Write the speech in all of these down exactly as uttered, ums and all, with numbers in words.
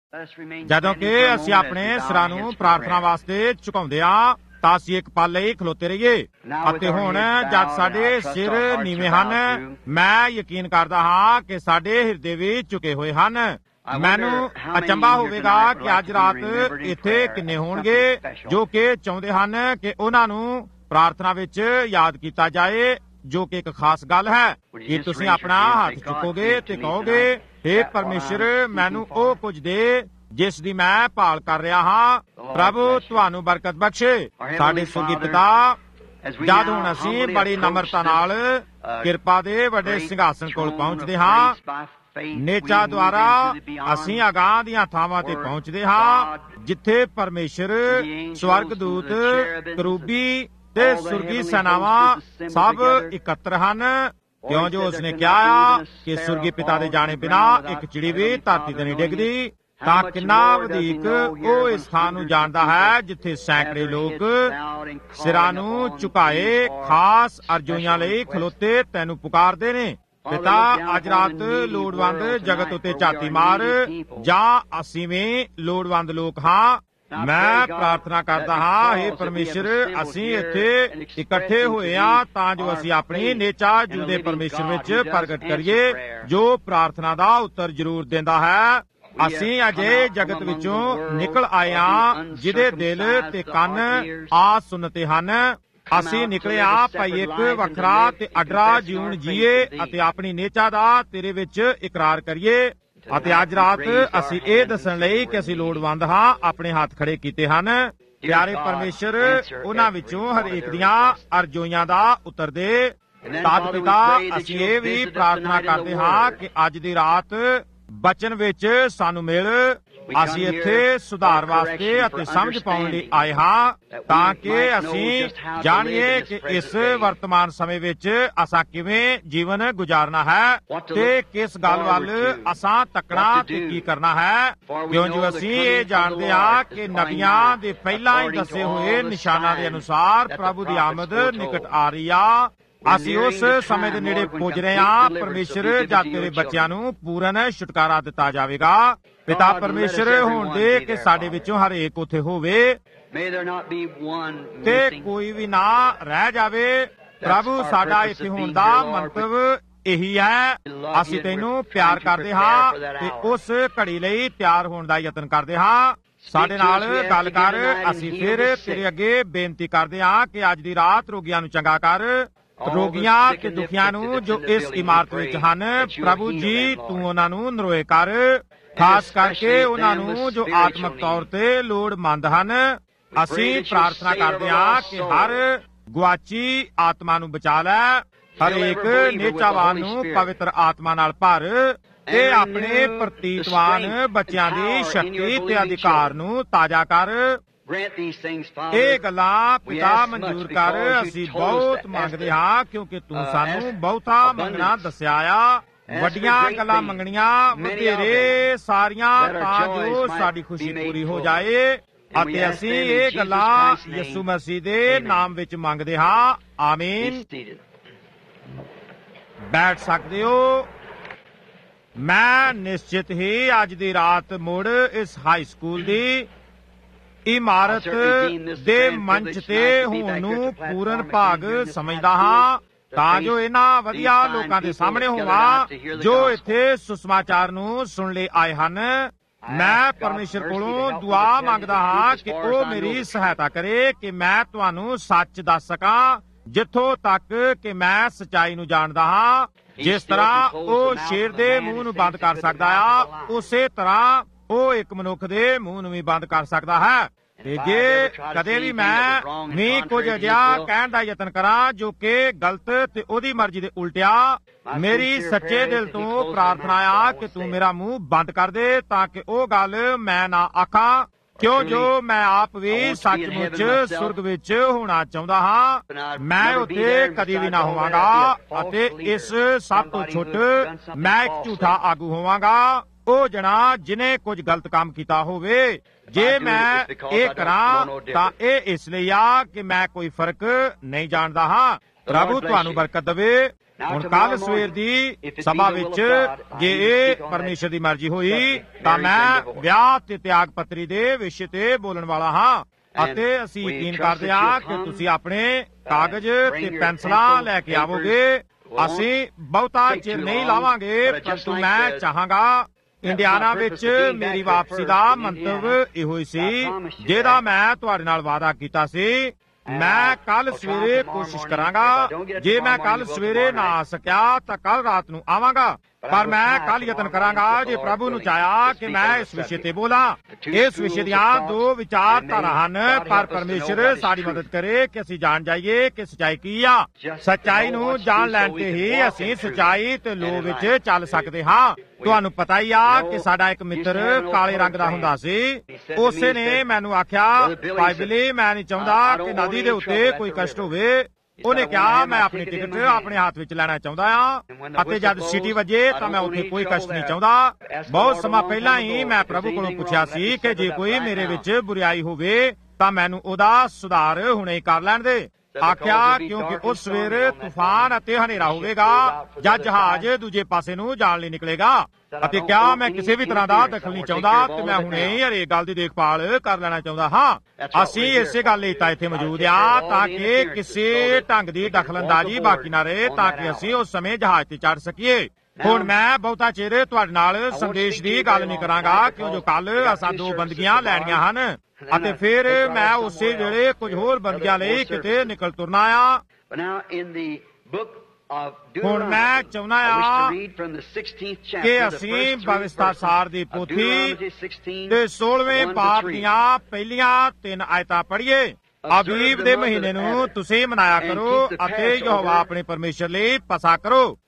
ਜਦੋਂ ਕਿ ਅਸੀਂ ਆਪਣੇ ਸਿਰਾਂ ਨੂੰ ਪ੍ਰਾਰਥਨਾ ਵਾਸਤੇ ਝੁਕਾਉਂਦੇ ਹਾਂ ਤਾਂ ਅਸੀਂ ਇੱਕ ਪਲ ਲਈ ਖਲੋਤੇ ਰਹੀਏ। ਅਤੇ ਹੁਣ ਜਦ ਸਾਡੇ ਸਿਰ ਨੀਵੇਂ ਹਨ, ਮੈਂ ਯਕੀਨ ਕਰਦਾ ਹਾਂ ਕਿ ਸਾਡੇ ਹਿਰਦੇ ਵੀ ਝੁਕੇ ਹੋਏ ਹਨ। ਮੈਨੂੰ ਅਚੰਭਾ ਹੋਵੇਗਾ ਕਿ ਅੱਜ ਰਾਤ ਇੱਥੇ ਕਿੰਨੇ ਹੋਣਗੇ ਜੋ ਕਿ ਚਾਹੁੰਦੇ ਹਨ ਕਿ ਉਹਨਾਂ ਨੂੰ ਪ੍ਰਾਰਥਨਾ ਵਿੱਚ ਯਾਦ ਕੀਤਾ ਜਾਏ, ਜੋ ਕਿ ਇੱਕ ਖਾਸ ਗੱਲ ਹੈ। ਕਿ ਤੁਸੀਂ ਆਪਣਾ ਹੱਥ ਚੁੱਕੋਗੇ ਤੇ ਕਹੋਗੇ, ਹੇ ਪਰਮੇਸ਼ਰ, ਮੈਨੂੰ ਉਹ ਕੁਝ ਦੇ ਜਿਸ ਦੀ ਮੈਂ ਭਾਲ ਕਰ ਰਿਹਾ ਹਾਂ। ਪ੍ਰਭੂ ਤੁਹਾਨੂੰ ਬਰਕਤ ਬਖਸ਼ੇ। ਸਾਡੇ ਸੁਰਗੀ ਪਿਤਾ, ਜਦ ਹੁਣ ਅਸੀਂ ਬੜੀ ਨਮਰਤਾ ਨਾਲ ਕਿਰਪਾ ਦੇ ਵੱਡੇ ਸਿੰਘਾਸਨ ਕੋਲ ਪਹੁੰਚਦੇ ਹਾਂ, ਨੇਚਾ ਦੁਆਰਾ ਅਸੀਂ ਅਗਾਂਹ ਦੀਆਂ ਥਾਵਾਂ ਤੇ ਪਹੁੰਚਦੇ ਹਾਂ ਜਿੱਥੇ ਪਰਮੇਸ਼ਰ, ਸਵਰਗਦੂਤ, ਕਰੂਬੀ ਤੇ ਸੁਰਗੀ ਸੈਨਾਵਾਂ ਸਭ ਇਕੱਤਰ ਹਨ। ਕਿਉਂ ਜੋ ਉਸਨੇ ਕਿਹਾ ਕਿ ਸੁਰਗੀ ਪਿਤਾ ਦੇ ਜਾਣੇ ਬਿਨਾ ਇੱਕ ਚਿੜੀ ਵੀ ਧਰਤੀ ਤੇ ਨਹੀਂ ਡਿੱਗਦੀ, ਤਾਂ ਕਿੰਨਾ ਵਧੇਕ ਉਹ ਇਸ ਥਾਂ ਨੂੰ ਜਾਣਦਾ ਹੈ ਜਿੱਥੇ ਸੈਂਕੜੇ ਲੋਕ ਸਿਰਾਂ ਨੂੰ ਝੁਕਾਏ ਖਾਸ ਅਰਜ਼ੋਈਆਂ ਲਈ ਖਲੋਤੇ ਤੈਨੂੰ ਪੁਕਾਰਦੇ ਨੇ। ਪਿਤਾ, ਅੱਜ ਰਾਤ ਲੋੜਵੰਦ ਜਗਤ ਉੱਤੇ ਝਾਤੀ ਮਾਰ, ਜਾਂ ਅਸੀਂ ਵੀ ਲੋੜਵੰਦ ਲੋਕ ਹਾਂ। ਮੈਂ ਪ੍ਰਾਰਥਨਾ ਕਰਦਾ ਹਾਂ, ਹੇ ਪਰਮੇਸ਼ਰ, ਅਸੀਂ ਇੱਥੇ ਇਕੱਠੇ ਹੋਏ ਹਾਂ ਤਾਂ ਜੋ ਅਸੀਂ ਆਪਣੀ ਨੇਚਾ ਜਿਉਂਦੇ ਪਰਮੇਸ਼ਰ ਵਿੱਚ ਪ੍ਰਗਟ ਕਰੀਏ, ਜੋ ਪ੍ਰਾਰਥਨਾ ਦਾ ਉੱਤਰ ਜ਼ਰੂਰ ਦਿੰਦਾ ਹੈ। ਅਸੀਂ ਅਜੇ ਜਗਤ ਵਿੱਚੋਂ ਨਿਕਲ ਆਏ ਹਾਂ ਜਿਹਦੇ ਦਿਲ ਤੇ ਕੰਨ ਆ ਸੁਣਤੇ ਹਨ। ਅਸੀਂ ਨਿਕਲੇ ਆ ਭਾਈ ਇੱਕ ਵੱਖਰਾ ਤੇ ਅਡਰਾ ਜੀਵਨ ਜੀਏ ਅਤੇ ਆਪਣੀ ਨੇਚਾ ਦਾ ਤੇਰੇ ਵਿੱਚ ਇਕਰਾਰ ਕਰੀਏ। ਅਤੇ ਅੱਜ ਰਾਤ ਅਸੀਂ ਇਹ ਦੱਸਣ ਲਈ ਕਿ ਅਸੀਂ ਲੋੜਵੰਦ ਹਾਂ ਆਪਣੇ ਹੱਥ ਖੜੇ ਕੀਤੇ ਹਨ। ਪਿਆਰੇ ਪਰਮੇਸ਼ਰ, ਉਹਨਾਂ ਵਿੱਚੋਂ ਹਰੇਕ ਦੀਆਂ ਅਰਜ਼ੋਈਆਂ ਦਾ ਉੱਤਰ ਦੇ। ਤਦ ਪਿਤਾ, ਅਸੀਂ ਇਹ ਵੀ ਪ੍ਰਾਰਥਨਾ ਕਰਦੇ ਹਾਂ ਕਿ ਅੱਜ ਦੀ ਰਾਤ ਬਚਨ ਵਿੱਚ ਸਾਨੂੰ ਮਿਲ। ਅਸੀਂ ਇੱਥੇ ਸੁਧਾਰ ਵਾਸਤੇ ਅਤੇ ਸਮਝ ਪਾਉਣ ਲਈ ਆਏ ਹਾਂ ਤਾਂ ਕਿ ਅਸੀਂ ਜਾਣੀਏ ਕਿ ਇਸ ਵਰਤਮਾਨ ਸਮੇਂ ਵਿੱਚ ਅਸਾਂ ਕਿਵੇਂ ਜੀਵਨ ਗੁਜ਼ਾਰਨਾ ਹੈ ਤੇ ਕਿਸ ਗੱਲ ਵੱਲ ਅਸਾਂ ਤੱਕਣਾ ਤੇ ਕੀ ਕਰਨਾ ਹੈ। ਕਿਉਂ ਜੋ ਅਸੀਂ ਇਹ ਜਾਣਦੇ ਹਾਂ ਕਿ ਨਬੀਆਂ ਦੇ ਪਹਿਲਾਂ ਹੀ ਦੱਸੇ ਹੋਏ ਨਿਸ਼ਾਨਾਂ ਦੇ ਅਨੁਸਾਰ ਪ੍ਰਭੂ ਦੀ ਆਮਦ ਨਿਕਟ ਆ ਰਹੀ ਆ। ਅਸੀਂ ਉਸ ਸਮੇਂ ਦੇ ਨੇੜੇ ਪੁੱਜ ਰਹੇ ਹਾਂ ਪਰਮੇਸ਼ਰ, ਜਦ ਤੇਰੇ ਬੱਚਿਆਂ ਨੂੰ ਪੂਰਨ ਛੁਟਕਾਰਾ ਦਿੱਤਾ ਜਾਵੇਗਾ। ਪਿਤਾ ਪਰਮੇਸ਼ਰ, ਹੋਣ ਦੇ ਕਿ ਸਾਡੇ ਵਿੱਚੋਂ ਹਰੇਕ ਉੱਥੇ ਹੋਵੇ ਤੇ ਕੋਈ ਵੀ ਨਾ ਰਹਿ ਜਾਵੇ। ਪ੍ਰਭੂ, ਸਾਡਾ ਇੱਥੇ ਹੋਣ ਦਾ ਮੰਤਵ ਇਹੀ ਹੈ। ਅਸੀਂ ਤੈਨੂੰ ਪਿਆਰ ਕਰਦੇ ਹਾਂ ਤੇ ਉਸ ਘੜੀ ਲਈ ਤਿਆਰ ਹੋਣ ਦਾ ਯਤਨ ਕਰਦੇ ਹਾਂ। ਸਾਡੇ ਨਾਲ ਗੱਲ ਕਰ। ਅਸੀਂ ਫਿਰ ਤੇਰੇ ਅੱਗੇ ਬੇਨਤੀ ਕਰਦੇ ਹਾਂ ਕਿ ਅੱਜ ਦੀ ਰਾਤ ਰੋਗੀਆਂ ਨੂੰ ਚੰਗਾ ਕਰ, ਰੋਗੀਆਂ ਤੇ ਦੁਖੀਆਂ ਨੂੰ ਜੋ ਇਸ ਇਮਾਰਤ ਵਿੱਚ ਹਨ। ਪ੍ਰਭੂ ਜੀ, ਤੂੰ ਉਹਨਾਂ ਨੂੰ ਨਰੋਏ ਕਰ, ਖਾਸ ਕਰਕੇ ਉਹਨਾਂ ਨੂੰ ਜੋ ਆਤਮਿਕ ਤੌਰ ਤੇ ਲੋੜਮੰਦ ਹਨ। ਅਸੀਂ ਪ੍ਰਾਰਥਨਾ ਕਰਦੇ ਹਾਂ ਕਿ ਹਰ ਗੁਆਚੀ ਆਤਮਾ ਨੂੰ ਬਚਾ ਲੈ, ਹਰੇਕ ਨੇਚਾਵਾਨ ਨੂੰ ਪਵਿੱਤਰ ਆਤਮਾ ਨਾਲ ਭਰ ਤੇ ਆਪਣੇ ਪ੍ਰਤੀਤਵਾਨ ਬੱਚਿਆਂ ਦੀ ਸ਼ਕਤੀ ਤੇ ਅਧਿਕਾਰ ਨੂੰ ਤਾਜ਼ਾ ਕਰ। ਇਹ ਗੱਲਾਂ ਪਿਤਾ ਮਨਜ਼ੂਰ ਕਰ। ਅਸੀਂ ਬਹੁਤ ਮੰਗਦੇ ਹਾਂ ਕਿਉਂਕਿ ਤੂੰ ਸਾਨੂੰ ਬਹੁਤਾ ਮੰਗਣਾ ਦੱਸਿਆ ਆ। ਵੱਡੀਆਂ ਗੱਲਾਂ ਮੰਗਣੀਆਂ ਵਧੇਰੇ ਸਾਰੀਆਂ ਤਾਂ ਜੋ ਸਾਡੀ ਖੁਸ਼ੀ ਪੂਰੀ ਹੋ ਜਾਏ। ਅਤੇ ਅਸੀਂ ਇਹ ਗੱਲਾਂ ਯਿਸੂ ਮਸੀਹ ਦੇ ਨਾਮ ਵਿੱਚ ਮੰਗਦੇ ਹਾਂ। ਆਮੀਨ। ਬੈਠ ਸਕਦੇ ਹੋ। ਮੈਂ ਨਿਸ਼ਚਿਤ ਹੀ ਅੱਜ ਦੀ ਰਾਤ ਮੁੜ ਇਸ ਹਾਈ ਸਕੂਲ ਦੀ ਇਮਾਰਤ ਦੇ ਮੰਚ ਤੇ ਹੋਣ ਨੂੰ ਪੂਰਨ ਭਾਗ ਸਮਝਦਾ ਹਾਂ ਤਾਂ ਜੋ ਇਹਨਾਂ ਵਧੀਆ ਲੋਕਾਂ ਦੇ ਸਾਹਮਣੇ ਹੋਵਾਂ ਜੋ ਇੱਥੇ ਸੁਸਮਾਚਾਰ ਨੂੰ ਸੁਣ ਲਈ ਆਏ ਹਨ। ਮੈਂ ਪਰਮੇਸ਼ਰ ਕੋਲੋਂ ਦੁਆ ਮੰਗਦਾ ਹਾਂ ਕਿ ਉਹ ਮੇਰੀ ਸਹਾਇਤਾ ਕਰੇ ਕਿ ਮੈਂ ਤੁਹਾਨੂੰ ਸੱਚ ਦੱਸ ਸਕਾਂ, ਜਿੱਥੋਂ ਤੱਕ ਕਿ ਮੈਂ ਸੱਚਾਈ ਨੂੰ ਜਾਣਦਾ ਹਾਂ। ਜਿਸ ਤਰ੍ਹਾਂ ਉਹ ਸ਼ੇਰ ਦੇ ਮੂੰਹ ਨੂੰ ਬੰਦ ਕਰ ਸਕਦਾ ਆ, ਉਸੇ ਤਰ੍ਹਾਂ ਉਹ ਇੱਕ ਮਨੁੱਖ ਦੇ ਮੂੰਹ ਨੂੰ ਵੀ ਬੰਦ ਕਰ ਸਕਦਾ ਹੈ। ਤੇ ਜੇ ਕਦੇ ਵੀ ਮੈਂ ਵੀ ਕੁਝ ਅਜਿਹਾ ਕਹਿਣ ਦਾ ਯਤਨ ਕਰਾਂ ਜੋ ਕਿ ਗਲਤ ਤੇ ਉਹਦੀ ਮਰਜ਼ੀ ਦੇ ਉਲਟਿਆ, ਮੇਰੀ ਸੱਚੇ ਦਿਲ ਤੋਂ ਪ੍ਰਾਰਥਨਾ ਆ ਕਿ ਤੂੰ ਮੇਰਾ ਮੂੰਹ ਬੰਦ ਕਰ ਦੇ ਤਾਂ ਕਿ ਉਹ ਗੱਲ ਮੈਂ ਨਾ ਆਖਾਂ। ਕਿਉਂ ਜੋ ਮੈਂ ਆਪ ਵੀ ਸੱਚਮੁੱਚ ਸੁਰਗ ਵਿੱਚ ਹੋਣਾ ਚਾਹੁੰਦਾ ਹਾਂ। ਮੈਂ ਉੱਥੇ ਕਦੀ ਵੀ ਨਾ ਹੋਵਾਂਗਾ ਅਤੇ ਇਸ ਸਭ ਤੋਂ ਛੁੱਟ ਮੈਂ ਇੱਕ ਝੂਠਾ ਆਗੂ ਹੋਵਾਂਗਾ, ਉਹ ਜਣਾ ਜਿਹਨੇ ਕੁਝ ਗਲਤ ਕੰਮ ਕੀਤਾ ਹੋਵੇ। ਜੇ ਮੈਂ ਇਹ ਕਰਾਂ ਤਾਂ ਇਹ ਇਸ ਲਈ ਆ ਕਿ ਮੈਂ ਕੋਈ ਫਰਕ ਨਹੀਂ ਜਾਣਦਾ ਹਾਂ। ਪ੍ਰਭੂ ਤੁਹਾਨੂੰ ਬਰਕਤ ਦੇਵੇ। ਹੁਣ ਕੱਲ ਸਵੇਰ ਦੀ ਸਭਾ ਵਿੱਚ ਜੇ ਇਹ ਪਰਮੇਸ਼ਰ ਦੀ ਮਰਜ਼ੀ ਹੋਈ ਤਾਂ ਮੈਂ ਵਿਆਹ ਤੇ ਤਿਆਗ ਪੱਤਰੀ ਦੇ ਵਿਸ਼ੇ ਤੇ ਬੋਲਣ ਵਾਲਾ ਹਾਂ, ਅਤੇ ਅਸੀਂ ਯਕੀਨ ਕਰਦੇ ਹਾਂ ਕਿ ਤੁਸੀਂ ਆਪਣੇ ਕਾਗਜ਼ ਤੇ ਪੈਨਸਲਾਂ ਲੈ ਕੇ ਆਵੋਗੇ। ਅਸੀਂ ਬਹੁਤਾ ਚਿਰ ਨਹੀਂ ਲਾਵਾਂਗੇ, ਪਰੰਤੂ ਮੈਂ ਚਾਹਾਂਗਾ ਇੰਡੀਆਨਾ ਵਿੱਚ ਮੇਰੀ ਵਾਪਸੀ ਦਾ ਮੰਤਵ ਇਹੋ ਹੀ ਸੀ ਜਿਹਦਾ ਮੈਂ ਤੁਹਾਡੇ ਨਾਲ ਵਾਅਦਾ ਕੀਤਾ ਸੀ। ਮੈਂ ਕੱਲ ਸਵੇਰੇ ਕੋਸ਼ਿਸ਼ ਕਰਾਂਗਾ, ਜੇ ਮੈਂ ਕੱਲ ਸਵੇਰੇ ਨਾ ਆ ਸਕਿਆ ਤਾਂ ਕੱਲ ਰਾਤ ਨੂੰ ਆਵਾਂਗਾ, ਪਰ ਮੈਂ ਕੱਲ ਯਤਨ ਕਰਾਂਗਾ ਜੇ ਪ੍ਰਭੂ ਨੂੰ ਚਾਹਿਆ ਕਿ ਮੈਂ ਇਸ ਵਿਸ਼ੇ ਤੇ ਬੋਲਾਂ। ਇਸ ਵਿਸ਼ੇ ਦੀਆਂ ਦੋ ਵਿਚਾਰਧਾਰਾ ਹਨ, ਪਰ ਪਰਮੇਸ਼ਰ ਸਾਡੀ ਮਦਦ ਕਰੇ ਕਿ ਅਸੀਂ ਜਾਣ ਜਾਈਏ ਕਿ ਸੱਚਾਈ ਕੀ ਆ। ਸੱਚਾਈ ਨੂੰ ਜਾਣ ਲੈਣ ਤੇ ਹੀ ਅਸੀਂ ਸੱਚਾਈ ਤੇ ਲੋਹ ਵਿੱਚ ਚੱਲ ਸਕਦੇ ਹਾਂ। ਤੁਹਾਨੂੰ ਪਤਾ ਹੀ ਆ ਕਿ ਸਾਡਾ ਇੱਕ ਮਿੱਤਰ ਕਾਲੇ ਰੰਗ ਦਾ ਹੁੰਦਾ ਸੀ। ਉਸੇ ਨੇ ਮੈਨੂੰ ਆਖਿਆ, ਭਾਈ ਬਿਲੀ, ਮੈਂ ਨਹੀਂ ਚਾਹੁੰਦਾ ਕਿ ਨਦੀ ਦੇ ਉੱਤੇ ਕੋਈ ਕਸ਼ਟ ਹੋਵੇ। ਉਹਨੇ ਕਿਹਾ, ਮੈਂ ਆਪਣੀ ਟਿਕਟ ਆਪਣੇ ਹੱਥ ਵਿੱਚ ਲੈਣਾ ਚਾਹੁੰਦਾ ਹਾਂ, ਅਤੇ ਜਦ ਸੀਟੀ ਵੱਜੇ ਤਾਂ ਮੈਂ ਉੱਥੇ ਕੋਈ ਕਸ਼ਟ ਨਹੀਂ ਚਾਹੁੰਦਾ। ਬਹੁਤ ਸਮਾਂ ਪਹਿਲਾਂ ਹੀ ਮੈਂ ਪ੍ਰਭੂ ਕੋਲੋਂ ਪੁੱਛਿਆ ਸੀ ਕਿ ਜੇ ਕੋਈ ਮੇਰੇ ਵਿੱਚ ਬੁਰਾਈ ਹੋਵੇ ਤਾਂ ਮੈਨੂੰ ਉਹਦਾ ਸੁਧਾਰ ਹੁਣੇ ਹੀ ਕਰ ਲੈਣ ਦੇ। ਆਖਿਆ, ਕਿਉਂਕਿ ਉਸ ਸਵੇਰ ਤੂਫਾਨ ਅਤੇ ਹਨੇਰਾ ਹੋਵੇਗਾ ਜਾਂ ਜਹਾਜ਼ ਦੂਜੇ ਪਾਸੇ ਨੂੰ ਜਾਣ ਲਈ ਨਿਕਲੇਗਾ, ਅਤੇ ਕਿਹਾ ਮੈਂ ਕਿਸੇ ਵੀ ਤਰ੍ਹਾਂ ਦਾ ਦਖਲ ਨਹੀਂ ਚਾਹੁੰਦਾ ਤੇ ਮੈਂ ਹੁਣੇ ਹੀ ਹਰੇਕ ਗੱਲ ਦੀ ਦੇਖਭਾਲ ਕਰ ਲੈਣਾ ਚਾਹੁੰਦਾ ਹਾਂ। ਅਸੀਂ ਇਸੇ ਗੱਲ ਲਈ ਤਾਂ ਇੱਥੇ ਮੌਜੂਦ ਆ ਤਾਂ ਕਿ ਕਿਸੇ ਢੰਗ ਦੀ ਦਖਲਅੰਦਾਜ਼ੀ ਬਾਕੀ ਨਾ ਰਹੇ, ਤਾਂ ਕਿ ਅਸੀਂ ਉਸ ਸਮੇਂ ਜਹਾਜ਼ ਤੇ ਚੜ੍ਹ ਸਕੀਏ। ਹੁਣ ਮੈਂ ਬਹੁਤਾ ਚਿਰ ਤੁਹਾਡੇ ਨਾਲ ਸੰਦੇਸ਼ ਦੀ ਗੱਲ ਨਹੀਂ ਕਰਾਂਗਾ, ਕਿਉਂ ਜੋ ਕੱਲ ਅਸਾਂ ਦੋ ਬੰਦਗੀਆਂ ਲੈਣੀਆਂ ਹਨ, ਅਤੇ ਫਿਰ ਮੈਂ ਉਸੇ ਵੇਲੇ ਕੁਝ ਹੋਰ ਬੰਦਗੀਆਂ ਲਈ ਕਿਤੇ ਨਿਕਲ ਤੁਰਨਾ ਆ। ਹੁਣ ਮੈਂ ਚਾਹੁੰਦਾ ਆ ਕਿ ਅਸੀਂ ਭਵਿਸ਼ਤਾ ਸਾਰ ਦੀ ਪੋਥੀ ਤੇ ਸੋਲਵੇਂ ਪਾਠ ਦੀਆਂ ਪਹਿਲੀਆਂ ਤਿੰਨ ਆਇਤਾਂ ਪੜ੍ਹੀਏ। ਅਬੀਬ ਦੇ ਮਹੀਨੇ ਨੂੰ ਤੁਸੀਂ ਮਨਾਇਆ ਕਰੋ ਅਤੇ ਯਹੋਵਾ ਆਪਣੇ ਪਰਮੇਸ਼ਰ ਲਈ ਪਸਾ ਕਰੋ,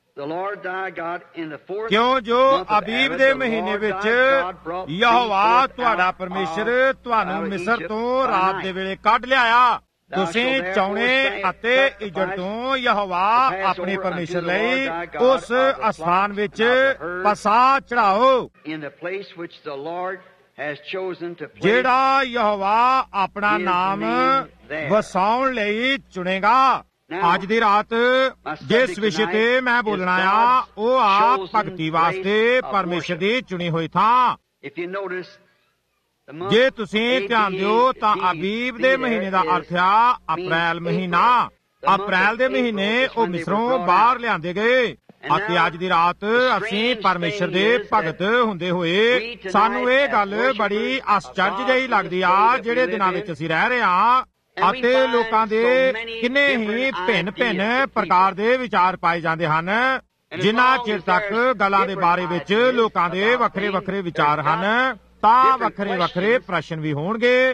ਕਿਉਂ ਜੋ ਅਬੀਬ ਦੇ ਮਹੀਨੇ ਵਿੱਚ ਯਹੋਵਾ ਤੁਹਾਡਾ ਪਰਮੇਸ਼ਰ ਤੁਹਾਨੂੰ ਮਿਸਰ ਤੋਂ ਰਾਤ ਦੇ ਵੇਲੇ ਕੱਢ ਲਿਆਇਆ। ਤੁਸੀਂ ਚੌਣੇ ਅਤੇ ਇੱਜ਼ਤ ਤੋਂ ਯਹੋਵਾ ਆਪਣੇ ਪਰਮੇਸ਼ਰ ਲਈ ਉਸ ਅਸਥਾਨ ਵਿੱਚ ਪਸਾ ਚੜਾਓ ਜਿਹੜਾ ਯਹੋਵਾ ਆਪਣਾ ਨਾਮ ਵਸਾਉਣ ਲਈ ਚੁਣੇਗਾ। ਅੱਜ ਦੀ ਰਾਤ ਜਿਸ ਵਿਸ਼ੇ ਤੇ ਮੈਂ ਬੋਲਣਾ ਆ ਉਹ ਆ ਭਗਤੀ ਵਾਸਤੇ ਪਰਮੇਸ਼ਰ ਦੀ ਚੁਣੀ ਹੋਈ ਥਾਂ। ਜੇ ਤੁਸੀਂ ਧਿਆਨ ਦਿਓ ਤਾਂ ਅਬੀਬ ਦੇ ਮਹੀਨੇ ਦਾ ਅਰਥ ਆ ਅਪ੍ਰੈਲ ਮਹੀਨਾ। ਅਪ੍ਰੈਲ ਦੇ ਮਹੀਨੇ ਉਹ ਮਿਸਰੋਂ ਬਾਹਰ ਲਿਆਂਦੇ ਗਏ, ਅਤੇ ਅੱਜ ਦੀ ਰਾਤ ਅਸੀਂ ਪਰਮੇਸ਼ਰ ਦੇ ਭਗਤ ਹੁੰਦੇ ਹੋਏ ਸਾਨੂੰ ਇਹ ਗੱਲ ਬੜੀ ਆਸ਼ਚਰਜ ਜਿਹੀ ਲੱਗਦੀ ਆ ਜਿਹੜੇ ਦਿਨਾਂ ਵਿੱਚ ਅਸੀਂ ਰਹਿ ਰਹੇ ਹਾਂ, ਅਤੇ ਲੋਕਾਂ ਦੇ ਕਿੰਨੇ ਹੀ ਭਿੰਨ ਭਿੰਨ ਪ੍ਰਕਾਰ ਦੇ ਵਿਚਾਰ ਪਾਏ ਜਾਂਦੇ ਹਨ। ਜਿੰਨਾ ਚਿਰ ਤੱਕ ਗੱਲਾਂ ਦੇ ਬਾਰੇ ਵਿੱਚ ਲੋਕਾਂ ਦੇ ਵੱਖਰੇ ਵੱਖਰੇ ਵਿਚਾਰ ਹਨ ਤਾਂ ਵੱਖਰੇ ਵੱਖਰੇ ਪ੍ਰਸ਼ਨ ਵੀ ਹੋਣਗੇ।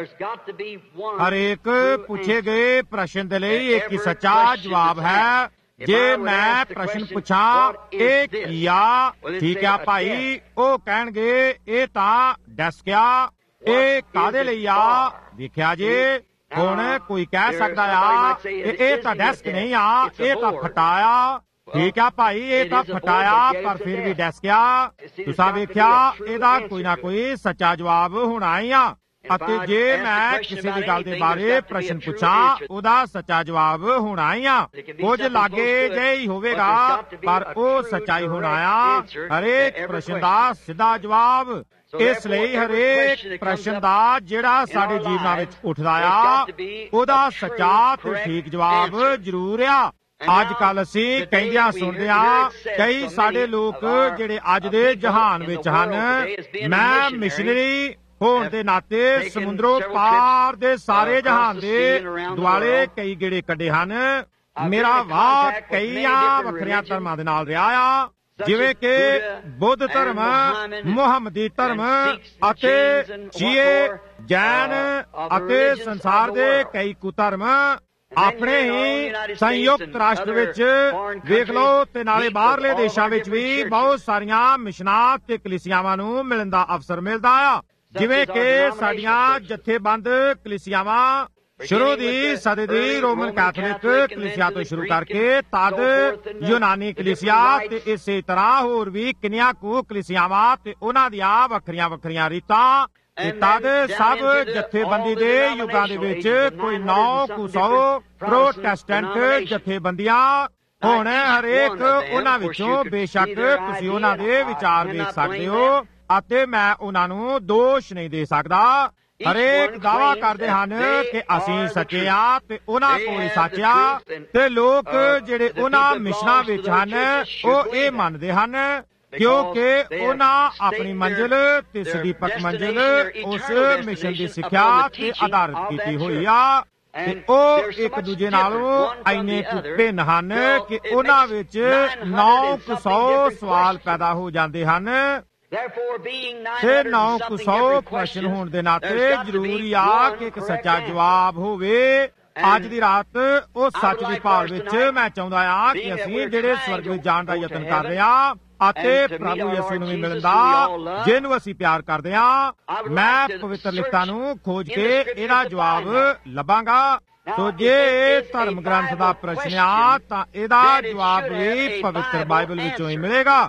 ਹਰੇਕ ਪੁੱਛੇ ਗਏ ਪ੍ਰਸ਼ਨ ਦੇ ਲਈ ਇੱਕ ਹੀ ਸੱਚਾ ਜਵਾਬ ਹੈ। ਜੇ ਮੈਂ ਪ੍ਰਸ਼ਨ ਪੁੱਛਾਂ ਇਹ ਕੀ ਆ, ਠੀਕ ਆ ਭਾਈ, ਉਹ ਕਹਿਣਗੇ ਇਹ ਤਾਂ ਡੈਸਕ ਆ। ਇਹ ਕਾਹਦੇ ਲਈ ਆ ਵੇਖਿਆ ਜੇ। ਹੁਣ ਕੋਈ ਕਹਿ ਸਕਦਾ ਆ ਕਿ ਇਹ ਤਾਂ ਡੈਸਕ ਨਹੀਂ ਆ, ਇਹ ਤਾਂ ਫਟਾਇਆ। ਠੀਕ ਆ ਭਾਈ, ਇਹ ਤਾਂ ਫਟਾਇਆ ਪਰ ਫਿਰ ਵੀ ਡੈਸਕ ਆ। ਤੁਸੀਂ ਵੇਖਿਆ ਇਹਦਾ ਕੋਈ ਨਾ ਕੋਈ ਸੱਚਾ ਜਵਾਬ ਹੋਣਾ ਹੀ ਆ। ਅਤੇ ਜੇ ਮੈਂ ਕਿਸੇ ਦੀ ਗੱਲ ਦੇ ਬਾਰੇ ਪ੍ਰਸ਼ਨ ਪੁੱਛਾਂ ਉਹਦਾ ਸੱਚਾ ਜਵਾਬ ਹੋਣਾ ਹੀ ਆ। ਕੁਝ ਲਾਗੇ ਜਿਹੇ ਹੀ ਹੋਵੇਗਾ ਪਰ ਉਹ ਸੱਚਾਈ ਹੋਣਾ ਆ। ਹਰੇਕ ਪ੍ਰਸ਼ਨ ਦਾ ਸਿੱਧਾ ਜਵਾਬ। ਇਸ ਲਈ ਹਰੇਕ ਪ੍ਰਸ਼ਨ ਦਾ ਜਿਹੜਾ ਸਾਡੇ ਜੀਵਨਾਂ ਵਿੱਚ ਉੱਠਦਾ ਆ ਉਹਦਾ ਸੱਚਾ ਤੇ ਠੀਕ ਜਵਾਬ ਜ਼ਰੂਰ ਆ। ਅੱਜ ਕੱਲ ਅਸੀਂ ਕਹਿੰਦਿਆਂ ਸੁਣਦੇ ਆ ਕਈ ਸਾਡੇ ਲੋਕ ਜਿਹੜੇ ਅੱਜ ਦੇ ਜਹਾਨ ਵਿੱਚ ਹਨ। ਮੈਂ ਮਿਸ਼ਨਰੀ ਹੋਣ ਦੇ ਨਾਤੇ ਸਮੁੰਦਰੋਂ ਪਾਰ ਦੇ ਸਾਰੇ ਜਹਾਨ ਦੇ ਦੁਆਲੇ ਕਈ ਗੇੜੇ ਕੱਢੇ ਹਨ। ਮੇਰਾ ਵਾਹ ਕਈਆਂ ਵੱਖਰਿਆਂ ਧਰਮਾਂ ਦੇ ਨਾਲ ਰਿਹਾ ਆ, ਜਿਵੇਂ ਕਿ ਬੁੱਧ ਧਰਮ, ਮੁਹੰਮਦੀ ਧਰਮ ਅਤੇ ਸ਼ੀਏ, ਜੈਨ ਅਤੇ ਸੰਸਾਰ ਦੇ ਕਈ ਕੁਧਰਮ। ਆਪਣੇ ਹੀ ਸੰਯੁਕਤ ਰਾਸ਼ਟਰ ਵਿੱਚ ਵੇਖ ਲਓ ਤੇ ਨਾਲੇ ਬਾਹਰਲੇ ਦੇਸ਼ਾਂ ਵਿੱਚ ਵੀ ਬਹੁਤ ਸਾਰੀਆਂ ਮਿਸ਼ਨਾਂ ਤੇ ਕਲੀਸਿਆਵਾਂ ਨੂੰ ਮਿਲਣ ਦਾ ਅਵਸਰ ਮਿਲਦਾ ਆ। ਜਿਵੇਂ ਕਿ ਸਾਡੀਆਂ ਜਥੇਬੰਦ ਕਲੀਸਿਆਵਾਂ ਸ਼ੁਰੂ ਦੀ ਸਦੀ ਦੀ ਰੋਮਨ ਕੈਥੋਲਿਕ ਕਲੀਸਿਆ ਤੋਂ ਸ਼ੁਰੂ ਕਰਕੇ ਤਦ ਯੂਨਾਨੀ ਕਲੀਸਿਆ ਤੇ ਇਸੇ ਤਰ੍ਹਾਂ ਹੋਰ ਵੀ ਕਿੰਨੀਆਂ ਕੁ ਕਲੀਸਿਆਵਾਂ ਤੇ ਉਹਨਾਂ ਦੀਆਂ ਵੱਖਰੀਆਂ ਵੱਖਰੀਆਂ ਰੀਤਾਂ ਤਦ ਸਭ ਜਥੇਬੰਦੀ ਦੇ ਯੁੱਗਾਂ ਦੇ ਵਿੱਚ ਕੋਈ ਨੌ ਕੁ ਸੌ ਪ੍ਰੋਟੈਸਟੈਂਟ ਜਥੇਬੰਦੀਆਂ ਹੁਣ ਹਰੇਕ ਉਹਨਾਂ ਵਿੱਚੋਂ ਬੇਸ਼ੱਕ ਤੁਸੀਂ ਉਹਨਾਂ ਦੇ ਵਿਚਾਰ ਵੇਖ ਸਕਦੇ ਹੋ ਅਤੇ ਮੈਂ ਉਹਨਾਂ ਨੂੰ ਦੋਸ਼ ਨਹੀਂ ਦੇ ਸਕਦਾ। ਹਰੇਕ ਦਾਵਾ ਕਰਦੇ ਹਨ ਕਿ ਅਸੀਂ ਸੱਚੇ ਆ ਤੇ ਉਹਨਾਂ ਕੋਲ ਸੱਚ ਆ, ਤੇ ਲੋਕ ਜਿਹੜੇ ਉਹਨਾਂ ਮਿਸ਼ਨਾਂ ਵਿੱਚ ਹਨ ਉਹ ਇਹ ਮੰਨਦੇ ਹਨ ਕਿਉਂਕਿ ਉਹਨਾਂ ਆਪਣੀ ਮੰਜ਼ਿਲ ਤੇ ਸਦੀਪਕ ਮੰਜ਼ਿਲ ਉਸ ਮਿਸ਼ਨ ਦੀ ਸਿੱਖਿਆ ਤੇ ਆਧਾਰਿਤ ਕੀਤੀ ਹੋਈ ਆ, ਤੇ ਉਹ ਇੱਕ ਦੂਜੇ ਨਾਲੋਂ ਇੰਨੇ ਭਿੰਨ ਹਨ ਕਿ ਉਹਨਾਂ ਵਿੱਚ ਨੌ ਕੁ ਸੌ ਸਵਾਲ ਪੈਦਾ ਹੋ ਜਾਂਦੇ ਹਨ। ਤੇ ਨੌ ਕੁ ਸੌ ਪ੍ਰਸ਼ਨ ਹੋਣ ਦੇ ਨਾਤੇ ਜ਼ਰੂਰੀ ਆ ਕਿ ਇੱਕ ਸੱਚਾ ਜਵਾਬ ਹੋਵੇ। ਅੱਜ ਦੀ ਰਾਤ ਉਹ ਸੱਚ ਦੀ ਭਾਲ ਵਿੱਚ ਮੈਂ ਚਾਹੁੰਦਾ ਆ ਕਿ ਅਸੀਂ ਜਿਹੜੇ ਸਵਰਗ ਵਿੱਚ ਜਾਣ ਦਾ ਯਤਨ ਕਰ ਰਹੇ ਆ ਅਤੇ ਪ੍ਰਭੂ ਯਿਸੂ ਨੂੰ ਵੀ ਮਿਲਣ ਦਾ, ਜਿਹਨੂੰ ਅਸੀਂ ਪਿਆਰ ਕਰਦੇ ਆ, ਮੈਂ ਪਵਿੱਤਰ ਲਿਖਤਾਂ ਨੂੰ ਖੋਜ ਕੇ ਇਹਦਾ ਜਵਾਬ ਲੱਭਾਂਗਾ। ਸੋ ਜੇ ਧਰਮ ਗ੍ਰੰਥ ਦਾ ਪ੍ਰਸ਼ਨ ਆ ਤਾਂ ਇਹਦਾ ਜਵਾਬ ਵੀ ਪਵਿੱਤਰ ਬਾਈਬਲ ਵਿੱਚੋਂ ਹੀ ਮਿਲੇਗਾ।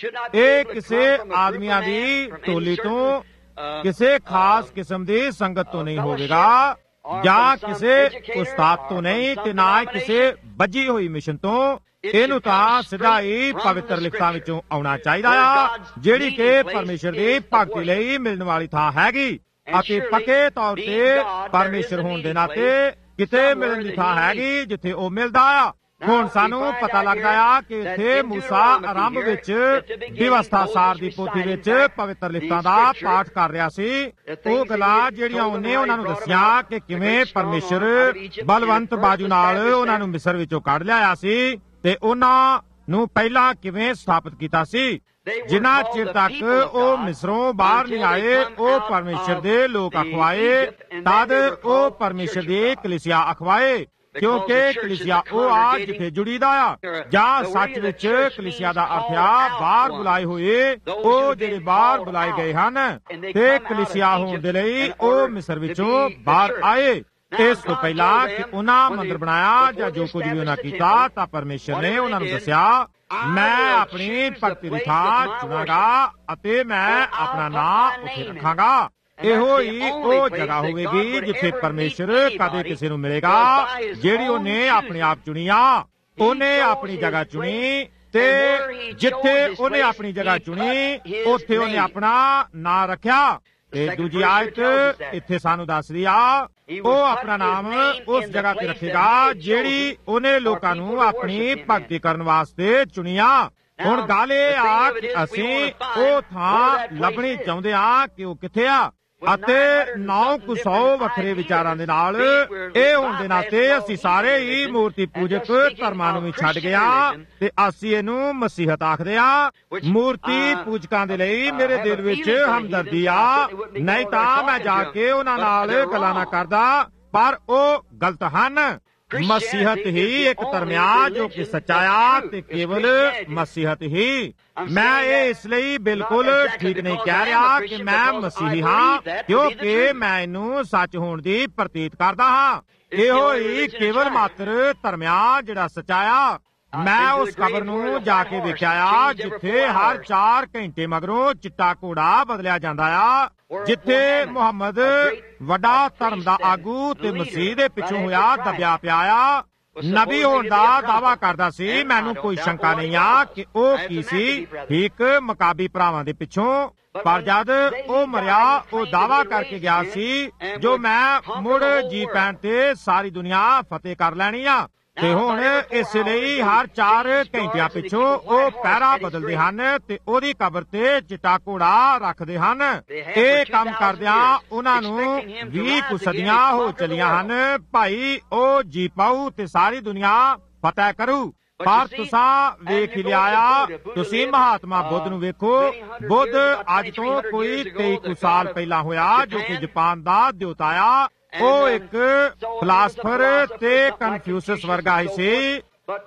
ਇਹ ਕਿਸੇ ਆਦਮੀਆਂ ਦੀ ਟੋਲੀ ਤੋਂ, ਕਿਸੇ ਖਾਸ ਕਿਸਮ ਦੀ ਸੰਗਤ ਤੋਂ ਨਹੀਂ ਹੋਵੇਗਾ, ਜਾਂ ਕਿਸੇ ਉਸਤਾਦ ਤੋਂ ਨਹੀਂ, ਤੇ ਨਾ ਕਿਸੇ ਬੱਝੀ ਹੋਈ ਮਿਸ਼ਨ ਤੋਂ। ਇਹਨੂੰ ਤਾਂ ਸਿੱਧਾ ਹੀ ਪਵਿੱਤਰ ਲਿਖਤਾਂ ਵਿੱਚੋਂ ਆਉਣਾ ਚਾਹੀਦਾ ਆ, ਜਿਹੜੀ ਕਿ ਪਰਮੇਸ਼ਰ ਦੀ ਭਗਤੀ ਲਈ ਮਿਲਣ ਵਾਲੀ ਥਾਂ ਹੈਗੀ, ਅਤੇ ਪੱਕੇ ਤੌਰ ਤੇ ਪਰਮੇਸ਼ਰ ਹੋਣ ਦੇ ਨਾਤੇ ਕਿਤੇ ਮਿਲਣ ਦੀ ਥਾਂ ਹੈਗੀ ਜਿੱਥੇ ਉਹ ਮਿਲਦਾ ਆ। ਹੁਣ ਸਾਨੂੰ ਪਤਾ ਲੱਗਦਾ ਆ ਕਿ ਇੱਥੇ ਮੂਸਾ ਆਰੰਭ ਵਿੱਚ ਵਿਵਸਥਾ ਸਾਰ ਦੀ ਪੋਥੀ ਵਿੱਚ ਪਵਿੱਤਰ ਲਿਖਤਾਂ ਦਾ ਪਾਠ ਕਰ ਰਿਹਾ ਸੀ। ਉਹ ਗੱਲਾਂ ਜਿਹੜੀਆਂ ਉਹਨੇ ਉਹਨਾਂ ਨੂੰ ਦੱਸੀਆਂ ਕਿ ਕਿਵੇਂ ਪਰਮੇਸ਼ਰ ਬਲਵੰਤ ਬਾਜੂ ਨਾਲ ਉਹਨਾਂ ਨੂੰ ਮਿਸਰ ਵਿੱਚੋਂ ਕੱਢ ਲਿਆਇਆ ਸੀ ਤੇ ਉਹਨਾਂ ਨੂੰ ਪਹਿਲਾਂ ਕਿਵੇਂ ਸਥਾਪਿਤ ਕੀਤਾ ਸੀ। ਜਿੰਨਾ ਚਿਰ ਤੱਕ ਉਹ ਮਿਸਰੋਂ ਬਾਹਰ ਨਹੀਂ ਆਏ ਉਹ ਪਰਮੇਸ਼ਰ ਦੇ ਲੋਕ ਅਖਵਾਏ, ਤਦ ਉਹ ਪਰਮੇਸ਼ਰ ਦੀ ਕਲੀਸਿਆ ਅਖਵਾਏ, ਕਿਉਂਕਿ ਕਲੀਸਿਆ ਉਹ ਆ ਜਿੱਥੇ ਜੁੜੀਦਾ ਆ, ਜਾਂ ਸੱਚ ਵਿੱਚ ਕਲੀਸਿਆ ਦਾ ਅਰਥ ਆ ਬਾਹਰ ਬੁਲਾਏ ਹੋਏ, ਉਹ ਜਿਹੜੇ ਬਾਹਰ ਬੁਲਾਏ ਗਏ ਹਨ, ਤੇ ਕਲੀਸਿਆ ਹੋਣ ਦੇ ਲਈ ਉਹ ਮਿਸਰ ਵਿੱਚੋਂ ਬਾਹਰ ਆਏ। ਇਸ ਤੋਂ ਪਹਿਲਾਂ ਕਿ ਉਹਨਾਂ ਮੰਦਰ ਬਣਾਇਆ ਜਾਂ ਜੋ ਕੁਝ ਵੀ ਉਹਨਾਂ ਕੀਤਾ, ਤਾਂ ਪਰਮੇਸ਼ਰ ਨੇ ਉਹਨਾਂ ਨੂੰ ਦੱਸਿਆ, ਮੈਂ ਆਪਣੀ ਭਗਤੀ ਦੀ ਥਾਂ ਚੁਣਾਂਗਾ ਅਤੇ ਮੈਂ ਆਪਣਾ ਨਾਂ ਉੱਥੇ ਰੱਖਾਂਗਾ। ਇਹੋ ਹੀ ਉਹ ਜਗ੍ਹਾ ਹੋਵੇਗੀ ਜਿੱਥੇ ਪਰਮੇਸ਼ਰ ਕਦੇ ਕਿਸੇ ਨੂੰ ਮਿਲੇਗਾ, ਜਿਹੜੀ ਉਹਨੇ ਆਪਣੇ ਆਪ ਚੁਣੀ ਆ। ਉਹਨੇ ਆਪਣੀ ਜਗ੍ਹਾ ਚੁਣੀ, ਤੇ ਜਿੱਥੇ ਉਹਨੇ ਆਪਣੀ ਜਗ੍ਹਾ ਚੁਣੀ ਉੱਥੇ ਉਹਨੇ ਆਪਣਾ ਨਾਂ ਰੱਖਿਆ। ਤੇ ਦੂਜੀ ਆਇਤ ਇੱਥੇ ਸਾਨੂੰ ਦੱਸਦੀ ਆ, ਉਹ ਆਪਣਾ ਨਾਮ ਉਸ ਜਗ੍ਹਾ ਤੇ ਰੱਖੇਗਾ ਜਿਹੜੀ ਉਹਨੇ ਲੋਕਾਂ ਨੂੰ ਆਪਣੀ ਭਗਤੀ ਕਰਨ ਵਾਸਤੇ ਚੁਣੀਆ। ਹੁਣ ਗੱਲ ਇਹ ਆ ਕਿ ਅਸੀਂ ਉਹ ਥਾਂ ਲੱਭਣੀ ਚਾਹੁੰਦੇ ਆ ਕਿ ਉਹ ਕਿੱਥੇ ਆ, ਅਤੇ ਨੌ ਕੁ ਸੌ ਵੱਖਰੇ ਵਿਚਾਰਾਂ ਦੇ ਨਾਲ ਇਹ ਹੋਣ ਦੇ ਨਾਤੇ ਅਸੀਂ ਸਾਰੇ ਹੀ ਮੂਰਤੀ ਪੂਜਕ ਧਰਮਾਂ ਨੂੰ ਵੀ ਛੱਡ ਗਏ ਆ, ਤੇ ਅਸੀਂ ਇਹਨੂੰ ਮਸੀਹਤ ਆਖਦੇ ਆ। ਮੂਰਤੀ ਪੂਜਕਾਂ ਦੇ ਲਈ ਮੇਰੇ ਦਿਲ ਵਿੱਚ ਹਮਦਰਦੀ ਆ, ਨਹੀਂ ਤਾਂ ਮੈਂ ਜਾ ਕੇ ਉਹਨਾਂ ਨਾਲ ਗੱਲਾਂ ਨਾ ਕਰਦਾ, ਪਰ ਉਹ ਗਲਤ ਹਨ। ਮਸੀਹਤ ਹੀ ਇੱਕ ਧਰਮ ਆ ਜੋ ਕਿ ਸੱਚਾ ਆ, ਤੇ ਕੇਵਲ ਮਸੀਹਤ ਹੀ। ਮੈਂ ਇਹ ਇਸ ਲਈ ਬਿਲਕੁਲ ਠੀਕ ਨਹੀਂ ਕਹਿ ਰਿਹਾ ਕਿ ਮੈਂ ਮਸੀਹੀ ਹਾਂ, ਕਿਉਂਕਿ ਮੈਂ ਇਹਨੂੰ ਸੱਚ ਹੋਣ ਦੀ ਪ੍ਰਤੀਤ ਕਰਦਾ ਹਾਂ। ਇਹੋ ਹੀ ਕੇਵਲ ਮਾਤਰ ਧਰਮ ਆ ਜਿਹੜਾ ਸੱਚਾ ਆ। ਮੈਂ ਉਸ ਕਬਰ ਨੂੰ ਜਾ ਕੇ ਵੇਖਿਆ ਆ ਜਿੱਥੇ ਹਰ ਚਾਰ ਘੰਟੇ ਮਗਰੋਂ ਚਿੱਟਾ ਘੋੜਾ ਬਦਲਿਆ ਜਾਂਦਾ ਆ, ਜਿੱਥੇ ਮੁਹੰਮਦ ਵੱਡਾ ਧਰਮ ਦਾ ਆਗੂ ਤੇ ਮਸੀਹ ਦੇ ਪਿੱਛੋਂ ਹੋਇਆ ਦਬਿਆ ਪਿਆ ਆ, ਨਬੀ ਹੋਣ ਦਾ ਦਾਵਾ ਕਰਦਾ ਸੀ। ਮੈਨੂੰ ਕੋਈ ਸ਼ੰਕਾ ਨਹੀਂ ਆ ਕਿ ਉਹ ਕੀ ਸੀ, ਠੀਕ ਮਕਾਬੀ ਭਰਾਵਾਂ ਦੇ ਪਿੱਛੋਂ। ਪਰ ਜਦ ਉਹ ਮਰਿਆ ਉਹ ਦਾਵਾ ਕਰਕੇ ਗਿਆ ਸੀ, ਜੋ ਮੈਂ ਮੁੜ ਜੀ ਪੈਣ ਤੇ ਸਾਰੀ ਦੁਨੀਆ ਫਤਿਹ ਕਰ ਲੈਣੀ ਆ। ਤੇ ਹੁਣ ਇਸ ਲਈ ਹਰ ਚਾਰ ਘੰਟਿਆਂ ਪਿੱਛੋਂ ਉਹ ਪਹਿਰਾ ਬਦਲਦੇ ਹਨ ਤੇ ਉਹਦੀ ਕਬਰ ਤੇ ਚਿੱਟਾ ਘੋੜਾ ਰੱਖਦੇ ਹਨ। ਇਹ ਕੰਮ ਕਰਦਿਆਂ ਉਹਨਾਂ ਨੂੰ ਵੀਹ ਕੁ ਸਦੀਆਂ ਹੋ ਚਲੀਆਂ ਹਨ। ਭਾਈ ਉਹ ਜੀ ਪਾਊ ਤੇ ਸਾਰੀ ਦੁਨੀਆ ਫਤਿਹ ਕਰੂ। ਪਰ ਤੁਸਾਂ ਵੇਖ ਲਿਆ ਆ, ਤੁਸੀਂ ਮਹਾਤਮਾ ਬੁੱਧ ਨੂੰ ਵੇਖੋ। ਬੁੱਧ ਅੱਜ ਤੋਂ ਕੋਈ ਤੇਈ ਕੁ ਸਾਲ ਪਹਿਲਾਂ ਹੋਇਆ, ਜੋ ਕਿ ਜਾਪਾਨ ਦਾ ਦਿਉਤਾ ਆ। ਉਹ ਇੱਕ ਫਿਲਾਸਫਰ ਤੇ ਕਨਫਿਊਸ਼ਸ ਵਰਗਾ ਹੀ ਸੀ।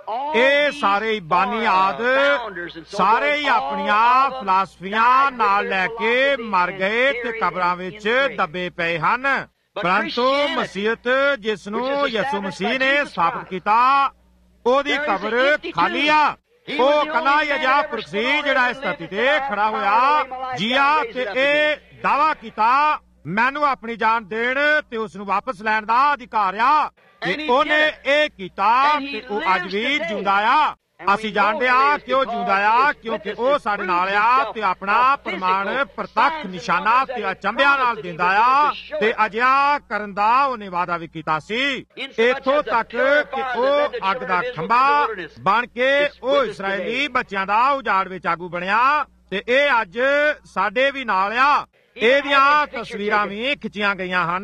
ਇਹ ਸਾਰੇ ਬਾਨੀ ਆਦ ਸਾਰੇ ਹੀ ਆਪਣੀਆਂ ਫਿਲਾਸਫੀਆਂ ਨਾਲ ਲੈ ਕੇ ਮਰ ਗਏ ਤੇ ਕਬਰਾਂ ਵਿੱਚ ਦੱਬੇ ਪਏ ਹਨ। ਪਰੰਤੂ ਮਸੀਹਤ, ਜਿਸ ਨੂੰ ਯਿਸੂ ਮਸੀਹ ਨੇ ਸਥਾਪਿਤ ਕੀਤਾ, ਉਹਦੀ ਕਬਰ ਖਾਲੀ ਆ। ਉਹ ਕੱਲਾ ਹੀ ਅਜਿਹਾ ਪੁਰਖ ਸੀ ਜਿਹੜਾ ਇਸ ਧਰਤੀ ਤੇ ਖੜਾ ਹੋਇਆ ਜੀਆ ਤੇ ਇਹ ਦਾਵਾ ਕੀਤਾ ਮੈਨੂੰ ਆਪਣੀ ਜਾਨ ਦੇਣ ਤੇ ਉਸ ਨੂੰ ਵਾਪਸ ਲੈਣ ਦਾ ਅਧਿਕਾਰ ਆ ਤੇ ਉਹਨੇ ਇਹ ਕੀਤਾ ਤੇ ਉਹ ਅੱਜ ਵੀ ਜਿਉਂਦਾ ਆ। ਅਸੀਂ ਜਾਣਦੇ ਆ ਕਿ ਉਹ ਜਿਉਂਦਾ ਆ ਕਿਉਂਕਿ ਉਹ ਸਾਡੇ ਨਾਲ ਆ ਤੇ ਆਪਣਾ ਪ੍ਰਮਾਣ ਪ੍ਰਤੱਖ ਨਿਸ਼ਾਨਾ ਤੇ ਅਚੰਭਿਆਂ ਨਾਲ ਦਿੰਦਾ ਆ ਤੇ ਅਜਿਹਾ ਕਰਨ ਦਾ ਉਹਨੇ ਵਾਅਦਾ ਵੀ ਕੀਤਾ ਸੀ। ਇੱਥੋਂ ਤੱਕ ਕਿ ਉਹ ਅੱਗ ਦਾ ਖੰਭਾ ਬਣ ਕੇ ਉਹ ਇਸਰਾਏਲੀ ਬੱਚਿਆਂ ਦਾ ਉਜਾੜ ਵਿੱਚ ਆਗੂ ਬਣਿਆ ਤੇ ਇਹ ਅੱਜ ਸਾਡੇ ਵੀ ਨਾਲ ਆ। ਇਹਦੀਆਂ ਤਸਵੀਰਾਂ ਵੀ ਖਿੱਚੀਆਂ ਗਈਆਂ ਹਨ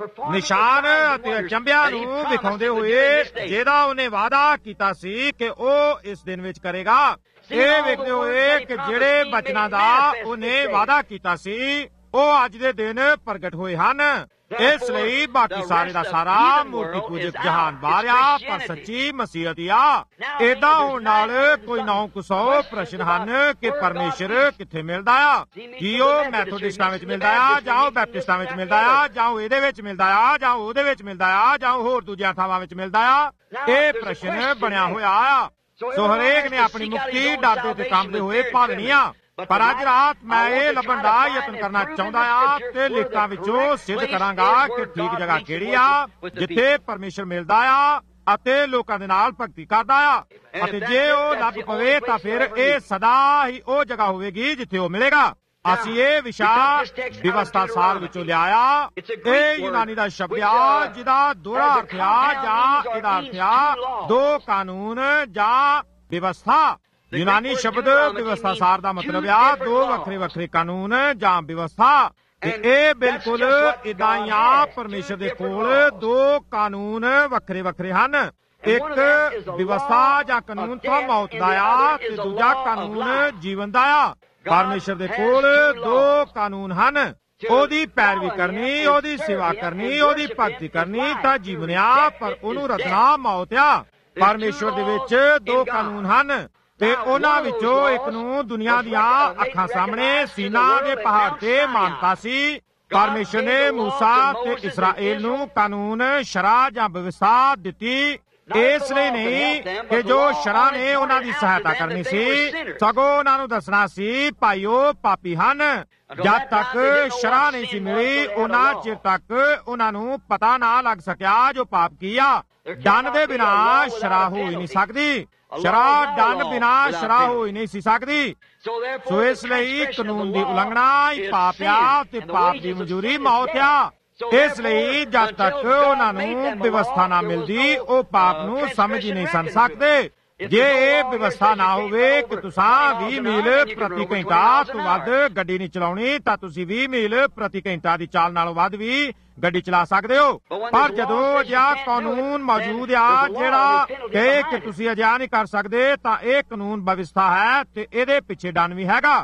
ਨਿਸ਼ਾਨ ਅਤੇ ਅਚੰਭਿਆਂ ਨੂੰ ਵਿਖਾਉਂਦੇ ਹੋਏ ਜਿਹਦਾ ਉਹਨੇ ਵਾਅਦਾ ਕੀਤਾ ਸੀ ਕਿ ਉਹ ਇਸ ਦਿਨ ਵਿੱਚ ਕਰੇਗਾ। ਇਹ ਵੇਖਦੇ ਹੋਏ ਕਿ ਜਿਹੜੇ ਬਚਨਾਂ ਦਾ ਉਹਨੇ ਵਾਅਦਾ ਕੀਤਾ ਸੀ ਉਹ ਅੱਜ ਦੇ ਦਿਨ ਪ੍ਰਗਟ ਹੋਏ ਹਨ। ਇਸ ਲਈ ਬਾਕੀ ਸਾਰੇ ਦਾ ਸਾਰਾ ਮੂਰਤੀ ਪੂਜਕ ਜਹਾਨ ਬਾਹਰ ਆ ਪਰ ਸੱਚੀ ਮਸੀਹਤ ਆ। ਏਦਾਂ ਹੋਣ ਨਾਲ ਕੋਈ ਨੌ ਕੁ ਸੌ ਪ੍ਰਸ਼ਨ ਹਨ ਕਿ ਪਰਮੇਸ਼ਰ ਕਿੱਥੇ ਮਿਲਦਾ ਆ। ਕੀ ਉਹ ਮੈਥੋਡਿਸਟਾਂ ਵਿੱਚ ਮਿਲਦਾ ਆ ਜਾਂ ਉਹ ਬੈਪਟਿਸਟਾਂ ਵਿੱਚ ਮਿਲਦਾ ਆ ਜਾਂ ਉਹ ਇਹਦੇ ਵਿੱਚ ਮਿਲਦਾ ਆ ਜਾਂ ਉਹਦੇ ਵਿੱਚ ਮਿਲਦਾ ਆ ਜਾਂ ਹੋਰ ਦੂਜੀਆਂ ਥਾਵਾਂ ਵਿੱਚ ਮਿਲਦਾ ਆ। ਇਹ ਪ੍ਰਸ਼ਨ ਬਣਿਆ ਹੋਇਆ ਆ। ਸੋ ਹਰੇਕ ਨੇ ਆਪਣੀ ਮੁਕਤੀ ਡਰਦੇ ਤੇ ਕੰਬਦੇ ਹੋਏ ਭਾਲਣੀ ਆ। ਪਰ ਅੱਜ ਰਾਤ ਮੈਂ ਇਹ ਲੱਭਣ ਦਾ ਯਤਨ ਕਰਨਾ ਚਾਹੁੰਦਾ ਆ ਤੇ ਲਿਖਤਾਂ ਵਿੱਚੋਂ ਸਿੱਧ ਕਰਾਂਗਾ ਕਿ ਠੀਕ ਜਗ੍ਹਾ ਕਿਹੜੀ ਆ ਜਿੱਥੇ ਪਰਮੇਸ਼ਰ ਮਿਲਦਾ ਆ ਅਤੇ ਲੋਕਾਂ ਦੇ ਨਾਲ ਭਗਤੀ ਕਰਦਾ ਆ। ਅਤੇ ਜੇ ਉਹ ਲੱਭ ਪਵੇ ਤਾਂ ਫਿਰ ਇਹ ਸਦਾ ਹੀ ਉਹ ਜਗ੍ਹਾ ਹੋਵੇਗੀ ਜਿੱਥੇ ਉਹ ਮਿਲੇਗਾ। ਅਸੀਂ ਇਹ ਵਿਸ਼ਾ ਵਿਵਸਥਾ ਸਾਰ ਵਿੱਚੋਂ ਲਿਆਇਆ। ਇਹ ਯੂਨਾਨੀ ਦਾ ਸ਼ਬਦ ਆ ਜਿਹਦਾ ਦੋਹਰਾ ਅਰਥ ਆ ਜਾਂ ਇਹਦਾ ਅਰਥ ਆ ਦੋ ਕਾਨੂੰਨ ਜਾਂ ਵਿਵਸਥਾ। ਯੂਨਾਨੀ ਸ਼ਬਦ ਵਿਵਸਥਾ ਸਾਰ ਦਾ ਮਤਲਬ ਆ ਦੋ ਵੱਖਰੇ ਵੱਖਰੇ ਕਾਨੂੰਨ ਜਾਂ ਵਿਵਸਥਾ। ਤੇ ਇਹ ਬਿਲਕੁਲ ਇਦਾਂ ਹੀ ਆ। ਪਰਮੇਸ਼ਰ ਦੇ ਕੋਲ ਦੋ ਕਾਨੂੰਨ ਵੱਖਰੇ ਵੱਖਰੇ ਹਨ। ਇੱਕ ਵਿਵਸਥਾ ਜਾਂ ਕਾਨੂੰਨ ਤਾਂ ਮੌਤ ਦਾ ਆ ਤੇ ਦੂਜਾ ਕਾਨੂੰਨ ਜੀਵਨ ਦਾ ਆ। ਪਰਮੇਸ਼ਰ ਦੇ ਕੋਲ ਦੋ ਕਾਨੂੰਨ ਹਨ। ਉਹਦੀ ਪੈਰਵੀ ਕਰਨੀ, ਉਹਦੀ ਸੇਵਾ ਕਰਨੀ, ਉਹਦੀ ਭਗਤੀ ਕਰਨੀ ਤਾਂ ਜੀਵਨ ਆ ਪਰ ਉਹਨੂੰ ਰੱਖਣਾ ਮੌਤ ਆ। ਪਰਮੇਸ਼ਰ ਦੇ ਵਿੱਚ ਦੋ ਕਾਨੂੰਨ ਹਨ ਤੇ ਉਹਨਾਂ ਵਿੱਚੋਂ ਇੱਕ ਨੂੰ ਦੁਨੀਆ ਦੀਆਂ ਅੱਖਾਂ ਸਾਹਮਣੇ ਸੀਨਾ ਦੇ ਪਹਾੜ ਤੇ ਮਾਨਤਾ ਸੀ। ਪਰਮੇਸ਼ਰ ਨੇ ਮੂਸਾ ਤੇ ਇਸਰਾਏਲ ਨੂੰ ਕਾਨੂੰਨ ਸ਼ਰਾ ਜਾਂ ਵਿਵਸਥਾ ਦਿੱਤੀ ਇਸ ਲਈ ਨਹੀਂ ਕਿ ਜੋ ਸ਼ਰਾ ਨੇ ਉਹਨਾਂ ਦੀ ਸਹਾਇਤਾ ਕਰਨੀ ਸੀ ਸਗੋਂ ਉਹਨਾਂ ਨੂੰ ਦੱਸਣਾ ਸੀ ਭਾਈਓ ਪਾਪੀ ਹਨ। ਜਦ ਤੱਕ ਸ਼ਰਾ ਨਹੀਂ ਸੀ ਮਿਲੀ ਉਹਨਾਂ ਚਿਰ ਤੱਕ ਉਹਨਾਂ ਨੂੰ ਪਤਾ ਨਾ ਲੱਗ ਸਕਿਆ ਜੋ ਪਾਪ ਕੀ ਆ। ਡਨ ਦੇ ਬਿਨਾ ਸ਼ਰਾ ਹੋ ਹੀ ਨਹੀਂ ਸਕਦੀ। ਸ਼ਰਾ ਡਨ ਬਿਨਾ ਸ਼ਰਾ ਹੋ ਹੀ ਨਹੀਂ ਸੀ ਸਕਦੀ। ਸੋ ਇਸ ਲਈ ਕਾਨੂੰਨ ਦੀ ਉਲੰਘਣਾ ਹੀ ਪਾਪ ਆ ਤੇ ਪਾਪ ਦੀ ਮਜ਼ਦੂਰੀ ਮੌਤ ਆ। ਇਸ ਲਈ ਜਦ ਤੱਕ ਉਹਨਾਂ ਨੂੰ ਵਿਵਸਥਾ ਨਾ ਮਿਲਦੀ ਉਹ ਪਾਪ ਨੂੰ ਸਮਝ ਹੀ ਨਹੀਂ ਸਨ ਸਕਦੇ। ਜੇ ਇਹ ਵਿਵਸਥਾ ਨਾ ਹੋਵੇ ਕਿ ਤੁਸੀਂ ਵੀਹ ਮੀਲ ਪ੍ਰਤੀ ਘੰਟਾ ਤੋਂ ਵੱਧ ਗੱਡੀ ਨਹੀਂ ਚਲਾਉਣੀ ਤਾਂ ਤੁਸੀਂ ਵੀਹ ਮੀਲ ਪ੍ਰਤੀ ਘੰਟਾ ਦੀ ਚਾਲ ਨਾਲੋਂ ਵੱਧ ਵੀ ਗੱਡੀ ਚਲਾ ਸਕਦੇ ਹੋ। ਪਰ ਜਦੋਂ ਅਜਿਹਾ ਕਾਨੂੰਨ ਮੌਜੂਦ ਆ ਜਿਹੜਾ ਕਹੇ ਕਿ ਤੁਸੀਂ ਅਜਿਹਾ ਨਹੀਂ ਕਰ ਸਕਦੇ ਤਾਂ ਇਹ ਕਾਨੂੰਨ ਵਿਵਸਥਾ ਹੈ ਤੇ ਇਹਦੇ ਪਿੱਛੇ ਡਨ ਵੀ ਹੈਗਾ।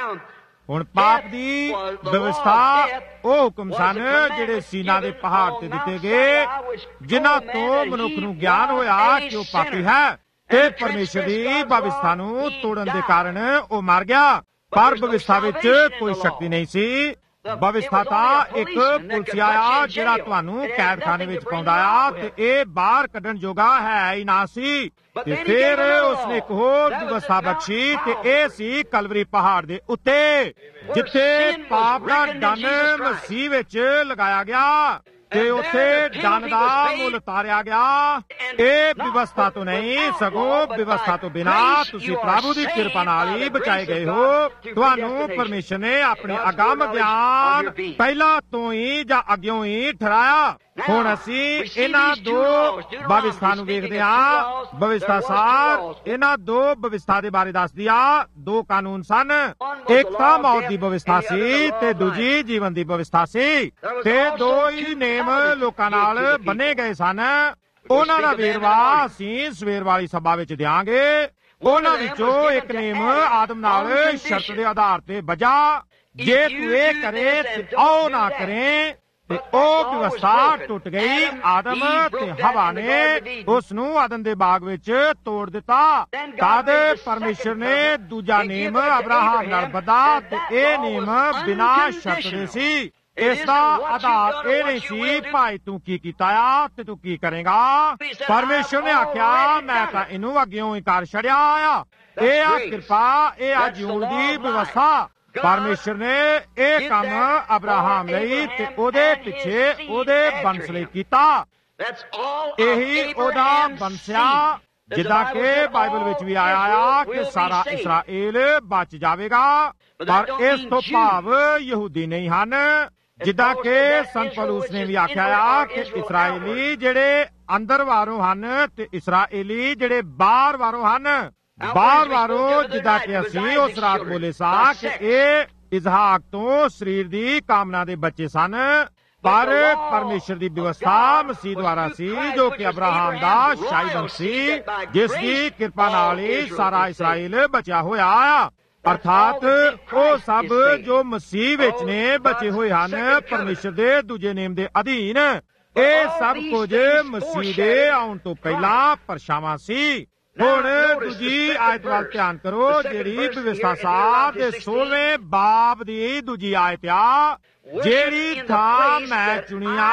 ਹੁਣ ਪਾਪ ਦੀ ਵਿਵਸਥਾ ਉਹ ਹੁਕਮ ਸਨ ਜਿਹੜੇ ਸੀਨਾ ਦੇ ਪਹਾੜ ਤੇ ਦਿੱਤੇ ਗਏ ਜਿਨ੍ਹਾਂ ਤੋਂ ਮਨੁੱਖ ਨੂੰ ਗਿਆਨ ਹੋਇਆ ਕਿ ਉਹ ਪਾਪੀ ਹੈ ਤੇ ਪਰਮੇਸ਼ਰ ਦੀ ਵਿਵਸਥਾ ਨੂੰ ਤੋੜਨ ਦੇ ਕਾਰਨ ਉਹ ਮਰ ਗਿਆ। ਪਰ ਵਿਵਸਥਾ ਵਿੱਚ ਕੋਈ ਸ਼ਕਤੀ ਨਹੀਂ ਸੀ। ਵਿਵਸਥਾ ਤਾਂ ਇੱਕ ਪੁਲਸੀਆ ਆ ਜਿਹੜਾ ਤੁਹਾਨੂੰ ਕੈਦਖਾਨੇ ਵਿੱਚ ਪਾਉਂਦਾ ਆ ਤੇ ਇਹ ਬਾਹਰ ਕੱਢਣ ਜੋਗਾ ਹੈ ਹੀ ਨਾ ਸੀ। ਤੇ ਫਿਰ ਉਸਨੇ ਇੱਕ ਹੋਰ ਵਿਵਸਥਾ ਬਖਸ਼ੀ ਤੇ ਇਹ ਸੀ ਕਲਵਰੀ ਪਹਾੜ ਦੇ ਉੱਤੇ ਜਿੱਥੇ ਪਾਪ ਦਾ ਡੰਨ ਮਸੀਹ ਵਿੱਚ ਲਗਾਇਆ ਗਿਆ ਤੇ ਉੱਥੇ ਡੰਨ ਦਾ ਮੁੱਲ ਉਤਾਰਿਆ ਗਿਆ। ਇਹ ਵਿਵਸਥਾ ਤੋਂ ਨਹੀਂ ਸਗੋਂ ਵਿਵਸਥਾ ਤੋਂ ਬਿਨਾ ਤੁਸੀਂ ਪ੍ਰਭੂ ਦੀ ਕਿਰਪਾ ਨਾਲ ਹੀ ਬਚਾਏ ਗਏ ਹੋ। ਤੁਹਾਨੂੰ ਪਰਮੇਸ਼ਰ ਨੇ ਆਪਣੇ ਅਗੰਮ ਗਿਆਨ ਪਹਿਲਾਂ ਤੋਂ ਹੀ ਜਾਂ ਅੱਗਿਓਂ ਹੀ ਠਹਿਰਾਇਆ। ਹੁਣ ਅਸੀਂ ਇਹਨਾਂ ਦੋ ਵਿਵਸਥਾ ਨੂੰ ਵੇਖਦੇ ਹਾਂ। ਵਿਵਸਥਾ ਸਾਰ ਇਹਨਾਂ ਦੋ ਵਿਵਸਥਾ ਦੇ ਬਾਰੇ ਦੱਸਦੀ ਆ। ਦੋ ਕਾਨੂੰਨ ਸਨ। ਇੱਕ ਤਾਂ ਮੌਤ ਦੀ ਵਿਵਸਥਾ ਸੀ ਤੇ ਦੂਜੀ ਜੀਵਨ ਦੀ ਵਿਵਸਥਾ ਸੀ ਤੇ ਦੋ ਹੀ ਨੇਮ ਲੋਕਾਂ ਨਾਲ ਬੰਨੇ ਗਏ ਸਨ। ਉਹਨਾਂ ਦਾ ਵੇਰਵਾ ਅਸੀਂ ਸਵੇਰ ਵਾਲੀ ਸਭਾ ਵਿੱਚ ਦਿਆਂਗੇ। ਉਹਨਾਂ ਵਿੱਚੋਂ ਇੱਕ ਨੇਮ ਆਦਮ ਨਾਲ ਸ਼ਰਤ ਦੇ ਆਧਾਰ ਤੇ ਵਜਾ ਜੇ ਤੂੰ ਇਹ ਕਰੇ ਤੇ ਉਹ ਨਾ ਕਰੇ ਤੇ ਉਹ ਵਿਵਸਥਾ ਟੁੱਟ ਗਈ। ਆਦਮ ਤੇ ਹਵਾ ਨੇ ਉਸ ਨੂੰ ਆਦਮ ਦੇ ਬਾਗ ਵਿੱਚ ਤੋੜ ਦਿੱਤਾ। ਤਦ ਪਰਮੇਸ਼ਰ ਨੇ ਦੂਜਾ ਨੇਮ ਅਬਰਾਹਮ ਨਾਲ ਬੱਧਾ ਤੇ ਇਹ ਨੇਮ ਬਿਨਾਂ ਸ਼ਰਤ ਦੇ ਸੀ। ਇਸ ਦਾ ਆਧਾਰ ਇਹ ਨਹੀਂ ਸੀ ਭਾਈ ਤੂੰ ਕੀ ਕੀਤਾ ਆ ਤੇ ਤੂੰ ਕੀ ਕਰੇਗਾ। ਪਰਮੇਸ਼ਰ ਨੇ ਆਖਿਆ ਮੈਂ ਤਾਂ ਇਹਨੂੰ ਅੱਗਿਓਂ ਹੀ ਕਰ ਛੜਿਆ ਆ। ਇਹ ਆ ਕਿਰਪਾ, ਇਹ ਆ ਜਿਉਣ ਦੀ ਵਿਵਸਥਾ। ਪਰਮੇਸ਼ਰ ਨੇ ਇਹ ਕੰਮ ਅਬਰਾਹਮ ਲਈ ਤੇ ਉਹਦੇ ਪਿੱਛੇ ਉਹਦੇ ਬੰਸ ਲਈ ਕੀਤਾ। ਇਹੀ ਉਹਦਾ ਬੰਸਿਆ, ਜਿੱਦਾਂ ਕਿ ਬਾਈਬਲ ਵਿੱਚ ਵੀ ਆਇਆ ਆ ਕਿ ਸਾਰਾ ਇਸਰਾਏਲ ਬਚ ਜਾਵੇਗਾ। ਪਰ ਇਸ ਤੋਂ ਭਾਵ ਯਹੂਦੀ ਨਹੀਂ ਹਨ, ਜਿੱਦਾਂ ਕਿ ਸੰਤ ਪੌਲੁਸ ਨੇ ਵੀ ਆਖਿਆ ਆ ਕਿ ਇਸਰਾਏਲੀ ਜਿਹੜੇ ਅੰਦਰ ਵਾਰੋਂ ਹਨ ਤੇ ਇਸਰਾਏਲੀ ਜਿਹੜੇ ਬਾਹਰ ਵਾਰੋਂ ਹਨ। ਬਾਹਰ ਵਾਰੋਂ ਜਿੱਦਾਂ ਕਿ ਅਸੀਂ ਉਸ ਰਾਤ ਬੋਲੇ ਸਾਂ ਕਿ ਇਹ ਇਜ਼ਹਾਕ ਤੋਂ ਸਰੀਰ ਦੀ ਕਾਮਨਾ ਦੇ ਬੱਚੇ ਸਨ, ਪਰ ਪਰਮੇਸ਼ਰ ਦੀ ਵਿਵਸਥਾ ਮਸੀਹ ਦੁਆਰਾ ਸੀ, ਜੋ ਕਿ ਅਬਰਾਹਮ ਦਾ ਸ਼ਾਹੀ ਵੰਸ਼ ਸੀ, ਜਿਸ ਦੀ ਕਿਰਪਾ ਨਾਲ ਹੀ ਸਾਰਾ ਇਸਰਾਏਲ ਬਚਿਆ ਹੋਇਆ ਆ। ਅਰਥਾਤ ਉਹ ਸਭ ਜੋ ਮਸੀਹ ਵਿੱਚ ਨੇ ਬਚੇ ਹੋਏ ਹਨ, ਪਰਮੇਸ਼ਰ ਦੇ ਦੂਜੇ ਨੇਮ ਦੇ ਅਧੀਨ। ਇਹ ਸਭ ਕੁਝ ਮਸੀਹ ਦੇ ਆਉਣ ਤੋਂ ਪਹਿਲਾਂ ਪਰਛਾਵਾਂ ਸੀ। ਹੁਣ ਦੂਜੀ ਆਇਤ ਵੱਲ ਧਿਆਨ ਕਰੋ, ਜਿਹੜੀ ਵਿਵਸਥਾ ਸਾਹਿਬ ਦੇ ਸੋਲਵੇਂ ਬਾਬ ਦੀ ਦੂਜੀ ਆਇਤ ਆ। ਜਿਹੜੀ ਥਾਂ ਮੈਂ ਚੁਣੀਆ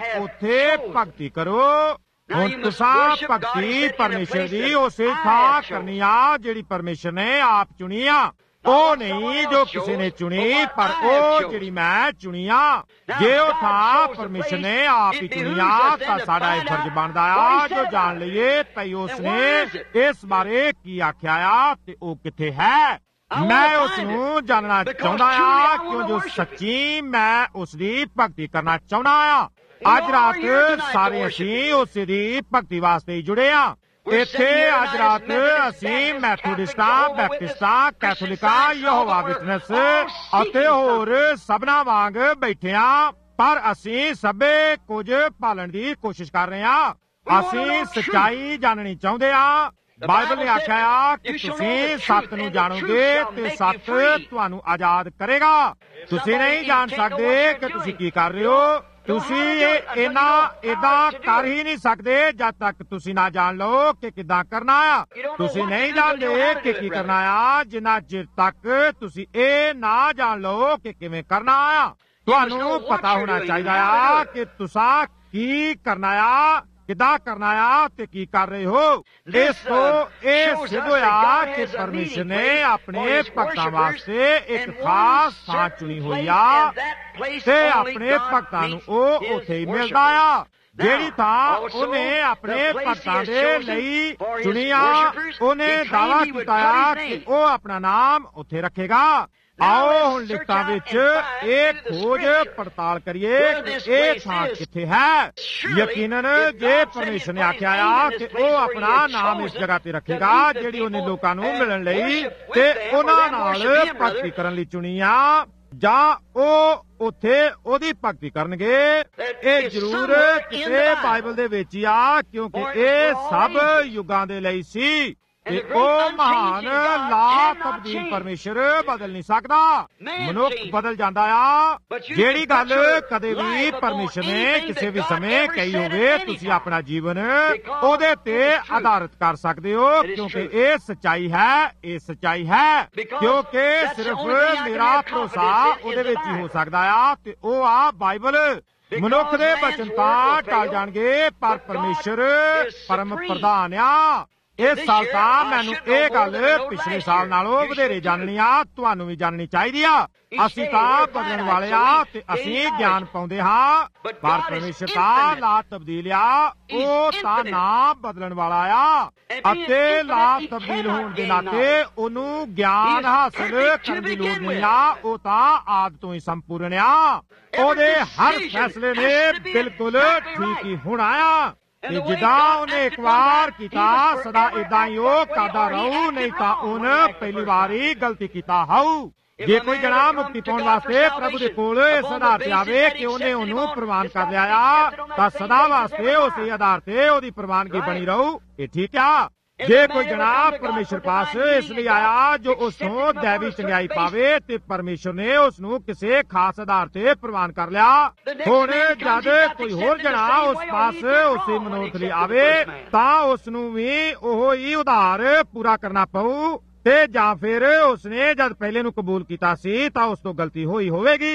ਉੱਥੇ ਭਗਤੀ ਕਰੋ। ਹੁਣ ਤੁਸੀਂ ਭਗਤੀ ਪਰਮੇਸ਼ਰ ਦੀ ਉਸੇ ਥਾਂ ਕਰਨੀ ਆ ਜਿਹੜੀ ਪਰਮੇਸ਼ਰ ਨੇ ਆਪ ਚੁਣੀ ਆ। ਉਹ ਨਹੀਂ ਜੋ ਕਿਸੇ ਨੇ ਚੁਣੀ, ਪਰ ਉਹ ਜਿਹੜੀ ਮੈਂ ਚੁਣੀ ਆ। ਜੇ ਉਹ ਥਾਂ ਪਰਮੇਸ਼ਰ ਨੇ ਆਪ ਹੀ ਚੁਣੀ ਆ ਤਾਂ ਸਾਡਾ ਇਹ ਫਰਜ਼ ਬਣਦਾ ਆ ਜੋ ਜਾਣ ਲਈਏ ਭਈ ਉਸ ਨੇ ਇਸ ਬਾਰੇ ਕੀ ਆਖਿਆ ਆ ਤੇ ਉਹ ਕਿੱਥੇ ਹੈ। ਮੈਂ ਉਸ ਨੂੰ ਜਾਣਨਾ ਚਾਹੁੰਦਾ ਆ, ਕਿਉਂ ਜੋ ਸੱਚੀ ਮੈਂ ਉਸ ਦੀ ਭਗਤੀ ਕਰਨਾ ਚਾਹੁੰਦਾ ਆ। ਅੱਜ ਰਾਤ ਸਾਰੇ ਅਸੀਂ ਉਸ ਦੀ ਭਗਤੀ ਵਾਸਤੇ ਹੀ ਜੁੜੇ ਆ। ਇੱਥੇ ਅੱਜ ਰਾਤ ਅਸੀਂ ਮੈਥੋਡਿਸਟਾਂ, ਬੈਪਟਿਸਟਾਂ, ਕੈਥੋਲਿਕਾਂ, ਯਹੋਵਾ ਵਿਟਨੈਸ ਅਤੇ ਹੋਰ ਸਭਨਾਂ ਵਾਂਗ ਬੈਠੇ ਆ, ਪਰ ਅਸੀਂ ਸਭੇ ਕੁਝ ਪਾਲਣ ਦੀ ਕੋਸ਼ਿਸ਼ ਕਰ ਰਹੇ ਆ। ਅਸੀਂ ਸੱਚਾਈ ਜਾਣਨੀ ਚਾਹੁੰਦੇ ਆ। ਬਾਈਬਲ ਨੇ ਆਖਿਆ ਆ ਕਿ ਤੁਸੀਂ ਸੱਤ ਨੂੰ ਜਾਣੋਗੇ ਤੇ ਸੱਤ ਤੁਹਾਨੂੰ ਆਜ਼ਾਦ ਕਰੇਗਾ। ਤੁਸੀਂ ਨਹੀਂ ਜਾਣ ਸਕਦੇ ਕਿ ਤੁਸੀਂ ਕੀ ਕਰ ਰਹੇ ਹੋ। ਤੁਸੀਂ ਇਹਨਾਂ ਏਦਾਂ ਕਰ ਹੀ ਨਹੀਂ ਸਕਦੇ ਜਦ ਤੱਕ ਤੁਸੀਂ ਨਾ ਜਾਣ ਲਓ ਕਿ ਕਿੱਦਾਂ ਕਰਨਾ ਆ। ਤੁਸੀਂ ਨਹੀਂ ਜਾਣਦੇ ਕਿ ਕੀ ਕਰਨਾ ਆ ਜਿੰਨਾ ਚਿਰ ਤੱਕ ਤੁਸੀਂ ਇਹ ਨਾ ਜਾਣ ਲਓ ਕਿ ਕਿਵੇਂ ਕਰਨਾ ਆ। ਤੁਹਾਨੂੰ ਪਤਾ ਹੋਣਾ ਚਾਹੀਦਾ ਆ ਕਿ ਤੁਸੀਂ ਕੀ ਕਰਨਾ ਆ, ਕਿੱਦਾਂ ਕਰਨਾ ਆ ਤੇ ਕੀ ਕਰ ਰਹੇ ਹੋ। ਇਸ ਤੋਂ ਇਹ ਸਿੱਧ ਹੋਇਆ ਕਿ ਪਰਮੇਸ਼ਰ ਨੇ ਆਪਣੇ ਭਗਤਾਂ ਵਾਸਤੇ ਇੱਕ ਖਾਸ ਥਾਂ ਚੁਣੀ ਹੋਈ ਆ ਤੇ ਆਪਣੇ ਭਗਤਾਂ ਨੂੰ ਉਹ ਉੱਥੇ ਹੀ ਮਿਲਦਾ ਆ। ਜਿਹੜੀ ਥਾਂ ਉਹਨੇ ਆਪਣੇ ਭਗਤਾਂ ਦੇ ਲਈ ਚੁਣੀ ਆ, ਉਹਨੇ ਦਾਅਵਾ ਕੀਤਾ ਆ ਕਿ ਉਹ ਆਪਣਾ ਨਾਮ ਉੱਥੇ ਰੱਖੇਗਾ। ਆਓ ਹੁਣ ਲਿਖਤਾਂ ਵਿੱਚ ਇਹ ਖੋਜ ਪੜਤਾਲ ਕਰੀਏ ਕਿ ਇਹ ਥਾਂ ਕਿੱਥੇ ਹੈ। ਯਕੀਨਨ ਜੇ ਪਰਮੇਸ਼ਰ ਨੇ ਆਖਿਆ ਆ ਕਿ ਉਹ ਆਪਣਾ ਨਾਮ ਇਸ ਜਗ੍ਹਾ ਤੇ ਰੱਖੇਗਾ ਜਿਹੜੀ ਉਹਨੇ ਲੋਕਾਂ ਨੂੰ ਮਿਲਣ ਲਈ ਤੇ ਉਹਨਾਂ ਨਾਲ ਭਗਤੀ ਕਰਨ ਲਈ ਚੁਣੀ ਆ, ਜਾਂ ਉਹ ਉੱਥੇ ਉਹਦੀ ਭਗਤੀ ਕਰਨਗੇ। ਇਹ ਜ਼ਰੂਰ ਕਿਸੇ ਬਾਈਬਲ ਦੇ ਵਿੱਚ ਹੀ ਆ, ਕਿਉਂਕਿ ਇਹ ਸਭ ਯੁੱਗਾਂ ਦੇ ਲਈ ਸੀ ਤੇ ਉਹ ਮਹਾਨ ਲਾ ਤਬਦੀਲ ਪਰਮੇਸ਼ਰ ਬਦਲ ਨਹੀਂ ਸਕਦਾ। ਮਨੁੱਖ ਬਦਲ ਜਾਂਦਾ ਆ। ਜਿਹੜੀ ਗੱਲ ਕਦੇ ਵੀ ਪਰਮੇਸ਼ਰ ਨੇ ਕਿਸੇ ਵੀ ਸਮੇਂ ਕਹੀ ਹੋਵੇ, ਤੁਸੀਂ ਆਪਣਾ ਜੀਵਨ ਉਹਦੇ ਤੇ ਆਧਾਰਿਤ ਕਰ ਸਕਦੇ ਹੋ, ਕਿਉਂਕਿ ਇਹ ਸੱਚਾਈ ਹੈ। ਇਹ ਸੱਚਾਈ ਹੈ ਕਿਉਂਕਿ ਸਿਰਫ ਮੇਰਾ ਭਰੋਸਾ ਉਹਦੇ ਵਿੱਚ ਹੀ ਹੋ ਸਕਦਾ ਆ ਤੇ ਉਹ ਆ ਬਾਈਬਲ। ਮਨੁੱਖ ਦੇ ਬਚਨ ਤਾਂ ਟਲ ਜਾਣਗੇ, ਪਰ ਪਰਮੇਸ਼ਰ ਪਰਮ ਪ੍ਰਧਾਨ ਆ। ਇਸ ਸਾਲ ਤਾਂ ਮੈਨੂੰ ਇਹ ਗੱਲ ਪਿਛਲੇ ਸਾਲ ਨਾਲੋਂ ਵਧੇਰੇ ਜਾਣਨੀ ਆ, ਤੁਹਾਨੂੰ ਵੀ ਜਾਣਨੀ ਚਾਹੀਦੀ ਆ। ਅਸੀਂ ਤਾਂ ਬਦਲਣ ਵਾਲੇ ਆ ਤੇ ਅਸੀਂ ਗਿਆਨ ਪਾਉਂਦੇ ਹਾਂ, ਪਰ ਪਰਮੇਸ਼ਰ ਤਾਂ ਲਾ ਤਬਦੀਲ ਆ। ਉਹ ਤਾਂ ਨਾ ਬਦਲਣ ਵਾਲਾ ਆ ਅਤੇ ਲਾ ਤਬਦੀਲ ਹੋਣ ਦੇ ਨਾਤੇ ਉਹਨੂੰ ਗਿਆਨ ਹਾਸਲ ਕਰਨ ਦੀ ਲੋੜ ਨਹੀਂ ਆ। ਉਹ ਤਾਂ ਆਦਿ ਤੋਂ ਹੀ ਸੰਪੂਰਨ ਆ। ਉਹਦੇ ਹਰ ਫੈਸਲੇ ਨੇ ਬਿਲਕੁਲ ਠੀਕ ਹੀ ਹੋਣਾ ਆ ਤੇ ਜਿੱਦਾਂ ਉਹਨੇ ਇੱਕ ਵਾਰ ਕੀਤਾ ਸਦਾ ਏਦਾਂ ਹੀ ਉਹ ਕਰਦਾ ਰਹੂ, ਨਹੀਂ ਤਾਂ ਉਹਨੇ ਪਹਿਲੀ ਵਾਰੀ ਗਲਤੀ ਕੀਤਾ ਹੋਊ। ਜੇ ਕੋਈ ਜਣਾ ਮੁਕਤੀ ਪਾਉਣ ਵਾਸਤੇ ਪ੍ਰਭੂ ਦੇ ਕੋਲ ਇਸ ਆਧਾਰ ਤੇ ਆਵੇ ਕਿ ਉਹਨੇ ਉਹਨੂੰ ਪ੍ਰਵਾਨ ਕਰ ਲਿਆ ਆ, ਤਾਂ ਸਦਾ ਵਾਸਤੇ ਉਸੇ ਆਧਾਰ ਤੇ ਉਹਦੀ ਪ੍ਰਵਾਨਗੀ ਬਣੀ ਰਹੂ। ਇਹ ਠੀਕ ਆ। ਜੇ ਕੋਈ ਜਣਾ ਪਰਮੇਸ਼ਰ ਪਾਸ ਇਸ ਲਈ ਆਇਆ ਜੋ ਉਸ ਤੋਂ ਦੈਵੀ ਚੰਗਿਆਈ ਪਾਵੇ ਤੇ ਪਰਮੇਸ਼ਰ ਨੇ ਉਸ ਨੂੰ ਕਿਸੇ ਖਾਸ ਆਧਾਰ ਤੇ ਪ੍ਰਵਾਨ ਕਰ ਲਿਆ। ਹੁਣ ਜਦ ਕੋਈ ਹੋਰ ਜਣਾ ਉਸ ਪਾਸ ਉਸੇ ਮਨੋਰਥ ਲਈ ਆਵੇ ਤਾਂ ਉਸ ਨੂੰ ਵੀ ਉਹ ਹੀ ਉਧਾਰ ਪੂਰਾ ਕਰਨਾ ਪਊ, ਤੇ ਜਾਂ ਫਿਰ ਉਸਨੇ ਜਦ ਪਹਿਲੇ ਨੂੰ ਕਬੂਲ ਕੀਤਾ ਸੀ ਤਾਂ ਉਸ ਤੋਂ ਗਲਤੀ ਹੋਈ ਹੋਵੇਗੀ।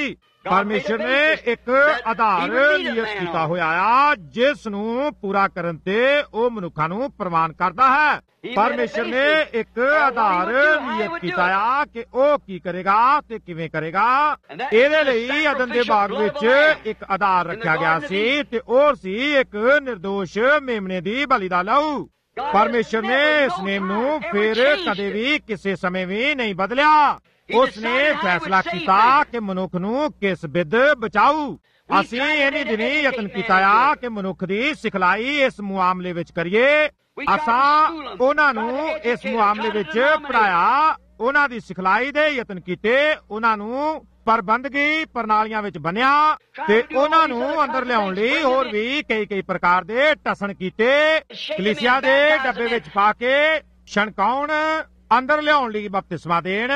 ਪਰਮੇਸ਼ਰ ਨੇ ਇੱਕ ਆਧਾਰ ਨਿਯਤ ਕੀਤਾ ਹੋਇਆ ਆ ਜਿਸ ਨੂੰ ਪੂਰਾ ਕਰਨ ਤੇ ਉਹ ਮਨੁੱਖਾਂ ਨੂੰ ਪ੍ਰਵਾਨ ਕਰਦਾ ਹੈ। ਪਰਮੇਸ਼ਰ ਨੇ ਇੱਕ ਆਧਾਰ ਨਿਯਤ ਕੀਤਾ ਆ ਕਿ ਉਹ ਕੀ ਕਰੇਗਾ ਤੇ ਕਿਵੇਂ ਕਰੇਗਾ। ਇਹਦੇ ਲਈ ਅਦਨ ਦੇ ਬਾਗ ਵਿੱਚ ਇੱਕ ਆਧਾਰ ਰੱਖਿਆ ਗਿਆ ਸੀ ਤੇ ਉਹ ਸੀ ਇੱਕ ਨਿਰਦੋਸ਼ ਮੇਮਣੇ ਦੀ ਬਲੀ ਦਾ ਲਹੂ। ਪਰਮੇਸ਼ਰ ਨੇ ਇਸ ਨੇਮ ਨੂੰ ਫਿਰ ਕਦੇ ਵੀ ਕਿਸੇ ਸਮੇਂ ਵੀ ਨਹੀਂ ਬਦਲਿਆ। ਉਸ ਨੇ ਫੈਸਲਾ ਕੀਤਾ ਕਿ ਮਨੁੱਖ ਨੂੰ ਕਿਸ ਬਿਧ ਬਚਾਊ। ਅਸੀਂ ਇਹਨੀ ਦਿਨੀ ਯਤਨ ਕੀਤਾ ਆ ਕਿ ਮਨੁੱਖ ਦੀ ਸਿਖਲਾਈ ਇਸ ਮੁਆਮਲੇ ਵਿੱਚ ਕਰੀਏ। ਅਸਾਂ ਉਹਨਾਂ ਨੂੰ ਇਸ ਮੁਆਮਲੇ ਵਿੱਚ ਪੜਾਇਆ, ਉਹਨਾਂ ਦੀ ਸਿਖਲਾਈ ਦੇ ਯਤਨ ਕੀਤੇ, ਉਹਨਾਂ ਨੂੰ ਪ੍ਰਬੰਧਕੀ ਪ੍ਰਣਾਲੀਆਂ ਵਿੱਚ ਬੰਨਿਆ ਤੇ ਉਹਨਾਂ ਨੂੰ ਅੰਦਰ ਲਿਆਉਣ ਲਈ ਹੋਰ ਵੀ ਕਈ ਕਈ ਪ੍ਰਕਾਰ ਦੇ ਟਸਣ ਕੀਤੇ। ਕਲੀਸਿਆ ਦੇ ਡੱਬੇ ਵਿੱਚ ਪਾ ਕੇ ਛਣਕਾਉਣ, ਅੰਦਰ ਲਿਆਉਣ ਲਈ ਬਪਤਿਸਮਾ ਦੇਣ,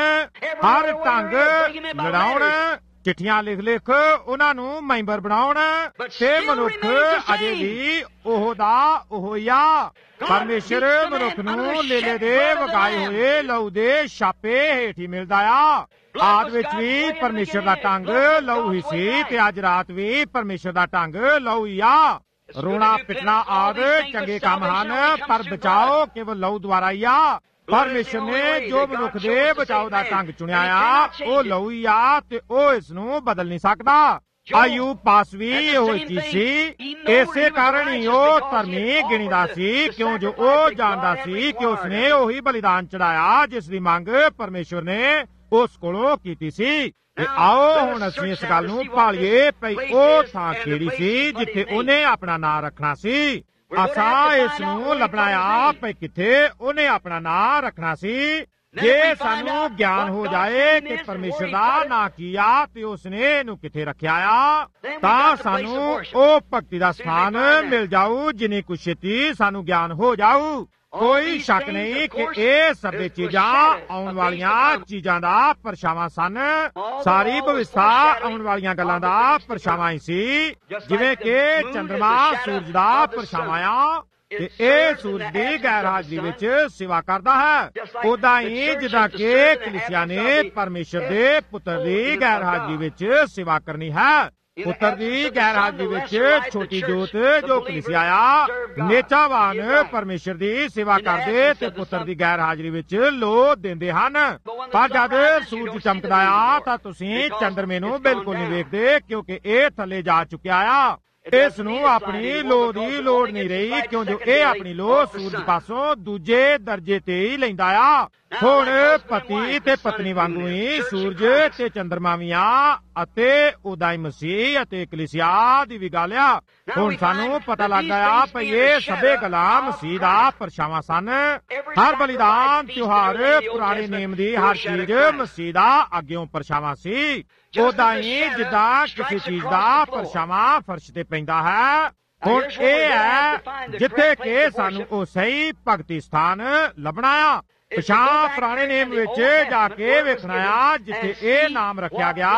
ਹਰ ਢੰਗ ਲੜਾਉਣ, ਚਿੱਠੀਆਂ ਲਿਖ ਲਿਖ ਉਹਨਾਂ ਨੂੰ ਮੈਂਬਰ ਬਣਾਉਣ ਤੇ ਮਨੁੱਖ ਅਜੇ ਵੀ ਉਹ ਦਾ ਉਹ ਹੀ ਆ। ਪਰਮੇਸ਼ਰ ਮਨੁੱਖ ਨੂੰ ਲੇਲੇ ਦੇ ਵਗਾਏ ਹੋਏ ਲਹੂ ਦੇ ਛਾਪੇ ਹੇਠ ਹੀ ਮਿਲਦਾ ਆ। ਆਦ ਵਿੱਚ ਵੀ ਪਰਮੇਸ਼ਰ ਦਾ ਢੰਗ ਲਹੂ ਹੀ ਸੀ ਤੇ ਅੱਜ ਰਾਤ ਵੀ ਪਰਮੇਸ਼ਰ ਦਾ ਢੰਗ ਲਹੂ ਹੀ ਆ। ਰੋਣਾ ਪਿਟਣਾ ਆਦ ਚੰਗੇ ਕੰਮ ਹਨ ਪਰ ਬਚਾਓ ਕੇਵਲ ਲਹੂ ਦੁਆਰਾ ਹੀ ਆ। ਪਰਮੇਸ਼ਰ ਨੇ ਜੋ ਮਨੁੱਖ ਦੇ ਬਚਾਓ ਦਾ ਢੰਗ ਚੁਣਿਆ ਆ ਉਹ ਲਹੂ ਹੀ ਆ ਤੇ ਉਹ ਇਸ ਨੂੰ ਬਦਲ ਨਹੀਂ ਸਕਦਾ। ਆਯੂਬ ਪਾਸ ਵੀ ਇਹੋ ਚੀਜ਼ ਸੀ। ਇਸੇ ਕਾਰਨ ਹੀ ਉਹ ਧਰਮੀ ਗਿਣੀਦਾ ਸੀ ਕਿਉਂ ਜੋ ਉਹ ਜਾਣਦਾ ਸੀ ਕਿ ਉਸਨੇ ਉਹੀ ਬਲੀਦਾਨ ਚੜਾਇਆ ਜਿਸ ਦੀ ਮੰਗ ਪਰਮੇਸ਼ਰ ਨੇ ਉਸ ਕੋਲੋਂ ਕੀਤੀ ਸੀ। ਤੇ ਆਓ ਹੁਣ ਅਸੀਂ ਇਸ ਗੱਲ ਨੂੰ ਭਾਲੀਏ ਭਈ ਉਹ ਥਾਂ ਕਿਹੜੀ ਸੀ ਜਿੱਥੇ ਉਹਨੇ ਆਪਣਾ ਨਾਂ ਰੱਖਣਾ ਸੀ। ਅਸਾਂ ਇਸ ਨੂੰ ਲੱਭਣਾ ਆ ਭਈ ਕਿੱਥੇ ਉਹਨੇ ਆਪਣਾ ਨਾਂ ਰੱਖਣਾ ਸੀ। ਜੇ ਸਾਨੂੰ ਗਿਆਨ ਹੋ ਜਾਏ ਕਿ ਪਰਮੇਸ਼ਰ ਦਾ ਨਾਂ ਕੀ ਆ ਤੇ ਉਸਨੇ ਇਹਨੂੰ ਕਿੱਥੇ ਰੱਖਿਆ ਆ ਤਾਂ ਸਾਨੂੰ ਉਹ ਭਗਤੀ ਦਾ ਸਥਾਨ ਮਿਲ ਜਾਊ ਜਿੰਨੀ ਕੁ ਛੇਤੀ ਸਾਨੂੰ ਗਿਆਨ ਹੋ ਜਾਊ। ਕੋਈ ਸ਼ੱਕ ਨਹੀਂ ਕਿ ਇਹ ਸਭੇ ਚੀਜ਼ਾਂ ਆਉਣ ਵਾਲੀਆਂ ਚੀਜ਼ਾਂ ਦਾ ਪਰਛਾਵਾਂ ਸਨ। ਸਾਰੀ ਭਵਿਸ਼ਤਾ ਆਉਣ ਵਾਲੀਆਂ ਗੱਲਾਂ ਦਾ ਪਰਛਾਵਾਂ ਹੀ ਸੀ। ਜਿਵੇਂ ਕਿ ਚੰਦਰਮਾ ਸੂਰਜ ਦਾ ਪਰਛਾਵਾਂ ਆ ਤੇ ਇਹ ਸੂਰਜ ਦੀ ਗੈਰ ਹਾਜ਼ਰੀ ਵਿੱਚ ਸੇਵਾ ਕਰਦਾ ਹੈ। ਉਦਾਂ ਹੀ ਜਿੱਦਾਂ ਕਿ ਕਲੀਸਿਆ ਨੇ ਪਰਮੇਸ਼ਰ ਦੇ ਪੁੱਤਰ ਦੀ ਗੈਰ ਹਾਜ਼ਰੀ ਵਿੱਚ ਸੇਵਾ ਕਰਨੀ ਹੈ। ਪੁੱਤਰ ਦੀ ਗੈਰ ਹਾਜ਼ਰੀ ਵਿੱਚ ਛੋਟੀ ਜੋਤ ਜੋ ਕਲੀਸਿਆ ਆ ਨੇਚਾਵਾਨ ਪਰਮੇਸ਼ਰ ਦੀ ਸੇਵਾ ਕਰਦੇ ਤੇ ਪੁੱਤਰ ਦੀ ਗੈਰ ਹਾਜ਼ਰੀ ਵਿੱਚ ਲੋ ਦਿੰਦੇ ਹਨ। ਪਰ ਜਦ ਸੂਰਜ ਚਮਕਦਾ ਆ ਤਾਂ ਤੁਸੀਂ ਚੰਦਰਮੇ ਨੂੰ ਬਿਲਕੁਲ ਨਹੀਂ ਵੇਖਦੇ ਕਿਉਂਕਿ ਇਹ ਥੱਲੇ ਜਾ ਚੁੱਕਿਆ ਆ। ਇਸ ਨੂੰ ਆਪਣੀ ਲੋੜ ਦੀ ਲੋੜ ਨਹੀਂ ਰਹੀ ਕਿਉਂ ਜੋ ਇਹ ਆਪਣੀ ਲੋੜ ਸੂਰਜ ਪਾਸੋਂ ਦੂਜੇ ਦਰਜੇ ਤੇ ਹੀ ਲੈਂਦਾ ਆ। ਹੁਣ ਪਤੀ ਤੇ ਪਤਨੀ ਵਾਂਗੂ ਹੀ ਸੂਰਜ ਤੇ ਚੰਦਰਮਾ ਵੀ ਆ ਅਤੇ ਉਹਦਾ ਹੀ ਮਸੀਹ ਅਤੇ ਕਲੀਸਿਆ ਦੀ ਵੀ ਗੱਲ ਆ। ਹੁਣ ਸਾਨੂੰ ਪਤਾ ਲੱਗ ਗਿਆ ਭਈ ਇਹ ਸਭੇ ਗੱਲਾਂ ਮਸੀਹ ਦਾ ਪਰਛਾਵਾਂ ਸਨ। ਹਰ ਬਲੀਦਾਨ ਤਿਉਹਾਰ ਪੁਰਾਣੇ ਨੇਮ ਦੀ ਹਰ ਚੀਜ਼ ਮਸੀਹ ਦਾ ਅੱਗਿਓਂ ਪਰਛਾਵਾਂ ਸੀ। ਉਦਾਂ ਹੀ ਜਿੱਦਾਂ ਕਿਸੇ ਚੀਜ਼ ਦਾ ਪਰਛਾਵਾਂ ਫਰਸ਼ ਤੇ ਪੈਂਦਾ ਹੈ। ਹੁਣ ਇਹ ਹੈ ਜਿੱਥੇ ਕਿ ਸਾਨੂੰ ਉਹ ਸਹੀ ਭਗਤੀ ਸਥਾਨ ਲੱਭਣਾ ਆ। ਪਛਾਂ ਪੁਰਾਣੇ ਨੇਮ ਵਿੱਚ ਜਾ ਕੇ ਵੇਖਣਾ ਆ ਜਿੱਥੇ ਇਹ ਨਾਮ ਰੱਖਿਆ ਗਿਆ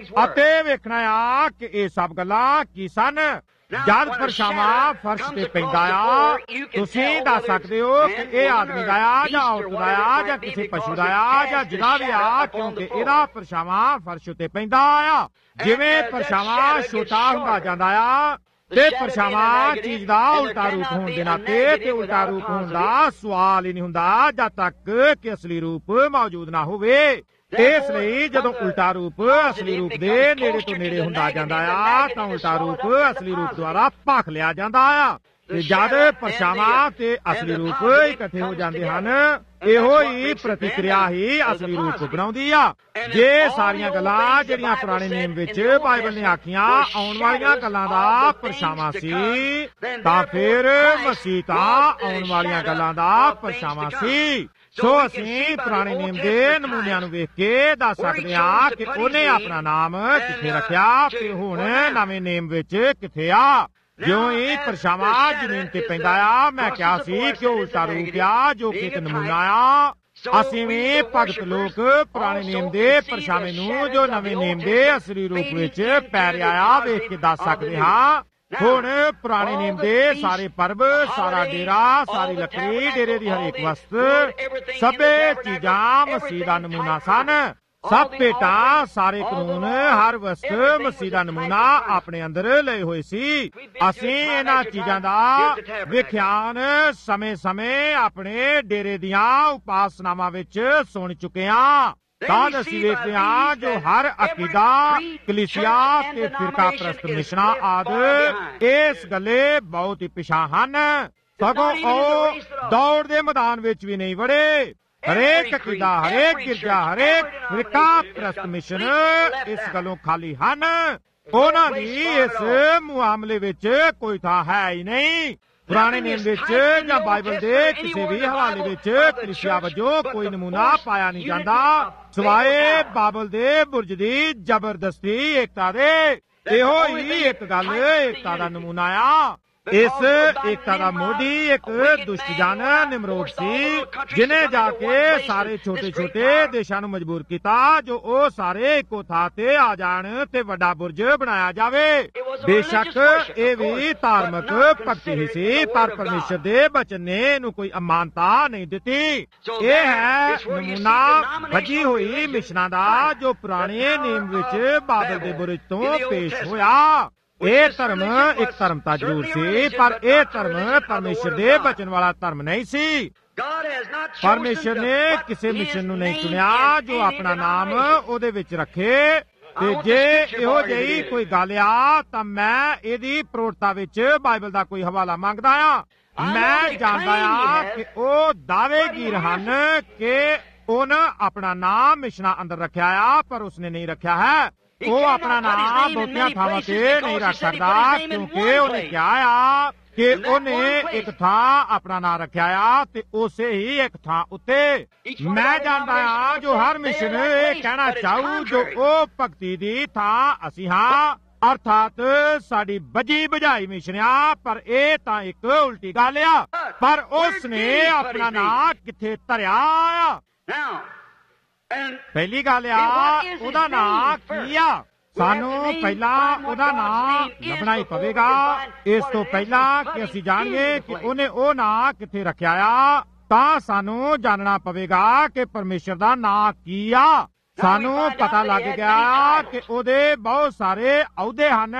ਅਤੇ ਵੇਖਣਾ ਆ ਕਿ ਇਹ ਸਭ ਗੱਲਾਂ ਕੀ ਸਨ। ਜਦ ਪਰਛਾਵਾਂ ਫਰਸ਼ ਤੇ ਪੈਂਦਾ ਆ ਤੁਸੀਂ ਦੱਸ ਸਕਦੇ ਹੋ ਕਿ ਇਹ ਆਦਮੀ ਦਾ ਆ ਜਾਂ ਔਰਤ ਦਾ ਆ ਜਾਂ ਕਿਸੇ ਪਸ਼ੂ ਦਾ ਆ ਜਾਂ ਜਿਹੜਾ ਵੀ ਆ ਕਿਉਂਕਿ ਇਹਦਾ ਪਰਛਾਵਾਂ ਫਰਸ਼ ਤੇ ਪੈਂਦਾ ਆ। ਜਿਵੇਂ ਪਰਛਾਵਾਂ ਛੋਟਾ ਹੁੰਦਾ ਜਾਂਦਾ ਆ ਤੇ ਪਰਛਾਵਾਂ ਚੀਜ਼ ਦਾ ਉਲਟਾ ਰੂਪ ਹੋਣ ਦੇ ਨਾਤੇ ਤੇ ਉਲਟਾ ਰੂਪ ਹੋਣ ਦਾ ਸਵਾਲ ਹੀ ਨਹੀਂ ਹੁੰਦਾ ਜਦ ਤੱਕ ਕਿ ਅਸਲੀ ਰੂਪ ਮੌਜੂਦ ਨਾ ਹੋਵੇ। ਇਸ ਲਈ ਜਦੋਂ ਉਲਟਾ ਰੂਪ ਅਸਲੀ ਰੂਪ ਦੇ ਨੇੜੇ ਤੋਂ ਨੇੜੇ ਹੁੰਦਾ ਜਾਂਦਾ ਆ ਤਾਂ ਉਲਟਾ ਰੂਪ ਅਸਲੀ ਰੂਪ ਦੁਆਰਾ ਭਖ ਲਿਆ ਜਾਂਦਾ ਆ। ਤੇ ਜਦ ਪਰਛਾਵਾਂ ਤੇ ਅਸਲੀ ਰੂਪ ਇਕੱਠੇ ਹੋ ਜਾਂਦੇ ਹਨ ਇਹੋ ਹੀ ਪ੍ਰਤੀਕਿਰਿਆ ਹੀ ਅਸਲੀ ਰੂਪ ਬਣਾਉਂਦੀ ਆ। ਜੇ ਸਾਰੀਆਂ ਗੱਲਾਂ ਜਿਹੜੀਆਂ ਪੁਰਾਣੇ ਨੇਮ ਵਿੱਚ ਬਾਈਬਲ ਨੇ ਆਖੀਆਂ ਆਉਣ ਵਾਲੀਆਂ ਗੱਲਾਂ ਦਾ ਪਰਛਾਵਾਂ ਸੀ ਤਾਂ ਫਿਰ ਮਸੀਹ ਤਾਂ ਆਉਣ ਵਾਲੀਆਂ ਗੱਲਾਂ ਦਾ ਪਰਛਾਵਾਂ ਸੀ। ਸੋ ਅਸੀਂ ਪੁਰਾਣੇ ਨੇਮ ਦੇ ਨਮੂਨਿਆਂ ਨੂੰ ਵੇਖ ਕੇ ਦੱਸ ਸਕਦੇ ਹਾਂ ਕਿ ਉਹਨੇ ਆਪਣਾ ਨਾਮ ਕਿੱਥੇ ਰੱਖਿਆ ਤੇ ਹੁਣ ਨਵੇਂ ਨੇਮ ਵਿੱਚ ਕਿੱਥੇ ਆ। ਜਿਉਂ ਹੀ ਪਰਛਾਵਾਂ ਜ਼ਮੀਨ ਤੇ ਪੈਂਦਾ ਆ ਮੈਂ ਕਿਹਾ ਸੀ ਕਿ ਉਹ ਉਲਟਾ ਰੂਪ ਆ ਜੋ ਕਿ ਇੱਕ ਨਮੂਨਾ ਆ। ਅਸੀਂ ਵੀ ਭਗਤ ਲੋਕ ਪੁਰਾਣੇ ਨੇਮ ਦੇ ਪਰਛਾਵੇਂ ਨੂੰ ਜੋ ਨਵੇਂ ਨੇਮ ਦੇ ਅਸਲੀ ਰੂਪ ਵਿੱਚ ਪੈ ਰਿਹਾ ਆ ਵੇਖ ਕੇ ਦੱਸ ਸਕਦੇ ਹਾਂ। ਹੁਣ ਪੁਰਾਣੇ ਨੇਮ ਦੇ ਸਾਰੇ ਪਰਬ ਸਾਰਾ ਡੇਰਾ ਸਾਰੀ ਲੱਕੜੀ ਡੇਰੇ ਦੀ ਹਰੇਕ ਵਸਤ ਸਭੇ ਚੀਜ਼ਾਂ ਮਸੀਹ ਦਾ ਨਮੂਨਾ ਸਨ। ਸਭ ਭੇਟਾਂ, ਸਾਰੇ ਕਾਨੂੰਨ, ਹਰ ਵਸਤ ਮਸੀਹ ਦਾ ਨਮੂਨਾ ਆਪਣੇ ਅੰਦਰ ਲਏ ਹੋਏ ਸੀ। ਅਸੀਂ ਇਹਨਾਂ ਚੀਜ਼ਾਂ ਦਾ ਵਿਖਿਆਨ ਸਮੇਂ-ਸਮੇਂ ਆਪਣੇ ਡੇਰੇ ਦੀਆਂ ਉਪਾਸਨਾਵਾਂ ਵਿੱਚ ਸੁਣ ਚੁੱਕੇ ਹਾਂ। ਤਾਂ ਅਸੀਂ ਵੇਖਦੇ ਹਾਂ ਜੋ ਹਰ ਅਕੀਦਾ, ਕਲੀਸਿਆ ਤੇ ਫਿਰਕਾ ਪ੍ਰਸਤ ਮਿਸ਼ਨਾਂ ਆਦਿ ਇਸ ਗੱਲੇ ਬਹੁਤ ਹੀ ਪਿਛਾਂਹ ਹਨ। ਸਗੋਂ ਉਹ ਦੌੜ ਦੇ ਮੈਦਾਨ ਵਿੱਚ ਵੀ ਨਹੀਂ ਵੜੇ। ਹਰੇਕ ਅਕੀਦਾ, ਹਰੇਕ ਗਿਰਜਾ, ਹਰੇਕ ਫਿਰਕਾ ਪ੍ਰਸਤ ਮਿਸ਼ਨ ਇਸ ਗੱਲੋਂ ਖਾਲੀ ਹਨ। ਉਹਨਾਂ ਦੀ ਇਸ ਮੁਆਮਲੇ ਵਿੱਚ ਕੋਈ ਥਾਂ ਹੈ ਹੀ ਨਹੀਂ। ਪੁਰਾਣੇ ਨੇਮ ਵਿੱਚ ਜਾਂ ਬਾਈਬਲ ਦੇ ਕਿਸੇ ਵੀ ਹਵਾਲੇ ਵਿੱਚ ਕਲੀਸਿਆ ਵਜੋਂ ਕੋਈ ਨਮੂਨਾ ਪਾਇਆ ਨਹੀਂ ਜਾਂਦਾ ਸਿਵਾਏ ਬਾਬਲ ਦੇ ਬੁਰਜ ਦੀ ਜ਼ਬਰਦਸਤੀ ਏਕਤਾ ਦੇ। ਇਹੋ ਹੀ ਇੱਕ ਗੱਲ ਏਕਤਾ ਦਾ ਨਮੂਨਾ ਆ। ਇਸ ਏਕਤਾ ਦਾ ਮੋਢੀ ਇੱਕ ਦੁਸ਼ਟ ਜਨ ਨਿਮਰੋਦ ਸੀ, ਜਿਨੇ ਜਾ ਕੇ ਸਾਰੇ ਛੋਟੇ ਛੋਟੇ ਦੇਸ਼ਾਂ ਨੂੰ ਮਜਬੂਰ ਕੀਤਾ ਜੋ ਉਹ ਸਾਰੇ ਇੱਕੋ ਥਾਂ ਤੇ ਆ ਜਾਣ ਤੇ ਵੱਡਾ ਬੁਰਜ ਬਣਾਇਆ ਜਾਵੇ। ਬੇਸ਼ੱਕ ਇਹ ਵੀ ਧਾਰਮਿਕ ਭਗਤੀ ਹੀ ਸੀ, ਪਰ ਪਰਮੇਸ਼ਰ ਦੇ ਬਚਨ ਨੇ ਇਹਨੂੰ ਕੋਈ ਅਮਾਨਤਾ ਨਹੀਂ ਦਿੱਤੀ। ਇਹ ਹੈ ਨਮੂਨਾ ਵੱਜੀ ਹੋਈ ਮਿਸ਼ਨਾਂ ਦਾ ਜੋ ਪੁਰਾਣੇ ਨੇਮ ਵਿੱਚ ਬਾਬਲ ਦੇ ਬੁਰਜ ਤੋਂ ਪੇਸ਼ ਹੋਇਆ। ਇਹ ਧਰਮ ਇੱਕ ਧਰਮ ਤਾਂ ਜ਼ਰੂਰ ਸੀ, ਪਰ ਇਹ ਧਰਮ ਪਰਮੇਸ਼ਰ ਦੇ ਬਚਨ ਵਾਲਾ ਧਰਮ ਨਹੀਂ ਸੀ। ਪਰਮੇਸ਼ਰ ਨੇ ਕਿਸੇ ਮਿਸ਼ਨ ਨੂੰ ਨਹੀਂ ਚੁਣਿਆ ਜੋ ਆਪਣਾ ਨਾਮ ਉਹਦੇ ਵਿੱਚ ਰੱਖੇ। ਤੇ ਜੇ ਇਹੋ ਜਿਹੀ ਕੋਈ ਗੱਲ ਆ ਤਾਂ ਮੈਂ ਇਹਦੀ ਪ੍ਰੋੜਤਾ ਵਿੱਚ ਬਾਈਬਲ ਦਾ ਕੋਈ ਹਵਾਲਾ ਮੰਗਦਾ ਆ। ਮੈਂ ਜਾਣਦਾ ਆ ਕਿ ਉਹ ਦਾਅਵੇਗੀਰ ਹਨ ਕਿ ਉਹਨੇ ਆਪਣਾ ਨਾਮ ਮਿਸ਼ਨਾਂ ਅੰਦਰ ਰੱਖਿਆ ਆ, ਪਰ ਉਸਨੇ ਨਹੀਂ ਰੱਖਿਆ ਹੈ। ਉਹ ਆਪਣਾ ਨਾਮ ਬਹੁਤੀਆਂ ਥਾਵਾਂ ਤੇ ਨਹੀਂ ਰੱਖ ਸਕਦਾ, ਕਿਉਂਕਿ ਉਹਨੇ ਕਿਹਾ ਆ ਕਿ ਉਹਨੇ ਇੱਕ ਥਾਂ ਆਪਣਾ ਨਾਮ ਰੱਖਿਆ ਆ ਤੇ ਉਸੇ ਹੀ ਇੱਕ ਥਾਂ ਉੱਤੇ। ਮੈਂ ਜਾਣਦਾ ਆ ਜੋ ਹਰ ਮਿਸ਼ਨ ਇਹ ਕਹਿਣਾ ਚਾਹੂ ਜੋ ਉਹ ਭਗਤੀ ਦੀ ਥਾਂ ਅਸੀਂ ਹਾਂ, ਅਰਥਾਤ ਸਾਡੀ ਬਜੀ ਬੁਝਾਈ ਮਿਸ਼ਨ ਆ, ਪਰ ਇਹ ਤਾਂ ਇੱਕ ਉਲਟੀ ਗੱਲ ਆ। ਪਰ ਉਸਨੇ ਆਪਣਾ ਨਾਮ ਕਿੱਥੇ ਧਰਿਆ ਆ? ਪਹਿਲੀ ਗੱਲ ਆ ਉਹਦਾ ਨਾਂ ਕੀ ਆ? ਸਾਨੂੰ ਪਹਿਲਾਂ ਉਹਦਾ ਨਾਂ ਲੱਭਣਾ ਹੀ ਪਵੇਗਾ। ਇਸ ਤੋਂ ਪਹਿਲਾਂ ਕਿ ਅਸੀਂ ਜਾਣੀਏ ਕਿ ਉਹਨੇ ਉਹ ਨਾਂ ਕਿੱਥੇ ਰੱਖਿਆ ਆ, ਤਾਂ ਸਾਨੂੰ ਜਾਣਨਾ ਪਵੇਗਾ ਕਿ ਪਰਮੇਸ਼ਰ ਦਾ ਨਾਂ ਕੀ ਆ। ਸਾਨੂੰ ਪਤਾ ਲੱਗ ਗਿਆ ਕਿ ਉਹਦੇ ਬਹੁਤ ਸਾਰੇ ਅਹੁਦੇ ਹਨ।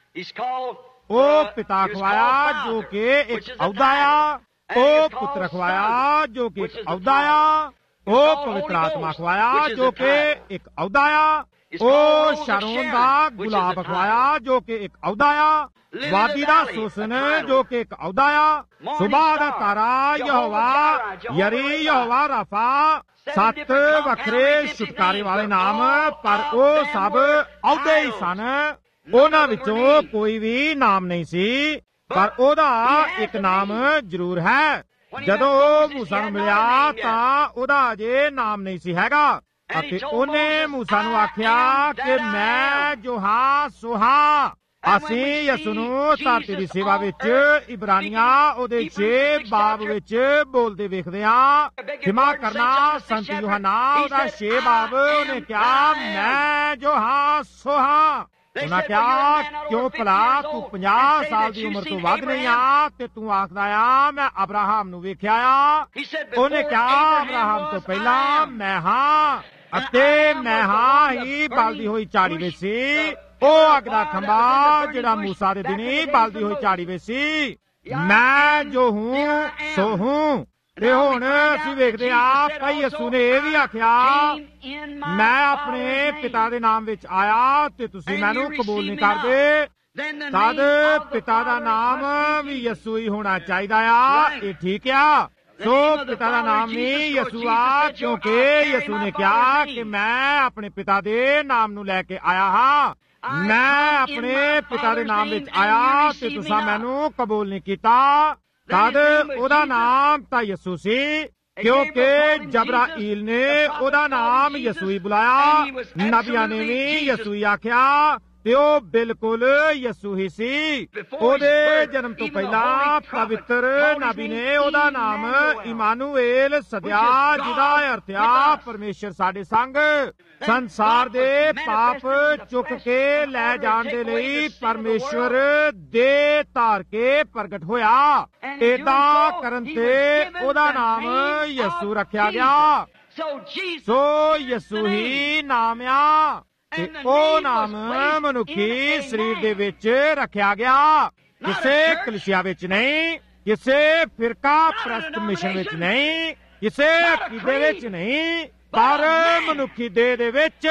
ਉਹ ਪਿਤਾ ਖਵਾਇਆ ਜੋ ਕਿ ਇੱਕ ਅਹੁਦਾ ਆ, ਉਹ ਪੁੱਤਰ ਖਵਾਇਆ ਜੋ ਕਿ ਇੱਕ ਅਹੁਦਾ ਆ, ਉਹ ਪਵਿੱਤਰ ਆਤਮਾ ਖਵਾਇਆ ਜੋ ਕਿ ਇੱਕ ਅਹੁਦਾ ਆ, ਉਹ ਸ਼ਾਰੋਨ ਦਾ ਗੁਲਾਬ ਖਵਾਇਆ ਜੋ ਕਿ ਇੱਕ ਅਹੁਦਾ ਆ, ਵਾਦੀ ਦਾ ਸੁਸਨ ਜੋ ਕਿ ਇੱਕ ਅਹੁਦਾ ਆ, ਸੁਬਾਹ ਦਾ ਤਾਰਾ ਯਹੋਵਾ ਯਰੀ, ਯਹੋਵਾ ਰਾਫਾ, ਸੱਤ ਵੱਖਰੇ ਛੁਟਕਾਰੇ ਵਾਲੇ ਨਾਮ, ਪਰ ਉਹ ਸਭ ਅਹੁਦੇ ਹੀ ਸਨ। ਉਹਨਾਂ ਵਿੱਚੋਂ ਕੋਈ ਵੀ ਨਾਮ ਨਹੀਂ ਸੀ, ਪਰ ਉਹਦਾ ਇੱਕ ਨਾਮ ਜ਼ਰੂਰ ਹੈ। ਜਦੋਂ ਉਹ ਮੂਸਾ ਨੂੰ ਮਿਲਿਆ ਤਾਂ ਉਹਦਾ ਅਜੇ ਨਾਮ ਨਹੀਂ ਸੀ ਹੈਗਾ, ਅਤੇ ਉਹਨੇ ਮੂਸਾ ਨੂੰ ਆਖਿਆ ਕਿ ਮੈਂ ਜੋ ਹਾਂ ਸੋ ਹਾਂ। ਅਸੀਂ ਯਿਸੂ ਨੂੰ ਧਰਤੀ ਦੀ ਸੇਵਾ ਵਿੱਚ ਇਬਰਾਨੀਆਂ ਉਹਦੇ ਛੇ ਬਾਬ ਵਿੱਚ ਬੋਲਦੇ ਵੇਖਦੇ ਹਾਂ। ਖਿਮਾ ਕਰਨਾ, ਸੰਤ ਯੋਹਨਾ ਉਹਦਾ ਛੇ ਬਾਬ, ਉਹਨੇ ਕਿਹਾ ਮੈਂ ਜੋ ਹਾਂ ਸੋ ਹਾਂ। ਉਹਨਾਂ ਕਿਹਾ ਕਿਉਂ ਭਲਾ ਤੂੰ ਪੰਜਾਹ ਸਾਲ ਦੀ ਉਮਰ ਤੋਂ ਵੱਧ ਨਹੀਂ ਆ ਤੇ ਤੂੰ ਆਖਦਾ ਆ ਮੈਂ ਅਬਰਾਹਮ ਨੂੰ ਵੇਖਿਆ ਆ। ਉਹਨੇ ਕਿਹਾ ਅਬਰਾਹਮ ਤੋਂ ਪਹਿਲਾਂ ਮੈਂ ਹਾਂ, ਅਤੇ ਮੈਂ ਹਾਂ ਹੀ ਬਲਦੀ ਹੋਈ ਝਾੜੀ ਵਿੱਚ ਸੀ। ਉਹ ਅੱਗ ਦਾ ਖੰਭਾ ਜਿਹੜਾ ਮੂਸਾ ਦੇ ਦਿਨੀ ਬਲਦੀ ਹੋਈ ਝਾੜੀ ਵਿੱਚ ਸੀ। ਮੈਂ ਜੋ ਹੂੰ ਸੋ ਹੂੰ। ਤੇ ਹੁਣ ਅਸੀਂ ਵੇਖਦੇ ਆ ਭਾਈ ਯਿਸੂ ਨੇ ਇਹ ਵੀ ਆਖਿਆ ਮੈਂ ਆਪਣੇ ਪਿਤਾ ਦੇ ਨਾਮ ਵਿੱਚ ਆਇਆ ਤੇ ਤੁਸੀਂ ਮੈਨੂੰ ਕਬੂਲ ਨਹੀਂ ਕਰਦੇ, ਤਦ ਪਿਤਾ ਦਾ ਨਾਮ ਵੀ ਯਿਸੂ ਹੀ ਹੋਣਾ ਚਾਹੀਦਾ ਆ। ਇਹ ਠੀਕ ਆ। ਸੋ ਪਿਤਾ ਦਾ ਨਾਮ ਨਹੀਂ ਯਿਸੂ ਆ, ਕਿਉਂਕਿ ਯਿਸੂ ਨੇ ਕਿਹਾ ਕਿ ਮੈਂ ਆਪਣੇ ਪਿਤਾ ਦੇ ਨਾਮ ਨੂੰ ਲੈ ਕੇ ਆਇਆ ਹਾਂ। ਮੈਂ ਆਪਣੇ ਪਿਤਾ ਦੇ ਨਾਮ ਵਿੱਚ ਆਇਆ ਤੇ ਤੁਸੀਂ ਮੈਨੂੰ ਕਬੂਲ ਨਹੀਂ ਕੀਤਾ। ਤਦ ਉਹਦਾ ਨਾਮ ਤਾਂ ਯਿਸੂ ਸੀ, ਕਿਉਂਕਿ ਜਬਰਾਈਲ ਨੇ ਉਹਦਾ ਨਾਮ ਯਿਸੂ ਹੀ ਬੁਲਾਇਆ, ਨਬੀਆਂ ਨੇ ਵੀ ਯਿਸੂ ਹੀ ਆਖਿਆ, ਤੇ ਉਹ ਬਿਲਕੁਲ ਯਿਸੂ ਹੀ ਸੀ। ਉਹਦੇ ਜਨਮ ਤੋਂ ਪਹਿਲਾਂ ਪਵਿੱਤਰ ਨਬੀ ਨੇ ਉਹਦਾ ਨਾਮ ਇਮਾਨੂਏਲ ਸੱਦਿਆ, ਜਿਹਦਾ ਅਰਥ ਆ ਪਰਮੇਸ਼ਰ ਸਾਡੇ ਸੰਗ। ਸੰਸਾਰ ਦੇ ਪਾਪ ਚੁੱਕ ਕੇ ਲੈ ਜਾਣ ਦੇ ਲਈ ਪਰਮੇਸ਼ਰ ਦੇ ਧਾਰ ਕੇ ਪ੍ਰਗਟ ਹੋਇਆ। ਏਦਾਂ ਕਰਨ ਤੇ ਉਹਦਾ ਨਾਮ ਯਿਸੂ ਰੱਖਿਆ ਗਿਆ। ਸੋ ਯਿਸੂ ਹੀ ਨਾਮ ਆ ਤੇ ਉਹ ਨਾਮ ਮਨੁੱਖੀ ਸਰੀਰ ਦੇ ਵਿੱਚ ਰੱਖਿਆ ਗਿਆ, ਕਿਸੇ ਕਲੀਸਿਆ ਵਿੱਚ ਨਹੀਂ, ਕਿਸੇ ਫਿਰਕਾ ਪ੍ਰਸਤ ਮਿਸ਼ਨ ਵਿੱਚ ਨਹੀਂ, ਕਿਸੇ ਅਕੀਦੇ ਵਿੱਚ ਨਹੀਂ, ਪਰ ਮਨੁੱਖੀ ਦੇਹ ਦੇ ਵਿੱਚ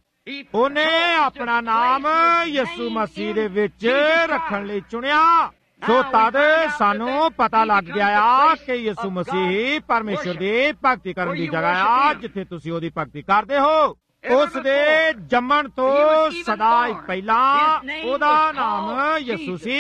ਉਹਨੇ ਆਪਣਾ ਨਾਮ ਯਿਸੂ ਮਸੀਹ ਦੇ ਵਿੱਚ ਰੱਖਣ ਲਈ ਚੁਣਿਆ। ਸੋ ਤਦ ਸਾਨੂੰ ਪਤਾ ਲੱਗ ਗਿਆ ਆ ਕਿ ਯਿਸੂ ਮਸੀਹ ਪਰਮੇਸ਼ਰ ਦੀ ਭਗਤੀ ਕਰਨ ਦੀ ਜਗ੍ਹਾ ਆ ਜਿੱਥੇ ਤੁਸੀਂ ਉਹਦੀ ਭਗਤੀ ਕਰਦੇ ਹੋ। ਉਸ ਦੇ ਜੰਮਣ ਤੋਂ ਸਦਾ ਹੀ ਪਹਿਲਾਂ ਉਹਦਾ ਨਾਮ ਯਿਸੂ ਸੀ।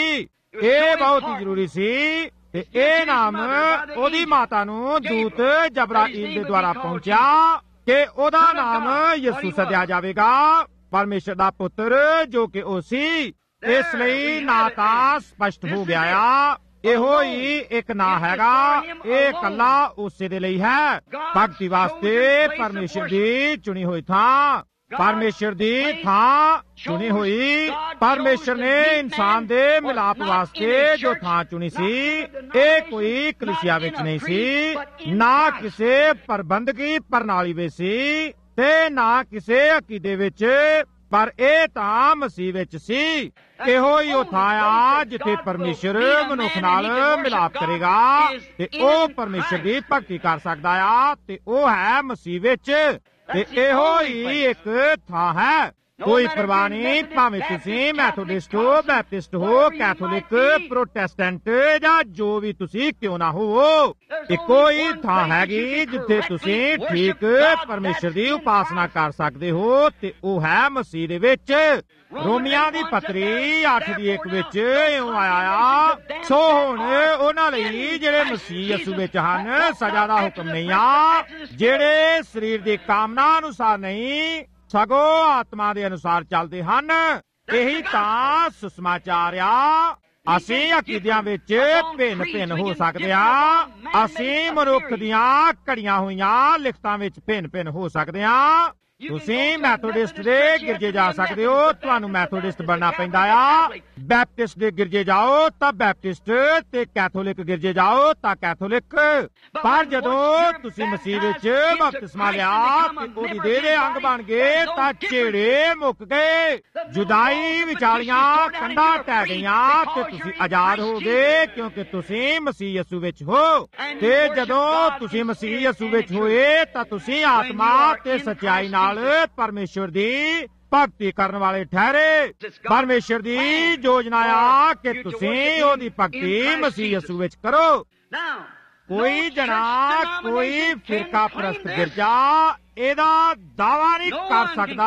ਇਹ ਬਹੁਤ ਹੀ ਜ਼ਰੂਰੀ ਸੀ ਤੇ ਇਹ ਨਾਮ ਉਹਦੀ ਮਾਤਾ ਨੂੰ ਦੂਤ ਜਬਰਾਈਲ ਦੇ ਦੁਆਰਾ ਪਹੁੰਚਿਆ ਕਿ ਉਹਦਾ ਨਾਮ ਯਿਸੂ ਸੱਦਿਆ ਜਾਵੇਗਾ, ਪਰਮੇਸ਼ਰ ਦਾ ਪੁੱਤਰ ਜੋ ਕਿ ਉਹ ਸੀ। ਇਸ ਲਈ ਨਾਂ ਤਾਂ ਸਪਸ਼ਟ ਹੋ ਗਿਆ ਆ, ਇਹੋ ਹੀ ਇੱਕ ਨਾਂ ਹੈਗਾ, ਇਹ ਕੱਲਾ ਉਸੇ ਦੇ ਲਈ ਹੈ। ਭਗਤੀ ਵਾਸਤੇ ਪਰਮੇਸ਼ਰ ਦੀ ਚੁਣੀ ਹੋਈ ਥਾਂ, ਪਰਮੇਸ਼ਰ ਦੀ ਥਾਂ ਚੁਣੀ ਹੋਈ। ਪਰਮੇਸ਼ਰ ਨੇ ਇਨਸਾਨ ਦੇ ਮਿਲਾਪ ਵਾਸਤੇ ਜੋ ਥਾਂ ਚੁਣੀ ਸੀ, ਇਹ ਕੋਈ ਕਲੀਸਿਆ ਵਿੱਚ ਨਹੀਂ ਸੀ, ਨਾ ਕਿਸੇ ਪ੍ਰਬੰਧਕੀ ਪ੍ਰਣਾਲੀ ਵਿੱਚ ਸੀ ਤੇ ਨਾ ਕਿਸੇ ਅਕੀਦੇ ਵਿੱਚ, ਪਰ ਇਹ ਤਾਂ ਮਸੀਹ ਵਿੱਚ ਸੀ। ਇਹੋ ਹੀ ਉਹ ਥਾਂ ਆ ਜਿੱਥੇ ਪਰਮੇਸ਼ਰ ਮਨੁੱਖ ਨਾਲ ਮਿਲਾਪ ਕਰੇਗਾ ਤੇ ਉਹ ਪਰਮੇਸ਼ਰ ਦੀ ਭਗਤੀ ਕਰ ਸਕਦਾ ਆ ਤੇ ਉਹ ਹੈ ਮਸੀਹ ਵਿੱਚ। ਤੇ ਇਹੋ ਹੀ ਇੱਕ ਥਾਂ ਹੈ। ਕੋਈ ਪਰਵਾਹ ਨਹੀਂ, ਭਾਵੇਂ ਤੁਸੀਂ ਮੈਥੋਡਿਸਟ ਹੋ, ਬੈਪਟਿਸਟ ਹੋ, ਕੈਥੋਲਿਕ, ਪ੍ਰੋਟੈਸਟੈਂਟ ਜਾਂ ਜੋ ਵੀ ਤੁਸੀਂ ਕਿਉਂ ਨਾ ਹੋ, ਇੱਕੋ ਹੀ ਥਾਂ ਹੈਗੀ ਜਿੱਥੇ ਤੁਸੀਂ ਠੀਕ ਪਰਮੇਸ਼ਰ ਦੀ ਉਪਾਸਨਾ ਕਰ ਸਕਦੇ ਹੋ ਤੇ ਉਹ ਹੈ ਮਸੀਹ ਦੇ ਵਿੱਚ। ਰੋਮੀਆਂ ਦੀ ਪੱਤਰੀ ਅੱਠ ਦੀ ਇੱਕ ਵਿੱਚ ਇਉਂ ਆਇਆ ਆ, ਸੋ ਹੁਣ ਉਹਨਾਂ ਲਈ ਜਿਹੜੇ ਮਸੀਹ ਯਿਸੂ ਵਿੱਚ ਹਨ ਸਜ਼ਾ ਦਾ ਹੁਕਮ ਨਹੀਂ ਆ, ਜਿਹੜੇ ਸਰੀਰ ਦੀ ਕਾਮਨਾ ਅਨੁਸਾਰ ਨਹੀਂ ਸਗੋਂ ਆਤਮਾ ਦੇ ਅਨੁਸਾਰ ਚੱਲਦੇ ਹਨ। ਇਹੀ ਤਾਂ ਸੁਸਮਾਚਾਰ ਆ। ਅਸੀਂ ਅਕੀਦਿਆਂ ਵਿੱਚ ਭਿੰਨ ਭਿੰਨ ਹੋ ਸਕਦੇ ਹਾਂ, ਅਸੀਂ ਮਨੁੱਖ ਦੀਆਂ ਘੜੀਆਂ ਹੋਈਆਂ ਲਿਖਤਾਂ ਵਿੱਚ ਭਿੰਨ ਭਿੰਨ ਹੋ ਸਕਦੇ ਹਾਂ। ਤੁਸੀਂ ਮੈਥੋਡਿਸਟ ਦੇ ਗਿਰਜੇ ਜਾ ਸਕਦੇ ਹੋ, ਤੁਹਾਨੂੰ ਮੈਥੋਡਿਸਟ ਬਣਨਾ ਪੈਂਦਾ ਆ। ਬੈਪਟਿਸਟ ਦੇ ਗਿਰਜੇ ਜਾਓ ਤਾਂ ਬੈਪਟਿਸਟ ਤੇ ਕੈਥੋਲਿਕ ਗਿਰਜੇ ਜਾਓ ਤਾਂ ਕੈਥੋਲਿਕ। ਪਰ ਜਦੋਂ ਤੁਸੀਂ ਮਸੀਹ ਵਿੱਚ ਬਪਤਿਸਮਾ ਲਿਆ ਤੇ ਉਹਦੀ ਦੇਹ ਦੇ ਅੰਗ ਬਣ ਗਏ ਤਾਂ ਝੇੜੇ ਮੁੱਕ ਗਏ, ਜੁਦਾਈ ਵਿਚਾਲੀਆਂ ਕੰਧਾਂ ਟਹਿ ਗਈਆਂ ਤੇ ਤੁਸੀਂ ਆਜ਼ਾਦ ਹੋ ਗਏ ਕਿਉਂਕਿ ਤੁਸੀਂ ਮਸੀਹ ਯਿਸੂ ਵਿੱਚ ਹੋ। ਤੇ ਜਦੋਂ ਤੁਸੀਂ ਮਸੀਹ ਯਿਸੂ ਵਿੱਚ ਹੋਏ ਤਾਂ ਤੁਸੀਂ ਆਤਮਾ ਤੇ ਸੱਚਾਈ ਨਾਲ ਪਰਮੇਸ਼ਰ ਦੀ ਭਗਤੀ ਕਰਨ ਵਾਲੇ ਠਹਿਰੇ। ਪਰਮੇਸ਼ਰ ਦੀ ਯੋਜਨਾ ਆ ਕਿ ਤੁਸੀਂ ਉਹਦੀ ਭਗਤੀ ਮਸੀਹ ਯਿਸੂ ਵਿੱਚ ਕਰੋ। ਕੋਈ ਜਨਾ, ਕੋਈ ਫਿਰਕਾ ਪ੍ਰਸਤ ਗਿਰਜਾ ਇਹਦਾ ਦਾਵਾ ਨਹੀਂ ਕਰ ਸਕਦਾ।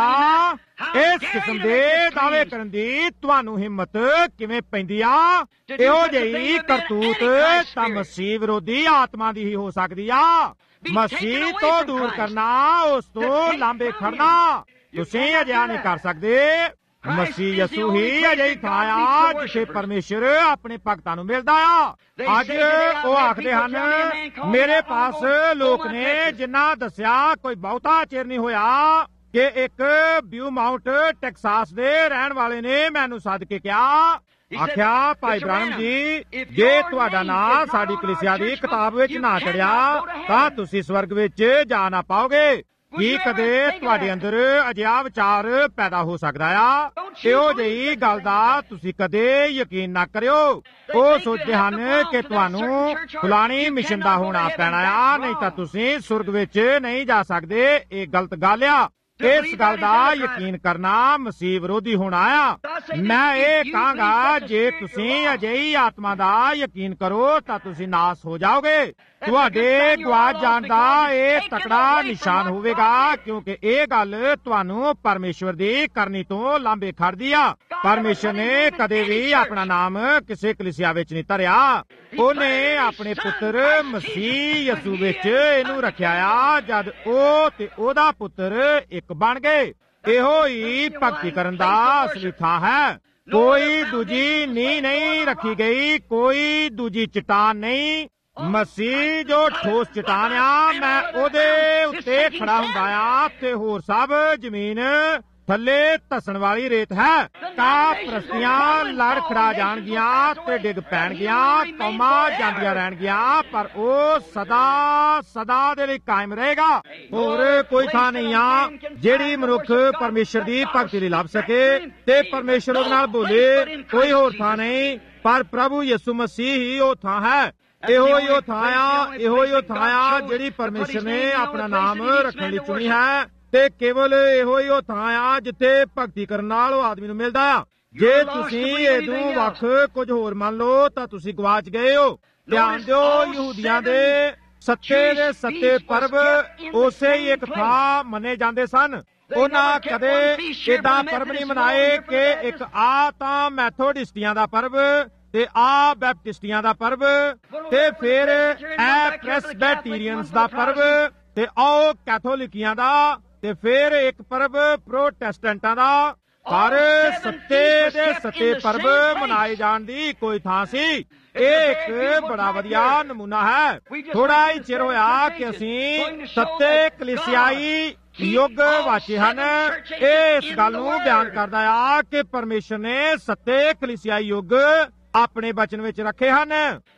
ਇਸ ਕਿਸਮ ਦੇ ਦਾਅਵੇ ਕਰਨ ਦੀ ਤੁਹਾਨੂੰ ਹਿੰਮਤ ਕਿਵੇਂ ਪੈਂਦੀ ਆ? ਇਹੋ ਜਿਹੀ ਕਰਤੂਤ ਤਾਂ ਮਸੀਹ ਵਿਰੋਧੀ ਆਤਮਾ ਦੀ ਹੀ ਹੋ ਸਕਦੀ ਆ। ਮਸੀਹ ਤੋਂ ਦੂਰ ਕਰਨਾ, ਉਸ ਤੋਂ ਲਾਂਬੇ ਖੜਨਾ ਤੁਸੀਂ ਅਜਿਹਾ ਨਹੀਂ ਕਰ ਸਕਦੇ। ਮਸੀਹ ਯਿਸੂ ਹੀ ਅਜਿਹੀ ਥਾਂ ਆ ਜਿੱਥੇ ਪਰਮੇਸ਼ਰ ਆਪਣੇ ਭਗਤਾਂ ਨੂੰ ਮਿਲਦਾ ਆ। ਅੱਜ ਉਹ ਆਖਦੇ ਹਨ, ਮੇਰੇ ਪਾਸ ਲੋਕ ਨੇ ਜਿਨ੍ਹਾਂ ਦੱਸਿਆ ਕੋਈ ਬਹੁਤਾ ਚਿਰ ਨਹੀਂ ਹੋਇਆ ਕਿ ਇੱਕ ਬਿਊ ਮਾਊਂਟ ਟੈਕਸਾਸ ਦੇ ਰਹਿਣ ਵਾਲੇ ਨੇ ਮੈਨੂੰ ਸੱਦ ਕੇ ਕਿਹਾ, ਆਖਿਆ ਭਾਈ ਬ੍ਰਾਹਮ ਜੀ, ਜੇ ਤੁਹਾਡਾ ਨਾਂ ਸਾਡੀ ਕਲੀਸਿਆ ਦੀ ਕਿਤਾਬ ਵਿੱਚ ਨਾ ਚੜਿਆ ਤਾਂ ਤੁਸੀਂ ਸਵਰਗ ਵਿੱਚ ਜਾ ਨਾ ਪਾਓਗੇ। ਕੀ ਕਦੇ ਤੁਹਾਡੇ ਅੰਦਰ ਅਜਿਹਾ ਵਿਚਾਰ ਪੈਦਾ ਹੋ ਸਕਦਾ ਆ? ਇਹੋ ਜਿਹੀ ਗੱਲ ਦਾ ਤੁਸੀਂ ਕਦੇ ਯਕੀਨ ਨਾ ਕਰਿਓ। ਉਹ ਸੋਚਦੇ ਹਨ ਕਿ ਤੁਹਾਨੂੰ ਫਲਾਣੀ ਮਿਸ਼ਨ ਦਾ ਹੋਣਾ ਪੈਣਾ ਆ, ਨਹੀਂ ਤਾਂ ਤੁਸੀਂ ਸੁਰਗ ਵਿੱਚ ਨਹੀਂ ਜਾ ਸਕਦੇ। ਇਹ ਗਲਤ ਗੱਲ ਆ। ਇਸ ਗੱਲ ਦਾ ਯਕੀਨ ਕਰਨਾ ਮਸੀਹ ਵਿਰੋਧੀ ਹੋਣਾ ਆ। ਮੈਂ ਇਹ ਕਹਾਂਗਾ, ਜੇ ਤੁਸੀਂ ਅਜਿਹੀ ਆਤਮਾ ਦਾ ਯਕੀਨ ਕਰੋ ਤਾਂ ਤੁਸੀਂ ਨਾਸ ਹੋ ਜਾਓਗੇ। ਤੁਹਾਡੇ ਗਵਾਚ ਜਾਣ ਦਾ ਇਹ ਤਕੜਾ ਨਿਸ਼ਾਨ ਹੋਵੇਗਾ ਕਿਉਂਕਿ ਇਹ ਗੱਲ ਤੁਹਾਨੂੰ ਪਰਮੇਸ਼ਵਰ ਦੀ ਕਰਨੀ ਤੋਂ ਲਾਂਬੇ ਖੜਦੀ ਆ। ਪਰਮੇਸ਼ਰ ਨੇ ਕਦੇ ਵੀ ਆਪਣਾ ਨਾਮ ਕਿਸੇ ਕਲੀਸਿਆ ਵਿੱਚ ਨਹੀਂ ਧਰਿਆ। ਉਹਨੇ ਆਪਣੇ ਪੁੱਤਰ ਮਸੀਹ ਯਿਸੂ ਵਿੱਚ ਇਹਨੂੰ ਰੱਖਿਆ ਆ ਜਦ ਉਹ ਤੇ ਉਹਦਾ ਪੁੱਤਰ ਇੱਕ ਬਣ ਗਏ। ਇਹੋ ਹੀ ਭਗਤੀ ਕਰਨ ਦਾ ਅਸਲੀ ਥਾਂ ਹੈ। ਕੋਈ ਦੂਜੀ ਨੀਂਹ ਨਹੀਂ ਰੱਖੀ ਗਈ, ਕੋਈ ਦੂਜੀ ਚਟਾਨ ਨਹੀਂ। ਮਸੀਹ ਜੋ ਠੋਸ ਚਟਾਨ ਆ, ਮੈਂ ਉਹਦੇ ਉੱਤੇ ਖੜਾ ਹੁੰਦਾ ਆ ਤੇ ਹੋਰ ਸਭ ਜ਼ਮੀਨ ਥੱਲੇ ਧਸਣ ਵਾਲੀ ਰੇਤ ਹੈ। ਤਾਂ ਪ੍ਰਸਤੀਆਂ ਲੜ ਖੜਾ ਜਾਣਗੀਆਂ ਤੇ ਡਿੱਗ ਪੈਣਗੀਆਂ, ਕੌਮਾਂ ਜਾਂਦੀਆਂ ਰਹਿਣਗੀਆਂ, ਪਰ ਉਹ ਸਦਾ ਸਦਾ ਦੇ ਲਈ ਕਾਇਮ ਰਹੇਗਾ। ਹੋਰ ਕੋਈ ਥਾਂ ਨਹੀਂ ਆ ਜਿਹੜੀ ਮਨੁੱਖ ਪਰਮੇਸ਼ਰ ਦੀ ਭਗਤੀ ਲਈ ਲੱਭ ਸਕੇ ਤੇ ਪਰਮੇਸ਼ਰ ਉਹਦੇ ਨਾਲ ਬੋਲੇ। ਕੋਈ ਹੋਰ ਥਾਂ ਨਹੀਂ, ਪਰ ਪ੍ਰਭੂ ਯਿਸੂ ਮਸੀਹ ਹੀ ਉਹ ਥਾਂ ਹੈ। ਇਹੋ ਹੀ ਉਹ ਥਾਂ ਆ, ਇਹੋ ਹੀ ਉਹ ਥਾਂ ਆ ਜਿਹੜੀ ਪਰਮੇਸ਼ਰ ਨੇ ਆਪਣਾ ਨਾਮ ਰੱਖਣ ਲਈ ਚੁਣੀ ਹੈ। ਤੇ ਕੇਵਲ ਇਹੋ ਹੀ ਉਹ ਥਾਂ ਆ ਜਿੱਥੇ ਭਗਤੀ ਕਰਨ ਨਾਲ ਉਹ ਆਦਮੀ ਨੂੰ ਮਿਲਦਾ ਆ। ਜੇ ਤੁਸੀਂ ਇਹਨੂੰ ਵੱਖ ਕੁਝ ਹੋਰ ਮੰਨ ਲਓ ਤਾਂ ਤੁਸੀਂ ਗਵਾਚ ਗਏ ਹੋ। ਧਿਆਨ ਦਿਓ, ਯਹੂਦੀਆਂ ਦੇ ਸੱਤੇ ਦੇ ਸੱਤੇ ਪਰਬ ਉਸੇ ਹੀ ਇੱਕ ਥਾਂ ਮੰਨੇ ਜਾਂਦੇ ਸਨ। ਉਹਨਾਂ ਕਦੇ ਏਦਾਂ ਪਰਬ ਨਹੀਂ ਮਨਾਏ ਕਿ ਇੱਕ ਆ ਤਾਂ ਮੈਥੋਡਿਸਟੀਆਂ ਦਾ ਪਰਬ ਤੇ ਆ ਬੈਪਟਿਸਟੀਆਂ ਦਾ ਪਰਬ ਤੇ ਫਿਰ ਇਹ ਪ੍ਰੈਸਬੈਟੀਰੀਅਨਸ ਦਾ ਪਰਬ ਤੇ ਆਓ ਕੈਥੋਲਿਕੀਆਂ ਦਾ ਤੇ ਫਿਰ ਇੱਕ ਪਰਬ ਪ੍ਰੋਟੈਸਟੈਂਟਾਂ ਦਾ। ਪਰ ਸੱਤੇ ਦੇ ਸੱਤੇ ਪਰਬ ਮਨਾਏ ਜਾਣ ਦੀ ਕੋਈ ਥਾਂ ਸੀ। ਇਹ ਇੱਕ ਬੜਾ ਵਧੀਆ ਨਮੂਨਾ ਹੈ। ਥੋੜਾ ਹੀ ਚਿਰ ਹੋਇਆ ਕਿ ਅਸੀਂ ਸੱਤੇ ਕਲੀਸਿਆਈ ਯੁੱਗ ਵਾਚੇ ਹਨ। ਇਹ ਇਸ ਗੱਲ ਨੂੰ ਬਿਆਨ ਕਰਦਾ ਆ ਕਿ ਪਰਮੇਸ਼ਰ ਨੇ ਸੱਤੇ ਕਲੀਸਿਆਈ ਯੁੱਗ ਆਪਣੇ ਬਚਨ ਵਿੱਚ ਰੱਖੇ ਹਨ।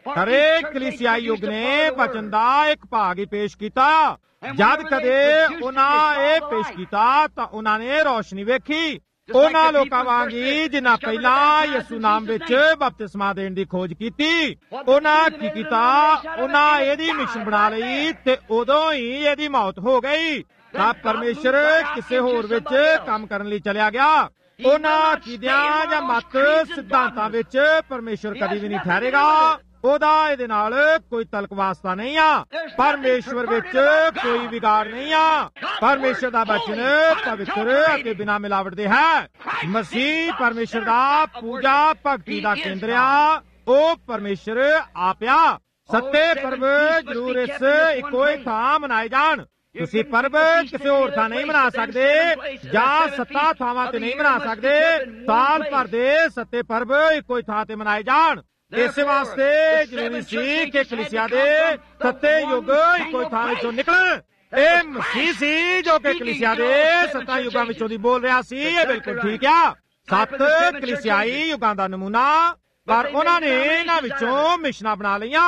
ਹਰੇਕ ਕਲੀਸਿਆਈ ਯੁੱਗ ਨੇ ਬਚਨ ਦਾ ਇੱਕ ਭਾਗ ਹੀ ਪੇਸ਼ ਕੀਤਾ। ਜਦ ਕਦੇ ਉਹਨਾਂ ਇਹ ਪੇਸ਼ ਕੀਤਾ ਤਾਂ ਉਹਨਾਂ ਨੇ ਰੋਸ਼ਨੀ ਵੇਖੀ। ਉਹਨਾਂ ਲੋਕਾਂ ਵਾਂਗੀ ਜਿਨ੍ਹਾਂ ਪਹਿਲਾਂ ਯਿਸੂ ਨਾਮ ਵਿੱਚ ਬਪਤਿਸਮਾ ਦੇਣ ਦੀ ਖੋਜ ਕੀਤੀ। ਉਹਨਾਂ ਕੀ ਕੀਤਾ? ਉਹਨਾਂ ਇਹਦੀ ਮਿਸ਼ਨ ਬਣਾ ਲਈ ਤੇ ਉਦੋਂ ਹੀ ਇਹਦੀ ਮੌਤ ਹੋ ਗਈ। ਤਾਂ ਪਰਮੇਸ਼ਰ ਕਿਸੇ ਹੋਰ ਵਿੱਚ ਕੰਮ ਕਰਨ ਲਈ ਚਲਿਆ ਗਿਆ। ਉਹਨਾਂ ਕੀਦਿਆਂ ਜਾਂ ਮਤ ਸਿਧਾਂਤਾਂ ਵਿੱਚ ਪਰਮੇਸ਼ਰ ਕਦੀ ਵੀ ਨਹੀਂ ਠਹਿਰੇਗਾ। ਉਹਦਾ ਇਹਦੇ ਨਾਲ ਕੋਈ ਤਲਕ ਵਾਸਤਾ ਨਹੀਂ ਆ। ਪਰਮੇਸ਼ਵਰ ਵਿੱਚ ਕੋਈ ਵਿਗਾੜ ਨਹੀਂ ਆ। ਪਰਮੇਸ਼ਰ ਦਾ ਬਚਨ ਪਵਿੱਤਰ ਅਤੇ ਬਿਨਾਂ ਮਿਲਾਵਟ ਦੇ ਹੈ। ਮਸੀਹ ਪਰਮੇਸ਼ਰ ਦਾ ਪੂਜਾ ਭਗਤੀ ਦਾ ਕੇਂਦਰ ਆ। ਉਹ ਪਰਮੇਸ਼ਰ ਆਪ ਆ। ਸੱਤੇ ਪਰਬ ਜ਼ਰੂਰ ਇਸ ਇੱਕੋ ਹੀ ਥਾਂ ਮਨਾਏ ਜਾਣ। ਤੁਸੀਂ ਪਰਬ ਕਿਸੇ ਹੋਰ ਥਾਂ ਨਹੀਂ ਮਨਾ ਸਕਦੇ ਜਾਂ ਸੱਤਾ ਥਾਵਾਂ ਤੇ ਨਹੀਂ ਮਨਾ ਸਕਦੇ। ਸਾਲ ਭਰ ਦੇ ਸੱਤੇ ਪਰਬ ਇੱਕੋ ਹੀ ਥਾਂ ਤੇ ਮਨਾਏ ਜਾਣ। ਇਸੇ ਵਾਸਤੇ ਜ਼ਰੂਰੀ ਸੀ ਕਿ ਕਲੀਸਿਆ ਦੇ ਸੱਤੇ ਯੁੱਗ ਇੱਕੋ ਥਾਂ ਵਿੱਚੋਂ ਨਿਕਲਣ। ਇਹ ਮਸੀਹ ਸੀ ਜੋ ਕਿ ਕਲੀਸਿਆ ਦੇ ਸੱਤਾਂ ਯੁੱਗਾਂ ਵਿੱਚੋਂ ਦੀ ਬੋਲ ਰਿਹਾ ਸੀ। ਇਹ ਬਿਲਕੁਲ ਠੀਕ ਆ। ਸੱਤ ਕਲੀਸਿਆਈ ਯੁੱਗਾਂ ਦਾ ਨਮੂਨਾ, ਪਰ ਉਹਨਾਂ ਨੇ ਇਹਨਾਂ ਵਿੱਚੋਂ ਮਿਸ਼ਨਾਂ ਬਣਾ ਲਈਆਂ।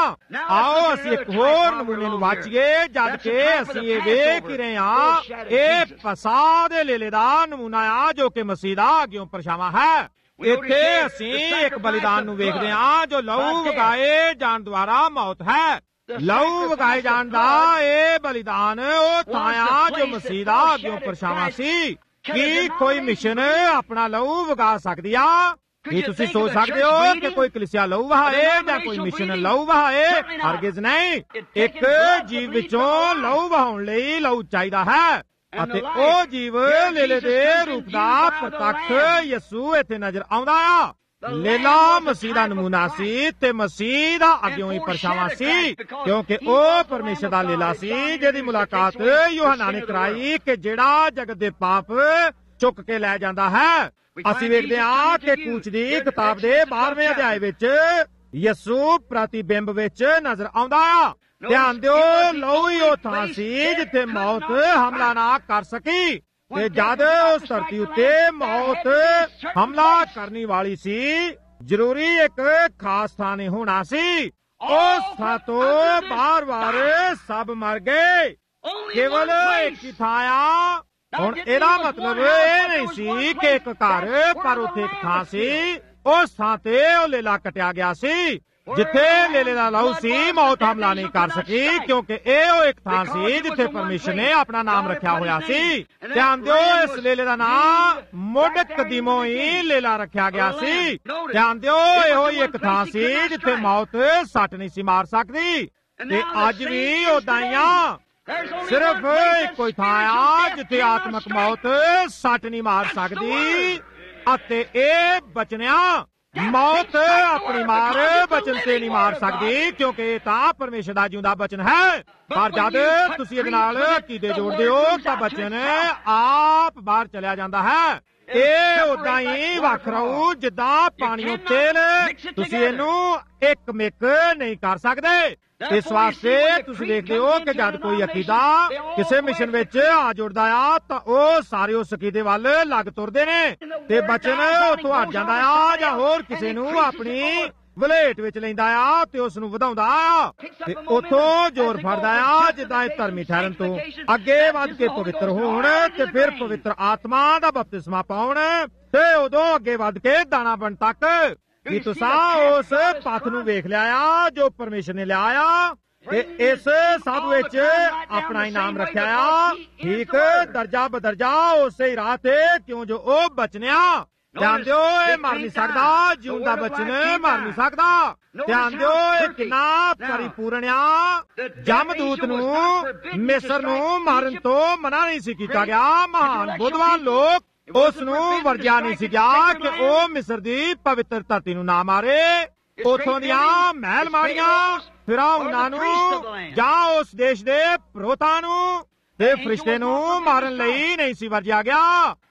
ਆਓ ਅਸੀਂ ਇੱਕ ਹੋਰ ਨਮੂਨੇ ਨੂੰ ਵਾਚੀਏ। ਜਦ ਕਿ ਅਸੀਂ ਇਹ ਵੇਖ ਹੀ ਰਹੇ ਹਾਂ, ਇਹ ਪਸਾ ਦੇ ਲੇਲੇ ਦਾ ਨਮੂਨਾ ਆ ਜੋ ਕਿ ਮਸੀਹ ਦਾ ਅੱਗਿਓਂ ਪਰਛਾਵਾਂ ਹੈ। ਇੱਥੇ ਅਸੀਂ ਇੱਕ ਬਲੀਦਾਨ ਨੂੰ ਵੇਖਦੇ ਹਾਂ ਜੋ ਲਹੂ ਵਗਾਏ ਜਾਣ ਦੁਆਰਾ ਮੌਤ ਹੈ। ਲਹੂ ਵਗਾਏ ਜਾਣ ਦਾ ਇਹ ਬਲੀਦਾਨ ਉਹ ਥਾਂ ਆ ਜੋ ਮਸੀਹ ਦਾ ਅੱਗਿਓਂ ਪਰਛਾਵਾਂ ਸੀ। ਕੀ ਕੋਈ ਮਿਸ਼ਨ ਆਪਣਾ ਲਹੂ ਵਗਾ ਸਕਦੀ ਆ? ਕੀ ਤੁਸੀਂ ਸੋਚ ਸਕਦੇ ਹੋ ਕਿ ਕੋਈ ਕਲੀਸਿਆ ਲਹੂ ਵਹਾਏ ਜਾਂ ਕੋਈ ਮਿਸ਼ਨ ਲਹੂ ਵਹਾਏ? ਹਰਗਿਜ਼ ਨਹੀਂ। ਇੱਕ ਜੀਵ ਵਿੱਚੋਂ ਲਹੂ ਵਹਾਉਣ ਲਈ ਲਹੂ ਚਾਹੀਦਾ ਹੈ ਅਤੇ ਉਹ ਜੀਵ ਲੇਲੇ ਦੇ ਰੂਪ ਦਾ ਪ੍ਰਤੱਖ ਯਿਸੂ ਇੱਥੇ ਨਜ਼ਰ ਆਉਂਦਾ ਆ। ਲੇਲਾ ਮਸੀਹ ਦਾ ਨਮੂਨਾ ਸੀ ਤੇ ਮਸੀਹ ਦਾ ਅੱਗਿਓਂ ਹੀ ਪਰਛਾਵਾਂ ਸੀ, ਕਿਉਂਕਿ ਉਹ ਪਰਮੇਸ਼ਰ ਦਾ ਲੇਲਾ ਸੀ ਜਿਹਦੀ ਮੁਲਾਕਾਤ ਯੋਹਨਾ ਨੇ ਕਰਾਈ ਕਿ ਜਿਹੜਾ ਜਗਤ ਦੇ ਪਾਪ ਚੁੱਕ ਕੇ ਲੈ ਜਾਂਦਾ ਹੈ। ਅਸੀਂ ਵੇਖਦੇ ਹਾਂ ਕਿ ਕੂਚ ਦੀ ਕਿਤਾਬ ਦੇ ਬਾਰ੍ਹਵੇਂ ਅਧਿਆਏ ਵਿੱਚ ਯਿਸੂ ਪ੍ਰਤੀਬਿੰਬ ਵਿੱਚ ਨਜ਼ਰ ਆਉਂਦਾ ਆ। ਧਿਆਨ ਦਿਓ, ਲਹੂ ਹੀ ਉਹ ਥਾਂ ਸੀ ਜਿੱਥੇ ਮੌਤ ਹਮਲਾ ਨਾ ਕਰ ਸਕੀ। ਤੇ ਜਦ ਉਸ ਧਰਤੀ ਉੱਤੇ ਮੌਤ ਹਮਲਾ ਕਰਨੀ ਵਾਲੀ ਸੀ, ਜ਼ਰੂਰੀ ਇੱਕ ਖਾਸ ਥਾਂ ਨੇ ਹੋਣਾ ਸੀ। ਉਸ ਥਾਂ ਤੋਂ ਬਾਰ-ਬਾਰ ਸਭ ਮਰ ਗਏ। ਕੇਵਲ ਇੱਕ ਹੀ ਥਾਂ ਆ। ਹੁਣ ਇਹਦਾ ਮਤਲਬ ਇਹ ਨਹੀਂ ਸੀ ਕਿ ਇੱਕ ਘਰ, ਪਰ ਉੱਥੇ ਇੱਕ ਥਾਂ ਸੀ। ਉਸ ਥਾਂ ਤੇ ਉਹ ਲੇਲਾ ਕੱਟਿਆ ਗਿਆ ਸੀ ਜਿੱਥੇ ਲੇਲੇ ਦਾ ਲਹੂ ਸੀ। ਮੌਤ ਹਮਲਾ ਨਹੀਂ ਕਰ ਸਕੀ ਕਿਉਂਕਿ ਇਹ ਉਹ ਇੱਕ ਥਾਂ ਸੀ ਜਿੱਥੇ ਪਰਮੇਸ਼ਰ ਨੇ ਆਪਣਾ ਨਾਮ ਰੱਖਿਆ ਹੋਇਆ ਸੀ। ਧਿਆਨ ਦਿਓ, ਇਸ ਲੇਲੇ ਦਾ ਨਾਮ ਮੁੱਢ ਕਦੀਮੋਂ ਹੀ ਲੇਲਾ ਰੱਖਿਆ ਗਿਆ ਸੀ। ਧਿਆਨ ਦਿਓ, ਇਹੋ ਹੀ ਇੱਕ ਥਾਂ ਸੀ ਜਿੱਥੇ ਮੌਤ ਸੱਟ ਨਹੀਂ ਸੀ ਮਾਰ ਸਕਦੀ। ਤੇ ਅੱਜ ਵੀ ਉਦਾਂ ਹੀ ਆ। ਸਿਰਫ ਇੱਕੋ ਹੀ ਥਾਂ ਆ ਜਿੱਥੇ ਆਤਮਕ ਮੌਤ ਸੱਟ ਨਹੀਂ ਮਾਰ ਸਕਦੀ, ਅਤੇ ਇਹ ਬਚਨਿਆ ਮੌਤ ਆਪਣੀ ਮਾਰ ਬਚਨ ਤੇ ਨਹੀਂ ਮਾਰ ਸਕਦੀ, ਕਿਉਂਕਿ ਇਹ ਤਾਂ ਪਰਮੇਸ਼ਰ ਦਾ ਜਿਉਂਦਾ ਬਚਨ ਹੈ। ਪਰ ਜਦ ਤੁਸੀਂ ਇਹਦੇ ਨਾਲ ਅਕੀਦੇ ਜੋੜਦੇ ਹੋ ਤਾਂ ਬਚਨ ਆਪ ਬਾਹਰ ਚਲਿਆ ਜਾਂਦਾ ਹੈ। ਇਹ ਉਦਾਂ ਹੀ ਵੱਖ ਰਹੂ ਜਿੱਦਾਂ ਪਾਣੀਓ ਤੇਲ। ਤੁਸੀਂ ਇਹਨੂੰ ਇੱਕ ਮਿਕ ਨਹੀਂ ਕਰ ਸਕਦੇ। ਇਸ ਵਾਸਤੇ ਤੁਸੀਂ ਦੇਖਦੇ ਹੋ ਕਿ ਜਦ ਕੋਈ ਅਕੀਦਾ ਕਿਸੇ ਮਿਸ਼ਨ ਵਿੱਚ ਆ ਜੁੜਦਾ ਆ ਤਾਂ ਉਹ ਸਾਰੇ ਉਸ ਅਕੀਦੇ ਵੱਲ ਲੱਗ ਤੁਰਦੇ ਨੇ ਤੇ ਬਚਨ ਉੱਥੋਂ ਹਟ ਜਾਂਦਾ ਆ ਜਾਂ ਹੋਰ ਕਿਸੇ ਨੂੰ ਆਪਣੀ ਵਲੇਟ ਵਿੱਚ ਲੈਂਦਾ ਆ ਤੇ ਉਸ ਨੂੰ ਵਧਾਉਂਦਾ ਆ ਤੇ ਉੱਥੋਂ ਜ਼ੋਰ ਫੜਦਾ ਆ ਜਿੱਦਾਂ ਇਹ ਧਰਮੀ ਠਹਿਰਨ ਤੋਂ ਅੱਗੇ ਵੱਧ ਕੇ ਪਵਿੱਤਰ ਹੋਣ ਤੇ ਫਿਰ ਪਵਿੱਤਰ ਆਤਮਾ ਦਾ ਬਪਤਿਸਮਾ ਪਾਉਣ ਤੇ ਉਦੋਂ ਅੱਗੇ ਵੱਧ ਕੇ ਦਾਣਾ ਬਣ ਤੱਕ। ਕੀ ਤੁਸੀਂ ਉਸ ਪੱਥ ਨੂੰ ਵੇਖ ਲਿਆ ਆ ਜੋ ਪਰਮੇਸ਼ਰ ਨੇ ਲਿਆ ਆ ਤੇ ਇਸ ਸਾਧੂ ਵਿੱਚ ਆਪਣਾ ਇਨਾਮ ਰੱਖਿਆ ਆ, ਠੀਕ ਦਰਜਾ ਬਦਰਜਾ ਉਸੇ ਰਾਹ ਤੇ ਕਿਉਂ ਜੋ ਉਹ ਬਚਨਿਆ। ਧਿਆਨ ਦਿਓ, ਇਹ ਮਰ ਨਹੀਂ ਸਕਦਾ, ਜਿਉਂਦਾ ਬਚਨ ਮਰ ਨਹੀਂ ਸਕਦਾ। ਧਿਆਨ ਦਿਓ, ਇਹ ਕਿੰਨਾ ਪਰਿਪੂਰਨ ਆ। ਜਮਦੂਤ ਨੂੰ ਮਿਸਰ ਨੂੰ ਮਾਰਨ ਤੋਂ ਮਨਾ ਨਹੀਂ ਸੀ ਕੀਤਾ ਗਿਆ। ਮਹਾਨ ਬੁੱਧਵਾਨ ਲੋਕ ਉਸ ਨੂੰ ਵਰਜਿਆ ਨਹੀਂ ਸੀ ਗਿਆ ਕਿ ਉਹ ਮਿਸਰ ਦੀ ਪਵਿੱਤਰ ਧਰਤੀ ਨੂੰ ਨਾ ਮਾਰੇ। ਉਥੋਂ ਦੀਆਂ ਮਹਿਲ ਮਾੜੀਆਂ ਫਿਰੌਨਾਂ ਨੂੰ ਜਾਂ ਉਸ ਦੇਸ਼ ਦੇ ਪ੍ਰੋਤਾਂ ਨੂੰ ਤੇ ਫਰਿਸ਼ਤੇ ਨੂੰ ਮਾਰਨ ਲਈ ਨਹੀਂ ਸੀ ਵਰਜਿਆ ਗਿਆ।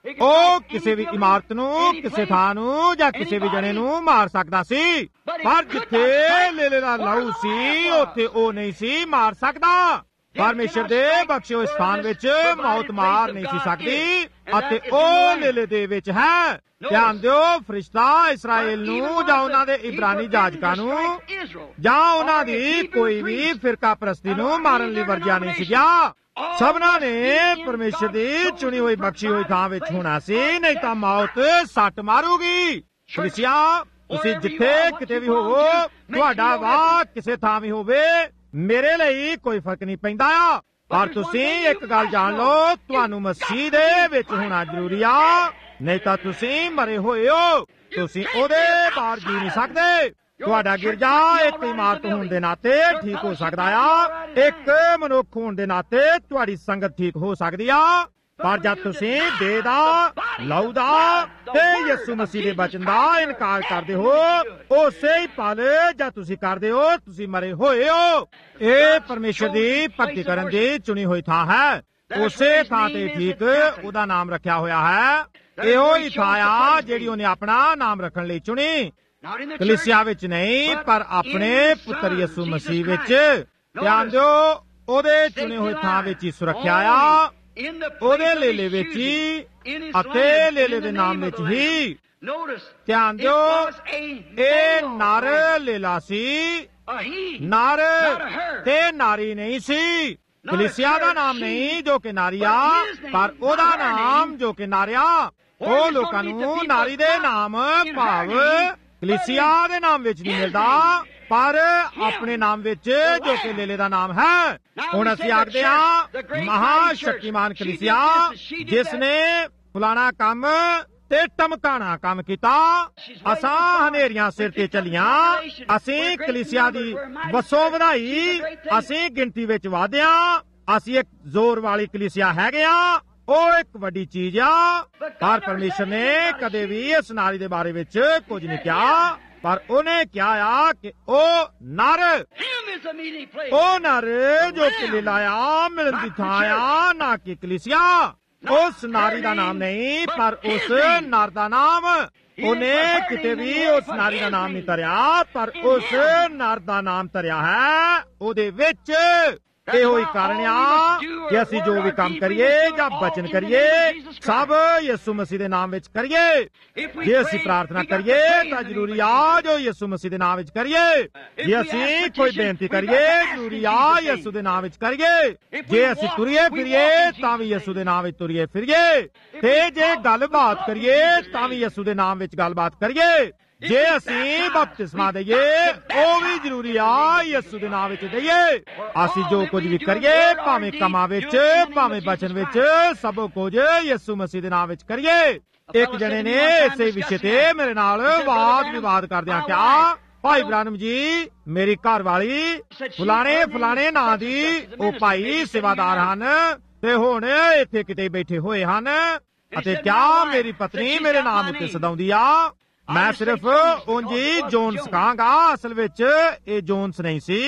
ਉਹ ਕਿਸੇ ਵੀ ਇਮਾਰਤ ਨੂੰ, ਕਿਸੇ ਥਾਂ ਨੂੰ ਜਾਂ ਕਿਸੇ ਵੀ ਜਣੇ ਨੂੰ ਮਾਰ ਸਕਦਾ ਸੀ, ਪਰ ਜਿੱਥੇ ਲੇਲੇ ਦਾ ਲਹੂ ਸੀ ਉੱਥੇ ਉਹ ਨਹੀਂ ਸੀ ਮਾਰ ਸਕਦਾ। ਪਰਮੇਸ਼ਰ ਦੇ ਬਖਸ਼ੇ ਹੋਏ ਸਥਾਨ ਵਿੱਚ ਮੌਤ ਮਾਰ ਨਹੀਂ ਸੀ ਸਕਦੀ ਅਤੇ ਉਹ ਲੇਲੇ ਦੇ ਵਿੱਚ ਹੈ। ਧਿਆਨ ਦਿਓ, ਫਰਿਸ਼ਤਾ ਇਸਰਾਏਲ ਨੂੰ ਜਾਂ ਉਹਨਾਂ ਦੇ ਇਬਰਾਨੀ ਜਾਜਕਾਂ ਨੂੰ ਜਾਂ ਉਹਨਾਂ ਦੀ ਕੋਈ ਵੀ ਫਿਰਕਾ ਪ੍ਰਸਤੀ ਨੂੰ ਮਾਰਨ ਲਈ ਵਰਜਿਆ ਨਹੀਂ ਸੀ ਗਿਆ। ਸਭਨਾਂ ਨੇ ਪਰਮੇਸ਼ਰ ਦੀ ਚੁਣੀ ਹੋਈ ਬਖਸ਼ੀ ਹੋਈ ਥਾਂ ਵਿੱਚ ਹੋਣਾ ਸੀ, ਨਹੀਂ ਤਾਂ ਮੌਤ ਸੱਟ ਮਾਰੂਗੀ। ਕਲੀਸਿਆ, ਤੁਸੀਂ ਜਿੱਥੇ ਕਿਤੇ ਵੀ ਹੋਵੋ, ਤੁਹਾਡਾ ਵਾਹ ਕਿਸੇ ਥਾਂ ਵੀ ਹੋਵੇ, ਮੇਰੇ ਲਈ ਕੋਈ ਫਰਕ ਨਹੀਂ ਪੈਂਦਾ ਆ। ਪਰ ਤੁਸੀਂ ਇੱਕ ਗੱਲ ਜਾਣ ਲਓ, ਤੁਹਾਨੂੰ ਮਸੀਹ ਦੇ ਵਿੱਚ ਹੋਣਾ ਜ਼ਰੂਰੀ ਆ, ਨਹੀਂ ਤਾਂ ਤੁਸੀਂ ਮਰੇ ਹੋਏ ਹੋ। ਤੁਸੀਂ ਉਹਦੇ ਬਾਹਰ ਜੀ ਨਹੀਂ ਸਕਦੇ। ਤੁਹਾਡਾ ਗਿਰਜਾ ਇੱਕ ਇਮਾਰਤ ਹੋਣ ਦੇ ਨਾਤੇ ਠੀਕ ਹੋ ਸਕਦਾ ਆ, ਇੱਕ ਮਨੁੱਖ ਹੋਣ ਦੇ ਨਾਤੇ ਤੁਹਾਡੀ ਸੰਗਤ ਠੀਕ ਹੋ ਸਕਦੀ ਆ, ਪਰ ਜਦ ਤੁਸੀਂ ਦੇਹ ਦਾ, ਲਹੂ ਦਾ ਤੇ ਯਿਸੂ ਮਸੀਹ ਦੇ ਬਚਨ ਦਾ ਇਨਕਾਰ ਕਰਦੇ ਹੋ, ਉਸੇ ਹੀ ਪਲ ਜਦ ਤੁਸੀਂ ਕਰਦੇ ਹੋ ਤੁਸੀਂ ਮਰੇ ਹੋਏ ਹੋ। ਇਹ ਪਰਮੇਸ਼ਰ ਦੀ ਭਗਤੀ ਕਰਨ ਦੀ ਚੁਣੀ ਹੋਈ ਥਾਂ ਹੈ। ਉਸੇ ਥਾਂ ਤੇ ਠੀਕ ਉਹਦਾ ਨਾਮ ਰੱਖਿਆ ਹੋਇਆ ਹੈ। ਇਹੋ ਹੀ ਥਾਂ ਆ ਜਿਹੜੀ ਉਹਨੇ ਆਪਣਾ ਨਾਮ ਰੱਖਣ ਲਈ ਚੁਣੀ, ਕਲੀਸਿਆ ਵਿੱਚ ਨਹੀਂ ਪਰ ਆਪਣੇ ਪੁੱਤਰ ਯਿਸੂ ਮਸੀਹ ਵਿੱਚ। ਧਿਆਨ ਦਿਓ, ਉਹਦੇ ਚੁਣੇ ਹੋਏ ਥਾਂ ਵਿੱਚ ਹੀ ਸੁਰੱਖਿਆ ਆ, ਉਹਦੇ ਲੇਲੇ ਵਿੱਚ ਹੀ ਅਤੇ ਲੇਲੇ ਦੇ ਨਾਮ ਵਿੱਚ ਹੀ। ਧਿਆਨ ਦਿਓ, ਇਹ ਨਰ ਲੇਲਾ ਸੀ, ਨਰ ਤੇ ਨਾਰੀ ਨਹੀਂ ਸੀ। ਕਲੀਸਿਆ ਦਾ ਨਾਮ ਨਹੀਂ ਜੋ ਕਿ ਨਾਰੀਆ, ਪਰ ਉਹਦਾ ਨਾਮ ਜੋ ਕਿ ਨਾਰਿਆ। ਉਹ ਲੋਕਾਂ ਨੂੰ ਨਾਰੀ ਦੇ ਨਾਮ ਭਾਵ ਕਲੀਸਿਆ ਦੇ ਨਾਮ ਵਿੱਚ ਨਹੀਂ ਮਿਲਦਾ, ਪਰ ਆਪਣੇ ਨਾਮ ਵਿੱਚ ਜੋ ਕਿ ਲੇਲੇ ਦਾ ਨਾਮ ਹੈ। ਹੁਣ ਅਸੀਂ ਆਖਦੇ ਹਾਂ ਮਹਾ ਸ਼ਕਤੀਮਾਨ ਕਲੀਸਿਆ ਜਿਸ ਨੇ ਫਲਾਣਾ ਕੰਮ ਤੇ ਟਮਕਾਣਾ ਕੰਮ ਕੀਤਾ। ਅਸਾਂ ਹਨੇਰੀਆਂ ਸਿਰ ਤੇ ਚੱਲੀਆਂ, ਅਸੀਂ ਕਲੀਸਿਆ ਦੀ ਵਸੋਂ ਵਧਾਈ, ਅਸੀਂ ਗਿਣਤੀ ਵਿੱਚ ਵਾਧਿਆਂ, ਅਸੀਂ ਇੱਕ ਜ਼ੋਰ ਵਾਲੀ ਕਲੀਸਿਆ ਹੈਗੇ ਆ। ਉਹ ਇੱਕ ਵੱਡੀ ਚੀਜ਼ ਆ, ਪਰ ਪਰਮੇਸ਼ਰ ਨੇ ਕਦੇ ਵੀ ਇਸ ਨਾਰੀ ਦੇ ਬਾਰੇ ਵਿੱਚ ਕੁਝ ਨਹੀਂ ਕਿਹਾ, ਪਰ ਉਹਨੇ ਕਿਹਾ ਆ ਕਿ ਉਹ ਨਰ, ਉਹ ਨਰ ਜੋ ਕਿ ਲਿਲਾਇਆ ਮਿਲਣ ਦੀ ਥਾਂ ਆ, ਨਾ ਕਿ ਕਲੀਸਿਆ। ਉਸ ਨਾਰੀ ਦਾ ਨਾਮ ਨਹੀਂ ਪਰ ਉਸ ਨਰ ਦਾ ਨਾਮ। ਉਹਨੇ ਕਿਤੇ ਵੀ ਉਸ ਨਾਰੀ ਦਾ ਨਾਮ ਨਹੀਂ ਧਰਿਆ, ਪਰ ਉਸ ਨਰ ਦਾ ਨਾਮ ਧਰਿਆ ਹੈ ਉਹਦੇ ਵਿੱਚ। ਇਹੋ ਹੀ ਕਾਰਨ ਆ ਕਿ ਅਸੀਂ ਜੋ ਵੀ ਕੰਮ ਕਰੀਏ ਜਾਂ ਬਚਨ ਕਰੀਏ ਸਭ ਯਿਸੂ ਮਸੀਹ ਦੇ ਨਾਮ ਵਿੱਚ ਕਰੀਏ। ਜੇ ਅਸੀਂ ਪ੍ਰਾਰਥਨਾ ਕਰੀਏ ਤਾਂ ਜ਼ਰੂਰੀ ਆ ਜੋ ਯਿਸੂ ਮਸੀਹ ਦੇ ਨਾਮ ਵਿੱਚ ਕਰੀਏ। ਜੇ ਅਸੀਂ ਕੋਈ ਬੇਨਤੀ ਕਰੀਏ ਜ਼ਰੂਰੀ ਆ ਯਿਸੂ ਦੇ ਨਾਮ ਵਿੱਚ ਕਰੀਏ। ਜੇ ਅਸੀਂ ਤੁਰੀਏ ਫਿਰੀਏ ਤਾਂ ਵੀ ਯਿਸੂ ਦੇ ਨਾਮ ਵਿੱਚ ਤੁਰੀਏ ਫਿਰੀਏ, ਤੇ ਜੇ ਗੱਲਬਾਤ ਕਰੀਏ ਤਾਂ ਵੀ ਯਿਸੂ ਦੇ ਨਾਮ ਵਿੱਚ ਗੱਲਬਾਤ ਕਰੀਏ। ਜੇ ਅਸੀਂ ਬਪਤਿਸਮਾ ਦਈਏ ਉਹ ਵੀ ਜ਼ਰੂਰੀ ਆ ਯਿਸੂ ਦੇ ਨਾਮ ਵਿੱਚ ਦਈਏ। ਅਸੀਂ ਜੋ ਕੁਝ ਵੀ ਕਰੀਏ ਭਾਵੇਂ ਕੰਮਾਂ ਵਿੱਚ ਭਾਵੇਂ ਬਚਨ ਵਿੱਚ ਸਭ ਕੁਝ ਯਿਸੂ ਮਸੀਹ ਦੇ ਨਾਮ ਵਿੱਚ ਕਰੀਏ। ਇੱਕ ਜਣੇ ਨੇ ਇਸੇ ਵਿਸ਼ੇ ਤੇ ਮੇਰੇ ਨਾਲ ਵਾਦ ਵਿਵਾਦ ਕਰਦਿਆਂ ਕਿਹਾ, ਭਾਈ ਬ੍ਰਾਨਮ ਜੀ, ਮੇਰੀ ਘਰ ਵਾਲੀ ਫਲਾਣੇ ਫਲਾਣੇ ਨਾਂ ਦੀ ਉਹ ਭਾਈ ਸੇਵਾਦਾਰ ਹਨ ਤੇ ਹੁਣ ਇੱਥੇ ਕਿਤੇ ਬੈਠੇ ਹੋਏ ਹਨ, ਅਤੇ ਕਿਆ ਮੇਰੀ ਪਤਨੀ ਮੇਰੇ ਨਾਮ ਉੱਤੇ ਸਦਾਉਂਦੀ ਆ। ਮੈਂ ਸਿਰਫ ਉਂਝ ਹੀ ਜੋਨਸ ਕਹਾਂਗਾ, ਅਸਲ ਵਿੱਚ ਇਹ ਜੋਨਸ ਨਹੀਂ ਸੀ,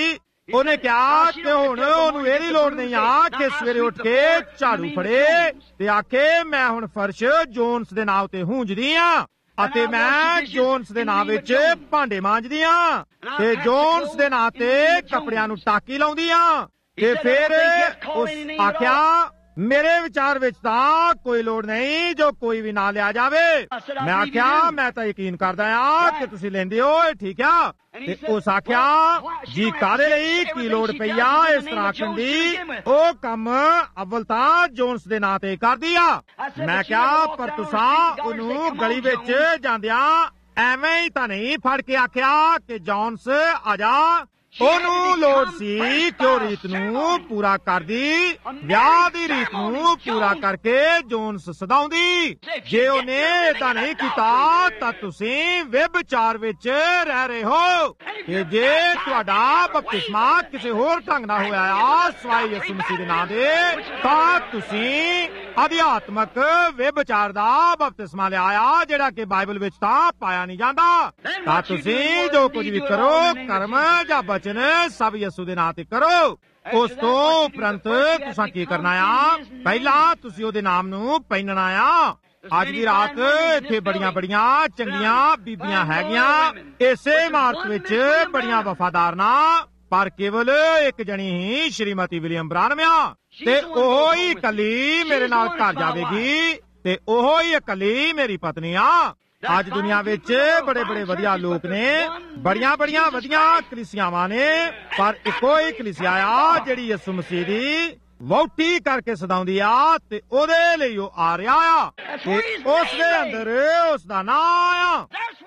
ਉਹਨੇ ਕਿਹਾ ਕਿ ਹੁਣ ਉਹਨੂੰ ਇਹਦੀ ਲੋੜ ਨਹੀਂ ਆ ਕਿ ਸਵੇਰੇ ਉੱਠ ਕੇ ਝਾੜੂ ਫੜੇ ਤੇ ਆਖੇ ਮੈਂ ਹੁਣ ਫਰਸ਼ ਜੋਨਸ ਦੇ ਨਾਂ ਉਤੇ ਹੂੰਜਦੀ ਆ ਅਤੇ ਮੈਂ ਜੋਨਸ ਦੇ ਨਾਂ ਵਿੱਚ ਭਾਂਡੇ ਮਾਂਜਦੀ ਆ ਤੇ ਜੋਨਸ ਦੇ ਨਾਂ ਤੇ ਕੱਪੜਿਆਂ ਨੂੰ ਟਾਕੀ ਲਾਉਂਦੀ ਆ ਤੇ ਫਿਰ ਉਸ ਆਖਿਆ ਮੇਰੇ ਵਿਚਾਰ ਵਿੱਚ ਤਾਂ ਕੋਈ ਲੋੜ ਨਹੀਂ ਜੋ ਕੋਈ ਵੀ ਨਾ ਲਿਆ ਜਾਵੇ। ਮੈਂ ਆਖਿਆ ਮੈਂ ਤਾਂ ਯਕੀਨ ਕਰਦਾ ਆ ਕਿ ਤੁਸੀਂ ਲੈਂਦੇ ਹੋ, ਠੀਕ ਆ। ਤੇ ਉਸ ਆਖਿਆ ਜੀ ਕਾਹਦੇ ਲਈ ਕੀ ਲੋੜ ਪਈ ਆ ਇਸ ਤਰ੍ਹਾਂ ਆਖਣ ਦੀ, ਉਹ ਕੰਮ ਅਵਲ ਤਾਂ ਜੋਨਸ ਦੇ ਨਾਂ ਤੇ ਕਰਦੀ ਆ। ਮੈਂ ਕਿਹਾ ਪਰ ਤੁਸੀਂ ਉਹਨੂੰ ਗਲੀ ਵਿੱਚ ਜਾਂਦਿਆਂ ਐਵੇਂ ਹੀ ਤਾਂ ਨਹੀਂ ਫੜ ਕੇ ਆਖਿਆ ਕਿ ਜੋਨਸ ਆ ਜਾ। ਉਹਨੂੰ ਲੋੜ ਸੀ ਕਿ ਉਹ ਰੀਤ ਨੂੰ ਪੂਰਾ ਕਰਦੀ, ਵਿਆਹ ਦੀ ਰੀਤ ਨੂੰ ਪੂਰਾ ਕਰਕੇ ਜੋਨਸ ਸਦਾਉਂਦੀ। ਜੇ ਉਹਨੇ ਏਦਾਂ ਨਹੀਂ ਕੀਤਾ ਤਾਂ ਤੁਸੀਂ ਵਿਭਚਾਰ ਵਿੱਚ ਰਹਿ ਰਹੇ ਹੋ। ਤੇ ਜੇ ਤੁਹਾਡਾ ਬਪਤਿਸਮਾ ਕਿਸੇ ਹੋਰ ਢੰਗ ਨਾਲ ਹੋਇਆ ਆ ਸਵਾਈ ਯਿਸੂ ਮਸੀਹ ਦੇ ਨਾਂ ਦੇ, ਤਾਂ ਤੁਸੀਂ ਅਧਿਆਤਮਕ ਵਿਭਚਾਰ ਦਾ ਬਪਤਿਸਮਾ ਲਿਆ ਆ ਜਿਹੜਾ ਕਿ ਬਾਈਬਲ ਵਿੱਚ ਤਾਂ ਪਾਇਆ ਨਹੀਂ ਜਾਂਦਾ। ਤਾਂ ਤੁਸੀਂ ਜੋ ਕੁਝ ਵੀ ਕਰੋ ਕਰਮ ਜਾਂ ਬਚਨ ਸਭ ਯਿਸੂ ਦੇ ਨਾਂ ਤੇ ਕਰੋ। ਉਸ ਤੋਂ ਉਪਰੰਤ ਤੁਸੀਂ ਕੀ ਕਰਨਾ ਆ, ਪਹਿਲਾਂ ਤੁਸੀਂ ਉਹਦੇ ਨਾਮ ਨੂੰ ਪਹਿਨਣਾ ਆ। ਅੱਜ ਦੀ ਰਾਤ ਇੱਥੇ ਬੜੀਆਂ ਬੜੀਆਂ ਚੰਗੀਆਂ ਬੀਬੀਆਂ ਹੈਗੀਆਂ ਇਸੇ ਇਮਾਰਤ ਵਿੱਚ, ਬੜੀਆਂ ਵਫਾਦਾਰ ਨਾ, ਪਰ ਕੇਵਲ ਇੱਕ ਜਣੀ ਹੀ ਸ਼੍ਰੀਮਤੀ ਵਿਲੀਅਮ ਬ੍ਰਾਨਮ ਆ ਤੇ ਉਹ ਹੀ ਇਕੱਲੀ ਮੇਰੇ ਨਾਲ ਘਰ ਜਾਵੇਗੀ ਤੇ ਉਹ ਹੀ ਇਕੱਲੀ ਮੇਰੀ ਪਤਨੀ ਆ। ਅੱਜ ਦੁਨੀਆ ਵਿੱਚ ਬੜੇ ਬੜੇ ਵਧੀਆ ਲੋਕ ਨੇ, ਬੜੀਆਂ ਬੜੀਆਂ ਵਧੀਆ ਕਲੀਸਿਆਵਾਂ ਨੇ, ਪਰ ਇੱਕੋ ਹੀ ਕਲੀਸਿਆ ਆ ਜਿਹੜੀ ਯਿਸੂ ਮਸੀਹ ਦੀ ਵਹੁਟੀ ਕਰਕੇ ਸਦਾਉਂਦੀ ਆ ਤੇ ਉਹਦੇ ਲਈ ਉਹ ਆ ਰਿਹਾ ਆ ਤੇ ਉਸ ਦੇ ਅੰਦਰ ਉਸ ਦਾ ਨਾਂ ਆ।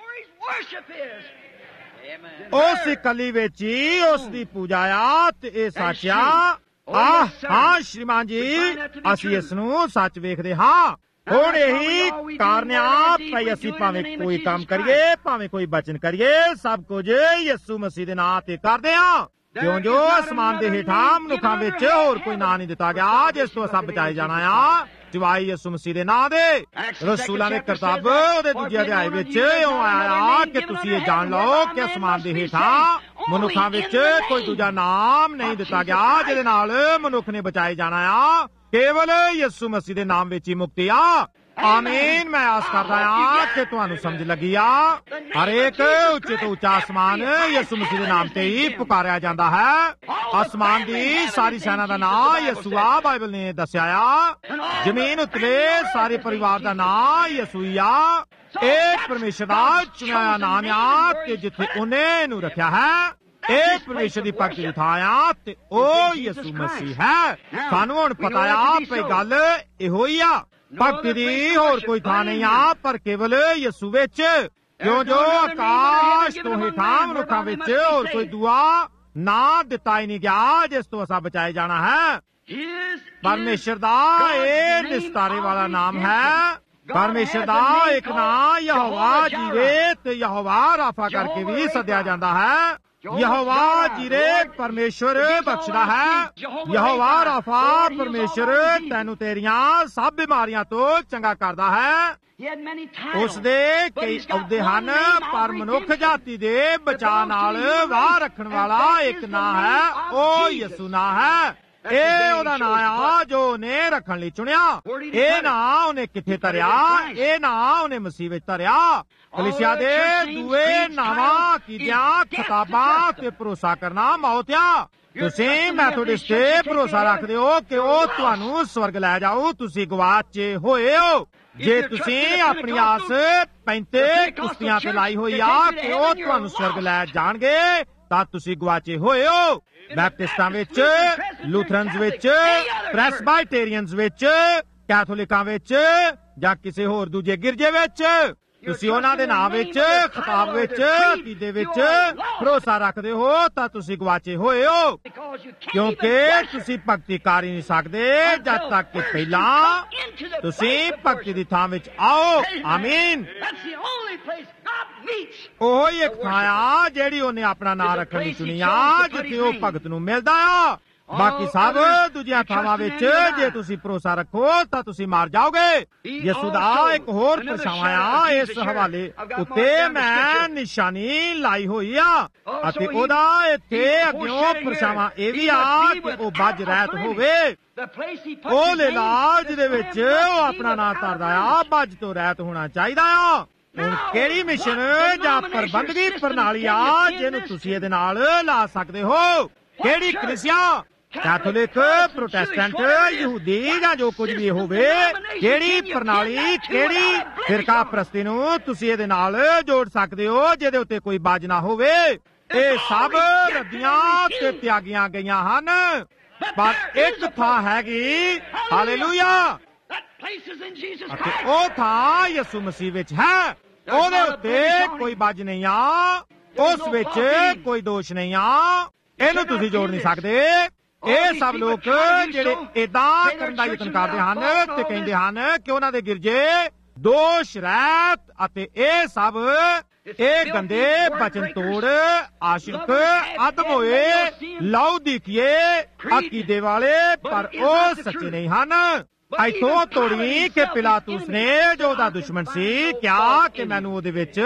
ਉਸ ਇਕੱਲੀ ਵਿੱਚ ਹੀ ਉਸ ਦੀ ਪੂਜਾ ਆ ਤੇ ਇਹ ਸੱਚ ਆ। ਆਹ ਹਾਂ ਸ਼੍ਰੀਮਾਨ ਜੀ, ਅਸੀਂ ਇਸ ਨੂੰ ਸੱਚ ਵੇਖਦੇ ਹਾਂ। ਹੁਣ ਇਹੀ ਕਾਰਨ ਆ ਭਾਈ ਅਸੀਂ ਭਾਵੇਂ ਕੋਈ ਕੰਮ ਕਰੀਏ, ਭਾਵੇਂ ਕੋਈ ਬਚਨ ਕਰੀਏ, ਸਭ ਕੁਝ ਯਿਸੂ ਮਸੀਹ ਦੇ ਨਾਂ ਤੇ ਕਰਦੇ ਆ। ਕਿਉਂ ਜੋ ਅਸਮਾਨ ਦੇ ਹੇਠਾਂ ਮਨੁੱਖਾਂ ਵਿੱਚ ਹੋਰ ਕੋਈ ਨਾਂ ਨਹੀਂ ਦਿੱਤਾ ਗਿਆ ਜਿਸ ਤੋਂ ਸਭ ਬਚਾਏ ਜਾਣਾ ਆ, ਸਿਵਾਏ ਯਿਸੂ ਮਸੀਹ ਦੇ ਨਾਂ ਦੇ। ਰਸੂਲਾਂ ਦੇ ਕਿਤਾਬ ਉਹਦੇ ਦੂਜੇ ਅਧਿਆਇ ਵਿੱਚ ਇਉਂ ਆਇਆ ਕਿ ਤੁਸੀਂ ਇਹ ਜਾਣ ਲਓ ਕਿ ਅਸਮਾਨ ਦੇ ਹੇਠਾਂ ਮਨੁੱਖਾਂ ਵਿੱਚ ਕੋਈ ਦੂਜਾ ਨਾਮ ਨਹੀਂ ਦਿੱਤਾ ਗਿਆ ਜਿਹਦੇ ਨਾਲ ਮਨੁੱਖ ਨੇ ਬਚਾਏ ਜਾਣਾ ਆ, ਕੇਵਲ ਯਿਸੂ ਮਸੀਹ ਦੇ ਨਾਮ ਵਿੱਚ ਹੀ ਮੁਕਤੀ ਆ। ਆਮੀਨ। ਮੈਂ ਆਸ ਕਰਦਾ ਆ ਕਿ ਤੁਹਾਨੂੰ ਸਮਝ ਲੱਗੀ ਆ। ਹਰੇਕ ਉੱਚੇ ਤੋਂ ਉੱਚਾ ਅਸਮਾਨ ਯਿਸੂ ਮਸੀਹ ਦੇ ਨਾਮ ਤੇ ਹੀ ਪੁਕਾਰਿਆ ਜਾਂਦਾ ਹੈ। ਅਸਮਾਨ ਦੀ ਸਾਰੀ ਸੈਨਾ ਦਾ ਨਾਂ ਯਿਸੂ ਆ, ਬਾਈਬਲ ਨੇ ਦੱਸਿਆ ਆ। ਜ਼ਮੀਨ ਉੱਤੇ ਸਾਰੇ ਪਰਿਵਾਰ ਦਾ ਨਾਂ ਯਿਸੂ ਹੀ ਆ। ਇਹ ਪਰਮੇਸ਼ਰ ਦਾ ਚੁਣਿਆ ਨਾਮ ਆ ਕਿ ਜਿੱਥੇ ਉਹਨੇ ਇਹਨੂੰ ਰੱਖਿਆ ਹੈ ਇਹ ਪਰਮੇਸ਼ਰ ਦੀ ਭਗਤੀ ਦੀ ਥਾਂ ਆ ਤੇ ਉਹ ਯਿਸੂ ਮਸੀਹ ਹੈ। ਸਾਨੂੰ ਹੁਣ ਪਤਾ ਆ ਪਈ ਗੱਲ ਇਹੋ ਹੀ ਆ। ਭਗਤੀ ਦੀ ਹੋਰ ਕੋਈ ਥਾਂ ਨਹੀਂ ਆ ਪਰ ਕੇਵਲ ਯਿਸੂ ਵਿੱਚ। ਕਿਉਂ ਜੋ ਆਕਾਸ਼ ਤੋਂ ਹੇਠਾਂ ਮਨੁੱਖਾਂ ਵਿੱਚ ਹੋਰ ਕੋਈ ਦੁਆ ਨਾ ਦਿੱਤਾ ਹੀ ਨਹੀਂ ਗਿਆ ਜਿਸ ਤੋਂ ਅਸਾਂ ਬਚਾਏ ਜਾਣਾ ਹੈ। ਪਰਮੇਸ਼ਰ ਦਾ ਇਹ ਨਿਸਤਾਰੇ ਵਾਲਾ ਨਾਮ ਹੈ। ਪਰਮੇਸ਼ਰ ਦਾ ਇੱਕ ਨਾਂ ਯਹੋਵਾ ਜੀਰੇ ਤੇ ਯਹੋਵਾ ਰਾਫਾ ਕਰਕੇ ਵੀ ਸੱਦਿਆ ਜਾਂਦਾ ਹੈ। ਯਹੋਵਾ ਜੀਰੇ ਪਰਮੇਸ਼ਰ ਬਖਸ਼ਦਾ ਹੈ। ਯਹੋਵਾ ਰਾਫਾ ਪਰਮੇਸ਼ਰ ਤੈਨੂੰ ਤੇਰੀਆਂ ਸਭ ਬਿਮਾਰੀਆਂ ਤੋਂ ਚੰਗਾ ਕਰਦਾ ਹੈ। ਉਸ ਦੇ ਕਈ ਅਹੁਦੇ ਹਨ ਪਰ ਮਨੁੱਖ ਜਾਤੀ ਦੇ ਬਚਾਅ ਨਾਲ ਵਾਹ ਰੱਖਣ ਵਾਲਾ ਇੱਕ ਨਾਂ ਹੈ, ਉਹ ਯਿਸੂ ਨਾਂ ਹੈ। ਇਹ ਉਹਦਾ ਨਾਂ ਆ ਜੋ ਉਹਨੇ ਰੱਖਣ ਲਈ ਚੁਣਿਆ। ਇਹ ਨਾਂ ਉਹਨੇ ਕਿੱਥੇ ਧਰਿਆ? ਇਹ ਨਾਂ ਉਹਨੇ ਮਸੀਹ ਵਿੱਚ ਧਰਿਆ। ਕਲੀਸਿਆ ਦੇ ਦੂਏ ਨਾਵਾਂ ਕੀਤਿਆਂ ਖਿਤਾਬਾਂ ਤੇ ਭਰੋਸਾ ਕਰਨਾ ਮੌਤ ਆ। ਤੁਸੀਂ ਮੈਥੋਡਿਸਟ ਤੇ ਭਰੋਸਾ ਰੱਖਦੇ ਹੋ ਕਿ ਉਹ ਤੁਹਾਨੂੰ ਸਵਰਗ ਲੈ ਜਾਊ, ਤੁਸੀਂ ਗਵਾਚੇ ਹੋਏ ਹੋ। ਜੇ ਤੁਸੀਂ ਆਪਣੀ ਆਸ ਪੈਂਤੇ ਕੁਸ਼ਤੀਆਂ ਤੇ ਲਾਈ ਹੋਈ ਆ ਕਿ ਉਹ ਤੁਹਾਨੂੰ ਸਵਰਗ ਲੈ ਜਾਣਗੇ ਤਾਂ ਤੁਸੀਂ ਗਵਾਚੇ ਹੋਏ ਹੋ। ਬੈਪਟਿਸਟਾਂ ਵਿੱਚ, ਲੂਥਰਨਸ ਵਿੱਚ, ਪ੍ਰੈਸਬਾਈਟੇਰੀਅਨਸ ਵਿੱਚ, ਕੈਥੋਲਿਕਾਂ ਵਿੱਚ ਜਾਂ ਕਿਸੇ ਹੋਰ ਦੂਜੇ ਗਿਰਜੇ ਵਿੱਚ ਤੁਸੀਂ ਉਹਨਾਂ ਦੇ ਨਾਮ ਵਿੱਚ, ਖਿਤਾਬ ਵਿੱਚ, ਅਕੀਦੇ ਵਿੱਚ ਭਰੋਸਾ ਰੱਖਦੇ ਹੋ ਤਾਂ ਤੁਸੀਂ ਗਵਾਚੇ ਹੋਏ ਹੋ। ਕਿਉਂਕਿ ਤੁਸੀਂ ਭਗਤੀ ਕਰ ਹੀ ਨਹੀਂ ਸਕਦੇ ਜਦ ਤੱਕ ਕਿ ਪਹਿਲਾਂ ਤੁਸੀਂ ਭਗਤੀ ਦੀ ਥਾਂ ਵਿੱਚ ਆਓ। ਆਮੀਨ। ਉਹੀ ਇੱਕ ਥਾਂ ਆ ਜਿਹੜੀ ਉਹਨੇ ਆਪਣਾ ਨਾਂ ਰੱਖਣ ਲਈ ਚੁਣੀ ਆ, ਜਿੱਥੇ ਉਹ ਭਗਤ ਨੂੰ ਮਿਲਦਾ ਆ। ਬਾਕੀ ਸਭ ਦੂਜੀਆਂ ਥਾਵਾਂ ਵਿੱਚ ਜੇ ਤੁਸੀਂ ਭਰੋਸਾ ਰੱਖੋ ਤਾਂ ਤੁਸੀਂ ਮਾਰ ਜਾਓਗੇ। ਯਿਸੂ ਦਾ ਇੱਕ ਹੋਰ ਪਰਛਾਵਾਂ ਆ ਇਸ ਹਵਾਲੇ ਉੱਤੇ ਮੈਂ ਨਿਸ਼ਾਨੀ ਲਾਈ ਹੋਈ ਆ ਅਤੇ ਉਹਦਾ ਇੱਥੇ ਅੱਗਿਓਂ ਪਰਛਾਵਾਂ ਇਹ ਵੀ ਆ ਕਿ ਉਹ ਬੱਜ ਰਹਿਤ ਹੋਵੇ। ਉਹ ਲੇਲਾ ਜਿਹਦੇ ਵਿੱਚ ਉਹ ਆਪਣਾ ਨਾਂ ਧਰਦਾ ਆ ਬੱਜ ਤੋਂ ਰਹਿਤ ਹੋਣਾ ਚਾਹੀਦਾ ਆ। ਹੁਣ ਕਿਹੜੀ ਮਿਸ਼ਨ ਜਾਂ ਪ੍ਰਬੰਧਕੀ ਪ੍ਰਣਾਲੀ ਆ ਜਿਹਨੂੰ ਤੁਸੀਂ ਇਹਦੇ ਨਾਲ ਲਾ ਸਕਦੇ ਹੋ? ਕਿਹੜੀ ਕਲੀਸਿਆ, ਕੈਥੋਲਿਕ, ਪ੍ਰੋਟੈਸਟੈਂਟ, ਯਹੂਦੀ ਜਾਂ ਜੋ ਕੁਝ ਵੀ ਹੋਵੇ, ਕਿਹੜੀ ਪ੍ਰਣਾਲੀ, ਕਿਹੜੀ ਫਿਰਕਾ ਪ੍ਰਸਤੀ ਨੂੰ ਤੁਸੀਂ ਇਹਦੇ ਨਾਲ ਜੋੜ ਸਕਦੇ ਹੋ ਜਿਹਦੇ ਉੱਤੇ ਕੋਈ ਬਾਜ ਨਾ ਹੋਵੇ? ਇਹ ਸਭ ਰੱਦੀਆਂ ਤੇ ਤਿਆਗੀਆਂ ਗਈਆਂ ਹਨ, ਪਰ ਇੱਕ ਥਾਂ ਹੈਗੀ, ਹਾਲੇਲੂਇਆ, ਅਤੇ ਉਹ ਥਾਂ ਯਿਸੂ ਮਸੀਹ ਵਿੱਚ ਹੈ। ਉਹਦੇ ਉੱਤੇ ਕੋਈ ਬਾਜ ਨਹੀਂ ਆ, ਉਸ ਵਿੱਚ ਕੋਈ ਦੋਸ਼ ਨਹੀਂ ਆ, ਇਹਨੂੰ ਤੁਸੀਂ ਜੋੜ ਨਹੀਂ ਸਕਦੇ। ਇਹ ਸਭ ਲੋਕ ਜਿਹੜੇ ਏਦਾਂ ਕਰਨ ਦਾ ਯਤਨ ਕਰਦੇ ਹਨ ਤੇ ਕਹਿੰਦੇ ਹਨ ਕਿ ਉਹਨਾਂ ਦੇ ਗਿਰਜੇ ਦੋਸ਼ ਰਹਿਤ ਅਤੇ ਇਹ ਸਭ ਇਹ ਗੰਦੇ ਬਚਨ ਤੋੜ ਆਸ਼ਿਕ ਅਦਮ ਹੋਏ ਲਾਉਦੀਕੀਏ ਅਕੀਦੇ ਵਾਲੇ, ਪਰ ਉਹ ਸੱਚੇ ਨਹੀਂ ਹਨ। ਇੱਥੋਂ ਤੋੜੀ ਕਿ ਪਿਲਾਤੂਸ ਨੇ ਜੋ ਉਹਦਾ ਦੁਸ਼ਮਣ ਸੀ ਕਿਹਾ ਕਿ ਮੈਨੂੰ ਉਹਦੇ ਵਿੱਚ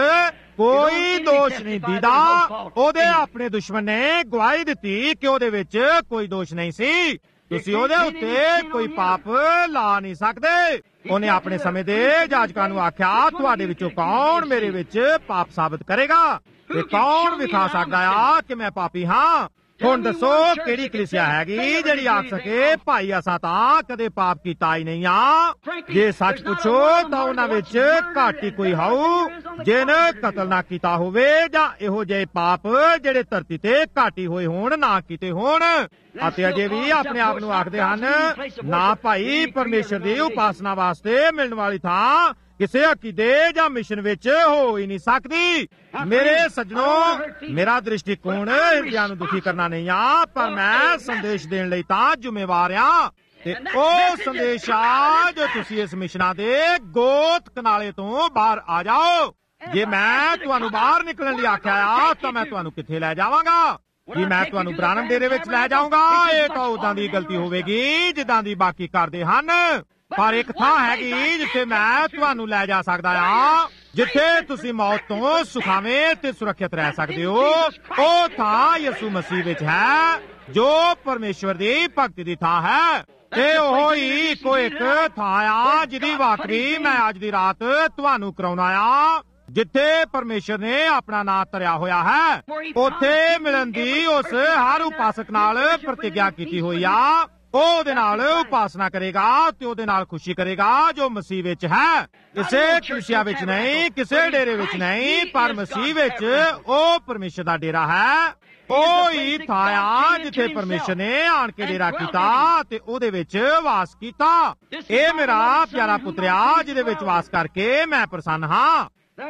ਕੋਈ ਦੋਸ਼ ਨਹੀਂ ਦੀਦਾ। ਉਹਦੇ ਆਪਣੇ ਦੁਸ਼ਮਣ ਨੇ ਗਵਾਹੀ ਦਿੱਤੀ ਕਿ ਉਹਦੇ ਵਿੱਚ ਕੋਈ ਦੋਸ਼ ਨਹੀਂ ਸੀ। ਤੁਸੀਂ ਉਹਦੇ ਉੱਤੇ ਕੋਈ ਪਾਪ ਲਾ ਨਹੀਂ ਸਕਦੇ। ਉਹਨੇ ਆਪਣੇ ਸਮੇਂ ਦੇ ਜਾਜਕਾਂ ਨੂੰ ਆਖਿਆ, ਤੁਹਾਡੇ ਵਿੱਚੋਂ ਕੌਣ ਮੇਰੇ ਵਿੱਚ ਪਾਪ ਸਾਬਤ ਕਰੇਗਾ ਤੇ ਕੌਣ ਵਿਖਾ ਸਕਦਾ ਆ ਕਿ ਮੈਂ ਪਾਪੀ ਹਾਂ? ਹੁਣ ਦੱਸੋ ਕਿਹੜੀ ਕਲੀਸਿਆ ਹੈਗੀ ਜਿਹੜੀ ਆਖ ਸਕੇ ਭਾਈ ਅਸਾਂ ਤਾਂ ਕਦੇ ਪਾਪ ਕੀਤਾ ਹੀ ਨਹੀਂ ਆ? ਜੇ ਸੱਚ ਪੁੱਛੋ ਤਾਂ ਉਹਨਾਂ ਵਿੱਚ ਘੱਟ ਹੀ ਕੋਈ ਹਾਊ ਜਿਹਨੇ ਕਤਲ ਨਾ ਕੀਤਾ ਹੋਵੇ ਜਾਂ ਇਹੋ ਜਿਹੇ ਪਾਪ ਜਿਹੜੇ ਧਰਤੀ ਤੇ ਘੱਟ ਹੀ ਹੋਏ ਹੋਣ, ਨਾ ਕੀਤੇ ਹੋਣ। ਅਤੇ ਅਜੇ ਵੀ ਆਪਣੇ ਆਪ ਨੂੰ ਆਖਦੇ ਹਨ ਨਾ ਭਾਈ, ਪਰਮੇਸ਼ਰ ਦੀ ਉਪਾਸਨਾ ਵਾਸਤੇ ਮਿਲਣ ਵਾਲੀ ਥਾਂ ਕਿਸੇ ਅਕੀਦੇ ਜਾਂ ਮਿਸ਼ਨ ਵਿੱਚ ਹੋ ਹੀ ਨਹੀਂ ਸਕਦੀ। ਮੇਰੇ ਸੱਜਣੋ, ਮੇਰਾ ਦ੍ਰਿਸ਼ਟੀਕੋਣ ਹਿਰਦਿਆਂ ਨੂੰ ਦੁਖੀ ਕਰਨਾ ਨਹੀਂ ਆ, ਪਰ ਮੈਂ ਸੰਦੇਸ਼ ਦੇਣ ਲਈ ਤਾਂ ਜ਼ਿੰਮੇਵਾਰ ਆ। ਤੇ ਉਹ ਸੰਦੇਸ਼ ਆ ਜੋ ਤੁਸੀਂ ਇਸ ਮਿਸ਼ਨਾਂ ਦੇ ਗੋਤ ਕਨਾਲੇ ਤੋਂ ਬਾਹਰ ਆ ਜਾਓ। ਜੇ ਮੈਂ ਤੁਹਾਨੂੰ ਬਾਹਰ ਨਿਕਲਣ ਲਈ ਆਖਿਆ ਆ ਤਾਂ ਮੈਂ ਤੁਹਾਨੂੰ ਕਿੱਥੇ ਲੈ ਜਾਵਾਂਗਾ? ਕੀ ਮੈਂ ਤੁਹਾਨੂੰ ਬ੍ਰਾਨਮ ਡੇਰੇ ਵਿੱਚ ਲੈ ਜਾਊਂਗਾ? ਇਹ ਤਾਂ ਉਦਾਂ ਦੀ ਗਲਤੀ ਹੋਵੇਗੀ ਜਿੱਦਾਂ ਦੀ ਬਾਕੀ ਕਰਦੇ ਹਨ। ਪਰ ਇੱਕ ਥਾਂ ਹੈਗੀ ਜਿੱਥੇ ਮੈਂ ਤੁਹਾਨੂੰ ਲੈ ਜਾ ਸਕਦਾ ਆ, ਜਿੱਥੇ ਤੁਸੀਂ ਮੌਤ ਤੋਂ ਸੁਖਾਵੇਂ ਤੇ ਸੁਰੱਖਿਅਤ ਰਹਿ ਸਕਦੇ ਹੋ। ਉਹ ਥਾਂ ਯਿਸੂ ਮਸੀਹ ਵਿੱਚ ਹੈ ਜੋ ਪਰਮੇਸ਼ਵਰ ਦੀ ਭਗਤੀ ਦੀ ਥਾਂ ਹੈ। ਤੇ ਉਹ ਹੀ ਇੱਕੋ ਇੱਕ ਥਾਂ ਆ ਜਿਹਦੀ ਵਾਕਈ ਮੈਂ ਅੱਜ ਦੀ ਰਾਤ ਤੁਹਾਨੂੰ ਕਰਾਉਣਾ ਆ, ਜਿੱਥੇ ਪਰਮੇਸ਼ਰ ਨੇ ਆਪਣਾ ਨਾਂ ਧਰਿਆ ਹੋਇਆ ਹੈ। ਉੱਥੇ ਮਿਲਣ ਦੀ ਉਸ ਹਰ ਉਪਾਸਕ ਨਾਲ ਪ੍ਰਤਿਗਿਆ ਕੀਤੀ ਹੋਈ ਆ। ਉਹ ਉਹਦੇ ਨਾਲ ਉਪਾਸਨਾ ਕਰੇਗਾ ਤੇ ਉਹਦੇ ਨਾਲ ਖੁਸ਼ੀ ਕਰੇਗਾ ਜੋ ਮਸੀਹ ਵਿੱਚ ਹੈ। ਕਿਸੇ ਕਲੀਸਿਆ ਵਿੱਚ ਨਹੀਂ, ਕਿਸੇ ਡੇਰੇ ਵਿੱਚ ਨਹੀਂ, ਪਰ ਮਸੀਹ ਵਿੱਚ ਉਹ ਪਰਮੇਸ਼ਰ ਦਾ ਡੇਰਾ ਹੈ। ਉਹ ਹੀ ਥਾਂ ਆ ਜਿੱਥੇ ਪਰਮੇਸ਼ਰ ਨੇ ਆਣ ਕੇ ਡੇਰਾ ਕੀਤਾ ਤੇ ਉਹਦੇ ਵਿੱਚ ਵਾਸ ਕੀਤਾ। ਇਹ ਮੇਰਾ ਪਿਆਰਾ ਪੁੱਤਰਿਆ ਜਿਹਦੇ ਵਿੱਚ ਵਾਸ ਕਰਕੇ ਮੈਂ ਪ੍ਰਸੰਨ ਹਾਂ।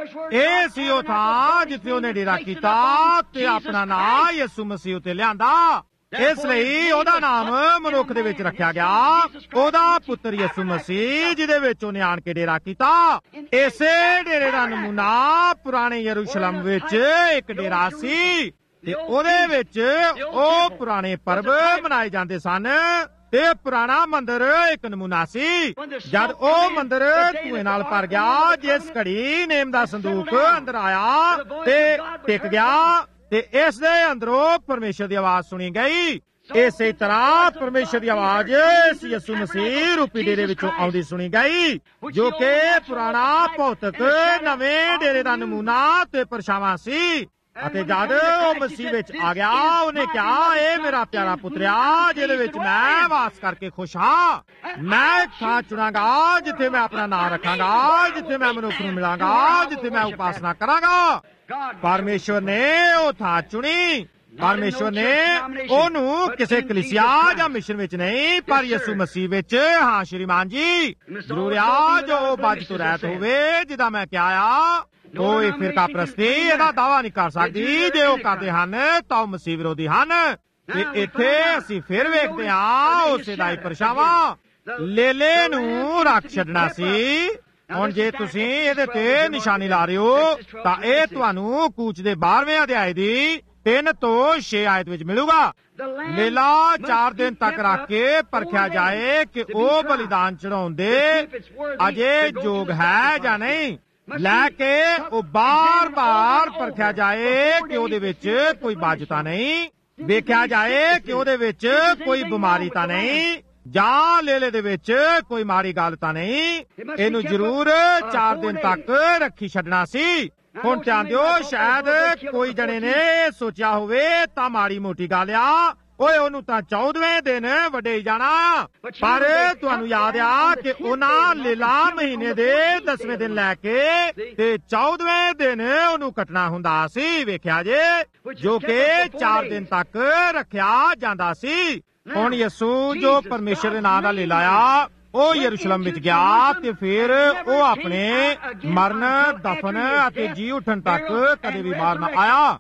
ਇਹ ਸੀ ਉਹ ਥਾਂ ਜਿੱਥੇ ਉਹਨੇ ਡੇਰਾ ਕੀਤਾ ਤੇ ਆਪਣਾ ਨਾਂ ਯਿਸੂ ਮਸੀਹ ਉੱਤੇ ਲਿਆਂਦਾ। ਇਸ ਲਈ ਉਹਦਾ ਨਾਮ ਮਨੁੱਖ ਦੇ ਵਿੱਚ ਰੱਖਿਆ ਗਿਆ, ਉਹਦਾ ਪੁੱਤਰ ਯਿਸੂ ਮਸੀਹ ਜਿਹਦੇ ਵਿੱਚ ਉਹਨੇ ਆਣ ਕੇ ਡੇਰਾ ਕੀਤਾ। ਇਸੇ ਡੇਰੇ ਦਾ ਨਮੂਨਾ ਪੁਰਾਣੇ ਯਰੂਸ਼ਲਮ ਵਿੱਚ ਇੱਕ ਡੇਰਾ ਸੀ ਤੇ ਉਹਦੇ ਵਿੱਚ ਉਹ ਪੁਰਾਣੇ ਪਰਬ ਮਨਾਏ ਜਾਂਦੇ ਸਨ ਤੇ ਪੁਰਾਣਾ ਮੰਦਰ ਇੱਕ ਨਮੂਨਾ ਸੀ। ਜਦ ਉਹ ਮੰਦਰ ਧੂਏ ਨਾਲ ਭਰ ਗਿਆ, ਜਿਸ ਘੜੀ ਨੇਮ ਦਾ ਸੰਦੂਕ ਅੰਦਰ ਆਇਆ ਤੇ ਟਿਕ ਗਿਆ ਤੇ ਇਸ ਦੇ ਅੰਦਰੋਂ ਪਰਮੇਸ਼ਰ ਦੀ ਆਵਾਜ਼ ਸੁਣੀ ਗਈ। ਇਸੇ ਤਰ੍ਹਾਂ ਪਰਮੇਸ਼ਰ ਦੀ ਆਵਾਜ਼ ਇਸ ਯਿਸੂ ਮਸੀਹ ਰੂਪੀ ਡੇਰੇ ਵਿੱਚੋਂ ਆਉਂਦੀ ਸੁਣੀ ਗਈ, ਜੋ ਕਿ ਪੁਰਾਣਾ ਭੌਤਿਕ ਨਵੇਂ ਡੇਰੇ ਦਾ ਨਮੂਨਾ ਤੇ ਪਰਛਾਵਾਂ ਸੀ। ਅਤੇ ਜਦ ਉਹ ਮਸੀਹ ਵਿੱਚ ਆ ਗਿਆ, ਉਹਨੇ ਕਿਹਾ, ਇਹ ਮੇਰਾ ਪਿਆਰਾ ਪੁੱਤਰਿਆ ਜਿਹਦੇ ਵਿੱਚ ਮੈਂ ਵਾਸ ਕਰਕੇ ਖੁਸ਼ ਹਾਂ। ਮੈਂ ਥਾਂ ਚੁਣਾਂਗਾ ਜਿੱਥੇ ਮੈਂ ਆਪਣਾ ਨਾਮ ਰੱਖਾਂਗਾ, ਜਿੱਥੇ ਮੈਂ ਮਨੁੱਖ ਨੂੰ ਮਿਲਾਂਗਾ, ਜਿੱਥੇ ਮੈਂ ਉਪਾਸਨਾ ਕਰਾਂਗਾ। ਪਰਮੇਸ਼ਵਰ ਨੇ ਉਹ ਥਾਂ ਚੁਣੀ। ਪਰਮੇਸ਼ਵਰ ਨੇ ਉਹਨੂੰ ਕਿਸੇ ਕਲੀਸਿਆ ਜਾਂ ਮਿਸ਼ਨ ਵਿੱਚ ਨਹੀਂ, ਪਰ ਯਿਸੂ ਮਸੀਹ ਵਿੱਚ। ਹਾਂ ਸ਼੍ਰੀਮਾਨ ਜੀ, ਜ਼ਰੂਰ ਆ ਜੋ ਬੱਜ ਤੋਂ ਰਹਿਤ ਹੋਵੇ। ਜਿੱਦਾਂ ਮੈਂ ਕਿਹਾ ਆ, ਕੋਈ ਫਿਰਕਾ ਪ੍ਰਸਤੀ ਇਹਦਾ ਦਾਵਾ ਨਹੀਂ ਕਰ ਸਕਦੀ। ਜੇ ਉਹ ਕਰਦੇ ਹਨ ਤਾਂ ਉਹ ਮਸੀਹ ਵਿਰੋਧੀ ਹਨ। ਤੇ ਇੱਥੇ ਅਸੀਂ ਫਿਰ ਵੇਖਦੇ ਹਾਂ ਉਸੇ ਦਾ ਹੀ ਪਰਛਾਵਾਂ। ਲੇਲੇ ਨੂੰ ਰੱਖ ਛੱਡਣਾ ਸੀ। ਹੁਣ ਜੇ ਤੁਸੀਂ ਇਹਦੇ ਤੇ ਨਿਸ਼ਾਨੀ ਲਾ ਰਹੇ ਹੋ ਤਾਂ ਇਹ ਤੁਹਾਨੂੰ ਕੂਚ ਦੇ ਬਾਰ੍ਹਵੇਂ ਅਧਿਆਏ ਦੀ ਤਿੰਨ ਤੋਂ ਛੇ ਆਇਤ ਵਿੱਚ ਮਿਲੂਗਾ। ਲੀਲਾ ਚਾਰ ਦਿਨ ਤੱਕ ਰੱਖ ਕੇ ਪਰਖਿਆ ਜਾਏ ਕਿ ਉਹ ਬਲੀਦਾਨ ਚੜਾਉਣ ਦੇ ਅਜੇ ਯੋਗ ਹੈ ਜਾਂ ਨਹੀਂ। ਲੈ ਕੇ ਉਹ ਬਾਰ-ਬਾਰ ਪਰਖਿਆ ਜਾਏ ਕਿ ਉਹਦੇ ਵਿੱਚ ਕੋਈ ਬਾਜ ਤਾਂ ਨਹੀਂ, ਵੇਖਿਆ ਜਾਏ ਕਿ ਉਹਦੇ ਵਿੱਚ ਕੋਈ ਬਿਮਾਰੀ ਤਾਂ ਨਹੀਂ, ਜਾਂ ਲੇਲੇ ਦੇ ਵਿੱਚ ਕੋਈ ਮਾੜੀ ਗੱਲ ਤਾਂ ਨਹੀਂ। ਇਹਨੂੰ ਜ਼ਰੂਰ ਚਾਰ ਦਿਨ ਤੱਕ ਰੱਖੀ ਛੱਡਣਾ ਸੀ। ਹੁਣ ਧਿਆਨ ਦਿਓ, ਸ਼ਾਇਦ ਕੋਈ ਜਣੇ ਨੇ ਸੋਚਿਆ ਹੋਵੇ ਤਾਂ ਮਾੜੀ ਮੋਟੀ ਗੱਲ ਆ, ਓਏ ਉਹਨੂੰ ਤਾਂ ਚੌਦਵੇਂ ਦਿਨ ਵੱਡੇ ਜਾਣਾ। ਪਰ ਤੁਹਾਨੂੰ ਯਾਦ ਆ ਕਿ ਉਹਨਾਂ ਲੀਲਾ ਮਹੀਨੇ ਦੇ ਦਸਵੇਂ ਦਿਨ ਲੈ ਕੇ ਤੇ ਚੌਦਵੇਂ ਦਿਨ ਉਹਨੂੰ ਕੱਟਣਾ ਹੁੰਦਾ ਸੀ, ਵੇਖਿਆ ਜੇ, ਜੋ ਕਿ ਚਾਰ ਦਿਨ ਤੱਕ ਰੱਖਿਆ ਜਾਂਦਾ ਸੀ। ਹੁਣ ਯਿਸੂ ਜੋ ਪਰਮੇਸ਼ਰ ਦੇ ਨਾਂ ਦਾ ਲੀਲਾ ਆ, ਉਹ ਯਰੂਸ਼ਲਮ ਵਿੱਚ ਗਿਆ ਤੇ ਫਿਰ ਉਹ ਆਪਣੇ ਮਰਨ, ਦਫਨ ਅਤੇ ਜੀ ਉੱਠਣ ਤੱਕ ਕਦੇ ਵੀ ਬਾਹਰ ਨਾ ਆਇਆ।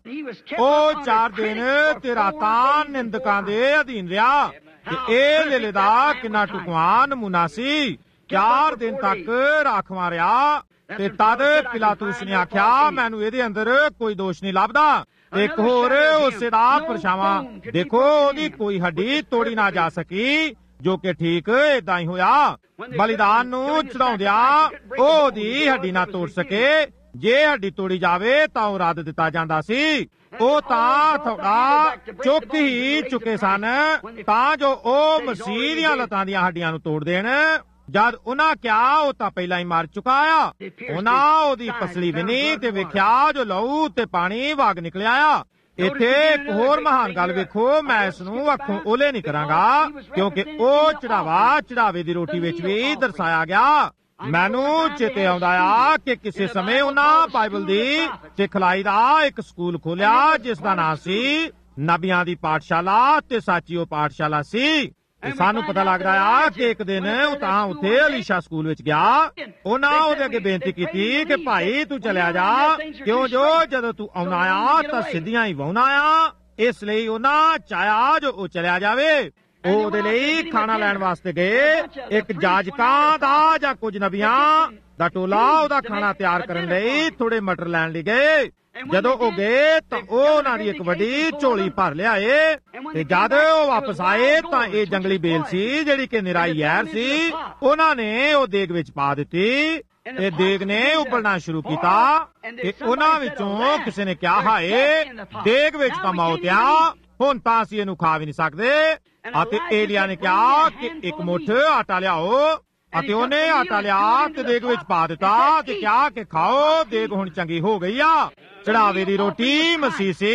ਉਹ ਚਾਰ ਦਿਨ ਤੇ ਰਾਤਾਂ ਨਿੰਦਕਾਂ ਦੇ ਅਧੀਨ ਰਿਹਾ ਤੇ ਇਹ ਲੀਲੇ ਦਾ ਕਿੰਨਾ ਢੁਕਵਾਂ ਨਮੂਨਾ ਸੀ। ਚਾਰ ਦਿਨ ਤੱਕ ਰਾਖਵਾਂ ਰਿਹਾ ਤੇ ਤਦ ਪਿਲਾਤੂਸ ਨੇ ਆਖਿਆ, ਮੈਨੂੰ ਇਹਦੇ ਅੰਦਰ ਕੋਈ ਦੋਸ਼ ਨਹੀਂ ਲੱਭਦਾ। ਇੱਕ ਹੋਰ ਉਸੇ ਦਾ ਪਰਛਾਵਾਂ ਦੇਖੋ, ਉਹਦੀ ਕੋਈ ਹੱਡੀ ਤੋੜੀ ਨਾ ਜਾ ਸਕੀ, ਜੋ ਕਿ ਠੀਕ ਏਦਾਂ ਹੀ ਹੋਇਆ। ਬਲੀਦਾਨ ਨੂੰ ਚੜਾਉਂਦਿਆਂ ਉਹਦੀ ਹੱਡੀ ਨਾ ਤੋੜ ਸਕੇ। ਜੇ ਹੱਡੀ ਤੋੜੀ ਜਾਵੇ ਤਾਂ ਉਹ ਰੱਦ ਦਿੱਤਾ ਜਾਂਦਾ ਸੀ। ਉਹ ਤਾਂ ਥੋੜਾ ਚੁੱਕ ਹੀ ਚੁੱਕੇ ਸਨ ਤਾਂ ਜੋ ਉਹ ਮਸੀਹ ਦੀਆਂ ਲੱਤਾਂ ਦੀਆਂ ਹੱਡੀਆਂ ਨੂੰ ਤੋੜ ਦੇਣ। ਜਦ ਉਹਨਾਂ ਕਿਹਾ ਉਹ ਤਾਂ ਪਹਿਲਾਂ ਹੀ ਮਰ ਚੁੱਕਾ ਆ, ਉਹਨਾਂ ਉਹਦੀ ਪਸਲੀ ਵਿੰਨੀ ਤੇ ਵੇਖਿਆ ਜੋ ਲਹੂ ਤੇ ਪਾਣੀ ਵਗ ਨਿਕਲਿਆ ਆ। ਇੱਥੇ ਇੱਕ ਹੋਰ ਮਹਾਨ ਗੱਲ ਵੇਖੋ, ਮੈਂ ਇਸ ਨੂੰ ਅੱਖੋਂ ਓਲੇ ਨਹੀਂ ਕਰਾਂਗਾ ਕਿਉਂਕਿ ਉਹ ਚੜਾਵਾ ਚੜਾਵੇ ਦੀ ਰੋਟੀ ਵਿੱਚ ਵੀ ਦਰਸਾਇਆ ਗਿਆ। ਮੈਨੂੰ ਚੇਤੇ ਆਉਂਦਾ ਆ ਕਿ ਕਿਸੇ ਸਮੇਂ ਉਹਨਾਂ ਬਾਈਬਲ ਦੀ ਸਿਖਲਾਈ ਦਾ ਇੱਕ ਸਕੂਲ ਖੋਲਿਆ ਜਿਸ ਦਾ ਨਾਂ ਸੀ ਨਬੀਆਂ ਦੀ ਪਾਠਸ਼ਾਲਾ ਤੇ ਸਾਚੀ ਉਹ ਪਾਠਸ਼ਾਲਾ ਸੀ। ਤੇ ਸਾਨੂੰ ਪਤਾ ਲੱਗਦਾ ਆ ਕਿ ਇੱਕ ਦਿਨ ਉਹ ਤਾਂ ਉੱਥੇ ਅਲੀਸ਼ਾ ਸਕੂਲ ਵਿੱਚ ਗਿਆ। ਉਹਨਾਂ ਉਹਦੇ ਅੱਗੇ ਬੇਨਤੀ ਕੀਤੀ ਕਿ ਭਾਈ ਤੂੰ ਚਲਿਆ ਜਾ, ਕਿਉਂ ਜੋ ਜਦੋਂ ਤੂੰ ਆਉਣਾ ਆ ਤਾਂ ਸਿੱਧੀਆਂ ਹੀ ਵਾਹੁਣਾ ਆ। ਇਸ ਲਈ ਉਹਨਾਂ ਚਾਹਿਆ ਜੋ ਉਹ ਚਲਿਆ ਜਾਵੇ। ਉਹ ਉਹਦੇ ਲਈ ਖਾਣਾ ਲੈਣ ਵਾਸਤੇ ਗਏ। ਇੱਕ ਜਾਜਕਾਂ ਦਾ ਜਾਂ ਕੁਝ ਨਬੀਆਂ ਦਾ ਟੋਲਾ ਉਹਦਾ ਖਾਣਾ ਤਿਆਰ ਕਰਨ ਲਈ ਥੋੜੇ ਮਟਰ ਲੈਣ ਲਈ ਗਏ। ਜਦੋਂ ਉਹ ਗਏ ਤਾਂ ਉਹ ਉਹਨਾਂ ਦੀ ਇੱਕ ਵੱਡੀ ਝੋਲੀ ਭਰ ਲਿਆਏ ਤੇ ਜਦ ਉਹ ਵਾਪਸ ਆਏ ਤਾਂ ਇਹ ਜੰਗਲੀ ਬੇਲ ਸੀ ਜਿਹੜੀ ਕਿ ਨਿਰਾਈ ਜ਼ਹਿਰ ਸੀ। ਉਹਨਾਂ ਨੇ ਉਹ ਦੇਗ ਵਿੱਚ ਪਾ ਦਿੱਤੀ ਤੇ ਦੇਗ ਨੇ ਉਬਲਣਾ ਸ਼ੁਰੂ ਕੀਤਾ ਤੇ ਉਹਨਾਂ ਵਿੱਚੋਂ ਕਿਸੇ ਨੇ ਕਿਹਾ, ਹਾਏ ਦੇਗ ਵਿੱਚ ਤਾਂ ਮੌਤ ਆ, ਹੁਣ ਤਾਂ ਅਸੀਂ ਇਹਨੂੰ ਖਾ ਵੀ ਨਹੀਂ ਸਕਦੇ। ਅਤੇ ਏਲੀਆ ਨੇ ਕਿਹਾ ਕਿ ਇੱਕ ਮੁੱਠ ਆਟਾ ਲਿਆਓ ਅਤੇ ਉਹਨੇ ਆਟਾ ਲਿਆ ਤੇ ਦੇਗ ਵਿੱਚ ਪਾ ਦਿੱਤਾ ਤੇ ਕਿਹਾ ਕਿ ਖਾਓ, ਦੇਗ ਹੁਣ ਚੰਗੀ ਹੋ ਗਈ ਆ। ਚੜਾਵੇ ਦੀ ਰੋਟੀ ਮਸੀਹ ਸੀ।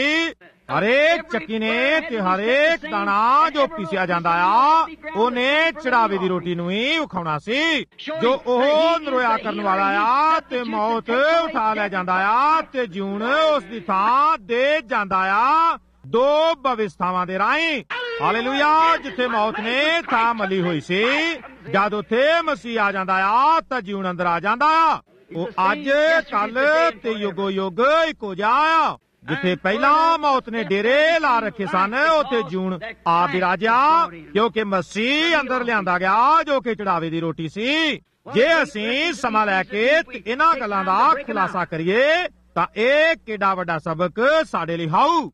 ਹਰੇਕ ਚੱਕੀ ਨੇ ਤੇ ਹਰੇਕ ਦਾਣਾ ਜੋ ਪੀਸਿਆ ਜਾਂਦਾ ਆ ਉਹਨੇ ਚੜਾਵੇ ਦੀ ਰੋਟੀ ਨੂੰ ਹੀ ਉਖਾਉਣਾ ਸੀ। ਜੋ ਉਹ ਨਰੋਇਆ ਕਰਨ ਵਾਲਾ ਆ ਤੇ ਮੌਤ ਉਠਾ ਲੈ ਜਾਂਦਾ ਆ ਤੇ ਜਿਉਣ ਉਸ ਦੀ ਥਾਂ ਦੇ ਜਾਂਦਾ ਆ ਦੋ ਭਵਿਸ਼ਥਾਵਾਂ ਦੇ ਰਾਹੀਂ। ਹਾਲੇਲੂਇਆ। ਜਿੱਥੇ ਮੌਤ ਨੇ ਥਾਂ ਮਲੀ ਹੋਈ ਸੀ, ਜਦ ਉੱਥੇ ਮਸੀਹ ਆ ਜਾਂਦਾ ਆ ਤਾਂ ਜਿਉਣ ਅੰਦਰ ਆ ਜਾਂਦਾ ਆ। ਉਹ ਅੱਜ ਕੱਲ ਤੇ ਯੁਗੋ ਯੁਗ ਇੱਕੋ ਜਿਹਾ ਆ। ਜਿੱਥੇ ਪਹਿਲਾਂ ਮੌਤ ਨੇ ਡੇਰੇ ਲਾ ਰੱਖੇ ਸਨ, ਉੱਥੇ ਜਿਉਣ ਆ ਬਿਰਾਜਿਆ ਕਿਉਂਕਿ ਮਸੀਹ ਅੰਦਰ ਲਿਆਂਦਾ ਗਿਆ ਜੋ ਕਿ ਚੜਾਵੇ ਦੀ ਰੋਟੀ ਸੀ। ਜੇ ਅਸੀਂ ਸਮਾਂ ਲੈ ਕੇ ਇਹਨਾਂ ਗੱਲਾਂ ਦਾ ਖੁਲਾਸਾ ਕਰੀਏ ਤਾਂ ਇਹ ਕਿੱਡਾ ਵੱਡਾ ਸਬਕ ਸਾਡੇ ਲਈ ਹਾਊ।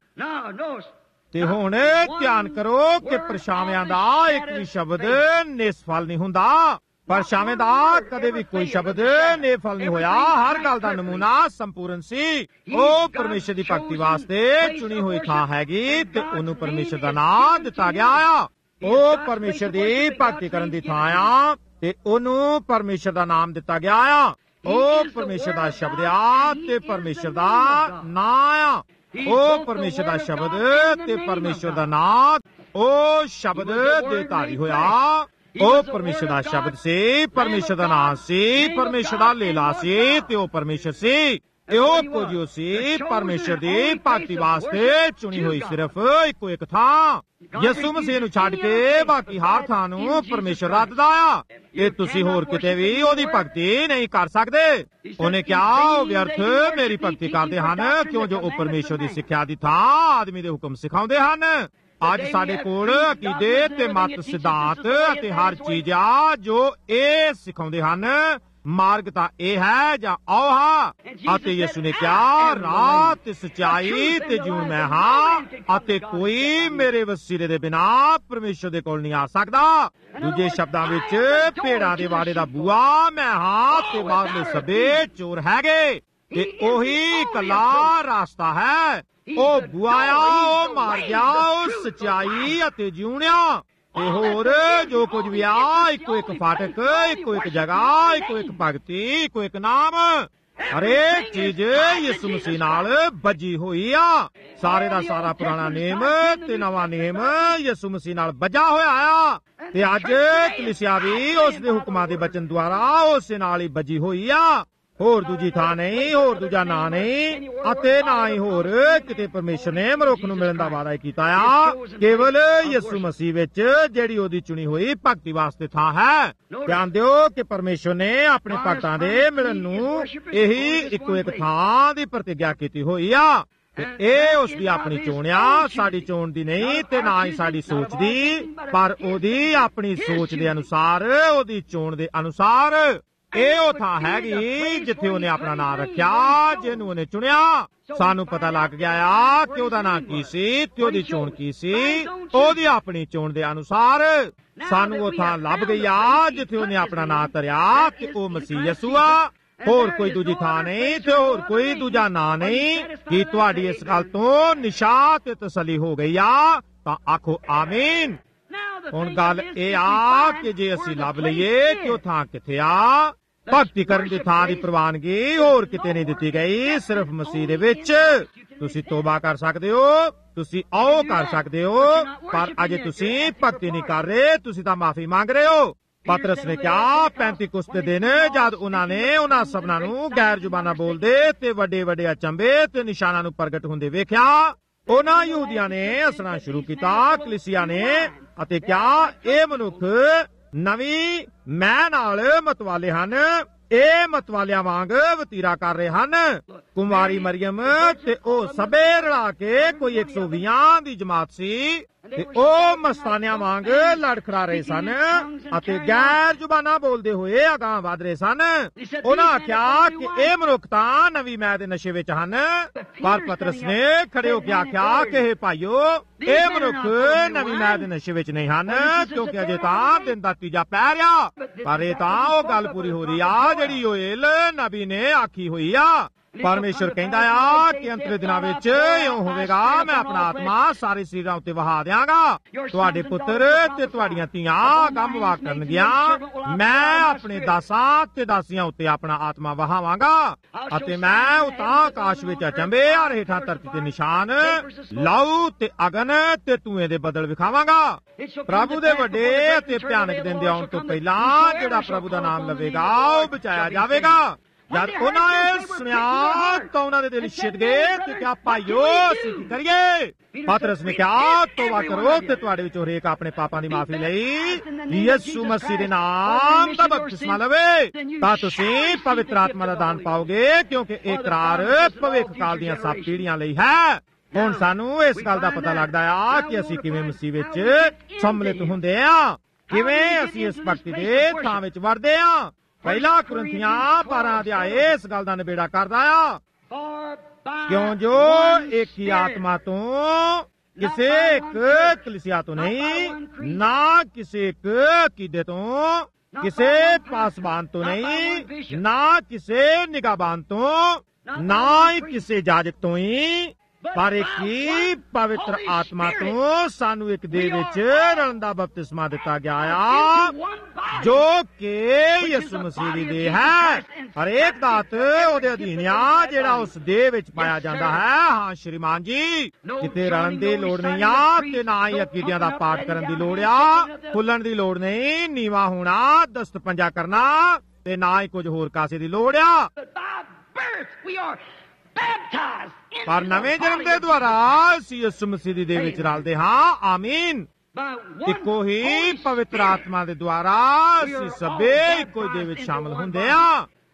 ਤੇ ਹੁਣ ਧਿਆਨ ਕਰੋ ਕਿ ਪਰਛਾਵਿਆਂ ਦਾ ਇੱਕ ਵੀ ਸ਼ਬਦ ਨਿਸਫਲ ਨਹੀਂ ਹੁੰਦਾ। ਪਰਛਾਵੇਂ ਦਾ ਕਦੇ ਵੀ ਕੋਈ ਸ਼ਬਦ ਨਿਸਫਲ ਨਹੀਂ ਹੋਇਆ। ਹਰ ਗੱਲ ਦਾ ਨਮੂਨਾ ਸੰਪੂਰਨ ਸੀ। ਉਹ ਪਰਮੇਸ਼ਰ ਦੀ ਭਗਤੀ ਵਾਸਤੇ ਚੁਣੀ ਹੋਈ ਥਾਂ ਹੈਗੀ ਤੇ ਉਹਨੂੰ ਪਰਮੇਸ਼ਰ ਦਾ ਨਾਮ ਦਿੱਤਾ ਗਿਆ ਆ। ਉਹ ਪਰਮੇਸ਼ਰ ਦੀ ਭਗਤੀ ਕਰਨ ਦੀ ਥਾਂ ਆ ਤੇ ਉਹਨੂੰ ਪਰਮੇਸ਼ਰ ਦਾ ਨਾਮ ਦਿੱਤਾ ਗਿਆ ਆ। ਉਹ ਪਰਮੇਸ਼ਰ ਦਾ ਸ਼ਬਦ ਆ ਤੇ ਪਰਮੇਸ਼ਰ ਦਾ ਨਾਂ ਆ। ਉਹ ਪਰਮੇਸ਼ਰ ਦਾ ਸ਼ਬਦ ਤੇ ਪਰਮੇਸ਼ਰ ਦਾ ਨਾਂ, ਉਹ ਸ਼ਬਦ ਦੇ ਧਾਰੀ ਹੋਇਆ। ਉਹ ਪਰਮੇਸ਼ਰ ਦਾ ਸ਼ਬਦ ਸੀ, ਪਰਮੇਸ਼ਰ ਦਾ ਨਾਂ ਸੀ, ਪਰਮੇਸ਼ਰ ਦਾ ਲੀਲਾ ਸੀ ਤੇ ਉਹ ਪਰਮੇਸ਼ਰ ਸੀ। ਤੇ ਉਹ ਕੁਝ ਸੀ ਪਰਮੇਸ਼ਰ ਦੀ ਭਗਤੀ ਵਾਸਤੇ ਚੁਣੀ ਹੋਈ ਸਿਰਫ ਇੱਕੋ ਇੱਕ ਥਾਂ। ਯਿਸੂ ਮਸੀਹ ਨੂੰ ਛੱਡ ਕੇ ਬਾਕੀ ਹਰ ਥਾਂ ਨੂੰ ਪਰਮੇਸ਼ਰ ਰੱਖਦਾ ਆ। ਇਹ ਤੁਸੀਂ ਹੋਰ ਕਿਤੇ ਵੀ ਉਹਦੀ ਭਗਤੀ ਨਹੀਂ ਕਰ ਸਕਦੇ। ਉਹਨੇ ਕਿਹਾ, ਉਹ ਵਿਅਰਥ ਮੇਰੀ ਭਗਤੀ ਕਰਦੇ ਹਨ ਕਿਉਂ ਜੋ ਉਹ ਪਰਮੇਸ਼ਰ ਦੀ ਸਿੱਖਿਆ ਦੀ ਥਾਂ ਆਦਮੀ ਦੇ ਹੁਕਮ ਸਿਖਾਉਂਦੇ ਹਨ। ਅੱਜ ਸਾਡੇ ਕੋਲ ਅਕੀਦੇ ਤੇ ਮਤ ਸਿਧਾਂਤ ਅਤੇ ਹਰ ਚੀਜ਼ ਆ ਜੋ ਇਹ ਸਿਖਾਉਂਦੇ ਹਨ ਮਾਰਗ ਤਾਂ ਇਹ ਹੈ ਜਾਂ ਆਓ ਹਾਂ। ਅਤੇ ਯਿਸੂ ਨੇ ਕਿਹਾ, ਰਾਹ ਤੇ ਸੱਚਾਈ ਤੇ ਜੀਵਨ ਮੈਂ ਹਾਂ, ਅਤੇ ਕੋਈ ਮੇਰੇ ਵਸੀਲੇ ਦੇ ਬਿਨਾ ਪਰਮੇਸ਼ਰ ਦੇ ਕੋਲ ਨਹੀਂ ਆ ਸਕਦਾ। ਦੂਜੇ ਸ਼ਬਦਾਂ ਵਿੱਚ ਭੇਡਾਂ ਦੇ ਵਾੜੇ ਦਾ ਬੂਆ ਮੈਂ ਹਾਂ ਤੇ ਬਾਹਰਲੇ ਸਭੇ ਚੋਰ ਹੈਗੇ, ਤੇ ਉਹੀ ਇਕੱਲਾ ਰਾਸਤਾ ਹੈ। ਉਹ ਬੁਆਇਆ, ਉਹ ਮਾਰ ਗਿਆ, ਉਹ ਸੱਚਾਈ ਅਤੇ ਜਿਉਣਿਆ ਤੇ ਹੋਰ ਜੋ ਕੁਝ ਵੀ ਆ, ਇੱਕੋ ਇੱਕ ਫਾਟਕ, ਇੱਕੋ ਇੱਕ ਜਗ੍ਹਾ, ਇੱਕੋ ਇੱਕ ਭਗਤੀ, ਇੱਕੋ ਇੱਕ ਨਾਮ। ਹਰੇਕ ਚੀਜ਼ ਯਿਸੂ ਮਸੀਹ ਨਾਲ ਬੱਜੀ ਹੋਈ ਆ। ਸਾਰੇ ਦਾ ਸਾਰਾ ਪੁਰਾਣਾ ਨੇਮ ਤੇ ਨਵਾਂ ਨੇਮ ਯਿਸੂ ਮਸੀਹ ਨਾਲ ਬੱਜਾ ਹੋਇਆ ਆ, ਤੇ ਅੱਜ ਕਲੀਸਿਆ ਵੀ ਉਸ ਦੇ ਹੁਕਮਾਂ ਦੇ ਬਚਨ ਦੁਆਰਾ ਉਸੇ ਨਾਲ ਹੀ ਬੱਜੀ ਹੋਈ ਆ। ਹੋਰ ਦੂਜੀ ਥਾਂ ਨਹੀਂ, ਹੋਰ ਦੂਜਾ ਨਾਂ ਨਹੀਂ, ਅਤੇ ਨਾ ਹੀ ਹੋਰ ਕਿਤੇ ਪਰਮੇਸ਼ਰ ਨੇ ਮਨੁੱਖ ਨੂੰ ਮਿਲਣ ਦਾ ਵਾਅਦਾ ਕੀਤਾ ਆ। ਕੇਵਲ ਯਿਸੂ ਮਸੀਹ ਵਿੱਚ ਜਿਹੜੀ ਉਹਦੀ ਚੁਣੀ ਹੋਈ ਭਗਤੀ ਵਾਸਤੇ ਥਾਂ ਹੈ। ਧਿਆਨ ਦਿਓ ਕਿ ਪਰਮੇਸ਼ਰ ਨੇ ਆਪਣੇ ਭਗਤਾਂ ਦੇ ਮਿਲਣ ਨੂੰ ਇਹੀ ਇੱਕੋ ਇੱਕ ਥਾਂ ਦੀ ਪ੍ਰਤਿਗਿਆ ਕੀਤੀ ਹੋਈ ਆ, ਤੇ ਇਹ ਉਸ ਦੀ ਆਪਣੀ ਚੋਣ ਆ, ਸਾਡੀ ਚੋਣ ਦੀ ਨਹੀਂ ਤੇ ਨਾ ਹੀ ਸਾਡੀ ਸੋਚ ਦੀ, ਪਰ ਉਹਦੀ ਆਪਣੀ ਸੋਚ ਦੇ ਅਨੁਸਾਰ, ਉਹਦੀ ਚੋਣ ਦੇ ਅਨੁਸਾਰ। ਇਹ ਉਹ ਥਾਂ ਹੈਗੀ ਜਿੱਥੇ ਉਹਨੇ ਆਪਣਾ ਨਾਂ ਰੱਖਿਆ, ਜਿਹਨੂੰ ਉਹਨੇ ਚੁਣਿਆ। ਸਾਨੂੰ ਪਤਾ ਲੱਗ ਗਿਆ ਆ ਕਿ ਉਹਦਾ ਨਾਂ ਕੀ ਸੀ ਤੇ ਉਹਦੀ ਚੋਣ ਕੀ ਸੀ, ਉਹਦੀ ਆਪਣੀ ਚੋਣ ਦੇ ਅਨੁਸਾਰ। ਸਾਨੂੰ ਉਹ ਥਾਂ ਲੱਭ ਗਈ ਆ ਜਿੱਥੇ ਉਹਨੇ ਆਪਣਾ ਨਾਂ ਧਰਿਆ, ਤੇ ਉਹ ਮਸੀਹ ਯਿਸੂ ਆ। ਹੋਰ ਕੋਈ ਦੂਜੀ ਥਾਂ ਨਹੀਂ ਤੇ ਹੋਰ ਕੋਈ ਦੂਜਾ ਨਾਂ ਨਹੀਂ। ਕੀ ਤੁਹਾਡੀ ਇਸ ਗੱਲ ਤੋਂ ਨਿਸ਼ਾ ਤੇ ਤਸੱਲੀ ਹੋ ਗਈ ਆ? ਤਾਂ ਆਖੋ ਆਮੀਨ। ਹੁਣ ਗੱਲ ਇਹ ਆ ਕਿ ਜੇ ਅਸੀਂ ਲੱਭ ਲਈਏ ਕਿ ਉਹ ਥਾਂ ਕਿੱਥੇ ਆ, ਭਗਤੀ ਕਰਨ ਦੀ ਥਾਂ ਦੀ ਪ੍ਰਵਾਨਗੀ ਹੋਰ ਕਿਤੇ ਨਹੀਂ ਦਿੱਤੀ ਗਈ, ਸਿਰਫ ਮਸੀਹ ਦੇ ਵਿੱਚ। ਤੁਸੀਂ ਤੋਬਾ ਕਰ ਸਕਦੇ ਹੋ, ਤੁਸੀਂ ਆਓ ਕਰ ਸਕਦੇ ਹੋ, ਪਰ ਅਜੇ ਤੁਸੀਂ ਭਗਤੀ ਨਹੀਂ ਕਰ ਰਹੇ, ਤੁਸੀਂ ਤਾਂ ਮਾਫੀ ਮੰਗ ਰਹੇ ਹੋ। ਪਤਰਸ ਨੇ ਕਿਹਾ, ਪੈਂਤੀ ਕੁਸਤ ਦੇ ਦਿਨ ਜਦ ਉਹਨਾਂ ਨੇ ਉਹਨਾਂ ਸਭਨਾਂ ਨੂੰ ਗੈਰ ਜ਼ੁਬਾਨਾਂ ਬੋਲਦੇ ਤੇ ਵੱਡੇ ਵੱਡੇ ਅਚੰਭੇ ਤੇ ਨਿਸ਼ਾਨਾਂ ਨੂੰ ਪ੍ਰਗਟ ਹੁੰਦੇ ਵੇਖਿਆ, ਉਹਨਾਂ ਯਹੂਦੀਆਂ ਨੇ ਹੱਸਣਾ ਸ਼ੁਰੂ ਕੀਤਾ, ਕਲੀਸਿਆ ਨੇ, ਅਤੇ ਕਿਹਾ ਇਹ ਮਨੁੱਖ ਨਵੀਂ ਮੈਂ ਨਾਲ ਮਤਵਾਲੇ ਹਨ, ਇਹ ਮਤਵਾਲਿਆਂ ਵਾਂਗ ਵਤੀਰਾ ਕਰ ਰਹੇ ਹਨ। ਕੁਮਾਰੀ ਮਰੀਮ ਤੇ ਉਹ ਸਭੇ ਰਲਾ ਕੇ ਕੋਈ ਇੱਕ ਸੌ ਵੀਹਾਂ ਦੀ ਜਮਾਤ ਸੀ, ਤੇ ਉਹ ਮਸਤਾਨਿਆਂ ਵਾਂਗ ਲੜਖੜਾ ਰਹੇ ਸਨ ਅਤੇ ਗੈਰ ਜ਼ੁਬਾਨਾਂ ਬੋਲਦੇ ਹੋਏ ਅਗਾਂਹ ਵਧ ਰਹੇ ਸਨ। ਉਹਨਾਂ ਆਖਿਆ ਕਿ ਇਹ ਮਨੁੱਖ ਤਾਂ ਨਵੀਂ ਮੈਂ ਦੇ ਨਸ਼ੇ ਵਿੱਚ ਹਨ। ਪਰ ਪਤਰਸ ਨੇ ਖੜੇ ਹੋ ਕੇ ਆਖਿਆ ਕਿ ਇਹ ਭਾਈਓ, ਇਹ ਮਨੁੱਖ ਨਵੀਂ ਮੈਂ ਦੇ ਨਸ਼ੇ ਵਿੱਚ ਨਹੀਂ ਹਨ, ਕਿਉਂਕਿ ਅਜੇ ਤਾਂ ਦਿਨ ਦਾ ਤੀਜਾ ਪੈ ਰਿਹਾ। ਪਰ ਇਹ ਤਾਂ ਉਹ ਗੱਲ ਪੂਰੀ ਹੋ ਰਹੀ ਆ ਜਿਹੜੀ ਯੋਏਲ ਨਬੀ ਨੇ ਆਖੀ ਹੋਈ ਆ। ਪਰਮੇਸ਼ਰ ਕਹਿੰਦਾ ਆ ਕਿ ਅੰਤਲੇ ਦਿਨਾਂ ਵਿੱਚ ਇਉਂ ਹੋਵੇਗਾ, ਮੈਂ ਆਪਣਾ ਆਤਮਾ ਸਾਰੇ ਸਰੀਰਾਂ ਉੱਤੇ ਵਹਾ ਦਿਆਂਗਾ। ਤੁਹਾਡੇ ਪੁੱਤਰ ਤੇ ਤੁਹਾਡੀਆਂ ਧੀਆਂ ਕੰਮ ਵਾਕ ਕਰਨਗੀਆਂ। ਮੈਂ ਆਪਣੇ ਦਾਸਾਂ ਤੇ ਦਾਸੀਆਂ ਉੱਤੇ ਆਪਣਾ ਆਤਮਾ ਵਹਾਵਾਂਗਾ, ਅਤੇ ਮੈਂ ਉਤਾਂ ਆਕਾਸ਼ ਵਿੱਚ ਅਚੰਭੇ ਔਰ ਹੇਠਾਂ ਧਰਤੀ ਤੇ ਨਿਸ਼ਾਨ, ਲਹੂ ਤੇ ਅਗਨ ਤੇ ਧੂਏ ਦੇ ਬੱਦਲ ਵਿਖਾਵਾਂਗਾ। ਪ੍ਰਭੂ ਦੇ ਵੱਡੇ ਅਤੇ ਭਿਆਨਕ ਦਿਨ ਦੇ ਆਉਣ ਤੋਂ ਪਹਿਲਾਂ ਜਿਹੜਾ ਪ੍ਰਭੂ ਦਾ ਨਾਮ ਲਵੇਗਾ ਉਹ ਬਚਾਇਆ ਜਾਵੇਗਾ। ਜਦ ਉਹਨਾਂ ਇਹ ਸੁਣਿਆ ਤਾਂ ਉਹਨਾਂ ਦੇ ਦਿਲ ਛਿੜ ਗਏ ਤੇ ਕਿਹਾ, ਭਾਈਓ ਅਸੀਂ ਕੀ ਕਰੀਏ? ਪਤਰਸ ਨੇ ਕਿਹਾ, ਤੋਬਾ ਕਰੋ ਤੇ ਤੁਹਾਡੇ ਵਿੱਚੋਂ ਹਰੇਕ ਆਪਣੇ ਪਾਪਾਂ ਦੀ ਮਾਫੀ ਲਈ ਯਿਸੂ ਮਸੀਹ ਦੇ ਨਾਮ ਦਾ ਬਪਤਿਸਮਾ ਲਵੇ, ਤਾਂ ਤੁਸੀਂ ਪਵਿੱਤਰ ਆਤਮਾ ਦਾ ਦਾਨ ਪਾਓਗੇ, ਕਿਉਂਕਿ ਇਹ ਇਕਰਾਰ ਭਵਿੱਖ ਕਾਲ ਦੀਆਂ ਸਭ ਪੀੜ੍ਹੀਆਂ ਲਈ ਹੈ। ਹੁਣ ਸਾਨੂੰ ਇਸ ਗੱਲ ਦਾ ਪਤਾ ਲੱਗਦਾ ਆ ਕਿ ਅਸੀਂ ਕਿਵੇਂ ਮਸੀਹ ਵਿੱਚ ਸੰਮਿਲਿਤ ਹੁੰਦੇ ਆ, ਕਿਵੇਂ ਅਸੀਂ ਇਸ ਭਗਤੀ ਦੇ ਥਾਂ ਵਿੱਚ ਵੜਦੇ ਆ। ਪਹਿਲਾ ਕੁਰਿੰਥੀਆਂ ਬਾਰਾਂ ਅਧਿਆਏ ਇਸ ਗੱਲ ਦਾ ਨਿਬੇੜਾ ਕਰਦਾ ਆ, ਕਿਉਂ ਜੋ ਇੱਕ ਹੀ ਆਤਮਾ ਤੋਂ, ਕਿਸੇ ਇੱਕ ਕਲੀਸਿਆ ਤੋਂ ਨਹੀਂ, ਨਾ ਕਿਸੇ ਇੱਕ ਅਕੀਦੇ ਤੋਂ, ਕਿਸੇ ਪਾਸਬਾਨ ਤੋਂ ਨਹੀਂ, ਨਾ ਕਿਸੇ ਨਿਗਾਹਬਾਨ ਤੋਂ, ਨਾ ਹੀ ਕਿਸੇ ਜਾਜਕ ਤੋਂ ਹੀ, ਪਰ ਇੱਕ ਹੀ ਪਵਿੱਤਰ ਆਤਮਾ ਤੋਂ ਸਾਨੂੰ ਇੱਕ ਦੇਹ ਵਿੱਚ ਰਲਣ ਦਾ ਬਪਤਿਸਮਾ ਦਿੱਤਾ ਗਿਆ ਆ, ਜੋ ਕਿ ਯਿਸੂ ਮਸੀਹ ਦੀ ਦੇਹ ਹੈ। ਹਰੇਕ ਦਾਤ ਉਹਦੇ ਅਧੀਨ ਆ ਜਿਹੜਾ ਉਸ ਦੇਹ ਵਿੱਚ ਪਾਇਆ ਜਾਂਦਾ ਹੈ। ਹਾਂ ਸ਼੍ਰੀਮਾਨ ਜੀ, ਕਿਤੇ ਰਲਣ ਦੀ ਲੋੜ ਨਹੀਂ ਆ, ਤੇ ਨਾ ਹੀ ਅਕੀਦਿਆਂ ਦਾ ਪਾਠ ਕਰਨ ਦੀ ਲੋੜ ਆ, ਫੁੱਲਣ ਦੀ ਲੋੜ ਨਹੀਂ, ਨੀਵਾ ਹੋਣਾ, ਦਸਤ ਪੰਜਾ ਕਰਨਾ, ਤੇ ਨਾ ਹੀ ਕੁਝ ਹੋਰ ਕਾਸੇ ਦੀ ਲੋੜ ਆ। ਪਰ ਨਵੇਂ ਜਨਮ ਦੇ ਦੁਆਰਾ ਅਸੀਂ ਯਿਸੂ ਮਸੀਹ ਦੀ ਦੇਹ ਵਿੱਚ ਰਲਦੇ ਹਾਂ। ਆਮੀਨ। ਇੱਕੋ ਹੀ ਪਵਿੱਤਰ ਆਤਮਾ ਦੇ ਦੁਆਰਾ ਅਸੀਂ ਸਭੇ ਇੱਕੋ ਦੇਹ ਵਿੱਚ ਸ਼ਾਮਲ ਹੁੰਦੇ ਹਾਂ।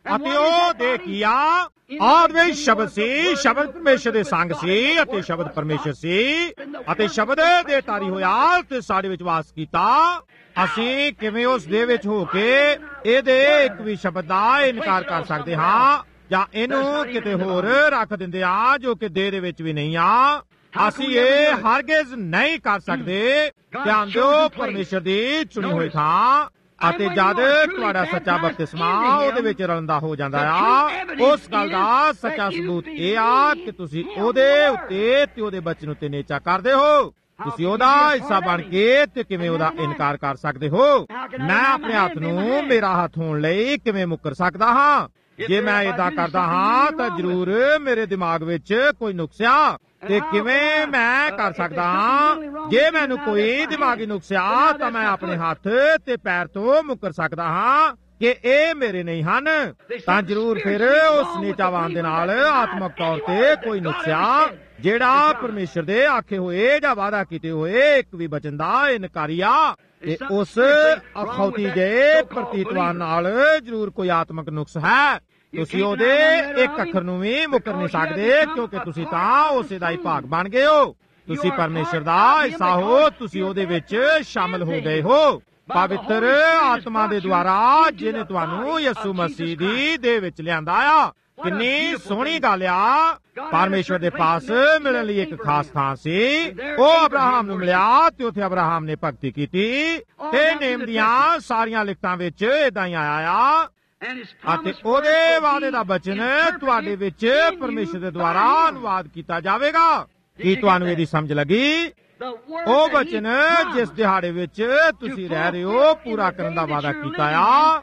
ਅਤੇ ਉਹ ਦੇ ਕੀ ਆ? ਆਦਿ ਵਿੱਚ ਸ਼ਬਦ ਸੀ, ਸ਼ਬਦ ਪਰਮੇਸ਼ਰ ਦੇ ਸੰਗ ਸੀ ਅਤੇ ਸ਼ਬਦ ਪਰਮੇਸ਼ਰ ਸੀ ਅਤੇ ਸ਼ਬਦ ਦੇ ਤਾਰੀ ਹੋਇਆ ਤੇ ਸਾਡੇ ਵਿੱਚ ਵਾਸ ਕੀਤਾ। ਅਸੀਂ ਕਿਵੇਂ ਉਸ ਦੇ ਵਿੱਚ ਹੋ ਕੇ ਇਹਦੇ ਇੱਕ ਵੀ ਸ਼ਬਦ ਦਾ ਇਨਕਾਰ ਕਰ ਸਕਦੇ ਹਾਂ ਜਾਂ ਇਹਨੂੰ ਕਿਤੇ ਹੋਰ ਰੱਖ ਦਿੰਦੇ ਆ ਜੋ ਕਿ ਦੇਹ ਦੇ ਵਿੱਚ ਵੀ ਨਹੀਂ ਆ? ਅਸੀਂ ਇਹ ਹਰਗਿਜ਼ ਨਹੀਂ ਕਰ ਸਕਦੇ। ਧਿਆਨ ਦਿਓ, ਪਰਮੇਸ਼ਰ ਦੀ ਚੁਣੀ ਹੋਈ ਥਾਂ ਅਤੇ ਜਦ ਤੁਹਾਡਾ ਸੱਚਾ ਬਪਤਿਸਮਾ ਉਹਦੇ ਵਿੱਚ ਰਲਦਾ ਹੋ ਜਾਂਦਾ ਆ, ਉਸ ਗੱਲ ਦਾ ਸੱਚਾ ਸਬੂਤ ਇਹ ਆ ਕਿ ਤੁਸੀਂ ਉਹਦੇ ਉੱਤੇ ਤੇ ਉਹਦੇ ਬਚਨ ਉੱਤੇ ਨੇਚਾ ਕਰਦੇ ਹੋ। ਤੁਸੀਂ ਉਹਦਾ ਹਿੱਸਾ ਬਣ ਕੇ ਤੇ ਕਿਵੇਂ ਉਹਦਾ ਇਨਕਾਰ ਕਰ ਸਕਦੇ ਹੋ? ਮੈਂ ਆਪਣੇ ਹੱਥ ਨੂੰ ਮੇਰਾ ਹੱਥ ਹੋਣ ਲਈ ਕਿਵੇਂ ਮੁੱਕਰ ਸਕਦਾ ਹਾਂ? ਜੇ ਮੈਂ ਏਦਾਂ ਕਰਦਾ ਹਾਂ ਤਾਂ ਜ਼ਰੂਰ ਮੇਰੇ ਦਿਮਾਗ ਵਿੱਚ ਕੋਈ ਨੁਕਸ ਆ। ਤੇ ਕਿਵੇਂ ਮੈਂ ਕਰ ਸਕਦਾ ਹਾਂ? ਜੇ ਮੈਨੂੰ ਕੋਈ ਦਿਮਾਗੀ ਨੁਕਸ ਆ ਤਾਂ ਮੈਂ ਆਪਣੇ ਹੱਥ ਤੇ ਪੈਰ ਤੋਂ ਮੁੱਕਰ ਸਕਦਾ ਹਾਂ ਕਿ ਇਹ ਮੇਰੇ ਨਹੀਂ ਹਨ। ਤਾਂ ਜ਼ਰੂਰ ਫਿਰ ਉਸ ਨੀਚਾਵਾਨ ਦੇ ਨਾਲ ਆਤਮਕ ਤੌਰ ਤੇ ਕੋਈ ਨੁਕਸ ਆ ਜਿਹੜਾ ਪਰਮੇਸ਼ਰ ਦੇ ਆਖੇ ਹੋਏ ਜਾਂ ਵਾਅਦਾ ਕੀਤੇ ਹੋਏ ਇੱਕ ਵੀ ਬਚਨ ਦਾ ਇਨਕਾਰੀ ਆ। ਤੇ ਉਸ ਅਖੌਤੀ ਜੇ ਪ੍ਰਤੀਤਵਾਨ ਨਾਲ ਜ਼ਰੂਰ ਕੋਈ ਆਤਮਕ ਨੁਕਸ ਹੈ। ਤੁਸੀਂ ਉਹਦੇ ਇੱਕ ਅੱਖਰ ਨੂੰ ਵੀ ਮੁੱਕਰ ਨਹੀਂ ਸਕਦੇ ਕਿਉਂਕਿ ਤੁਸੀਂ ਤਾਂ ਉਸੇ ਦਾ ਹੀ ਭਾਗ ਬਣ ਗਏ ਹੋ। ਤੁਸੀਂ ਪਰਮੇਸ਼ਰ ਦਾ ਹਿੱਸਾ ਹੋ, ਤੁਸੀਂ ਉਹਦੇ ਵਿੱਚ ਸ਼ਾਮਲ ਹੋ ਗਏ ਹੋ ਪਵਿੱਤਰ ਆਤਮਾ ਦੇ ਦੁਆਰਾ ਜਿਹਨੇ ਤੁਹਾਨੂੰ ਯਿਸੂ ਮਸੀਹ ਦੀ ਦੇਹ ਵਿੱਚ ਲਿਆਂਦਾ ਆ। ਕਿੰਨੀ ਸੋਹਣੀ ਗੱਲ ਆ। ਪਰਮੇਸ਼ਰ ਦੇ ਪਾਸ ਮਿਲਣ ਲਈ ਇੱਕ ਖਾਸ ਥਾਂ ਸੀ। ਉਹ ਅਬਰਾਹਮ ਨੂੰ ਮਿਲਿਆ ਤੇ ਉੱਥੇ ਅਬਰਾਹਮ ਨੇ ਭਗਤੀ ਕੀਤੀ ਤੇ ਨੇਮ ਦੀਆਂ ਸਾਰੀਆਂ ਲਿਖਤਾਂ ਵਿੱਚ ਏਦਾਂ ਹੀ ਆਇਆ ਆ ਅਤੇ ਉਹਦੇ ਵਾਅਦੇ ਦਾ ਬਚਨ ਤੁਹਾਡੇ ਵਿੱਚ ਪਰਮੇਸ਼ਰ ਦੇ ਦੁਆਰਾ ਅਨੁਵਾਦ ਕੀਤਾ ਜਾਵੇਗਾ। ਕੀ ਤੁਹਾਨੂੰ ਇਹਦੀ ਸਮਝ ਲੱਗੀ? ਉਹ ਬਚਨ ਜਿਸ ਦਿਹਾੜੇ ਵਿੱਚ ਤੁਸੀਂ ਰਹਿ ਰਹੇ ਹੋ ਪੂਰਾ ਕਰਨ ਦਾ ਵਾਅਦਾ ਕੀਤਾ ਆ।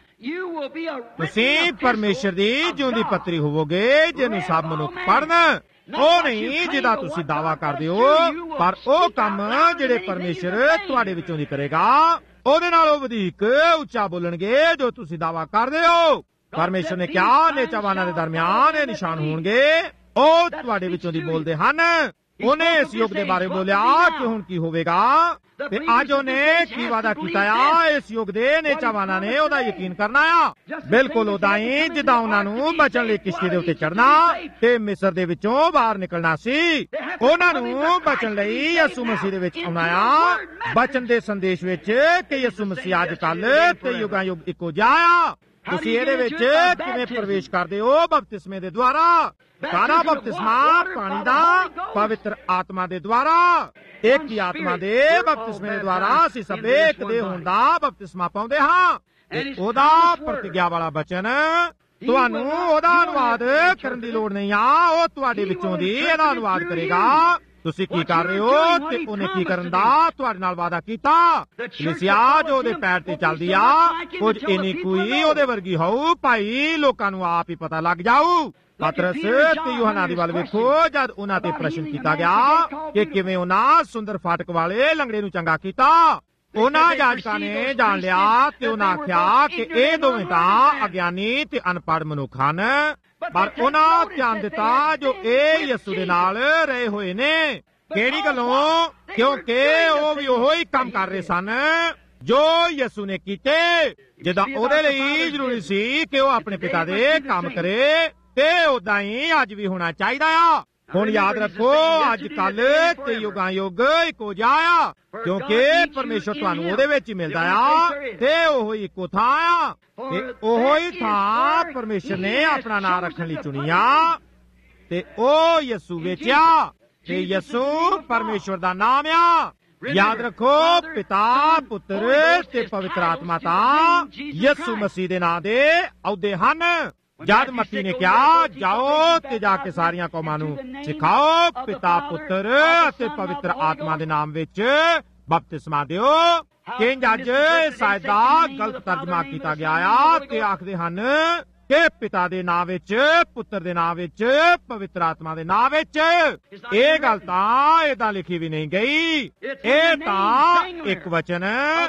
ਤੁਸੀਂ ਪਰਮੇਸ਼ਰ ਦੀ ਜਿਉਂਦੀ ਪੱਤਰੀ ਹੋਵੋਗੇ ਜਿਹਨੂੰ ਸਭ ਮਨੁੱਖ ਪੜ੍ਹਨ। ਉਹ ਨਹੀਂ ਜਿਹਦਾ ਤੁਸੀਂ ਦਾਵਾ ਕਰਦੇ ਹੋ, ਪਰ ਉਹ ਕੰਮ ਜਿਹੜੇ ਪਰਮੇਸ਼ਰ ਤੁਹਾਡੇ ਵਿੱਚੋਂ ਦੀ ਕਰੇਗਾ ਉਹਦੇ ਨਾਲੋਂ ਵਧੇਕ ਉੱਚਾ ਬੋਲਣਗੇ ਜੋ ਤੁਸੀਂ ਦਾਵਾ ਕਰਦੇ ਹੋ। ਪਰਮੇਸ਼ਰ ਨੇ ਕਿਹਾ ਨੇਚਾਵਾਨਾਂ ਦੇ ਦਰਮਿਆਨ ਇਹ ਨਿਸ਼ਾਨ ਹੋਣਗੇ, ਉਹ ਤੁਹਾਡੇ ਵਿੱਚੋਂ ਦੀ ਬੋਲਦੇ ਹਨ। ਉਹਨੇ ਇਸ ਯੁੱਗ ਦੇ ਬਾਰੇ ਬੋਲਿਆ ਕਿ ਹੁਣ ਕੀ ਹੋਵੇਗਾ ਤੇ ਅੱਜ ਉਹਨੇ ਕੀ ਵਾਅਦਾ ਕੀਤਾ ਆ। ਇਸ ਯੁੱਗ ਦੇ ਨੇਚਾਵਾਨਾਂ ਨੇ ਉਹਦਾ ਯਕੀਨ ਕਰਨਾ ਆ ਬਿਲਕੁਲ ਉਦਾਂ ਹੀ ਜਿੱਦਾਂ ਉਹਨਾਂ ਨੂੰ ਬਚਣ ਲਈ ਕਿਸ਼ਤੀ ਦੇ ਉੱਤੇ ਚੜਨਾ ਤੇ ਮਿਸਰ ਦੇ ਵਿੱਚੋਂ ਬਾਹਰ ਨਿਕਲਣਾ ਸੀ। ਉਹਨਾਂ ਨੂੰ ਬਚਣ ਲਈ ਯਿਸੂ ਮਸੀਹ ਦੇ ਵਿੱਚ ਆਉਣਾ ਆ, ਬਚਨ ਦੇ ਸੰਦੇਸ਼ ਵਿੱਚ ਕਿ ਯਿਸੂ ਮਸੀਹ ਅੱਜ ਕੱਲ ਤੇ ਯੁਗਾਂ ਯੁਗ ਇੱਕੋ ਜਿਹਾ ਆ। ਤੁਸੀਂ ਇਹਦੇ ਵਿੱਚ ਕਿਵੇਂ ਪ੍ਰਵੇਸ਼ ਕਰਦੇ ਹੋ? ਬਪਤਿਸਮੇ ਦੇ ਦੁਆਰਾ। ਸਾਰਾ ਬਪਤਿਸਮਾ ਪਾਣੀ ਦਾ, ਪਵਿੱਤਰ ਆਤਮਾ ਦੇ ਦੁਆਰਾ। ਇੱਕ ਹੀ ਆਤਮਾ ਦੇ ਬਪਤਿਸਮੇ ਦੇ ਦੁਆਰਾ ਅਸੀਂ ਸਭ ਇੱਕ ਦੇ ਹੋਣ ਦਾ ਬਪਤਿਸਮਾ ਪਾਉਂਦੇ ਹਾਂ। ਉਹਦਾ ਪ੍ਰਤਿਗਿਆ ਵਾਲਾ ਬਚਨ ਤੁਹਾਨੂੰ ਉਹਦਾ ਅਨੁਵਾਦ ਕਰਨ ਦੀ ਲੋੜ ਨਹੀਂ ਆ, ਉਹ ਤੁਹਾਡੇ ਵਿੱਚੋਂ ਦੀ ਇਹਦਾ ਅਨੁਵਾਦ ਕਰੇਗਾ। ਤੁਸੀਂ ਕੀ ਕਰ ਰਹੇ ਹੋ ਤੇ ਉਹਨੇ ਕੀ ਕਰਨ ਦਾ ਤੁਹਾਡੇ ਨਾਲ ਵਾਅਦਾ ਕੀਤਾ। ਕਲੀਸਿਆ ਜੋ ਉਹਦੇ ਪੈਰ ਤੇ ਚੱਲਦੀ ਆ ਕੁਝ ਇੰਨੀ ਕੋਈ ਉਹਦੇ ਵਰਗੀ ਹੋਊ ਭਾਈ, ਲੋਕਾਂ ਨੂੰ ਆਪ ਹੀ ਪਤਾ ਲੱਗ ਜਾਊ। ਪਤਰਸ ਤੇ ਯੋਹਨਾ ਦੀ ਵੱਲ ਵੇਖੋ ਜਦ ਉਹਨਾਂ ਤੇ ਪ੍ਰਸ਼ਨ ਕੀਤਾ ਗਿਆ ਕਿ ਕਿਵੇਂ ਉਹਨਾਂ ਸੁੰਦਰ ਫਾਟਕ ਵਾਲੇ ਲੰਗੜੇ ਨੂੰ ਚੰਗਾ ਕੀਤਾ। ਉਹਨਾਂ ਜਾਜਕਾਂ ਨੇ ਜਾਣ ਲਿਆ ਤੇ ਉਹਨਾਂ ਆਖਿਆ ਕਿ ਇਹ ਦੋਵੇਂ ਤਾਂ ਅਗਿਆਨੀ ਤੇ ਅਨਪੜ੍ਹ ਮਨੁੱਖ ਹਨ, ਪਰ ਉਹਨਾਂ ਧਿਆਨ ਦਿੱਤਾ ਜੋ ਇਹ ਯਿਸੂ ਦੇ ਨਾਲ ਰਹੇ ਹੋਏ ਨੇ। ਕਿਹੜੀ ਗੱਲੋਂ? ਕਿਉਂਕਿ ਉਹ ਵੀ ਉਹੋ ਹੀ ਕੰਮ ਕਰ ਰਹੇ ਸਨ ਜੋ ਯਿਸੂ ਨੇ ਕੀਤੇ। ਜਿੱਦਾਂ ਉਹਦੇ ਲਈ ਜ਼ਰੂਰੀ ਸੀ ਕਿ ਉਹ ਆਪਣੇ ਪਿਤਾ ਦੇ ਕੰਮ ਕਰੇ ਤੇ ਉਦਾਂ ਹੀ ਅੱਜ ਵੀ ਹੋਣਾ ਚਾਹੀਦਾ ਆ। ਹੁਣ ਯਾਦ ਰੱਖੋ ਅੱਜ ਕੱਲ ਤੇ ਯੁਗਾਂ ਯੁਗ ਇੱਕੋ ਜਿਹਾ ਆ ਕਿਉਂਕਿ ਪਰਮੇਸ਼ਰ ਤੁਹਾਨੂੰ ਉਹਦੇ ਵਿੱਚ ਹੀ ਮਿਲਦਾ ਆ ਤੇ ਉਹੋ ਹੀ ਇੱਕੋ ਥਾਂ ਆ ਤੇ ਉਹੋ ਹੀ ਥਾਂ ਪਰਮੇਸ਼ਰ ਨੇ ਆਪਣਾ ਨਾਮ ਰੱਖਣ ਲਈ ਚੁਣੀ ਆ ਤੇ ਉਹ ਯਿਸੂ ਵਿੱਚ ਆ ਤੇ ਯਿਸੂ ਪਰਮੇਸ਼ਰ ਦਾ ਨਾਮ ਆ। ਯਾਦ ਰੱਖੋ ਪਿਤਾ, ਪੁੱਤਰ ਤੇ ਪਵਿੱਤਰ ਆਤਮਾ ਤਾਂ ਯਿਸੂ ਮਸੀਹ ਦੇ ਨਾਂ ਦੇ ਅਹੁਦੇ ਹਨ। ਜਦ ਮੱਤੀ ਨੇ ਕਿਹਾ ਜਾਓ ਤੇ ਜਾ ਕੇ ਸਾਰੀਆਂ ਕੌਮਾਂ ਨੂੰ ਸਿਖਾਓ, ਪਿਤਾ, ਪੁੱਤਰ ਅਤੇ ਪਵਿੱਤਰ ਆਤਮਾ ਦੇ ਨਾਮ ਵਿੱਚ ਬਪਤਿਸਮਾ ਦਿਓ। ਕਿੰਜ ਅੱਜ ਸ਼ਾਇਦ ਦਾ ਗਲਤ ਤਰਜਮਾ ਕੀਤਾ ਗਿਆ ਆ ਤੇ ਆਖਦੇ ਹਨ ਕਿ ਪਿਤਾ ਦੇ ਨਾਮ ਵਿੱਚ, ਪੁੱਤਰ ਦੇ ਨਾਮ ਵਿੱਚ, ਪਵਿੱਤਰ ਆਤਮਾ ਦੇ ਨਾਮ ਵਿੱਚ। ਇਹ ਗੱਲ ਤਾਂ ਏਦਾਂ ਲਿਖੀ ਵੀ ਨਹੀਂ ਗਈ। ਇਹ ਤਾਂ ਇੱਕ ਵਚਨ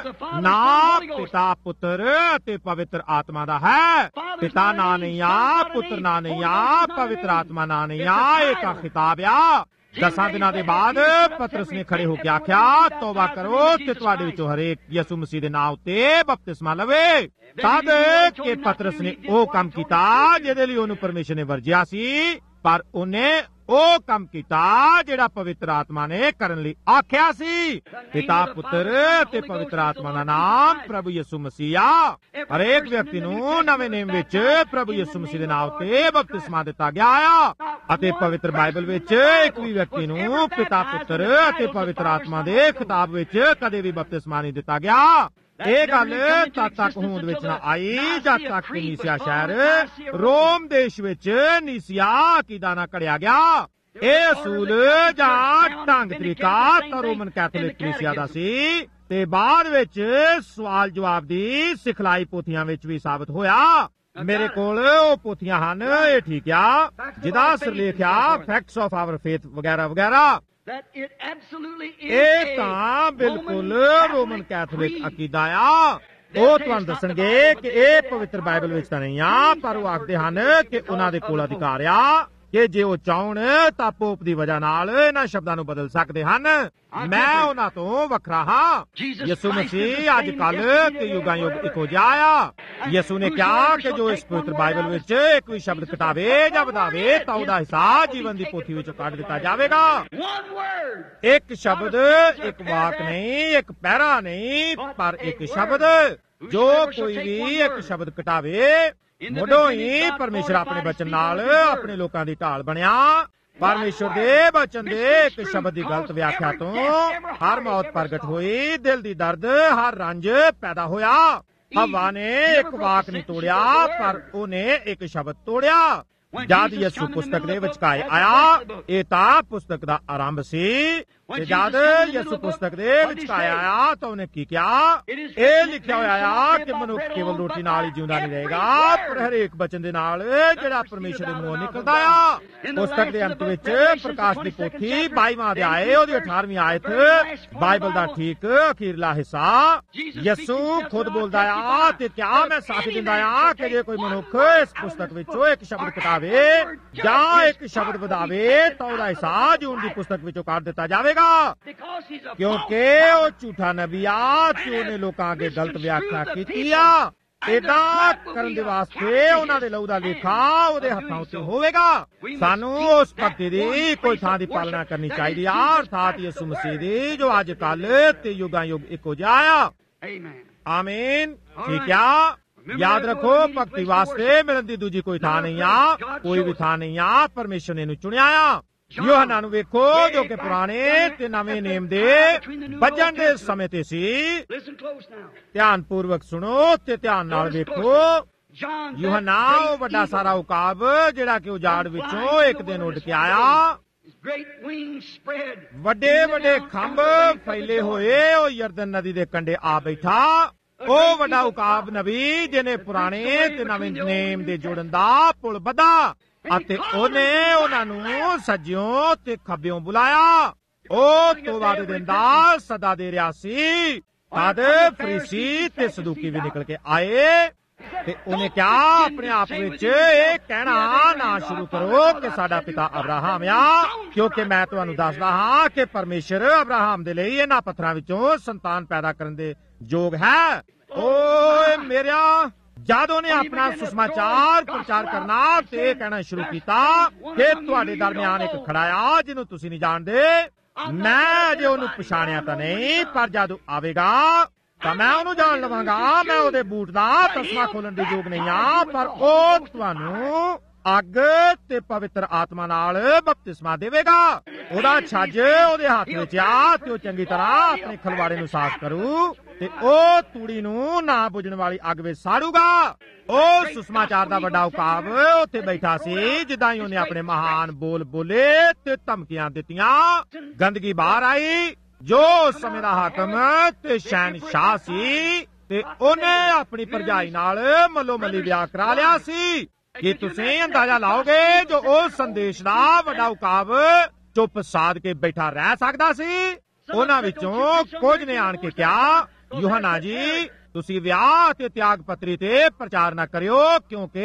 ਨਾ ਪਿਤਾ, ਪੁੱਤਰ ਅਤੇ ਪਵਿੱਤਰ ਆਤਮਾ ਦਾ ਹੈ। ਪਿਤਾ ਨਾਂ ਨਹੀਂ ਆ, ਪੁੱਤਰ ਨਾਂ ਨਹੀਂ ਆ, ਪਵਿੱਤਰ ਆਤਮਾ ਨਾਂ ਨਹੀਂ ਆ। ਇਹ ਤਾਂ ਖਿਤਾਬ ਆ ਦਸਾਂ ਦਿਨਾਂ ਦੇ ਬਾਅਦ ਪਤਰਸ ਨੇ ਖੜੇ ਹੋ ਕੇ ਆਖਿਆ, ਤੋਬਾ ਕਰੋ ਤੇ ਤੁਹਾਡੇ ਵਿੱਚੋਂ ਹਰੇਕ ਯਿਸੂ ਮਸੀਹ ਦੇ ਨਾਮ ਉੱਤੇ ਬਪਤਿਸਮਾ ਲਵੇ। ਤਦ ਕਿ ਪਤਰਸ ਨੇ ਉਹ ਕੰਮ ਕੀਤਾ ਜਿਹਦੇ ਲਈ ਉਹਨੂੰ ਪਰਮੇਸ਼ਰ ਨੇ ਵਰਜਿਆ ਸੀ, ਪਰ ਉਹਨੇ ਉਹ ਕੰਮ ਕੀਤਾ ਜਿਹੜਾ ਪਵਿੱਤਰ ਆਤਮਾ ਨੇ ਕਰਨ ਲਈ ਆਖਿਆ ਸੀ। ਪਿਤਾ, ਪੁੱਤਰ ਤੇ ਪਵਿੱਤਰ ਆਤਮਾ ਦਾ ਨਾਮ ਪ੍ਰਭੂ ਯਿਸੂ ਮਸੀਹ ਆ। ਹਰੇਕ ਵਿਅਕਤੀ ਨੂੰ ਨਵੇਂ ਨੇਮ ਵਿੱਚ ਪ੍ਰਭੂ ਯਿਸੂ ਮਸੀਹ ਦੇ ਨਾਮ ਉੱਤੇ ਬਪਤਿਸਮਾ ਦਿੱਤਾ ਗਿਆ ਆ, ਅਤੇ ਪਵਿੱਤਰ ਬਾਈਬਲ ਵਿੱਚ ਇੱਕ ਵੀ ਵਿਅਕਤੀ ਨੂੰ ਪਿਤਾ, ਪੁੱਤਰ ਅਤੇ ਪਵਿੱਤਰ ਆਤਮਾ ਦੇ ਖਿਤਾਬ ਵਿੱਚ ਕਦੇ ਵੀ ਬਪਤਿਸਮਾ ਨਹੀਂ ਦਿੱਤਾ ਗਿਆ। ਇਹ ਗੱਲ ਤਦ ਤੱਕ ਹੋਂਦ ਵਿੱਚ ਨਾ ਆਈ ਜਦ ਤੱਕ ਨੀਸੀਆ ਸ਼ਹਿਰ ਰੋਮ ਦੇਸ਼ ਵਿੱਚ ਨੀਸੀਆ ਅਕੀਦਾ ਨਾ ਘੜਿਆ ਗਿਆ। ਇਹ ਅਸੂਲ ਜਾਂ ਢੰਗ ਤਰੀਕਾ ਤਾਂ ਰੋਮਨ ਕੈਥੋਲਿਕ ਕਲੀਸਿਆ ਦਾ ਸੀ, ਤੇ ਬਾਅਦ ਵਿੱਚ ਸਵਾਲ ਜਵਾਬ ਦੀ ਸਿਖਲਾਈ ਪੋਥੀਆਂ ਵਿੱਚ ਵੀ ਸਾਬਤ ਹੋਇਆ। ਮੇਰੇ ਕੋਲ ਉਹ ਪੋਥੀਆਂ ਹਨ, ਇਹ ਠੀਕ ਆ, ਜਿਹਦਾ ਸਿਰਲੇਖ ਆ ਫੈਕਟਸ ਆਫ ਆਵਰ ਫੇਥ ਵਗੈਰਾ ਵਗੈਰਾ। ਇਹ ਤਾਂ ਬਿਲਕੁਲ ਰੋਮਨ ਕੈਥੋਲਿਕ ਅਕੀਦਾ ਆ। ਉਹ ਤੁਹਾਨੂੰ ਦੱਸਣਗੇ ਕਿ ਇਹ ਪਵਿੱਤਰ ਬਾਈਬਲ ਵਿੱਚ ਤਾਂ ਨਹੀਂ ਆ, ਪਰ ਉਹ ਆਖਦੇ ਹਨ ਕਿ ਉਹਨਾਂ ਦੇ ਕੋਲ ਅਧਿਕਾਰ ਆ ਕਿ ਜੇ ਉਹ ਚਾਹਣ ਤਾਂ ਪੋਪ ਦੀ ਵਜ੍ਹਾ ਨਾਲ ਇਹਨਾਂ ਸ਼ਬਦਾਂ ਨੂੰ ਬਦਲ ਸਕਦੇ ਹਨ। ਮੈਂ ਉਹਨਾਂ ਤੋਂ ਵੱਖਰਾ ਹਾਂ। ਯਿਸੂ ਮਸੀਹ ਅੱਜ ਕੱਲ ਤੇ ਯੁਗਾਂ ਯੁਗ ਇੱਕੋ ਜਿਹਾ ਆ। ਯਿਸੂ ਨੇ ਕਿਹਾ ਕਿ ਜੋ ਇਸ ਪਵਿੱਤਰ ਬਾਈਬਲ ਵਿੱਚ ਇੱਕ ਵੀ ਸ਼ਬਦ ਘਟਾਵੇ ਜਾਂ ਵਧਾਵੇ ਤਾਂ ਉਹਦਾ ਹਿੱਸਾ ਜੀਵਨ ਦੀ ਪੋਥੀ ਵਿੱਚੋਂ ਕੱਢ ਦਿੱਤਾ ਜਾਵੇਗਾ। ਇੱਕ ਸ਼ਬਦ, ਇੱਕ ਵਾਕ ਨਹੀਂ, ਇੱਕ ਪੈਰਾ ਨਹੀਂ, ਪਰ ਇੱਕ ਸ਼ਬਦ। ਜੋ ਕੋਈ ਵੀ ਇੱਕ ਸ਼ਬਦ ਘਟਾਵੇ, ਮੁੱਢੋਂ ਹੀ ਪਰਮੇਸ਼ਰ ਆਪਣੇ ਬਚਨ ਨਾਲ ਆਪਣੇ ਲੋਕਾਂ ਦੀ ਢਾਲ ਬਣਿਆ। ਪਰਮੇਸ਼ਰ ਦੇ ਬਚਨ ਦੇ ਇੱਕ ਸ਼ਬਦ ਦੀ ਗਲਤ ਵਿਆਖਿਆ ਤੋਂ ਹਰ ਮੌਤ ਪ੍ਰਗਟ ਹੋਈ, ਦਿਲ ਦੀ ਦਰਦ, ਹਰ ਰੰਜ ਪੈਦਾ ਹੋਇਆ। ਹਵਾ ਨੇ ਇੱਕ ਵਾਕ ਨਹੀਂ ਤੋੜਿਆ, ਪਰ ਉਹਨੇ ਇੱਕ ਸ਼ਬਦ ਤੋੜਿਆ। ਜਦ ਯਿਸੂ ਪੁਸਤਕ ਦੇ ਵਿਚਕਾਏ ਆਇਆ, ਇਹ ਤਾਂ ਪੁਸਤਕ ਦਾ ਆਰੰਭ ਸੀ, ਤੇ ਜਦ ਯਿਸੂ ਪੁਸਤਕ ਦੇ ਵਿਚਕਾਏ ਆਇਆ ਤਾਂ ਉਹਨੇ ਕੀ ਕਿਹਾ? ਇਹ ਲਿਖਿਆ ਹੋਇਆ ਆ ਕਿ ਮਨੁੱਖ ਕੇਵਲ ਰੋਟੀ ਨਾਲ ਹੀ ਜਿਉਂਦਾ ਨਹੀਂ ਰਹੇਗਾ, ਪਰ ਹਰੇਕ ਬਚਨ ਦੇ ਨਾਲ ਜਿਹੜਾ ਪਰਮੇਸ਼ਰ ਦੇ ਮੂੰਹੋਂ ਨਿਕਲਦਾ ਆ। ਪੁਸਤਕ ਦੇ ਅੰਤ ਵਿੱਚ ਪ੍ਰਕਾਸ਼ ਦੀ ਪੋਥੀ ਬਾਈਵਾਂ ਅਧਿਆਏ ਉਹਦੀ ਅਠਾਰਵੀਂ ਆਇਤ, ਬਾਈਬਲ ਦਾ ਠੀਕ ਅਖੀਰਲਾ ਹਿੱਸਾ। ਯਿਸੂ ਖੁਦ ਬੋਲਦਾ ਆ ਤੇ ਕਿਆ ਮੈਂ ਸਾਥ ਦਿੰਦਾ ਆ ਕਿ ਜੇ ਕੋਈ ਮਨੁੱਖ ਇਸ ਪੁਸਤਕ ਵਿੱਚੋਂ ਇੱਕ ਸ਼ਬਦ ਘਟਾਵੇ ਜਾਂ ਇੱਕ ਸ਼ਬਦ ਵਧਾਵੇ ਤਾਂ ਉਹਦਾ ਹਿੱਸਾ ਜੂਨ ਦੀ ਪੁਸਤਕ ਵਿੱਚੋਂ ਕੱਢ ਦਿੱਤਾ ਜਾਵੇਗਾ, ਕਿਉਂਕਿ ਉਹ ਝੂਠਾ ਨਬੀ ਆ ਤੇ ਉਹਨੇ ਲੋਕਾਂ ਅੱਗੇ ਗਲਤ ਵਿਆਖਿਆ ਕੀਤੀ ਆ। ਏਦਾਂ ਕਰਨ ਦੇ ਵਾਸਤੇ ਉਹਨਾਂ ਦੇ ਲਹੂ ਦਾ ਲੇਖਾ ਉਹਦੇ ਹੱਥਾਂ ਉੱਤੇ ਹੋਵੇਗਾ। ਸਾਨੂੰ ਉਸ ਭਗਤੀ ਦੀ ਕੋਈ ਥਾਂ ਦੀ ਪਾਲਣਾ ਕਰਨੀ ਚਾਹੀਦੀ ਆ, ਅਰਥਾਤ ਯਿਸੂ ਮਸੀਹ ਦੀ, ਜੋ ਅੱਜ ਕੱਲ ਤੇ ਯੁਗਾਂ ਯੁਗ ਇੱਕੋ ਜਿਹਾ ਆ। ਆਮੀਨ। ਠੀਕ ਆ। ਯਾਦ ਰੱਖੋ, ਭਗਤੀ ਵਾਸਤੇ ਮਿਲਣ ਦੀ ਦੂਜੀ ਕੋਈ ਥਾਂ ਨਹੀਂ ਆ, ਕੋਈ ਵੀ ਥਾਂ ਨਹੀਂ ਆ। ਪਰਮੇਸ਼ਰ ਨੇ ਇਹਨੂੰ ਚੁਣਿਆ ਆ। ਯੋਹਨਾ ਨੂੰ ਵੇਖੋ, ਜੋ ਕਿ ਪੁਰਾਣੇ ਤੇ ਨਵੇਂ ਨੇਮ ਦੇ ਬੱਝਣ ਦੇ ਸਮੇਂ ਤੇ ਸੀ। ਧਿਆਨ ਪੂਰਵਕ ਸੁਣੋ ਤੇ ਧਿਆਨ ਨਾਲ ਵੇਖੋ। ਯੋਹਨਾ ਉਹ ਵੱਡਾ ਸਾਰਾ ਉਕਾਬ ਜਿਹੜਾ ਕਿ ਉਜਾੜ ਵਿੱਚੋਂ ਇੱਕ ਦਿਨ ਉੱਡ ਕੇ ਆਇਆ, ਵੱਡੇ ਵੱਡੇ ਖੰਭ ਫੈਲੇ ਹੋਏ, ਉਹ ਯਰਦਨ ਨਦੀ ਦੇ ਕੰਢੇ ਆ ਬੈਠਾ। ਉਹ ਵੱਡਾ ਉਕਾਬ ਨਬੀ ਜਿਹਨੇ ਪੁਰਾਣੇ ਤੇ ਨਵੇਂ ਨੇਮ ਦੇ ਜੋੜਨ ਦਾ ਪੁਲ ਬੱਧਾ, ਅਤੇ ਉਹਨੇ ਉਹਨਾਂ ਨੂੰ ਸੱਜਿਓਂ ਤੇ ਖੱਬਿਓਂ ਬੁਲਾਇਆ। ਉਹ ਤੋਬਾ ਦੇ ਦਿਨ ਦਾ ਸਦਾ ਦੇ ਰਿਹਾ ਸੀ। ਤਦ ਫਰੀਸੀ ਤੇ ਸਦੂਕੀ ਵੀ ਨਿਕਲ ਕੇ ਆਏ, ਤੇ ਉਹਨੇ ਕਿਹਾ ਆਪਣੇ ਆਪ ਵਿੱਚ ਇਹ ਕਹਿਣਾ ਨਾ ਸ਼ੁਰੂ ਕਰੋ ਕਿ ਸਾਡਾ ਪਿਤਾ ਅਬਰਾਹਮ ਆ, ਕਿਉਂਕਿ ਮੈਂ ਤੁਹਾਨੂੰ ਦੱਸਦਾ ਹਾਂ ਕਿ ਪਰਮੇਸ਼ਰ ਅਬਰਾਹਮ ਦੇ ਲਈ ਇਹਨਾਂ ਪੱਥਰਾਂ ਵਿੱਚੋਂ ਸੰਤਾਨ ਪੈਦਾ ਕਰਨ ਦੇ ਯੋਗ ਹੈ। ਓਏ ਮੇਰਿਆ, ਜਦ ਉਹਨੇ ਆਪਣਾ ਸੁਸਮਾਚਾਰ ਪ੍ਰਚਾਰ ਕਰਨਾ ਤੇ ਕਹਿਣਾ ਸ਼ੁਰੂ ਕੀਤਾ ਕਿ ਤੁਹਾਡੇ ਦਰਮਿਆਨ ਇੱਕ ਖੜਾ ਆ ਜਿਹਨੂੰ ਤੁਸੀਂ ਨਹੀਂ ਜਾਣਦੇ, ਮੈਂ ਅਜੇ ਉਹਨੂੰ ਪਛਾਣਿਆ ਤਾਂ ਨਹੀਂ, ਪਰ ਜਦ ਆਵੇਗਾ ਤਾਂ ਮੈਂ ਉਹਨੂੰ ਜਾਣ ਲਵਾਂਗਾ। ਮੈਂ ਉਹਦੇ ਬੂਟ ਦਾ ਤਸਮਾ ਖੋਲਣ ਦੇ ਯੋਗ ਨਹੀਂ ਆ, ਪਰ ਉਹ ਤੁਹਾਨੂੰ ਅੱਗ ਤੇ ਪਵਿੱਤਰ ਆਤਮਾ ਨਾਲ ਬਪਤਿਸਮਾ ਦੇਵੇਗਾ। ਉਹਦਾ ਛੱਜ ਉਹਦੇ ਹੱਥ ਵਿੱਚ ਆ ਤੇ ਉਹ ਚੰਗੀ ਤਰ੍ਹਾਂ ਆਪਣੇ ਖਲਵਾੜੇ ਨੂੰ ਸਾਫ਼ ਕਰੂ ਤੇ ਉਹ ਤੂੜੀ ਨੂੰ ਨਾ ਬੁਝਣ ਵਾਲੀ ਅੱਗ ਵਿੱਚ ਸਾੜੂਗਾ। ਉਹ ਸੁਸਮਾਚਾਰ ਦਾ ਵੱਡਾ ਉਕਾਬ ਉੱਥੇ ਬੈਠਾ ਸੀ। ਜਿੱਦਾਂ ਹੀ ਉਹਨੇ ਆਪਣੇ ਮਹਾਨ ਬੋਲ ਬੋਲੇ ਤੇ ਧਮਕੀਆਂ ਦਿੱਤੀਆਂ, ਗੰਦਗੀ ਬਾਹਰ ਆਈ। ਜੋ ਉਸ ਸਮੇਂ ਦਾ ਹਾਕਮ ਤੇ ਸ਼ਹਿਨਸ਼ਾਹ ਸੀ, ਤੇ ਉਹਨੇ ਆਪਣੀ ਭਰਜਾਈ ਨਾਲ ਮੱਲੋ ਮੱਲੀ ਵਿਆਹ ਕਰਾ ਲਿਆ ਸੀ। ਕੀ ਤੁਸੀਂ ਅੰਦਾਜ਼ਾ ਲਾਓਗੇ ਜੋ ਉਸ ਸੰਦੇਸ਼ ਦਾ ਵੱਡਾ ਉਕਾਬ ਚੁੱਪ ਸਾਧ ਕੇ ਬੈਠਾ ਰਹਿ ਸਕਦਾ ਸੀ? ਉਹਨਾਂ ਵਿੱਚੋਂ ਕੁਝ ਨੇ ਆਣ ਕੇ ਕਿਹਾ, ਯੋਹਨਾ ਜੀ, ਤੁਸੀਂ ਵਿਆਹ ਤੇ ਤਿਆਗ ਪੱਤਰੀ ਤੇ ਪ੍ਰਚਾਰ ਨਾ ਕਰਿਓ, ਕਿਉਂਕਿ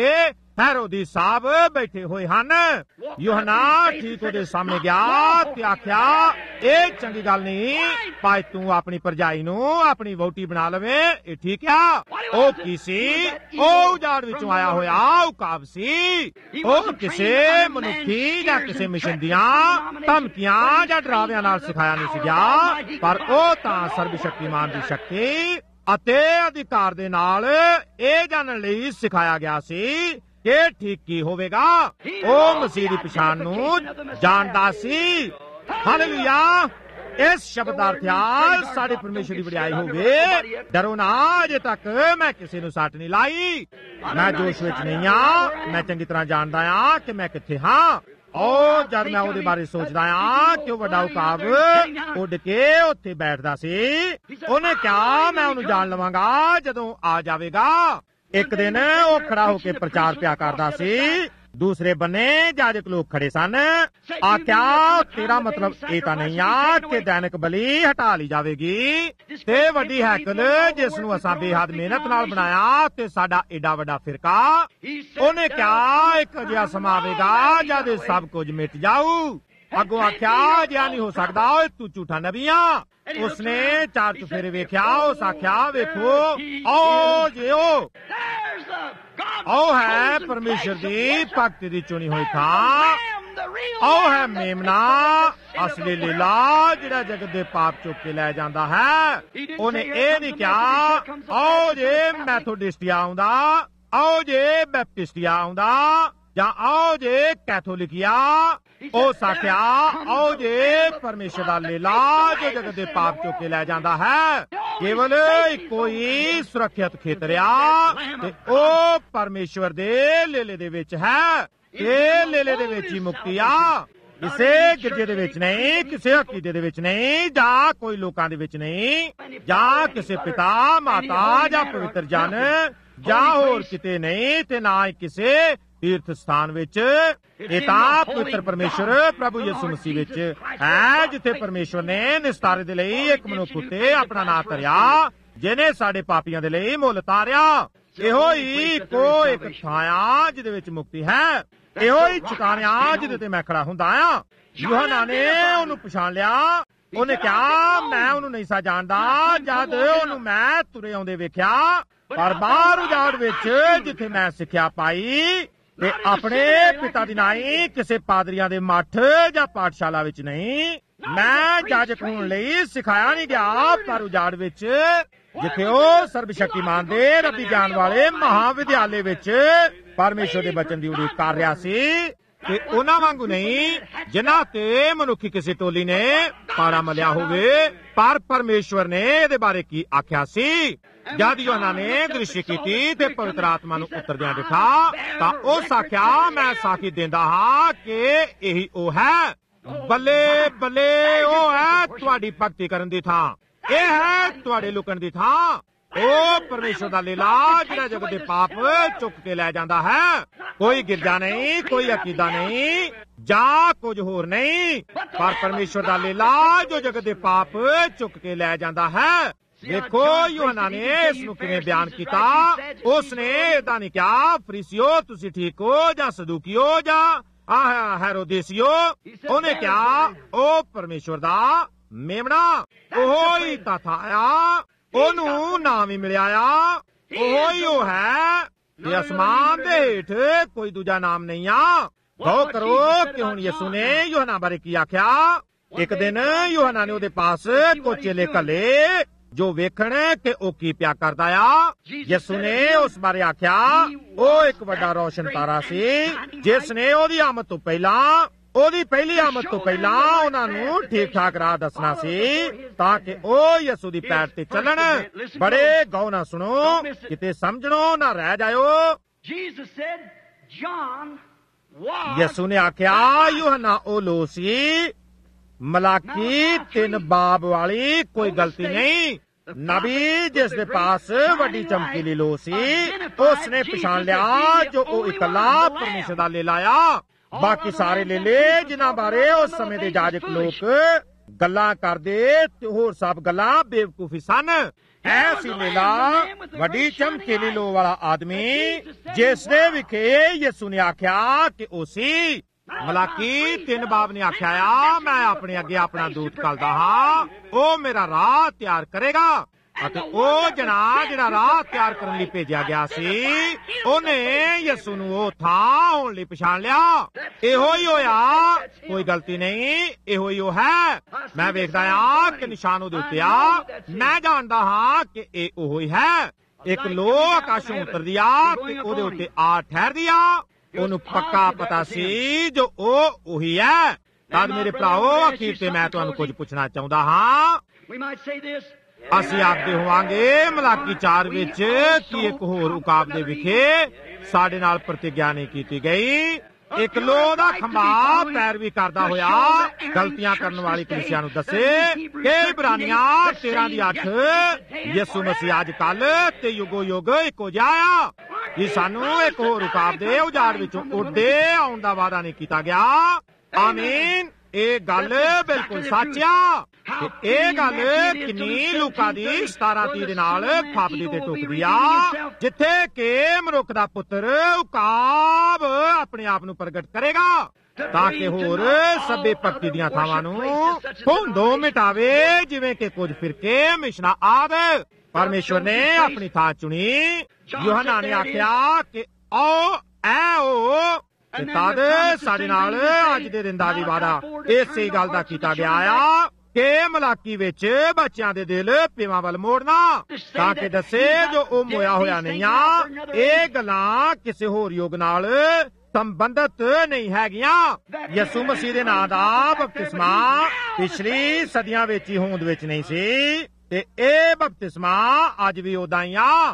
ਹੈਰੋਦੀ ਸਾਹਿਬ ਬੈਠੇ ਹੋਏ ਹਨ। ਯੋਹਨਾ ਠੀਕ ਉਹਦੇ ਸਾਹਮਣੇ ਗਿਆ ਤੇ ਆਖਿਆ, ਇਹ ਚੰਗੀ ਗੱਲ ਨਹੀਂ ਭਾਈ ਤੂੰ ਆਪਣੀ ਭਰਜਾਈ ਨੂੰ ਆਪਣੀ ਵਹੁਟੀ ਬਣਾ ਲਵੇਂ, ਇਹ ਠੀਕ ਆ। ਉਹ ਕੀ ਸੀ? ਉਹ ਉਜਾੜ ਵਿੱਚੋਂ ਆਇਆ ਹੋਇਆ ਉਕਾਬ ਸੀ। ਉਹ ਕਿਸੇ ਮਨੁੱਖੀ ਜਾਂ ਕਿਸੇ ਮਿਸ਼ਨ ਦੀਆਂ ਧਮਕੀਆਂ ਜਾਂ ਡਰਾਵਿਆਂ ਨਾਲ ਸਿਖਾਇਆ ਨਹੀਂ ਸੀ ਗਿਆ, ਪਰ ਉਹ ਤਾਂ ਸਰਬ ਸ਼ਕਤੀਮਾਨ ਦੀ ਸ਼ਕਤੀ ਅਤੇ ਅਧਿਕਾਰ ਦੇ ਨਾਲ ਇਹ ਜਾਣਨ ਲਈ ਸਿਖਾਇਆ ਗਿਆ ਸੀ ਕਿ ਠੀਕ ਕੀ ਹੋਵੇਗਾ। ਉਹ ਮਸੀਹ ਦੀ ਪਛਾਣ ਨੂੰ ਜਾਣਦਾ ਸੀ। ਹਾਲੇਲੂਇਆ। ਇਸ ਸ਼ਬਦ ਦਾ ਅਰਥ ਆ ਸਾਡੇ ਪਰਮੇਸ਼ਰ ਦੀ ਵਡਿਆਈ ਹੋਵੇ। ਡਰੋ ਨਾ, ਅਜੇ ਤੱਕ ਮੈਂ ਕਿਸੇ ਨੂੰ ਸੱਟ ਨਹੀਂ ਲਾਈ। ਮੈਂ ਜੋਸ਼ ਵਿੱਚ ਨਹੀਂ ਆ। ਮੈਂ ਚੰਗੀ ਤਰ੍ਹਾਂ ਜਾਣਦਾ ਆ ਕਿ ਮੈਂ ਕਿੱਥੇ ਹਾਂ। ਉਹ ਜਦ ਮੈਂ ਉਹਦੇ ਬਾਰੇ ਸੋਚਦਾ ਆ ਕਿ ਉਹ ਵੱਡਾ ਉਕਾਬ ਉੱਡ ਕੇ ਉੱਥੇ ਬੈਠਦਾ ਸੀ, ਉਹਨੇ ਕਿਹਾ ਮੈਂ ਉਹਨੂੰ ਜਾਣ ਲਵਾਂਗਾ ਜਦੋਂ ਆ ਜਾਵੇਗਾ। ਇੱਕ ਦਿਨ ਉਹ ਖੜਾ ਹੋ ਕੇ ਪ੍ਰਚਾਰ ਪਿਆ ਕਰਦਾ ਸੀ। ਦੂਸਰੇ ਬੰਨੇ ਜਾਜਕ ਲੋਕ ਖੜੇ ਸਨ। ਆਖਿਆ, ਤੇਰਾ ਮਤਲਬ ਇਹ ਤਾਂ ਨਹੀਂ ਆ ਕਿ ਦੈਨਿਕ ਬਲੀ ਹਟਾ ਲਈ ਜਾਵੇਗੀ ਤੇ ਵੱਡੀ ਹੈਕਲ ਜਿਸ ਨੂੰ ਅਸਾਂ ਬੇਹੱਦ ਮਿਹਨਤ ਨਾਲ ਬਣਾਇਆ ਤੇ ਸਾਡਾ ਏਡਾ ਵੱਡਾ ਫਿਰਕਾ। ਉਹਨੇ ਕਿਹਾ, ਇੱਕ ਅਜਿਹਾ ਸਮਾਂ ਆਵੇਗਾ ਜਦ ਇਹ ਸਭ ਕੁਝ ਮਿਟ ਜਾਊ। ਅੱਗੋਂ ਆਖਿਆ, ਜਿਆ ਨਹੀਂ ਹੋ ਸਕਦਾ, ਓਏ ਤੂੰ ਝੂਠਾ ਨਬੀ ਆ। ਉਸਨੇ ਚਾਰ ਚੁਫੇਰੇ ਵੇਖਿਆ। ਉਸ ਆਖਿਆ, ਵੇਖੋ ਉਹ ਜੇ ਉਹ ਉਹ ਹੈ ਪਰਮੇਸ਼ਰ ਦੀ ਭਗਤੀ ਦੀ ਚੁਣੀ ਹੋਈ ਥਾਂ। ਉਹ ਹੈ ਮੇਮਨਾ, ਅਸਲੀ ਲੀਲਾ ਜਿਹੜਾ ਜਗਤ ਦੇ ਪਾਪ ਚੁੱਕ ਕੇ ਲੈ ਜਾਂਦਾ ਹੈ। ਉਹਨੇ ਇਹ ਨਹੀਂ ਕਿਹਾ, ਆਓ ਜੇ ਮੈਥੋਡਿਸਟੀਆ ਆਉਂਦਾ, ਆਓ ਜੇ ਬੈਪਟਿਸਟੀਆ ਆਉਂਦਾ, ਜਾਂ ਆਓ ਜੇ ਕੈਥੋਲਿਕੀਆ। ਉਹ ਸਾਖਿਆ, ਆਓ ਜੇ ਪਰਮੇਸ਼ਰ ਦਾ ਲੀਲਾ ਜੋ ਜਗਤ ਦੇ ਪਾਪ ਚੁੱਕ ਕੇ ਲੈ ਜਾਂਦਾ ਹੈ। ਕੇਵਲ ਇੱਕੋ ਹੀ ਸੁਰੱਖਿਅਤ ਖੇਤਰ ਆ ਤੇ ਉਹ ਪਰਮੇਸ਼ਵਰ ਦੇ ਲੇਲੇ ਦੇ ਵਿੱਚ ਹੈ। ਇਹ ਲੇਲੇ ਦੇ ਵਿੱਚ ਹੀ ਮੁਕਤੀ ਆ, ਕਿਸੇ ਗਿਰਜੇ ਦੇ ਵਿੱਚ ਨਹੀਂ, ਕਿਸੇ ਅਕੀਦੇ ਦੇ ਵਿੱਚ ਨਹੀਂ, ਜਾਂ ਕੋਈ ਲੋਕਾਂ ਦੇ ਵਿੱਚ ਨਹੀਂ, ਜਾਂ ਕਿਸੇ ਪਿਤਾ ਮਾਤਾ ਜਾਂ ਪਵਿੱਤਰ ਜਨ ਜਾਂ ਹੋਰ ਕਿਤੇ ਨਹੀਂ, ਤੇ ਨਾ ਹੀ ਕਿਸੇ ਤੀਰਥ ਸਥਾਨ ਵਿੱਚ। ਇਹ ਤਾਂ ਪਵਿੱਤਰ ਪਰਮੇਸ਼ਰ ਪ੍ਰਭੂ ਯਿਸੂ ਮਸੀਹ ਵਿੱਚ ਹੈ, ਜਿੱਥੇ ਪਰਮੇਸ਼ਰ ਨੇ ਨਿਸਤਾਰੇ ਦੇ ਲਈ ਇੱਕ ਮਨੁੱਖ ਉੱਤੇ ਆਪਣਾ ਨਾਂ ਧਰਿਆ, ਜਿਹਨੇ ਸਾਡੇ ਪਾਪੀਆਂ ਦੇ ਲਈ ਮੁੱਲ ਤਾਰਿਆ। ਇਹੋ ਹੀ ਕੋ ਇੱਕ ਥਾਂ ਆ ਜਿਹਦੇ ਵਿੱਚ ਮੁਕਤੀ ਹੈ। ਇਹੋ ਹੀ ਚੁਕਾਣਿਆ ਜਿਹਦੇ ਤੇ ਮੈਂ ਖੜਾ ਹੁੰਦਾ ਆ। ਯੋਹਨਾ ਨੇ ਉਹਨੂੰ ਪਛਾਣ ਲਿਆ। ਉਹਨੇ ਕਿਹਾ, ਮੈਂ ਉਹਨੂੰ ਨਹੀਂ ਸਾ ਜਾਣਦਾ ਜਦ ਉਹਨੂੰ ਮੈਂ ਤੁਰੇ ਆਉਂਦੇ ਵੇਖਿਆ, ਪਰ ਬਾਹਰ ਉਜਾੜ ਵਿੱਚ ਜਿੱਥੇ ਮੈਂ ਸਿੱਖਿਆ ਪਾਈ ਤੇ ਆਪਣੇ ਪਿਤਾ ਦੀ ਨਾਈ ਕਿਸੇ ਪਾਦਰੀਆਂ ਦੇ ਮੱਠ ਜਾਂ ਪਾਠਸ਼ਾਲਾ ਵਿੱਚ ਨਹੀਂ। ਮੈਂ ਜਾਜਕ ਹੋਣ ਲਈ ਸਿਖਾਇਆ ਨਹੀਂ ਗਿਆ, ਪਰ ਉਜਾੜ ਵਿੱਚ ਜਿੱਥੇ ਉਹ ਸਰਬ ਸ਼ਕਤੀਮਾਨ ਦੇ ਰੱਬੀ ਗਿਆਨ ਵਾਲੇ ਮਹਾਵਿਦਿਆਲੇ ਵਿੱਚ ਪਰਮੇਸ਼ਰ ਦੇ ਬਚਨ ਦੀ ਉਡੀਕ ਕਰ ਰਿਹਾ ਸੀ। ਤੇ ਉਹਨਾਂ ਵਾਂਗੂ ਨਹੀਂ ਜਿਨ੍ਹਾਂ ਤੇ ਮਨੁੱਖੀ ਕਿਸੇ ਟੋਲੀ ਨੇ ਪਾੜਾ ਮਲਿਆ ਹੋਵੇ, ਪਰ ਪਰਮੇਸ਼ਵਰ ਨੇ ਇਹਦੇ ਬਾਰੇ ਕੀ ਆਖਿਆ ਸੀ। ਜਦ ਯੋਹਨਾ ਨੇ ਦ੍ਰਿਸ਼ਟੀ ਕੀਤੀ ਤੇ ਪਵਿੱਤਰ ਆਤਮਾ ਨੂੰ ਉਤਰਦਿਆਂ ਦੇਖਾ, ਤਾਂ ਉਸ ਆਖਿਆ, ਮੈਂ ਸਾਖੀ ਦਿੰਦਾ ਹਾਂ ਕਿ ਇਹੀ ਉਹ ਹੈ। ਬੱਲੇ ਬੱਲੇ, ਉਹ ਹੈ ਤੁਹਾਡੀ ਭਗਤੀ ਕਰਨ ਦੀ ਥਾਂ, ਇਹ ਹੈ ਤੁਹਾਡੇ ਲੁਕਣ ਦੀ ਥਾਂ। ਉਹ ਪਰਮੇਸ਼ਰ ਦਾ ਲੀਲਾ ਜਿਹੜਾ ਜਗਤ ਦੇ ਪਾਪ ਚੁੱਕ ਕੇ ਲੈ ਜਾਂਦਾ ਹੈ। ਕੋਈ ਗਿਰਜਾ ਨਹੀਂ, ਕੋਈ ਅਕੀਦਾ ਨਹੀਂ, ਜਾਂ ਕੁਝ ਹੋਰ ਨਹੀਂ, ਪਰ ਪਰਮੇਸ਼ਰ ਦਾ ਲੀਲਾ ਜੋ ਜਗਤ ਦੇ ਪਾਪ ਚੁੱਕ ਕੇ ਲੈ ਜਾਂਦਾ ਹੈ। ਦੇਖੋ ਯੋਹਨਾ ਨੇ ਇਸ ਨੂੰ ਕਿਵੇਂ ਬਿਆਨ ਕੀਤਾ। ਉਸ ਨੇ ਏਦਾਂ ਨਹੀਂ ਕਿਹਾ, ਫਰੀਸੀਓ ਤੁਸੀਂ ਠੀਕ ਹੋ, ਜਾਂ ਸਦੂਕੀਓ, ਜਾਂ ਆਹ ਹੈਰੋਦੇਸੀਓ। ਉਹਨੇ ਕਿਹਾ, ਉਹ ਪਰਮੇਸ਼ਰ ਦਾ ਮੇਮਣਾ, ਉਹ ਹੀ ਤਾਂ ਥਾਂ ਆ, ਉਹਨੂੰ ਨਾਮ ਹੀ ਮਿਲਿਆ ਆ, ਉਹ ਹੀ ਉਹ ਹੈ ਤੇ ਅਸਮਾਨ ਦੇ ਹੇਠ ਕੋਈ ਦੂਜਾ ਨਾਮ ਨਹੀਂ ਆ। ਗੌਰ ਕਰੋ ਕਿ ਹੁਣ ਯਿਸੂ ਨੇ ਯੋਹਨਾ ਬਾਰੇ ਕੀ ਆਖਿਆ। ਇੱਕ ਦਿਨ ਯੋਹਨਾ ਨੇ ਉਹਦੇ ਪਾਸ ਕੁਝ ਚੇਲੇ ਘੱਲੇ ਜੋ ਵੇਖਣ ਕਿ ਉਹ ਕੀ ਪਿਆ ਕਰਦਾ ਆ। ਯਿਸੂ ਨੇ ਉਸ ਬਾਰੇ ਆਖਿਆ, ਉਹ ਇੱਕ ਵੱਡਾ ਰੋਸ਼ਨ ਤਾਰਾ ਸੀ ਜਿਸ ਨੇ ਉਹਦੀ ਆਮਦ ਤੋਂ ਪਹਿਲਾਂ ਉਹਦੀ ਪਹਿਲੀ ਆਮਦ ਤੋਂ ਪਹਿਲਾਂ ਉਹਨਾਂ ਨੂੰ ਠੀਕ ਠਾਕ ਰਾਹ ਦੱਸਣਾ ਸੀ, ਤਾਂ ਕਿ ਉਹ ਯਿਸੂ ਦੀ ਪੈਰ ਤੇ ਚੱਲਣ। ਬੜੇ ਗੌਰ ਨਾਲ ਸੁਣੋ, ਕਿਤੇ ਸਮਝਣੋ ਨਾ ਰਹਿ ਜਾਇਓ। ਯਿਸੂ ਨੇ ਆਖਿਆ, ਯੋਹਨਾ ਉਹ ਲੋ ਸੀ, ਮਲਾਕੀ ਤਿੰਨ ਬਾਬ ਵਾਲੀ ਕੋਈ ਗਲਤੀ ਨਹੀਂ। ਨਬੀ ਜਿਸ ਦੇ ਪਾਸ ਵੱਡੀ ਚਮਕੀਲੀ ਲੋ ਸੀ, ਉਸ ਨੇ ਪਛਾਣ ਲਿਆ ਜੋ ਉਹ ਇਕੱਲਾ ਪਰਮੇਸ਼ਰ ਦਾ ਲੀਲਾ ਆ। ਬਾਕੀ ਸਾਰੇ ਲੇਲੇ ਜਿਨ੍ਹਾਂ ਬਾਰੇ ਉਸ ਸਮੇਂ ਦੇ ਜਾਜਕ ਲੋਕ ਗੱਲਾਂ ਕਰਦੇ ਤੇ ਹੋਰ ਸਭ ਗੱਲਾਂ ਬੇਵਕੂਫੀ ਸਨ। ਐ ਸੀ ਮੇਲਾ ਵੱਡੀ ਚਮਕੀਲੀ ਲੋ ਵਾਲਾ ਆਦਮੀ ਜਿਸ ਦੇ ਵਿਖੇ ਯਿਸੂ ਨੇ ਆਖਿਆ ਕਿ ਉਹ ਸੀ। ਮਲਾਕੀ ਤਿੰਨ ਬਾਬ ਨੇ ਆਖਿਆ ਆ, ਮੈਂ ਆਪਣੇ ਅੱਗੇ ਆਪਣਾ ਦੂਤ ਘੱਲਦਾ ਹਾਂ, ਉਹ ਮੇਰਾ ਰਾਹ ਤਿਆਰ ਕਰੇਗਾ। ਅਤੇ ਉਹ ਜਨਾ ਜਿਹੜਾ ਰਾਹ ਤਿਆਰ ਕਰਨ ਲਈ ਭੇਜਿਆ ਗਿਆ ਸੀ, ਉਹਨੇ ਯਿਸੂ ਨੂੰ ਉਹ ਥਾਂ ਹੋਣ ਲਈ ਪਛਾਣ ਲਿਆ। ਇਹੋ ਹੀ ਹੋਇਆ, ਕੋਈ ਗਲਤੀ ਨਹੀਂ, ਇਹੋ ਹੀ ਉਹ ਹੈ। ਮੈਂ ਵੇਖਦਾ ਆ ਕਿ ਨਿਸ਼ਾਨ ਉਹਦੇ ਉੱਤੇ ਆ, ਮੈਂ ਜਾਣਦਾ ਹਾਂ ਕਿ ਇਹ ਉਹੋ ਹੀ ਹੈ। ਇੱਕ ਲੋ ਆਕਾਸ਼ੋਂ ਉਤਰਦੀ ਆ ਤੇ ਉਹਦੇ ਉੱਤੇ ਆ ਠਹਿਰਦੀ ਆ। ਉਹਨੂੰ ਪੱਕਾ ਪਤਾ ਸੀ ਜੋ ਉਹ ਉਹੀ ਹੈ। ਤਦ ਮੇਰੇ ਭਰਾਓ, ਅਖੀਰ ਤੇ ਮੈਂ ਤੁਹਾਨੂੰ ਕੁਝ ਪੁੱਛਣਾ ਚਾਹੁੰਦਾ ਹਾਂ। ਅਸੀਂ ਆਖਦੇ ਹੋਵਾਂਗੇ ਮਲਾਕੀ ਚਾਰ ਵਿੱਚ ਕਿ ਇੱਕ ਹੋਰ ਉਕਾਬ ਦੇ ਵਿਖੇ ਸਾਡੇ ਨਾਲ ਪ੍ਰਤਿਗਿਆ ਨਹੀਂ ਕੀਤੀ ਗਈ। ਇੱਕ ਲੋਹ ਦਾ ਖੰਭਾ ਪੈਰਵੀ ਕਰਦਾ ਹੋਇਆ ਗਲਤੀਆਂ ਕਰਨ ਵਾਲੀ ਕਲੀਸਿਆ ਨੂੰ ਦੱਸੇ ਕਿ ਇਬਰਾਨੀਆਂ ਤੇਰਾਂ ਦੀ ਅੱਠ ਯਿਸੂ ਮਸੀਹ ਅੱਜ ਕੱਲ ਤੇ ਯੁਗੋ ਯੁਗ ਇੱਕੋ ਜਿਹਾ ਆ। ਕਿ ਸਾਨੂੰ ਇੱਕ ਹੋਰ ਉਕਾਬ ਦੇ ਉਜਾੜ ਵਿੱਚੋਂ ਉੱਡਦੇ ਆਉਣ ਦਾ ਵਾਅਦਾ ਨਹੀਂ ਕੀਤਾ ਗਿਆ। ਆਮੀਨ। ਇਹ ਗੱਲ ਬਿਲਕੁਲ ਸੱਚ ਆ। ਇਹ ਗੱਲ ਕਿੰਨੀ ਲੂਕਾ ਦੀ ਸਤਾਰਾਂ ਤੀਹ ਦੇ ਨਾਲ ਖਾਪਦੀ ਤੇ ਟੁਕਦੀ ਆ, ਜਿੱਥੇ ਕਿ ਮਨੁੱਖ ਦਾ ਪੁੱਤਰ ਉਕਾਬ ਆਪਣੇ ਆਪ ਨੂੰ ਪ੍ਰਗਟ ਕਰੇਗਾ ਤਾਂ ਕਿ ਹੋਰ ਸਭੇ ਭਗਤੀ ਦੀਆਂ ਥਾਵਾਂ ਨੂੰ ਹੋਂਦੋਂ ਮਿਟਾਵੇ, ਜਿਵੇਂ ਕਿ ਕੁਝ ਫਿਰਕੇ ਮਿਸ਼ਨਾ ਆਦਿ। ਪਰਮੇਸ਼ਵਰ ਨੇ ਆਪਣੀ ਥਾਂ ਚੁਣੀ। ਯੋਹਨਾ ਨੇ ਆਖਿਆ ਕਿ ਆਓ ਐ ਉਹ ਤੇ ਤਦ ਸਾਡੇ ਨਾਲ ਅੱਜ ਦੇ ਦਿਨ ਦਾ ਵੀ ਵਾਅਦਾ ਇਸੇ ਗੱਲ ਦਾ ਕੀਤਾ ਗਿਆ ਆ ਕਿ ਮਲਾਕੀ ਵਿੱਚ ਬੱਚਿਆਂ ਦੇ ਦਿਲ ਪਿਵਾਂ ਵੱਲ ਮੋੜਨਾ, ਤਾਂ ਕਿ ਦੱਸੇ ਜੋ ਉਹ ਮੋਇਆ ਹੋਇਆ ਨਹੀਂ ਆ। ਇਹ ਗੱਲਾਂ ਕਿਸੇ ਹੋਰ ਯੁੱਗ ਨਾਲ ਸੰਬੰਧਿਤ ਨਹੀਂ ਹੈਗੀਆਂ। ਯਿਸੂ ਮਸੀਹ ਦੇ ਨਾਂ ਦਾ ਬਪਤਿਸਮਾ ਪਿਛਲੀ ਸਦੀਆਂ ਵਿੱਚ ਹੀ ਹੋਂਦ ਵਿੱਚ ਨਹੀਂ ਸੀ ਤੇ ਇਹ ਬਪਤਿਸਮਾ ਅੱਜ ਵੀ ਉਦਾਂ ਹੀ ਆ।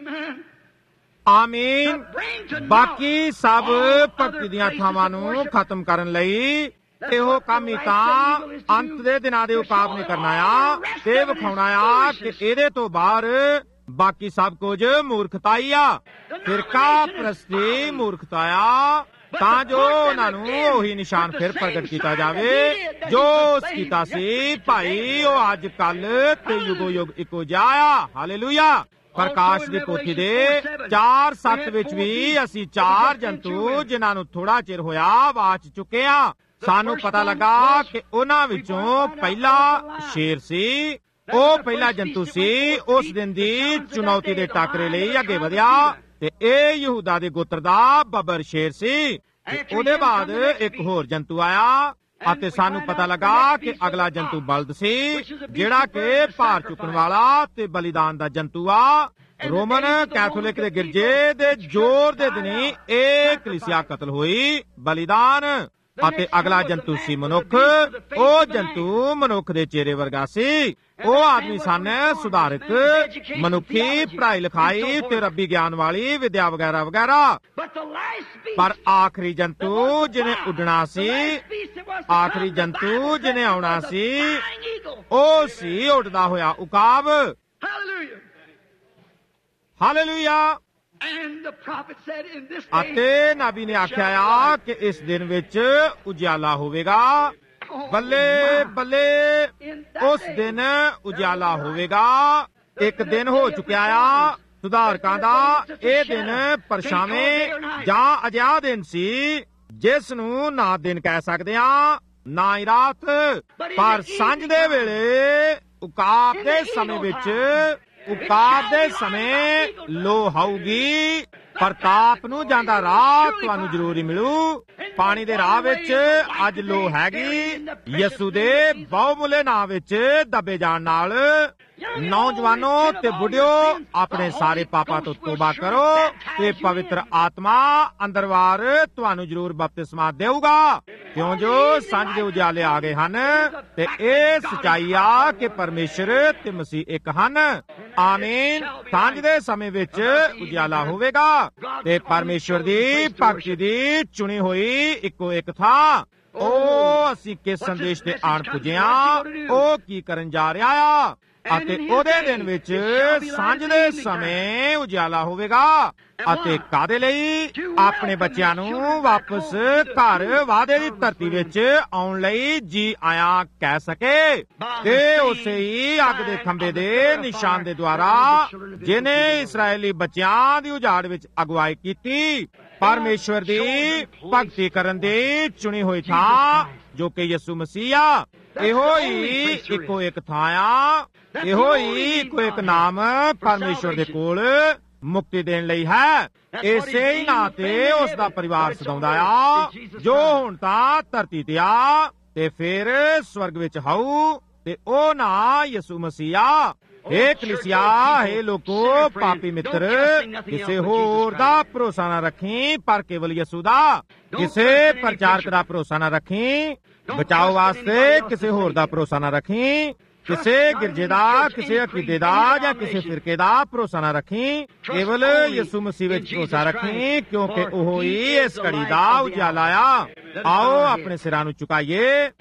ਆਮੀਨ। ਬਾਕੀ ਸਭ ਭਗਤੀ ਦੀਆਂ ਥਾਵਾਂ ਨੂੰ ਖਤਮ ਕਰਨ ਲਈ ਇਹੋ ਕੰਮ ਹੀ ਤਾਂ ਅੰਤ ਦੇ ਦਿਨਾਂ ਦੇ ਉਕਾਬ ਨੇ ਕਰਨਾ ਆ ਤੇ ਵਿਖਾਉਣਾ ਆ ਕਿ ਇਹਦੇ ਤੋਂ ਬਾਹਰ ਬਾਕੀ ਸਭ ਕੁਝ ਮੂਰਖਤਾਈ ਆ। ਫਿਰਕਾ ਪ੍ਰਸਤੀ ਮੂਰਖਤਾ ਆ, ਤਾਂ ਜੋ ਉਹਨਾਂ ਨੂੰ ਉਹੀ ਨਿਸ਼ਾਨ ਫਿਰ ਪ੍ਰਗਟ ਕੀਤਾ ਜਾਵੇ ਜੋ ਕੀਤਾ ਸੀ ਭਾਈ ਉਹ ਅੱਜ ਕੱਲ ਤੇ ਯੁਗੋ ਯੁਗ ਇੱਕੋ ਜਿਹਾ ਆ। ਹਾਲੇਲੂਇਆ। ਪ੍ਰਕਾਸ਼ ਦੀ ਪੋਥੀ ਦੇ ਚਾਰ ਸੱਤ ਵਿੱਚ ਵੀ ਅਸੀਂ ਚਾਰ ਜੰਤੂ ਜਿਨ੍ਹਾਂ ਨੂੰ ਥੋੜਾ ਚਿਰ ਹੋਇਆ ਵਾਚ ਚੁੱਕੇ ਆ। ਸਾਨੂੰ ਪਤਾ ਲੱਗਾ ਕਿ ਉਹਨਾਂ ਵਿੱਚੋਂ ਪਹਿਲਾ ਸ਼ੇਰ ਸੀ। ਉਹ ਪਹਿਲਾ ਜੰਤੂ ਸੀ। ਉਸ ਦਿਨ ਦੀ ਚੁਣੌਤੀ ਦੇ ਟਾਕਰੇ ਲਈ ਅੱਗੇ ਵਧਿਆ ਤੇ ਇਹ ਯਹੂਦਾ ਦੇ ਗੋਤਰ ਦਾ ਬੱਬਰ ਸ਼ੇਰ ਸੀ। ਉਹਦੇ ਬਾਅਦ ਇੱਕ ਹੋਰ ਜੰਤੂ ਆਇਆ ਅਤੇ ਸਾਨੂੰ ਪਤਾ ਲੱਗਾ ਕਿ ਅਗਲਾ ਜੰਤੂ ਬਲਦ ਸੀ, ਜਿਹੜਾ ਕਿ ਭਾਰ ਚੁੱਕਣ ਵਾਲਾ ਤੇ ਬਲੀਦਾਨ ਦਾ ਜੰਤੂ ਆ। ਰੋਮਨ ਕੈਥੋਲਿਕ ਦੇ ਗਿਰਜੇ ਦੇ ਜ਼ੋਰ ਦੇ ਦਿਨੀ ਇਹ ਕਲੀਸਿਆ ਕਤਲ ਹੋਈ, ਬਲੀਦਾਨ। ਅਤੇ ਅਗਲਾ ਜੰਤੂ ਸੀ ਮਨੁੱਖ। ਉਹ ਜੰਤੂ ਮਨੁੱਖ ਦੇ ਚਿਹਰੇ ਵਰਗਾ ਸੀ। ਉਹ ਆਦਮੀ ਸਨ ਸੁਧਾਰਕ, ਮਨੁੱਖੀ ਪੜ੍ਹਾਈ ਲਿਖਾਈ ਤੇ ਰੱਬੀ ਗਿਆਨ ਵਾਲੀ ਵਿਦਿਆ ਵਗੈਰਾ ਵਗੈਰਾ। ਪਰ ਆਖਰੀ ਜੰਤੂ ਜਿਹਨੇ ਉੱਡਣਾ ਸੀ, ਆਖਰੀ ਜੰਤੂ ਜਿਹਨੇ ਆਉਣਾ ਸੀ, ਉਹ ਸੀ ਉੱਡਦਾ ਹੋਇਆ ਉਕਾਬ। ਹਾਲੇਲੂਇਆ। ਅਤੇ ਨਬੀ ਨੇ ਆਖਿਆ ਆ ਕਿ ਇਸ ਦਿਨ ਵਿੱਚ ਉਜਾਲਾ ਹੋਵੇਗਾ। ਬੱਲੇ ਬੱਲੇ, ਉਸ ਦਿਨ ਉਜਾਲਾ ਹੋਵੇਗਾ। ਇੱਕ ਦਿਨ ਹੋ ਚੁੱਕਿਆ ਆ ਸੁਧਾਰਕਾਂ ਦਾ। ਇਹ ਦਿਨ ਪਰਛਾਵੇਂ ਜਾਂ ਅਜਿਹਾ ਦਿਨ ਸੀ ਜਿਸ ਨੂੰ ਨਾ ਦਿਨ ਕਹਿ ਸਕਦੇ ਆ ਨਾ ਹੀ ਰਾਤ। ਪਰ ਸਾਂਝ ਦੇ ਵੇਲੇ ਉਕਾਬ ਦੇ ਸਮੇਂ ਵਿੱਚ, ਉਕਾਬ ਦੇ ਸਮੇਂ ਲੋ ਹੋਊਗੀ। ਪ੍ਰਤਾਪ ਨੂੰ ਜਾਂਦਾ ਰਾਹ ਤੁਹਾਨੂੰ ਜ਼ਰੂਰ ਮਿਲੂ। ਪਾਣੀ ਦੇ ਰਾਹ ਵਿੱਚ ਅੱਜ ਲੋ ਹੈਗੀ। ਯਿਸੂ ਦੇ ਬਹੁਮੁੱਲੇ ਨਾਂ ਵਿੱਚ ਦੱਬੇ ਜਾਣ ਨਾਲ ਨੌਜਵਾਨੋ ਤੇ ਬੁੱਢਿਓ ਆਪਣੇ ਸਾਰੇ ਪਾਪਾਂ ਤੋਂ ਤੋਬਾ ਕਰੋ ਤੇ ਪਵਿੱਤਰ ਆਤਮਾ ਅੰਦਰਵਾਰ ਤੁਹਾਨੂੰ ਜ਼ਰੂਰ ਬਪਤਿਸਮਾ ਦੇਊਗਾ, ਕਿਉਂ ਜੋ ਸਾਂਝ ਦੇ ਉਜਾਲੇ ਆ ਗਏ ਹਨ ਤੇ ਇਹ ਸਚਾਈ ਆ ਕਿ ਪਰਮੇਸ਼ਰ ਤੇ ਮਸੀਹ ਇੱਕ ਹਨ। ਆਮੀਨ। ਸਾਂਝ ਦੇ ਸਮੇਂ ਵਿੱਚ ਉਜਾਲਾ ਹੋਵੇਗਾ ਤੇ ਪਰਮੇਸ਼ਰ ਦੀ ਭਗਤੀ ਦੀ ਚੁਣੀ ਹੋਈ ਇੱਕੋ ਇੱਕ ਥਾਂ। ਉਹ ਅਸੀਂ ਕਿਸ ਸੰਦੇਸ਼ ਤੇ ਆਣ ਪੁੱਜੇ ਆ, ਉਹ ਕੀ ਕਰਨ ਜਾ ਰਿਹਾ ਆ। ਅਤੇ ਉਹਦੇ ਦਿਨ ਵਿੱਚ ਸਾਂਝ ਦੇ ਸਮੇਂ ਉਜਾਲਾ ਹੋਵੇਗਾ। ਅਤੇ ਕਾਦੇ ਲਈ? ਆਪਣੇ ਬੱਚਿਆਂ ਨੂੰ ਵਾਪਸ ਘਰ ਵਾਅਦੇ ਦੀ ਧਰਤੀ ਵਿੱਚ ਆਉਣ ਲਈ ਜੀ ਆਇਆਂ ਕਹਿ ਸਕੇ। ਤੇ ਉਸੇ ਹੀ ਅੱਗ ਦੇ ਖੰਭੇ ਦੇ ਨਿਸ਼ਾਨ ਦੇ ਦੁਆਰਾ ਜਿਹਨੇ ਇਸਰਾਏਲੀ ਬੱਚਿਆਂ ਦੀ ਉਜਾੜ ਵਿੱਚ ਅਗਵਾਈ ਕੀਤੀ, ਪਰਮੇਸ਼ਵਰ ਦੀ ਭਗਤੀ ਕਰਨ ਦੀ ਚੁਣੀ ਹੋਈ ਥਾਂ ਜੋ ਕਿ ਯਿਸੂ ਮਸੀਹ ਆ। ਇਹੋ ਹੀ ਇੱਕੋ ਇੱਕ ਥਾਂ ਆ, ਇਹੋ ਹੀ ਇੱਕੋ ਇੱਕ ਨਾਮ ਪਰਮੇਸ਼ਵਰ ਦੇ ਕੋਲ ਮੁਕਤੀ ਦੇਣ ਲਈ ਹੈ। ਇਸੇ ਹੀ ਨਾਂ ਤੇ ਉਸ ਦਾ ਪਰਿਵਾਰ ਸਦਾਉਂਦਾ ਆ, ਜੋ ਹੁਣ ਤਾਂ ਧਰਤੀ ਤੇ ਆ ਤੇ ਫਿਰ ਸਵਰਗ ਵਿੱਚ ਹਾਊ, ਤੇ ਉਹ ਨਾਂ ਯਿਸੂ ਮਸੀਹ ਆ। हे ਕਲੀਸਿਆ, हे ਲੋਕੋ, ਪਾਪੀ ਮਿੱਤਰ, ਕਿਸੇ ਹੋਰ ਦਾ ਭਰੋਸਾ ਨਾ ਰੱਖੀ ਪਰ ਕੇਵਲ ਯਿਸੂ ਦਾ। ਕਿਸੇ ਪ੍ਰਚਾਰਕ ਦਾ ਭਰੋਸਾ ਨਾ ਰੱਖੀ, ਬਚਾਓ ਵਾਸਤੇ ਕਿਸੇ ਹੋਰ ਦਾ ਭਰੋਸਾ ਨਾ ਰੱਖੀ, ਕਿਸੇ ਗਿਰਜੇ ਦਾ, ਕਿਸੇ ਅਕੀਦੇ ਦਾ ਜਾਂ ਕਿਸੇ ਫਿਰਕੇ ਦਾ ਭਰੋਸਾ ਨਾ ਰੱਖੀ, ਕੇਵਲ ਯਿਸੂ ਮਸੀਹ ਵਿੱਚ ਭਰੋਸਾ ਰੱਖੀ, ਕਿਉਂਕਿ ਉਹ ਹੀ ਇਸ ਘੜੀ ਦਾ ਉਜਾਲਾ ਆ। ਆਓ ਆਪਣੇ ਸਿਰਾਂ ਨੂੰ ਝੁਕਾਈਏ।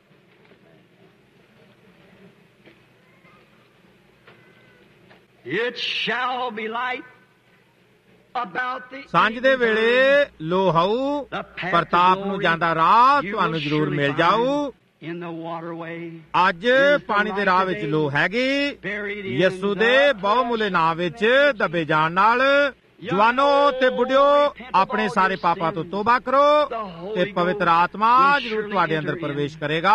ਸਾਂਝ ਦੇ ਵੇਲੇ ਲੋ ਹਾਊ, ਪ੍ਰਤਾਪ ਨੂੰ ਜਾਂਦਾ ਰਾਹ ਤੁਹਾਨੂੰ ਜ਼ਰੂਰ ਮਿਲ ਜਾਊ। ਅੱਜ ਪਾਣੀ ਦੇ ਰਾਹ ਵਿੱਚ ਲੋ ਹੈਗੀ, ਯਿਸੂ ਦੇ ਬਹੁਮੁੱਲੇ ਨਾਂ ਵਿੱਚ ਦੱਬੇ ਜਾਣ ਨਾਲ। ਜਵਾਨੋ ਤੇ ਬੁੱਢਿਓ, ਆਪਣੇ ਸਾਰੇ ਪਾਪਾਂ ਤੋਂ ਤੋਬਾ ਕਰੋ ਤੇ ਪਵਿੱਤਰ ਆਤਮਾ ਜ਼ਰੂਰ ਤੁਹਾਡੇ ਅੰਦਰ ਪ੍ਰਵੇਸ਼ ਕਰੇਗਾ।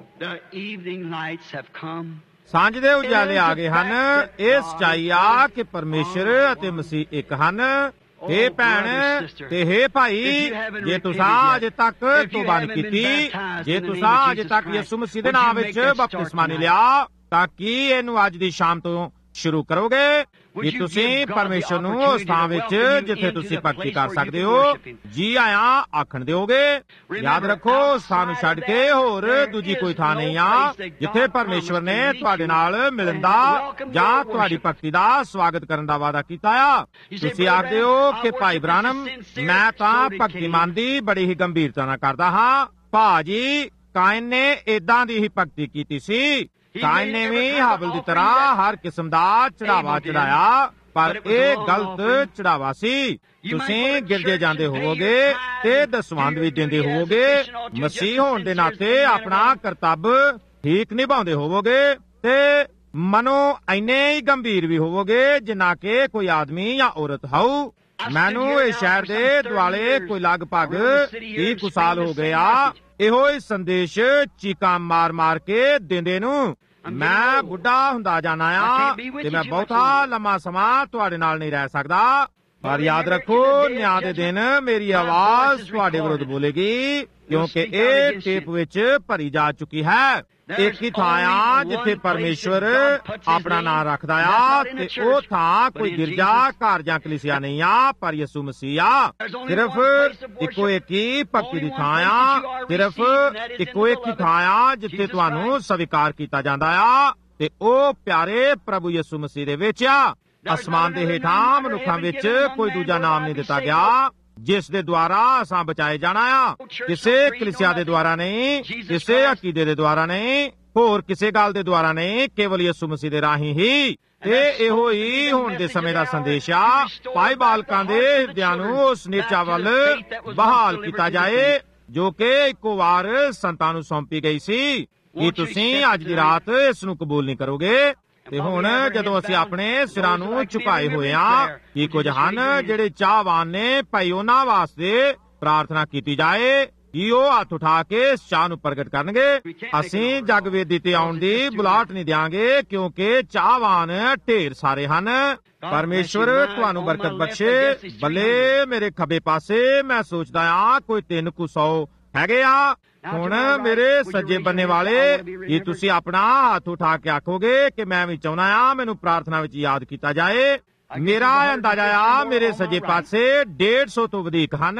ਸਾਂਝ ਦੇ ਉਜਾਲੇ ਆ ਗਏ ਹਨ। ਇਹ ਸੱਚਾਈ ਆ ਕਿ ਪਰਮੇਸ਼ਰ ਅਤੇ ਮਸੀਹ ਇੱਕ ਹਨ। हे ਭੈਣ ਤੇ हे ਭਾਈ, ਜੇ ਤੁਸੀਂ ਅਜੇ ਤੱਕ ਤੋਬਾ ਨਹੀਂ ਕੀਤੀ, ਜੇ ਤੁਸੀਂ ਅਜੇ ਤੱਕ ਯਿਸੂ ਮਸੀਹ ਦੇ ਨਾਮ ਵਿੱਚ ਬਪਤਿਸਮਾ ਨਹੀਂ ਲਿਆ, ਤਾਂ ਕੀ ਇਹਨੂੰ ਅੱਜ ਦੀ ਸ਼ਾਮ ਤੋਂ ਸ਼ੁਰੂ ਕਰੋਗੇ? ਕਿ ਤੁਸੀਂ ਪਰਮੇਸ਼ਰ ਨੂੰ ਉਸ ਥਾਂ ਵਿੱਚ ਜਿੱਥੇ ਤੁਸੀਂ ਭਗਤੀ ਕਰ ਸਕਦੇ ਹੋ ਜੀ ਆਇਆਂ ਆਖਣ ਦਿਓਗੇ। ਯਾਦ ਰੱਖੋ, ਉਸ ਥਾਂ ਨੂੰ ਛੱਡ ਕੇ ਹੋਰ ਦੂਜੀ ਕੋਈ ਥਾਂ ਨਹੀਂ ਆ ਜਿੱਥੇ ਪਰਮੇਸ਼ਵਰ ਨੇ ਤੁਹਾਡੇ ਨਾਲ ਮਿਲਣ ਦਾ ਜਾਂ ਤੁਹਾਡੀ ਭਗਤੀ ਦਾ ਸਵਾਗਤ ਕਰਨ ਦਾ ਵਾਅਦਾ ਕੀਤਾ ਆ। ਤੁਸੀਂ ਆਖਦੇ ਹੋ ਕਿ ਭਾਈ ਬ੍ਰਾਨਮ, ਮੈਂ ਤਾਂ ਭਗਤੀ ਮਨ ਦੀ ਬੜੀ ਹੀ ਗੰਭੀਰਤਾ ਨਾਲ ਕਰਦਾ ਹਾਂ। ਭਾਜੀ, ਕਾਇਨ ਨੇ ਏਦਾਂ ਦੀ ਹੀ ਭਗਤੀ ਕੀਤੀ ਸੀ। ਕਾਇਨ ਨੇ ਵੀ ਹਾਬਲ ਦੀ ਤਰ੍ਹਾਂ ਹਰ ਕਿਸਮ ਦਾ ਚੜਾਵਾ ਚੜਾਇਆ, ਪਰ ਇਹ ਗਲਤ ਚੜਾਵਾ ਸੀ। ਤੁਸੀਂ ਗਿਰਜੇ ਜਾਂਦੇ ਹੋਵੋਗੇ ਤੇ ਦਸਵੰਧ ਵੀ ਦਿੰਦੇ ਹੋਵੋਗੇ, ਮਸੀਹ ਹੋਣ ਦੇ ਨਾਤੇ ਆਪਣਾ ਕਰਤੱਵ ਠੀਕ ਨਿਭਾਉਂਦੇ ਹੋਵੋਗੇ ਤੇ ਮਨੋ ਇੰਨੇ ਹੀ ਗੰਭੀਰ ਵੀ ਹੋਵੋਗੇ ਜਿੰਨਾ ਕਿ ਕੋਈ ਆਦਮੀ ਜਾਂ ਔਰਤ ਹੋਊ। ਮੈਨੂੰ ਇਸ ਸ਼ਹਿਰ ਦੇ ਦੁਆਲੇ ਕੋਈ ਲਗਭਗ ਤੀਹ ਕੁ ਸਾਲ ਹੋ ਗਏ ਆ ਇਹੋ ਹੀ ਸੰਦੇਸ਼ ਚੀਕਾਂ ਮਾਰ ਮਾਰ ਕੇ ਦਿੰਦੇ ਨੂੰ। ਮੈਂ ਬੁੱਢਾ ਹੁੰਦਾ ਜਾਣਾ ਆ ਤੇ ਮੈਂ ਬਹੁਤਾ ਲੰਮਾ ਸਮਾਂ ਤੁਹਾਡੇ ਨਾਲ ਨਹੀਂ ਰਹਿ ਸਕਦਾ, ਪਰ ਯਾਦ ਰੱਖੋ, ਨਿਆਂ ਦੇ ਦਿਨ ਮੇਰੀ ਆਵਾਜ਼ ਤੁਹਾਡੇ ਵਿਰੁੱਧ ਬੋਲੇਗੀ, ਕਿਉਂਕਿ ਇਹ ਟੇਪ ਵਿੱਚ ਭਰੀ ਜਾ ਚੁੱਕੀ ਹੈ। ਇੱਕ ਹੀ ਥਾਂ ਆ ਜਿੱਥੇ ਪਰਮੇਸ਼ਵਰ ਆਪਣਾ ਨਾਮ ਰੱਖਦਾ ਆ, ਤੇ ਉਹ ਥਾਂ ਕੋਈ ਗਿਰਜਾ, ਘਰ ਜਾਂ ਕਲੀਸਿਆ ਨਹੀਂ ਆ, ਪਰ ਯਿਸੂ ਮਸੀਹ ਆ। ਸਿਰਫ ਇੱਕੋ ਇੱਕ ਹੀ ਭਗਤੀ ਦੀ ਥਾਂ ਆ, ਸਿਰਫ ਇੱਕੋ ਇੱਕ ਹੀ ਥਾਂ ਆ ਜਿੱਥੇ ਤੁਹਾਨੂੰ ਸਵੀਕਾਰ ਕੀਤਾ ਜਾਂਦਾ ਆ, ਤੇ ਉਹ ਪਿਆਰੇ ਪ੍ਰਭੂ ਯਿਸੂ ਮਸੀਹ ਦੇ ਵਿੱਚ ਆ। ਅਸਮਾਨ ਦੇ ਹੇਠਾਂ ਮਨੁੱਖਾਂ ਵਿੱਚ ਕੋਈ ਦੂਜਾ ਨਾਮ ਨਹੀਂ ਦਿੱਤਾ ਗਿਆ ਜਿਸ ਦੇ ਦੁਆਰਾ ਅਸਾਂ ਬਚਾਏ ਜਾਣਾ ਆ। ਕਿਸੇ ਕਲੀਸਿਆ ਦੇ ਦੁਆਰਾ ਨਹੀਂ, ਕਿਸੇ ਅਕੀਦੇ ਦੇ ਦੁਆਰਾ ਨਹੀਂ, ਹੋਰ ਕਿਸੇ ਗੱਲ ਦੇ ਦੁਆਰਾ ਨਹੀਂ, ਕੇਵਲ ਯਿਸੂ ਮਸੀਹ ਦੇ ਰਾਹੀਂ ਹੀ। ਤੇ ਇਹੋ ਹੀ ਹੁਣ ਦੇ ਸਮੇਂ ਦਾ ਸੰਦੇਸ਼ ਆ। ਭਾਈ ਬਾਲਕਾਂ ਦੇ ਹਿਰਦਿਆਂ ਨੂੰ ਉਸ ਨਿਚਾ ਵੱਲ ਬਹਾਲ ਕੀਤਾ ਜਾਏ ਜੋ ਕਿ ਇੱਕੋ ਵਾਰ ਸੰਤਾਂ ਨੂੰ ਸੌਂਪੀ ਗਈ ਸੀ। ਕੀ ਤੁਸੀਂ ਅੱਜ ਦੀ ਰਾਤ ਇਸ ਨੂੰ ਕਬੂਲ ਨਹੀਂ ਕਰੋਗੇ? ਤੇ ਹੁਣ ਜਦੋਂ ਅਸੀਂ ਆਪਣੇ ਸਿਰਾਂ ਨੂੰ ਝੁਕਾਏ ਹੋਏ ਆ, ਕੀ ਕੁਝ ਹਨ ਜਿਹੜੇ ਚਾਹਵਾਨ ਨੇ ਭਾਈ ਉਹਨਾਂ ਵਾਸਤੇ ਪ੍ਰਾਰਥਨਾ ਕੀਤੀ ਜਾਏ ਕਿ ਉਹ ਹੱਥ ਉਠਾ ਕੇ ਇਸ ਚਾਹ ਨੂੰ ਪ੍ਰਗਟ ਕਰਨਗੇ। ਅਸੀਂ ਜਗਵੇਦੀ ਤੇ ਆਉਣ ਦੀ ਬੁਲਾਹਟ ਨਹੀਂ ਦਿਆਂਗੇ, ਕਿਉਂਕਿ ਚਾਹਵਾਨ ਢੇਰ ਸਾਰੇ ਹਨ। ਪਰਮੇਸ਼ਵਰ ਤੁਹਾਨੂੰ ਬਰਕਤ ਬਖਸ਼ੇ। ਬੱਲੇ ਮੇਰੇ ਖੱਬੇ ਪਾਸੇ ਮੈਂ ਸੋਚਦਾ ਆ ਕੋਈ ਤਿੰਨ ਕੁ ਸੌ ਹੈਗੇ ਆ। ਹੁਣ ਮੇਰੇ ਸੱਜੇ ਬੰਨੇ ਵਾਲੇ, ਕੀ ਤੁਸੀਂ ਆਪਣਾ ਹੱਥ ਉਠਾ ਕੇ ਆਖੋਗੇ ਕਿ ਮੈਂ ਵੀ ਚਾਹੁੰਦਾ ਆ ਮੈਨੂੰ ਪ੍ਰਾਰਥਨਾ ਵਿੱਚ ਯਾਦ ਕੀਤਾ ਜਾਏ? ਮੇਰਾ ਅੰਦਾਜ਼ਾ ਆ ਮੇਰੇ ਸੱਜੇ ਪਾਸੇ ਡੇਢ ਸੌ ਤੋਂ ਵਧੇਕ ਹਨ।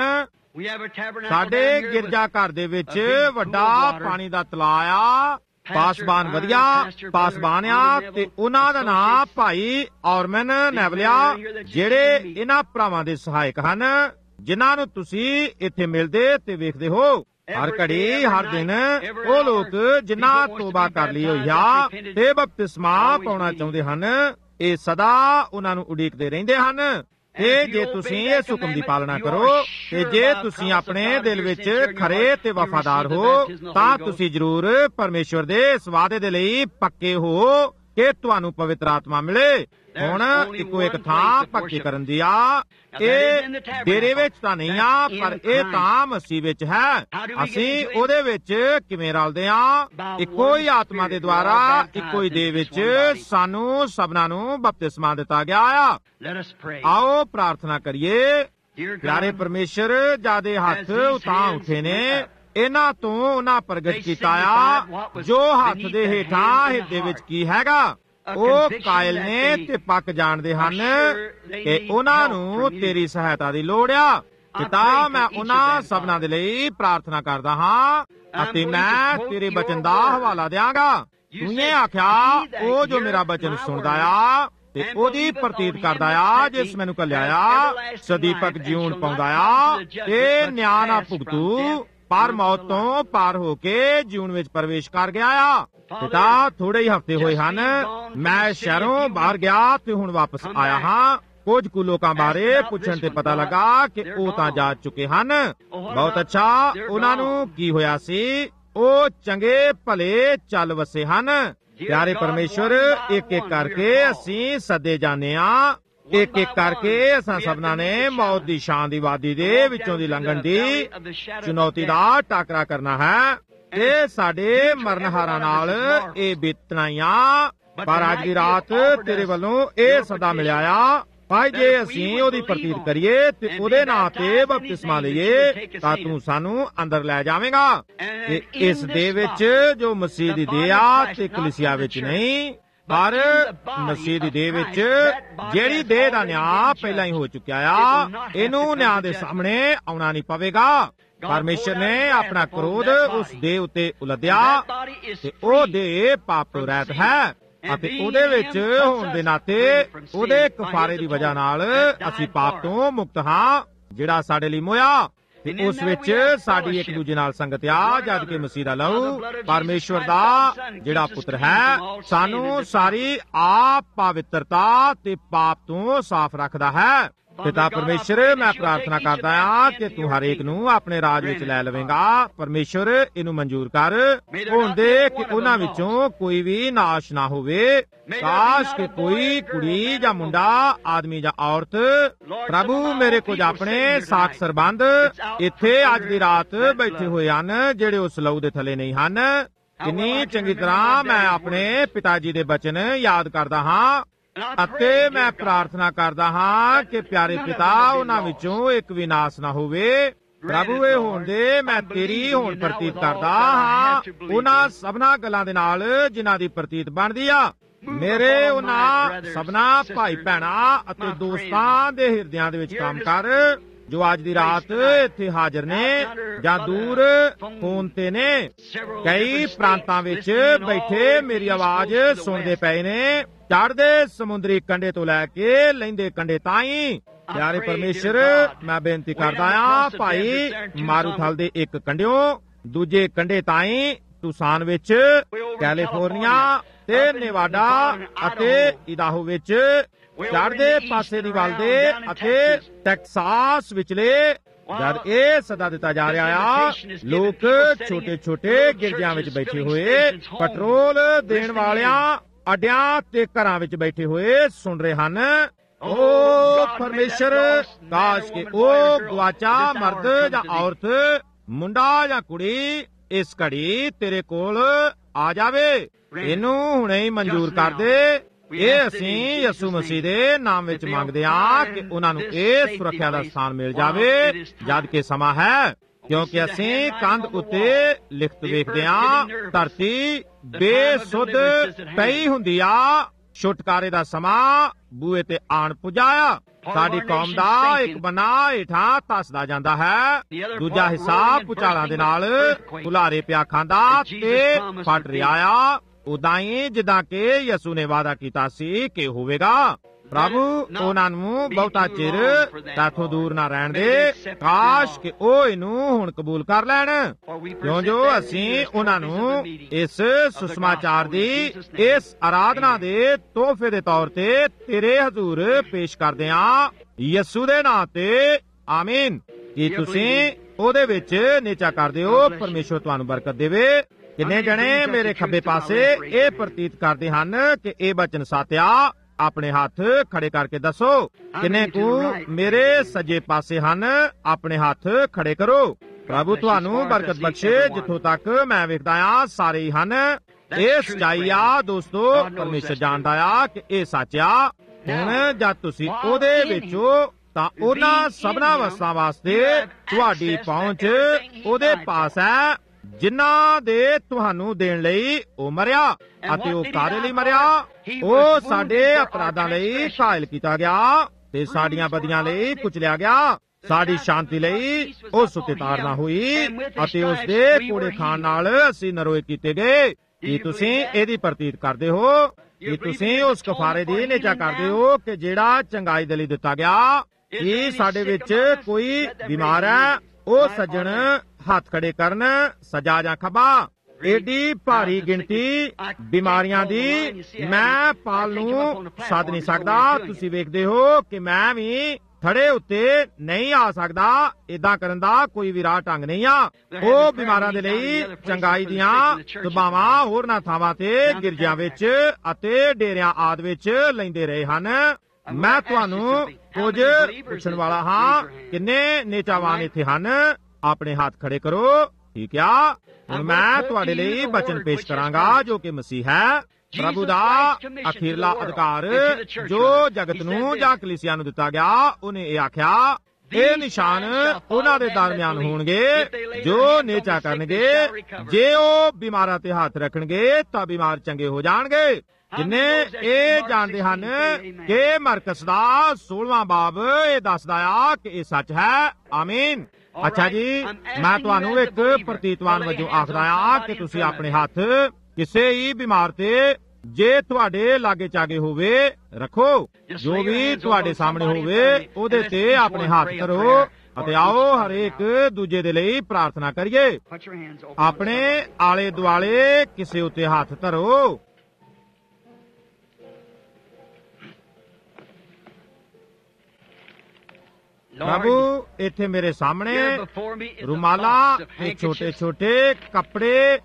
ਸਾਡੇ ਗਿਰਜਾ ਘਰ ਦੇ ਵਿੱਚ ਵੱਡਾ ਪਾਣੀ ਦਾ ਤਲਾਅ ਆ, ਪਾਸਬਾਨ ਵਧੀਆ ਪਾਸਬਾਨ ਆ, ਤੇ ਉਹਨਾਂ ਦਾ ਨਾਂ ਭਾਈ ਔਰਮਨ ਨੈਵਲਿਆ, ਜਿਹੜੇ ਇਹਨਾਂ ਭਰਾਵਾਂ ਦੇ ਸਹਾਇਕ ਹਨ ਜਿਨ੍ਹਾਂ ਨੂੰ ਤੁਸੀਂ ਇੱਥੇ ਮਿਲਦੇ ਤੇ ਵੇਖਦੇ ਹੋ। ਹਰ ਘੜੀ ਹਰ ਦਿਨ ਉਹ ਲੋਕ ਜਿਨ੍ਹਾਂ ਤੋਬਾ ਕਰ ਲਈ ਹੋਈ ਆ ਤੇ ਬਪਤਿਸਮਾ ਪਾਉਣਾ ਚਾਹੁੰਦੇ ਹਨ, ਇਹ ਸਦਾ ਉਹਨਾਂ ਨੂੰ ਉਡੀਕਦੇ ਰਹਿੰਦੇ ਹਨ। ਤੇ ਜੇ ਤੁਸੀਂ ਇਸ ਹੁਕਮ ਦੀ ਪਾਲਣਾ ਕਰੋ ਤੇ ਜੇ ਤੁਸੀਂ ਆਪਣੇ ਦਿਲ ਵਿੱਚ ਖਰੇ ਤੇ ਵਫਾਦਾਰ ਹੋ ਤਾਂ ਤੁਸੀਂ ਜ਼ਰੂਰ ਪਰਮੇਸ਼ਵਰ ਦੇ ਇਸ ਵਾਅਦੇ ਦੇ ਲਈ ਪੱਕੇ ਹੋ ਕਿ ਤੁਹਾਨੂੰ ਪਵਿੱਤਰ ਆਤਮਾ ਮਿਲੇ। ਹੁਣ ਇੱਕੋ ਇੱਕ ਥਾਂ ਪੱਕੀ ਕਰਨ ਦੀ ਆ, ਇਹ ਡੇਰੇ ਵਿੱਚ ਤਾਂ ਨਹੀਂ ਆ, ਪਰ ਇਹ ਤਾਂ ਮਸੀਹ ਵਿੱਚ ਹੈ। ਅਸੀਂ ਉਹਦੇ ਵਿੱਚ ਕਿਵੇਂ ਰਲਦੇ ਆ? ਇੱਕੋ ਹੀ ਆਤਮਾ ਦੇ ਦੁਆਰਾ ਇੱਕੋ ਹੀ ਦੇ ਵਿੱਚ ਸਾਨੂੰ ਸਭਨਾਂ ਨੂੰ ਬਪਤਿਸਮਾ ਦਿੱਤਾ ਗਿਆ ਆ। ਆਓ ਪ੍ਰਾਰਥਨਾ ਕਰੀਏ। ਪਿਆਰੇ ਪਰਮੇਸ਼ਰ, ਜਾਦੇ ਹੱਥ ਉਤਾਂ ਉੱਠੇ ਨੇ, ਇਹਨਾਂ ਤੋਂ ਉਹਨਾਂ ਪ੍ਰਗਟ ਕੀਤਾ ਆ ਜੋ ਹੱਥ ਦੇ ਹੇਠਾਂ ਹਿਰਦੇ ਵਿੱਚ ਕੀ ਹੈਗਾ। ਉਹ ਕਾਇਲ ਨੇ ਤੇ ਪੱਕ ਜਾਣਦੇ ਹਨ ਕਿ ਉਹਨਾਂ ਨੂੰ ਤੇਰੀ ਸਹਾਇਤਾ ਦੀ ਲੋੜ ਆ। ਪਿਤਾ, ਮੈਂ ਉਹਨਾਂ ਸਭਨਾਂ ਦੇ ਲਈ ਪ੍ਰਾਰਥਨਾ ਕਰਦਾ ਹਾਂ ਅਤੇ ਮੈਂ ਤੇਰੇ ਬਚਨ ਦਾ ਹਵਾਲਾ ਦਿਆਂਗਾ। ਤੂੰ ਇਹ ਆਖਿਆ, ਉਹ ਜੋ ਮੇਰਾ ਬਚਨ ਸੁਣਦਾ ਆ ਤੇ ਉਹਦੀ ਪ੍ਰਤੀਤ ਕਰਦਾ ਆ, ਜਿਸ ਮੈਨੂੰ ਘੱਲਿਆ ਆ, ਸਦੀਪਕ ਜਿਉਣ ਪਾਉਂਦਾ ਆ ਤੇ ਨਿਆਂ ਨਾ ਭੁਗਤੂ, ਪਰ ਮੌਤ ਤੋਂ ਪਾਰ ਹੋ ਕੇ ਜੀਵਨ ਵਿੱਚ ਪ੍ਰਵੇਸ਼ ਕਰ ਗਿਆ ਆ। ਪਿਤਾ, ਥੋੜੇ ਹੀ ਹਫ਼ਤੇ ਹੋਏ ਹਨ ਮੈਂ ਸ਼ਹਿਰੋਂ ਬਾਹਰ ਗਿਆ ਤੇ ਹੁਣ ਵਾਪਸ ਆਇਆ ਹਾਂ। ਕੁਝ ਕੁ ਲੋਕਾਂ ਬਾਰੇ ਪੁੱਛਣ ਤੇ ਪਤਾ ਲੱਗਾ ਕਿ ਉਹ ਤਾਂ ਜਾ ਚੁੱਕੇ ਹਨ। ਬਹੁਤ ਅੱਛਾ, ਉਹਨਾਂ ਨੂੰ ਕੀ ਹੋਇਆ ਸੀ? ਉਹ ਚੰਗੇ ਭਲੇ ਚੱਲ ਵਸੇ ਹਨ। ਪਿਆਰੇ ਪਰਮੇਸ਼ਵਰ, ਇੱਕ ਇੱਕ ਕਰਕੇ ਅਸੀਂ ਸੱਦੇ ਜਾਂਦੇ ਆ, ਇੱਕ ਇੱਕ ਕਰਕੇ ਅਸਾਂ ਸਭਨਾਂ ਨੇ ਮੌਤ ਦੀ ਛਾਂ ਦੀ ਵਾਦੀ ਦੇ ਵਿੱਚੋਂ ਦੀ ਲੰਘਣ ਦੀ ਚੁਣੌਤੀ ਦਾ ਟਾਕਰਾ ਕਰਨਾ ਹੈ ਤੇ ਸਾਡੇ ਮਰਨਹਾਰਾਂ ਨਾਲ ਇਹ ਬੀਤਣਾਈਆਂ। ਪਰ ਅੱਜ ਦੀ ਰਾਤ ਤੇਰੇ ਵੱਲੋਂ ਇਹ ਸਦਾ ਮਿਲਿਆ ਆ, ਭਾਈ ਜੇ ਅਸੀਂ ਉਹਦੀ ਪ੍ਰਤੀਤ ਕਰੀਏ ਤੇ ਉਹਦੇ ਨਾਂ ਤੇ ਬਪਤਿਸਮਾ ਲਈਏ ਤਾਂ ਤੂੰ ਸਾਨੂੰ ਅੰਦਰ ਲੈ ਜਾਵੇਂਗਾ। ਤੇ ਇਸ ਦੇ ਵਿੱਚ ਜੋ ਮਸੀਹ ਦੀ ਦੇਹ ਆ ਤੇ ਕਲੀਸਿਆ ਵਿੱਚ ਨਹੀਂ, ਪਰ ਮਸੀਹ ਦੀ ਦੇਹ ਵਿੱਚ ਜਿਹੜੀ ਦੇਹ ਦਾ ਨਿਆਂ ਪਹਿਲਾਂ ਹੀ ਹੋ ਚੁੱਕਿਆ ਆ, ਇਹਨੂੰ ਨਿਆਂ ਦੇ ਸਾਹਮਣੇ ਆਉਣਾ ਨਹੀਂ ਪਵੇਗਾ। ਪਰਮੇਸ਼ਰ ਨੇ ਆਪਣਾ ਕ੍ਰੋਧ ਉਸ ਦੇਹ ਉੱਤੇ ਉਲੱਦਿਆ ਤੇ ਉਹ ਦੇਹ ਪਾਪ ਤੋਂ ਰਹਿਤ ਹੈ ਅਤੇ ਉਹਦੇ ਵਿੱਚ ਹੋਣ ਦੇ ਨਾਤੇ ਉਹਦੇ ਕਫਾਰੇ ਦੀ ਵਜ੍ਹਾ ਨਾਲ ਅਸੀਂ ਪਾਪ ਤੋਂ ਮੁਕਤ ਹਾਂ, ਜਿਹੜਾ ਸਾਡੇ ਲਈ ਮੋਇਆ। ਤੇ ਉਸ ਵਿੱਚ ਸਾਡੀ ਇੱਕ ਦੂਜੇ ਨਾਲ ਸੰਗਤ ਆ, ਜਦ ਕਿ ਮਸੀਹ ਦਾ ਲਹੂ ਪਰਮੇਸ਼ਵਰ ਦਾ ਜਿਹੜਾ ਪੁੱਤਰ ਹੈ ਸਾਨੂੰ ਸਾਰੀ ਆਪ ਪਵਿੱਤਰਤਾ ਤੇ ਪਾਪ ਤੋਂ ਸਾਫ਼ ਰੱਖਦਾ ਹੈ। ਪਿਤਾ ਪਰਮੇਸ਼ਰ, ਮੈਂ ਪ੍ਰਾਰਥਨਾ ਕਰਦਾ ਹਾਂ ਕਿ ਤੂੰ ਹਰੇਕ ਨੂੰ ਆਪਣੇ ਰਾਜ ਵਿੱਚ ਲੈ ਲਵੇਂਗਾ। ਪਰਮੇਸ਼ਰ, ਇਹਨੂੰ ਮਨਜ਼ੂਰ ਕਰ ਹੋਣ ਦੇ ਕਿ ਉਹਨਾਂ ਵਿੱਚੋਂ ਕੋਈ ਵੀ ਨਾਸ਼ ਨਾ ਹੋਵੇ। ਕਾਸ਼ ਕਿ ਕੋਈ ਕੁੜੀ ਜਾਂ ਮੁੰਡਾ, ਆਦਮੀ ਜਾਂ ਔਰਤ, ਪ੍ਰਭੂ ਮੇਰੇ ਕੁਝ ਆਪਣੇ ਸਾਕ ਸਰਬੰਧ ਇੱਥੇ ਅੱਜ ਦੀ ਰਾਤ ਬੈਠੇ ਹੋਏ ਹਨ ਜਿਹੜੇ ਉਸ ਲਹੂ ਦੇ ਥੱਲੇ ਨਹੀਂ ਹਨ। ਕਿੰਨੀ ਚੰਗੀ ਤਰ੍ਹਾਂ ਮੈਂ ਆਪਣੇ ਪਿਤਾ ਜੀ ਦੇ ਬਚਨ ਯਾਦ ਕਰਦਾ ਹਾਂ ਅਤੇ ਮੈਂ ਪ੍ਰਾਰਥਨਾ ਕਰਦਾ ਹਾਂ ਕਿ ਪਿਆਰੇ ਪਿਤਾ, ਉਹਨਾਂ ਵਿੱਚੋਂ ਇੱਕ ਵੀ ਨਾਸ ਨਾ ਹੋਵੇ। ਪ੍ਰਭੂ, ਇਹ ਹੋਣ ਦੇ ਮੈਂ ਤੇਰੀ ਹੋਣ ਪ੍ਰਤੀਤ ਕਰਦਾ ਹਾਂ ਉਹਨਾਂ ਸਭਨਾਂ ਗੱਲਾਂ ਦੇ ਨਾਲ ਜਿਨ੍ਹਾਂ ਦੀ ਪ੍ਰਤੀਤ ਬਣਦੀ ਆ। ਮੇਰੇ ਉਹਨਾਂ ਸਭਨਾਂ ਭਾਈ ਭੈਣਾਂ ਅਤੇ ਦੋਸਤਾਂ ਦੇ ਹਿਰਦਿਆਂ ਦੇ ਵਿੱਚ ਕੰਮ ਕਰ ਜੋ ਅੱਜ ਦੀ ਰਾਤ ਇੱਥੇ ਹਾਜ਼ਰ ਨੇ ਜਾਂ ਦੂਰ ਫੋਨ ਤੇ ਨੇ। ਕਈ ਪ੍ਰਾਂਤਾਂ ਵਿੱਚ ਬੈਠੇ ਮੇਰੀ ਆਵਾਜ਼ ਸੁਣਦੇ ਪਏ ਨੇ, ਚੜ੍ਹਦੇ ਸਮੁੰਦਰੀ ਕੰਢੇ ਤੋਂ ਲੈ ਕੇ ਲਹਿੰਦੇ ਕੰਢੇ ਤਾਈਂ। ਪਿਆਰੇ ਪਰਮੇਸ਼ਰ, ਮੈਂ ਬੇਨਤੀ ਕਰਦਾ ਆ, ਭਾਈ ਮਾਰੂਥਲ ਦੇ ਇੱਕ ਕੰਢਿਓਂ ਦੂਜੇ ਕੰਢੇ ਤਾਈਂ, ਤੁਸਾਨ ਵਿੱਚ, ਕੈਲੀਫੋਰਨੀਆ ਤੇ ਨੇਵਾਡਾ ਅਤੇ ਇਦਾਹੋ ਵਿੱਚ, ਚੜ੍ਹਦੇ ਪਾਸੇ ਦੀ ਵੱਲ ਦੇ ਅਤੇ ਟੈਕਸਾਸ ਵਿਚਲੇ, ਜਦ ਇਹ ਸਦਾ ਦਿੱਤਾ ਜਾ ਰਿਹਾ ਆ, ਲੋਕ ਛੋਟੇ ਛੋਟੇ ਗਿਰਜਿਆਂ ਵਿੱਚ ਬੈਠੇ ਹੋਏ, ਪੈਟਰੋਲ ਦੇਣ ਵਾਲਿਆਂ ਅੱਡਿਆਂ ਤੇ ਘਰਾਂ ਵਿੱਚ ਬੈਠੇ ਹੋਏ ਸੁਣ ਰਹੇ ਹਨ। ਓ ਪਰਮੇਸ਼ਰ, ਕਾਸ਼ ਕਿ ਉਹ ਗਵਾਚਾ ਮਰਦ ਜਾਂ ਔਰਤ, ਮੁੰਡਾ ਜਾਂ ਕੁੜੀ ਇਸ ਘੜੀ ਤੇਰੇ ਕੋਲ ਆ ਜਾਵੇ। ਇਹਨੂੰ ਹੁਣੇ ਹੀ ਮਨਜ਼ੂਰ ਕਰ ਦੇ। ਇਹ ਅਸੀਂ ਯਿਸੂ ਮਸੀਹ ਦੇ ਨਾਮ ਵਿੱਚ ਮੰਗਦੇ ਹਾਂ ਕਿ ਉਹਨਾਂ ਨੂੰ ਇਹ ਸੁਰੱਖਿਆ ਦਾ ਸਥਾਨ ਮਿਲ ਜਾਵੇ ਜਦ ਕਿ ਸਮਾਂ ਹੈ, ਕਿਉਂਕਿ ਅਸੀਂ ਕੰਧ ਉੱਤੇ ਲਿਖਤ ਵੇਖਦੇ ਹਾਂ, ਧਰਤੀ ਬੇਸੁੱਧ ਪਈ ਹੁੰਦੀ ਆ, ਛੁਟਕਾਰੇ ਦਾ ਸਮਾਂ ਬੂਹੇ ਤੇ ਆਣ ਪੁਜਾਇਆ। ਸਾਡੀ ਕੌਮ ਦਾ ਇੱਕ ਬਨਾ ਹੇਠਾਂ ਧੱਸਦਾ ਜਾਂਦਾ ਹੈ, ਦੂਜਾ ਹਿੱਸਾ ਭੁਚਾਲਾਂ ਦੇ ਨਾਲ ਹੁਲਾਰੇ ਪਿਆ ਖਾਂਦਾ ਤੇ ਫਟ ਰਿਹਾ ਆ, ਉਦਾਂ ਹੀ ਜਿੱਦਾਂ ਕਿ ਯਿਸੂ ਨੇ ਵਾਅਦਾ ਕੀਤਾ ਸੀ ਕਿ ਹੋਵੇਗਾ। ਪ੍ਰਭੂ ਉਹਨਾਂ ਨੂੰ ਬਹੁਤਾ ਚਿਰ ਤਾਥੋਂ ਦੂਰ ਨਾ ਰਹਿਣ ਦੇ। ਕਾਸ਼ ਕਿ ਉਹ ਇਹਨੂੰ ਹੁਣ ਕਬੂਲ ਕਰ ਲੈਣ, ਕਿਉਂ ਜੋ ਅਸੀਂ ਉਹਨਾਂ ਨੂੰ ਇਸ ਸੁਸਮਾਚਾਰ ਦੀ ਇਸ ਆਰਾਧਨਾ ਦੇ ਤੋਹਫੇ ਦੇ ਤੌਰ ਤੇ ਤੇਰੇ ਹਜ਼ੂਰ ਪੇਸ਼ ਕਰਦੇ ਹਾਂ, ਯਿਸੂ ਦੇ ਨਾਂ ਤੇ ਆਮੀਨ। ਕੀ ਤੁਸੀਂ ਉਹਦੇ ਵਿੱਚ ਨੀਚਾ ਕਰ ਦਿਓ। ਪਰਮੇਸ਼ਵਰ ਤੁਹਾਨੂੰ ਬਰਕਤ ਦੇਵੇ। ਕਿੰਨੇ ਜਣੇ ਮੇਰੇ ਖੱਬੇ ਪਾਸੇ ਇਹ ਪ੍ਰਤੀਤ ਕਰਦੇ ਹਨ ਕਿ ਇਹ ਬਚਨ ਸਾਥਿਆ? ਆਪਣੇ ਹੱਥ ਖੜੇ ਕਰਕੇ ਦੱਸੋ। ਕਿੰਨੇ ਕੁ ਮੇਰੇ ਸੱਜੇ ਪਾਸੇ ਹਨ? ਆਪਣੇ ਹੱਥ ਖੜੇ ਕਰੋ। ਪ੍ਰਭੂ ਤੁਹਾਨੂੰ ਬਰਕਤ ਬਖਸ਼ੇ। ਜਿੱਥੋਂ ਤੱਕ ਮੈਂ ਵੇਖਦਾ ਆ ਸਾਰੇ ਹੀ ਹਨ। ਇਹ ਸੱਚਾਈ ਆ ਦੋਸਤੋ, ਪਰਮੇਸ਼ਰ ਜਾਣਦਾ ਆ ਕਿ ਇਹ ਸੱਚ ਆ। ਹੁਣ ਜਦ ਤੁਸੀਂ ਉਹਦੇ ਵਿੱਚੋਂ ਤਾਂ ਉਹਨਾਂ ਸਭਨਾ ਵਸਤਾਂ ਵਾਸਤੇ ਤੁਹਾਡੀ ਪਹੁੰਚ ਉਹਦੇ ਪਾਸ ਹੈ ਜਿਨ੍ਹਾਂ ਦੇ ਤੁਹਾਨੂੰ ਦੇਣ ਲਈ ਉਹ ਮਰਿਆ। ਅਤੇ ਉਹ ਕਾਹਦੇ ਲਈ ਮਰਿਆ? ਉਹ ਸਾਡੇ ਅਪਰਾਧਾਂ ਲਈ ਘਾਇਲ ਕੀਤਾ ਗਿਆ ਤੇ ਸਾਡੀਆਂ ਬਦੀਆਂ ਲਈ ਕੁਚਲਿਆ ਗਿਆ। ਸਾਡੀ ਸ਼ਾਂਤੀ ਲਈ ਉਸ ਉੱਤੇ ਤਾੜਨਾ ਹੋਈ ਅਤੇ ਉਸ ਦੇ ਕੋੜੇ ਖਾਣ ਨਾਲ ਅਸੀਂ ਨਰੋਏ ਕੀਤੇ ਗਏ। ਕੀ ਤੁਸੀਂ ਇਹਦੀ ਪ੍ਰਤੀਤ ਕਰਦੇ ਹੋ? ਕੀ ਤੁਸੀਂ ਉਸ ਕਫਾਰੇ ਦੀ ਨਿਚਾ ਕਰਦੇ ਹੋ ਕਿ ਜਿਹੜਾ ਚੰਗਾਈ ਦੇ ਲਈ ਦਿੱਤਾ ਗਿਆ? ਕੀ ਸਾਡੇ ਵਿੱਚ ਕੋਈ ਬਿਮਾਰ ਹੈ? ਉਹ ਸੱਜਣ ਹੱਥ ਖੜੇ ਕਰਨ, ਸਜਾ ਜਾਂ ਖੱਬਾ। ਏਡੀ ਭਾਰੀ ਗਿਣਤੀ ਬਿਮਾਰੀਆਂ ਦੀ ਮੈਂ ਪਾਲ ਨੂੰ ਸੱਦ ਨਹੀਂ ਸਕਦਾ। ਤੁਸੀਂ ਵੇਖਦੇ ਹੋ ਕਿ ਮੈਂ ਵੀ ਥੜੇ ਉੱਤੇ ਨਹੀਂ ਆ ਸਕਦਾ। ਏਦਾਂ ਕਰਨ ਦਾ ਕੋਈ ਵੀ ਰਾਹ ਢੰਗ ਨਹੀਂ ਆ। ਉਹ ਬਿਮਾਰਾਂ ਦੇ ਲਈ ਚੰਗਾਈ ਦੀਆਂ ਸਭਾਵਾਂ ਹੋਰਨਾਂ ਥਾਵਾਂ ਤੇ ਗਿਰਜਿਆਂ ਵਿੱਚ ਅਤੇ ਡੇਰਿਆਂ ਆਦਿ ਵਿੱਚ ਲੈਂਦੇ ਰਹੇ ਹਨ। ਮੈਂ ਤੁਹਾਨੂੰ ਕੁਝ ਪੁੱਛਣ ਵਾਲਾ ਹਾਂ। ਕਿੰਨੇ ਨੇਚਾਵਾਨ ਇੱਥੇ ਹਨ? ਆਪਣੇ ਹੱਥ ਖੜੇ ਕਰੋ। ਠੀਕ ਆ। ਹੁਣ ਮੈਂ ਤੁਹਾਡੇ ਲਈ ਬਚਨ ਪੇਸ਼ ਕਰਾਂਗਾ ਜੋ ਕਿ ਮਸੀਹ ਹੈ। ਪ੍ਰਭੂ ਦਾ ਅਖੀਰਲਾ ਅਧਿਕਾਰ ਜੋ ਜਗਤ ਨੂੰ ਜਾਂ ਕਲੀਸਿਆ ਨੂੰ ਦਿੱਤਾ ਗਿਆ। ਉਹਨੇ ਇਹ ਆਖਿਆ, ਇਹ ਨਿਸ਼ਾਨ ਉਹਨਾਂ ਦੇ ਦਰਮਿਆਨ ਹੋਣਗੇ ਜੋ ਨੇਚਾ ਕਰਨਗੇ। ਜੇ ਉਹ ਬਿਮਾਰਾਂ ਤੇ ਹੱਥ ਰੱਖਣਗੇ ਤਾਂ ਬਿਮਾਰ ਚੰਗੇ ਹੋ ਜਾਣਗੇ। ਜਿੰਨੇ ਇਹ ਜਾਣਦੇ ਹਨ ਕਿ ਮਰਕਸ ਦਾ ਸੋਲਵਾਂ ਬਾਬ ਇਹ ਦੱਸਦਾ ਆ ਕਿ ਇਹ ਸੱਚ ਹੈ। ਆਮੀਨ। ਅੱਛਾ ਜੀ, ਮੈਂ ਤੁਹਾਨੂੰ ਇੱਕ ਪ੍ਰਤੀਤਵਾਨ ਵਜੋਂ ਆਖਦਾ ਆ ਕਿ ਤੁਸੀਂ ਆਪਣੇ ਹੱਥ ਕਿਸੇ ਹੀ ਬਿਮਾਰ ਤੇ ਜੇ ਤੁਹਾਡੇ ਲਾਗੇ ਚਾਗੇ ਹੋਵੇ ਰੱਖੋ। ਜੋ ਵੀ ਤੁਹਾਡੇ ਸਾਹਮਣੇ ਹੋਵੇ ਉਹਦੇ ਤੇ ਆਪਣੇ ਹੱਥ ਧਰੋ ਅਤੇ ਆਓ ਹਰੇਕ ਦੂਜੇ ਦੇ ਲਈ ਪ੍ਰਾਰਥਨਾ ਕਰੀਏ। ਆਪਣੇ ਆਲੇ ਦੁਆਲੇ ਕਿਸੇ ਉੱਤੇ ਹੱਥ ਧਰੋ। ਪ੍ਰਭੂ ਇੱਥੇ ਮੇਰੇ ਸਾਹਮਣੇ ਰੁਮਾਲਾਂ ਤੇ ਛੋਟੇ ਛੋਟੇ ਕੱਪੜੇ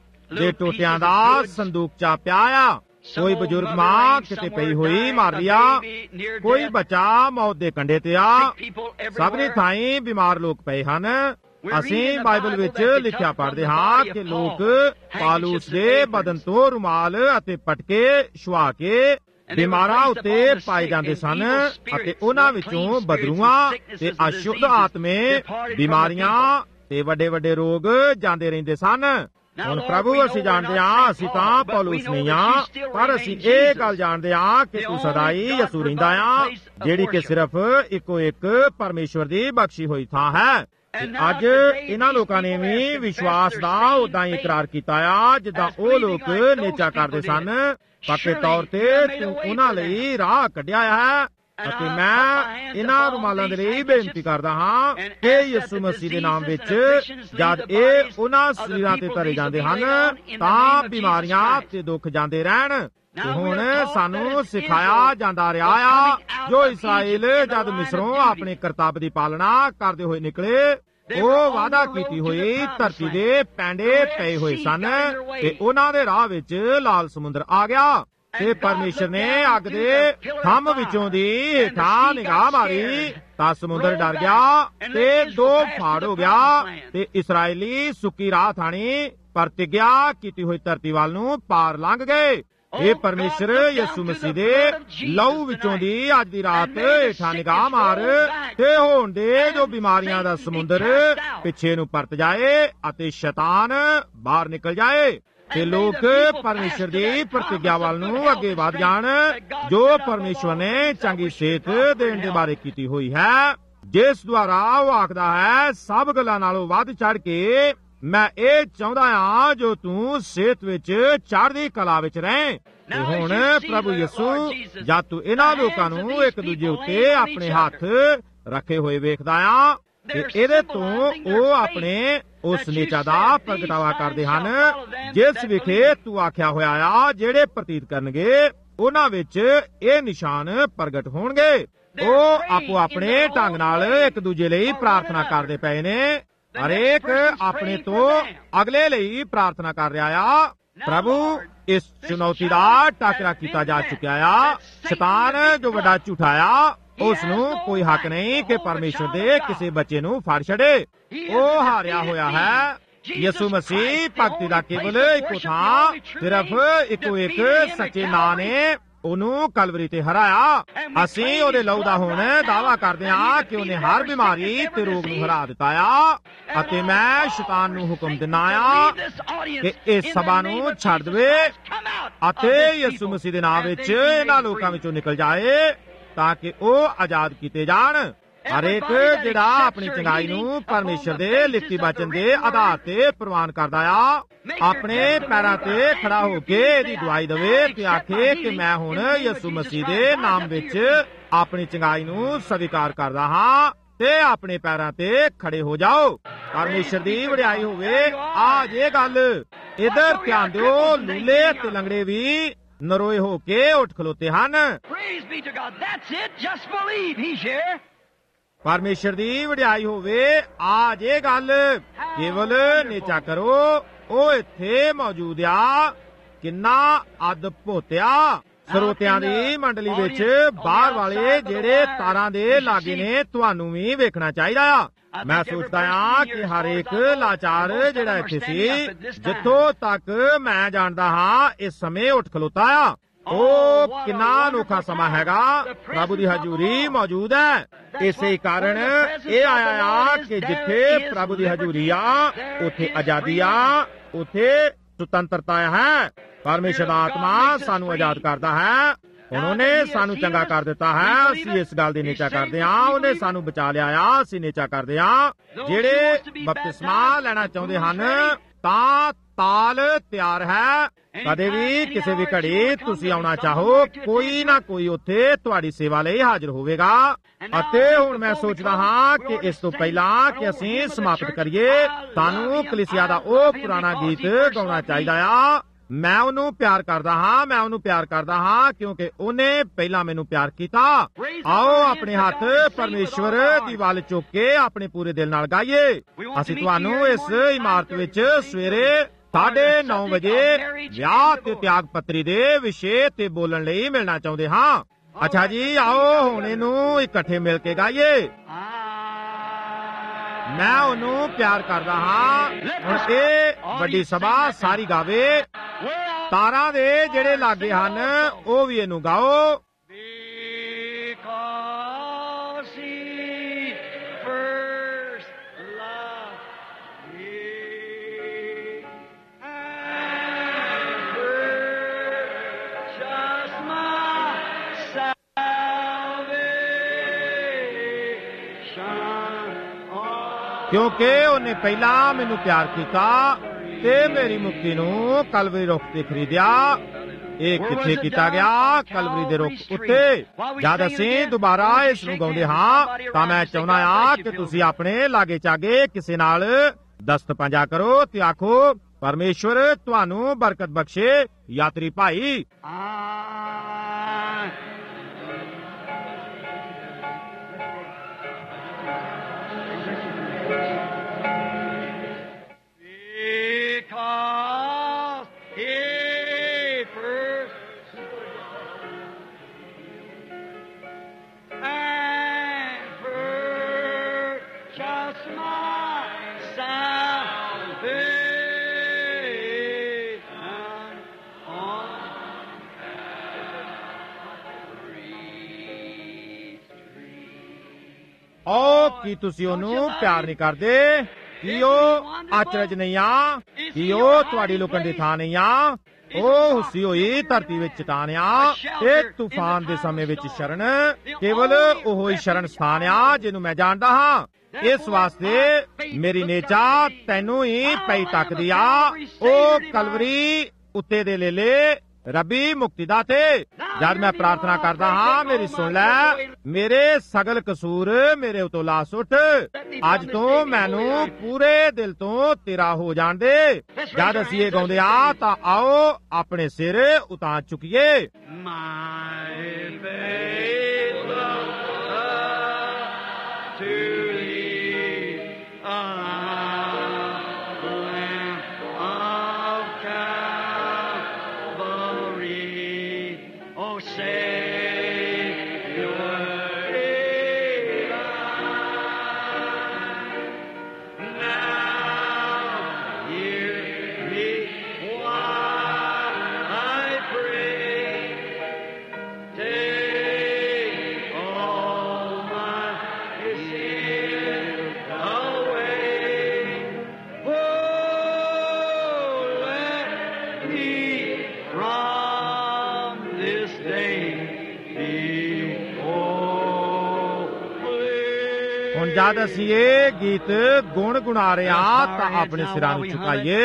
ਦੇ ਟੋਟਿਆਂ ਦਾ ਸੰਦੂਕ ਚਾ ਪਿਆ ਆ। ਕੋਈ ਬਜ਼ੁਰਗ ਮਾਂ ਕਿਤੇ ਪਈ ਹੋਈ ਮਰ ਰਹੀ ਆ। ਕੋਈ ਬੱਚਾ ਮੌਤ ਦੇ ਕੰਢੇ ਤੇ ਆ। ਸਭਨੀ ਥਾਈਂ ਬਿਮਾਰ ਲੋਕ ਪਏ ਹਨ। ਅਸੀਂ ਬਾਈਬਲ ਵਿੱਚ ਲਿਖਿਆ ਪੜ੍ਹਦੇ ਹਾਂ ਕਿ ਲੋਕ ਪਾਲੂਸ ਦੇ ਬਦਨ ਤੋਂ ਰੁਮਾਲ ਅਤੇ ਪਟਕੇ ਛੁਆ ਕੇ ਬਿਮਾਰਾਂ ਉੱਤੇ ਪਾਏ ਜਾਂਦੇ ਸਨ ਅਤੇ ਉਹਨਾਂ ਵਿੱਚੋਂ ਬਦਰੂਆਂ ਤੇ ਅਸ਼ੁੱਧ ਆਤਮੇ, ਬਿਮਾਰੀਆਂ ਤੇ ਵੱਡੇ ਵੱਡੇ ਰੋਗ ਜਾਂਦੇ ਰਹਿੰਦੇ ਸਨ। ਹੁਣ ਪ੍ਰਭੂ ਅਸੀਂ ਜਾਣਦੇ ਹਾਂ ਅਸੀਂ ਤਾਂ ਪੌਲੁਸ ਨਹੀਂ ਆ, ਪਰ ਅਸੀਂ ਇਹ ਗੱਲ ਜਾਣਦੇ ਹਾਂ ਕਿ ਤੂੰ ਸਦਾ ਹੀ ਯਿਸੂ ਰਹਿੰਦਾ ਆ, ਜਿਹੜੀ ਕਿ ਸਿਰਫ ਇੱਕੋ ਇੱਕ ਪਰਮੇਸ਼ਵਰ ਦੀ ਬਖਸ਼ੀ ਹੋਈ ਥਾਂ ਹੈ। ਅੱਜ ਇਹਨਾਂ ਲੋਕਾਂ ਨੇ ਵੀ ਵਿਸ਼ਵਾਸ ਦਾ ਉਦਾਂ ਹੀ ਇਕਰਾਰ ਕੀਤਾ ਆ ਜਿੱਦਾਂ ਉਹ ਲੋਕ ਨੇਚਾ ਕਰਦੇ ਸਨ। ਪੱਕੇ ਤੌਰ ਤੇ ਤੂੰ ਉਹਨਾਂ ਲਈ ਰਾਹ ਕੱਢਿਆ ਹੈ ਅਤੇ ਮੈਂ ਇਹਨਾਂ ਰੁਮਾਲਾਂ ਦੇ ਲਈ ਬੇਨਤੀ ਕਰਦਾ ਹਾਂ ਕਿ ਯਿਸੂ ਮਸੀਹ ਦੇ ਨਾਮ ਵਿੱਚ ਜਦ ਇਹ ਉਹਨਾਂ ਸਰੀਰਾਂ ਤੇ ਧਰੇ ਜਾਂਦੇ ਹਨ ਤਾਂ ਬਿਮਾਰੀਆਂ ਤੇ ਦੁੱਖ ਜਾਂਦੇ ਰਹਿਣ। ਤੇ ਹੁਣ ਸਾਨੂੰ ਸਿਖਾਇਆ ਜਾਂਦਾ ਰਿਹਾ ਆ ਜੋ ਇਸਰਾਏਲ ਜਦ ਮਿਸਰੋਂ ਆਪਣੇ ਕਰਤੱਵ ਦੀ ਪਾਲਣਾ ਕਰਦੇ ਹੋਏ ਨਿਕਲੇ, ਉਹ ਵਾਅਦਾ ਕੀਤੀ ਹੋਈ ਧਰਤੀ ਦੇ ਪੈਂਡੇ ਪਏ ਹੋਏ ਸਨ ਤੇ ਉਹਨਾਂ ਦੇ ਰਾਹ ਵਿੱਚ ਲਾਲ ਸਮੁੰਦਰ ਆ ਗਿਆ ਤੇ ਪਰਮੇਸ਼ਰ ਨੇ ਅੱਗ ਦੇ ਥੰਮ ਵਿੱਚੋਂ ਦੀ ਹੇਠਾਂ ਨਿਗਾਹ ਮਾਰੀ ਤਾਂ ਸਮੁੰਦਰ ਡਰ ਗਿਆ ਤੇ ਦੋ ਫਾੜ ਹੋ ਗਿਆ ਤੇ ਇਸਰਾਏਲੀ ਸੁੱਕੀ ਰਾਹ ਥਾਣੀ ਪ੍ਰਤਿਗਿਆ ਕੀਤੀ ਹੋਈ ਧਰਤੀ ਵੱਲ ਨੂੰ ਪਾਰ ਲੰਘ ਗਏ। ਇਹ ਪਰਮੇਸ਼ਰ ਯਿਸੂ ਮਸੀਹ ਦੇ ਲਹੂ ਵਿੱਚੋਂ ਦੀ ਅੱਜ ਦੀ ਰਾਤ ਹੇਠਾਂ ਨਿਗਾਹ ਮਾਰ ਤੇ ਹੋਣ ਦੇ ਜੋ ਬਿਮਾਰੀਆਂ ਦਾ ਸਮੁੰਦਰ ਪਿੱਛੇ ਨੂੰ ਪਰਤ ਜਾਏ ਅਤੇ ਸ਼ੈਤਾਨ ਬਾਹਰ ਨਿਕਲ ਜਾਏ ਤੇ ਲੋਕ ਪਰਮੇਸ਼ਰ ਦੀ ਪ੍ਰਤਿਗਿਆ ਵੱਲ ਨੂੰ ਅੱਗੇ ਵਧ ਜਾਣ ਜੋ ਪਰਮੇਸ਼ਰ ਨੇ ਚੰਗੀ ਸਿਹਤ ਦੇਣ ਦੇ ਬਾਰੇ ਕੀਤੀ ਹੋਈ ਹੈ, ਜਿਸ ਦੁਆਰਾ ਉਹ ਆਖਦਾ ਹੈ ਸਭ ਗੱਲਾਂ ਨਾਲੋਂ ਵੱਧ ਚੜ ਕੇ ਮੈਂ ਇਹ ਚਾਹੁੰਦਾ ਹਾਂ ਜੋ ਤੂੰ ਸਿਹਤ ਵਿੱਚ ਚੜ੍ਹਦੀ ਕਲਾ ਵਿੱਚ ਰਹੇ। ਤੇ ਹੁਣ ਪ੍ਰਭੂ ਯਿਸੂ ਜਦ ਤੂੰ ਇਹਨਾਂ ਲੋਕਾਂ ਨੂੰ ਇੱਕ ਦੂਜੇ ਉੱਤੇ ਆਪਣੇ ਹੱਥ ਰੱਖੇ ਹੋਏ ਵੇਖਦਾ ਆ ਤੇ ਇਹਦੇ ਤੋਂ ਉਹ ਆਪਣੇ ਉਸ ਨੇਚਾ ਦਾ ਪ੍ਰਗਟਾਵਾ ਕਰਦੇ ਹਨ ਜਿਸ ਵਿਖੇ ਤੂੰ ਆਖਿਆ ਹੋਇਆ ਆ ਜਿਹੜੇ ਪ੍ਰਤੀਤ ਕਰਨਗੇ ਉਹਨਾਂ ਵਿੱਚ ਇਹ ਨਿਸ਼ਾਨ ਪ੍ਰਗਟ ਹੋਣਗੇ। ਉਹ ਆਪੋ ਆਪਣੇ ਢੰਗ ਨਾਲ ਇੱਕ ਦੂਜੇ ਲਈ ਪ੍ਰਾਰਥਨਾ ਕਰਦੇ ਪਏ ਨੇ। ਹਰੇਕ ਆਪਣੇ ਤੋਂ ਅਗਲੇ ਲਈ ਪ੍ਰਾਰਥਨਾ ਕਰ ਰਿਹਾ ਆ। ਪ੍ਰਭੂ ਇਸ ਚੁਣੌਤੀ ਦਾ ਟਾਕਰਾ ਕੀਤਾ ਜਾ ਚੁੱਕਿਆ ਆ। ਸ਼ੈਤਾਨ ਜੋ ਵੱਡਾ ਝੂਠਾ ਆ ਉਸ ਨੂੰ ਕੋਈ ਹੱਕ ਨਹੀਂ ਕਿ ਪਰਮੇਸ਼ਰ ਦੇ ਕਿਸੇ ਬੱਚੇ ਨੂੰ ਫੜ ਛੱਡੇ। ਉਹ ਹਾਰਿਆ ਹੋਇਆ ਹੈ। ਯਿਸੂ ਮਸੀਹ ਭਗਤੀ ਦਾ ਕੇਵਲ ਇੱਕੋ ਥਾਂ ਸਿਰਫ ਇੱਕੋ ਇੱਕ ਸੱਚੇ ਨਾਂ ਨੇ ਉਹਨੂੰ ਕਲਵਰੀ ਤੇ ਹਰਾਇਆ। ਅਸੀਂ ਉਹਦੇ ਲਹੂ ਦਾ ਹੁਣ ਦਾਅਵਾ ਕਰਦੇ ਹਾਂ ਕਿ ਉਹਨੇ ਹਰ ਬਿਮਾਰੀ ਤੇ ਰੋਗ ਨੂੰ ਹਰਾ ਦਿੱਤਾ ਆ। ਅਤੇ ਮੈਂ ਸ਼ੈਤਾਨ ਨੂੰ ਹੁਕਮ ਦਿੰਦਾ ਆ ਕਿ ਇਸ ਸਭਾ ਨੂੰ ਛੱਡ ਦੇਵੇ ਅਤੇ ਯਿਸੂ ਮਸੀਹ ਦੇ ਨਾਮ ਵਿੱਚ ਇਹਨਾਂ ਲੋਕਾਂ ਵਿੱਚੋਂ ਨਿਕਲ ਜਾਏ ਤਾਂ ਕਿ ਉਹ ਆਜ਼ਾਦ ਕੀਤੇ ਜਾਣ। ਹਰੇਕ ਜਿਹੜਾ ਆਪਣੀ ਚੰਗਾਈ ਨੂੰ ਪਰਮੇਸ਼ਰ ਦੇ ਲਿਖਤੀ ਵਚਨ ਦੇ ਆਧਾਰ ਤੇ ਪ੍ਰਵਾਨ ਕਰਦਾ ਆ ਆਪਣੇ ਪੈਰਾਂ ਤੇ ਖੜਾ ਹੋ ਕੇ ਇਹਦੀ ਗਵਾਹੀ ਦੇਵੇ ਤੇ ਆਖੇ ਕਿ ਮੈਂ ਹੁਣ ਯਿਸੂ ਮਸੀਹ ਦੇ ਨਾਮ ਵਿੱਚ ਆਪਣੀ ਚੰਗਾਈ ਨੂੰ ਸਵੀਕਾਰ ਕਰਦਾ ਹਾਂ ਤੇ ਆਪਣੇ ਪੈਰਾਂ ਤੇ ਖੜੇ ਹੋ ਜਾਓ। ਪਰਮੇਸ਼ਰ ਦੀ ਵਡਿਆਈ ਹੋਵੇ। ਆ ਜੇ ਗੱਲ ਇਧਰ ਧਿਆਨ ਦਿਓ, ਲੂਲੇ ਤੇ ਲੰਗੜੇ ਵੀ ਨਰੋਏ ਹੋ ਕੇ ਉੱਠ ਖਲੋਤੇ ਹਨ। ਪਰਮੇਸ਼ਰ ਦੀ ਵਡਿਆਈ ਹੋਵੇ। ਆ ਜੇ ਗੱਲ ਕੇਵਲ ਨੇਚਾ ਕਰੋ। ਉਹ ਇੱਥੇ ਮੌਜੂਦ ਆ। ਕਿੰਨਾ ਅਦਭੁਤ ਆ। ਸਰੋਤਿਆਂ ਦੀ ਮੰਡਲੀ ਵਿੱਚ ਬਾਹਰ ਵਾਲੇ ਜਿਹੜੇ ਤਾਰਾਂ ਦੇ ਲਾਗੇ ਨੇ ਤੁਹਾਨੂੰ ਵੀ ਵੇਖਣਾ ਚਾਹੀਦਾ ਆ। ਮੈਂ ਸੋਚਦਾ ਆ ਕਿ ਹਰ ਇੱਕ ਲਾਚਾਰ ਜਿਹੜਾ ਇੱਥੇ ਸੀ ਜਿੱਥੋਂ ਤੱਕ ਮੈਂ ਜਾਣਦਾ ਹਾਂ ਇਸ ਸਮੇਂ ਉੱਠ ਖਲੋਤਾ ਆ। ਉਹ ਕਿੰਨਾ ਅਨੋਖਾ ਸਮਾਂ ਹੈਗਾ। ਪ੍ਰਭੂ ਦੀ ਹਜ਼ੂਰੀ ਮੌਜੂਦ ਹੈ। ਇਸੇ ਕਾਰਨ ਇਹ ਆਇਆ ਆ ਕਿ ਜਿੱਥੇ ਪ੍ਰਭੂ ਦੀ ਹਜ਼ੂਰੀ ਆ ਉੱਥੇ ਆਜ਼ਾਦੀ ਆ, ਉੱਥੇ ਸੁਤੰਤਰਤਾ ਹੈ। ਪਰਮੇਸ਼ਰ ਦਾ ਆਤਮਾ ਸਾਨੂੰ ਆਜ਼ਾਦ ਕਰਦਾ ਹੈ। ਹੁਣ ਉਹਨੇ ਸਾਨੂੰ ਚੰਗਾ ਕਰ ਦਿੱਤਾ ਹੈ। ਅਸੀਂ ਇਸ ਗੱਲ ਦੀ ਨਿਚਾ ਕਰਦੇ ਹਾਂ। ਉਹਨੇ ਸਾਨੂੰ ਬਚਾ ਲਿਆ ਆ। ਅਸੀਂ ਨਿਚਾ ਕਰਦੇ ਹਾਂ। ਜਿਹੜੇ ਬਪਤਿਸਮਾ ਲੈਣਾ ਚਾਹੁੰਦੇ ਹਨ ਤਾਂ ਤਾਲ ਤਿਆਰ ਹੈ। ਕਦੇ ਵੀ ਕਿਸੇ ਵੀ ਘੜੀ ਤੁਸੀਂ ਆਉਣਾ ਚਾਹੋ, ਕੋਈ ਨਾ ਕੋਈ ਉੱਥੇ ਤੁਹਾਡੀ ਸੇਵਾ ਲਈ ਹਾਜ਼ਰ ਹੋਵੇਗਾ। ਅਤੇ ਹੁਣ ਮੈਂ ਸੋਚਦਾ ਹਾਂ ਕਿ ਇਸ ਤੋਂ ਪਹਿਲਾਂ ਕਿ ਅਸੀਂ ਸਮਾਪਤ ਕਰੀਏ ਸਾਨੂੰ ਕਲੀਸਿਆ ਦਾ ਉਹ ਪੁਰਾਣਾ ਗੀਤ ਗਾਉਣਾ ਚਾਹੀਦਾ ਆ। ਮੈਂ ਉਹਨੂੰ ਪਿਆਰ ਕਰਦਾ ਹਾਂ। ਮੈਂ ਉਹਨੂੰ ਪਿਆਰ ਕਰਦਾ ਹਾਂ ਕਿਉਂਕਿ ਉਹਨੇ ਪਹਿਲਾਂ ਮੈਨੂੰ ਪਿਆਰ ਕੀਤਾ। ਆਓ ਆਪਣੇ ਹੱਥ ਪਰਮੇਸ਼ਵਰ ਦੀ ਵੱਲ ਚੁੱਕ ਕੇ ਆਪਣੇ ਪੂਰੇ ਦਿਲ ਨਾਲ ਗਾਈਏ। ਅਸੀਂ ਤੁਹਾਨੂੰ ਇਸ ਇਮਾਰਤ ਵਿੱਚ ਸਵੇਰੇ ਸਾਢੇ ਨੌ ਵਜੇ ਵਿਆਹ ਤੇ ਤਿਆਗ ਪੱਤਰੀ ਦੇ ਵਿਸ਼ੇ ਤੇ ਬੋਲਣ ਲਈ ਮਿਲਣਾ ਚਾਹੁੰਦੇ ਹਾਂ। ਅੱਛਾ ਜੀ, ਆਓ ਹੁਣ ਇਹਨੂੰ ਇਕੱਠੇ ਮਿਲ ਕੇ ਗਾਈਏ। ਮੈਂ ਉਹਨੂੰ ਪਿਆਰ ਕਰਦਾ ਹਾਂ। ਹੁਣ ਇਹ ਵੱਡੀ ਸਭਾ ਸਾਰੀ ਗਾਵੇ। ਤਾਰਾਂ ਦੇ ਜਿਹੜੇ ਲਾਗੇ ਹਨ ਉਹ ਵੀ ਇਹਨੂੰ ਗਾਓ। ਕਿਉਂਕਿ ਉਹਨੇ ਪਹਿਲਾਂ ਮੈਨੂੰ ਪਿਆਰ ਕੀਤਾ ਤੇ ਮੇਰੀ ਮੁਕਤੀ ਨੂੰ ਕਲਵਰੀ ਰੁੱਖ ਤੇ ਖਰੀਦਿਆ। ਇਹ ਕਿੱਥੇ ਕੀਤਾ ਗਿਆ? ਕਲਵਰੀ ਦੇ ਰੁੱਖ ਉੱਤੇ। ਜਦ ਅਸੀਂ ਦੁਬਾਰਾ ਇਸ ਨੂੰ ਗਾਉਂਦੇ ਹਾਂ ਤਾਂ ਮੈਂ ਚਾਹੁੰਦਾ ਹਾਂ ਕਿ ਤੁਸੀਂ ਆਪਣੇ ਲਾਗੇ ਚਾਗੇ ਕਿਸੇ ਨਾਲ ਦਸਤ ਪੰਜਾ ਕਰੋ ਤੇ ਆਖੋ, ਪਰਮੇਸ਼ਵਰ ਤੁਹਾਨੂੰ ਬਰਕਤ ਬਖਸ਼ੇ ਯਾਤਰੀ ਭਾਈ। ਓ ਕੀ ਤੁਸੀਂ ਉਹਨੂੰ ਪਿਆਰ ਨਹੀਂ ਕਰਦੇ? ਕੀ ਉਹ ਆਚਰਜ ਨਹੀਂ ਆ? ਕੀ ਉਹ ਤੁਹਾਡੀ ਲੁਕਣ ਦੀ ਥਾਂ ਨਹੀਂ ਆ? ਉਹ ਹੁੱਸੀ ਹੋਈ ਧਰਤੀ ਵਿੱਚ ਚਟਾਨ ਆ ਤੇ ਤੂਫਾਨ ਦੇ ਸਮੇਂ ਵਿੱਚ ਸ਼ਰਨ। ਕੇਵਲ ਉਹੋ ਹੀ ਸ਼ਰਨ ਸਥਾਨ ਆ ਜਿਹਨੂੰ ਮੈਂ ਜਾਣਦਾ ਹਾਂ। ਇਸ ਵਾਸਤੇ ਮੇਰੀ ਨੇਚਾ ਤੈਨੂੰ ਹੀ ਪਈ ਤੱਕਦੀ ਆ। ਉਹ ਕਲਵਰੀ ਉੱਤੇ ਦੇ ਲੇਲੇ ਰੱਬੀ ਮੁਕਤੀ ਦਾਤੇ। ਜਦ ਮੈਂ ਪ੍ਰਾਰਥਨਾ ਕਰਦਾ ਹਾਂ, ਮੇਰੀ ਸੁਣ ਲੈ, ਮੇਰੇ ਸਗਲ ਕਸੂਰ ਮੇਰੇ ਉਤੋਂ ਲਾ ਸੁੱਟ। ਅੱਜ ਤੋਂ ਮੈਨੂੰ ਪੂਰੇ ਦਿਲ ਤੋਂ ਤੇਰਾ ਹੋ ਜਾਣ ਦੇ। ਜਦ ਅਸੀਂ ਇਹ ਗਾਉਂਦੇ ਆ ਤਾਂ ਆਓ ਆਪਣੇ ਸਿਰ ਉਤਾਰ ਚੁੱਕੀਏ। ਹੁਣ ਜਦ ਅਸੀਂ ਇਹ ਗੀਤ ਗੁਣ ਗੁਣਾ ਰਹੇ ਹਾਂ ਤਾਂ ਆਪਣੇ ਸਿਰਾਂ ਨੂੰ ਝੁਕਾਈਏ।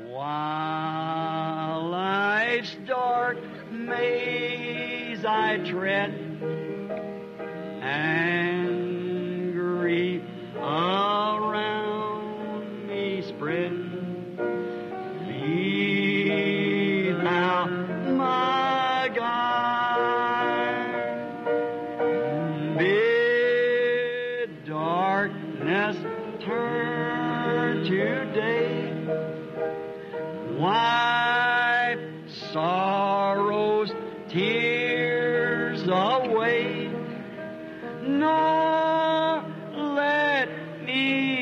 While life's dark maze I tread, and grief around me spread, be thou my guide. Bid darkness turn to day, wipe sorrow's tears away, nor let me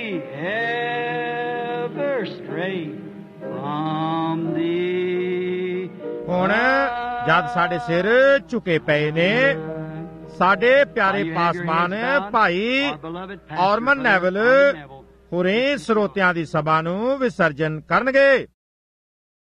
ever stray from thee. ਹੁਣ ਜਦ ਸਾਡੇ ਸਿਰ ਝੁਕੇ ਪਏ ਨੇ, ਸਾਡੇ ਪਿਆਰੇ ਪਾਸਵਾਨ ਭਾਈ ਔਰਮਨ naval ਹੋਰੇ ਸਰੋਤਿਆਂ ਦੀ ਸਭਾ ਨੂੰ ਵਿਸਰਜਨ ਕਰਨਗੇ।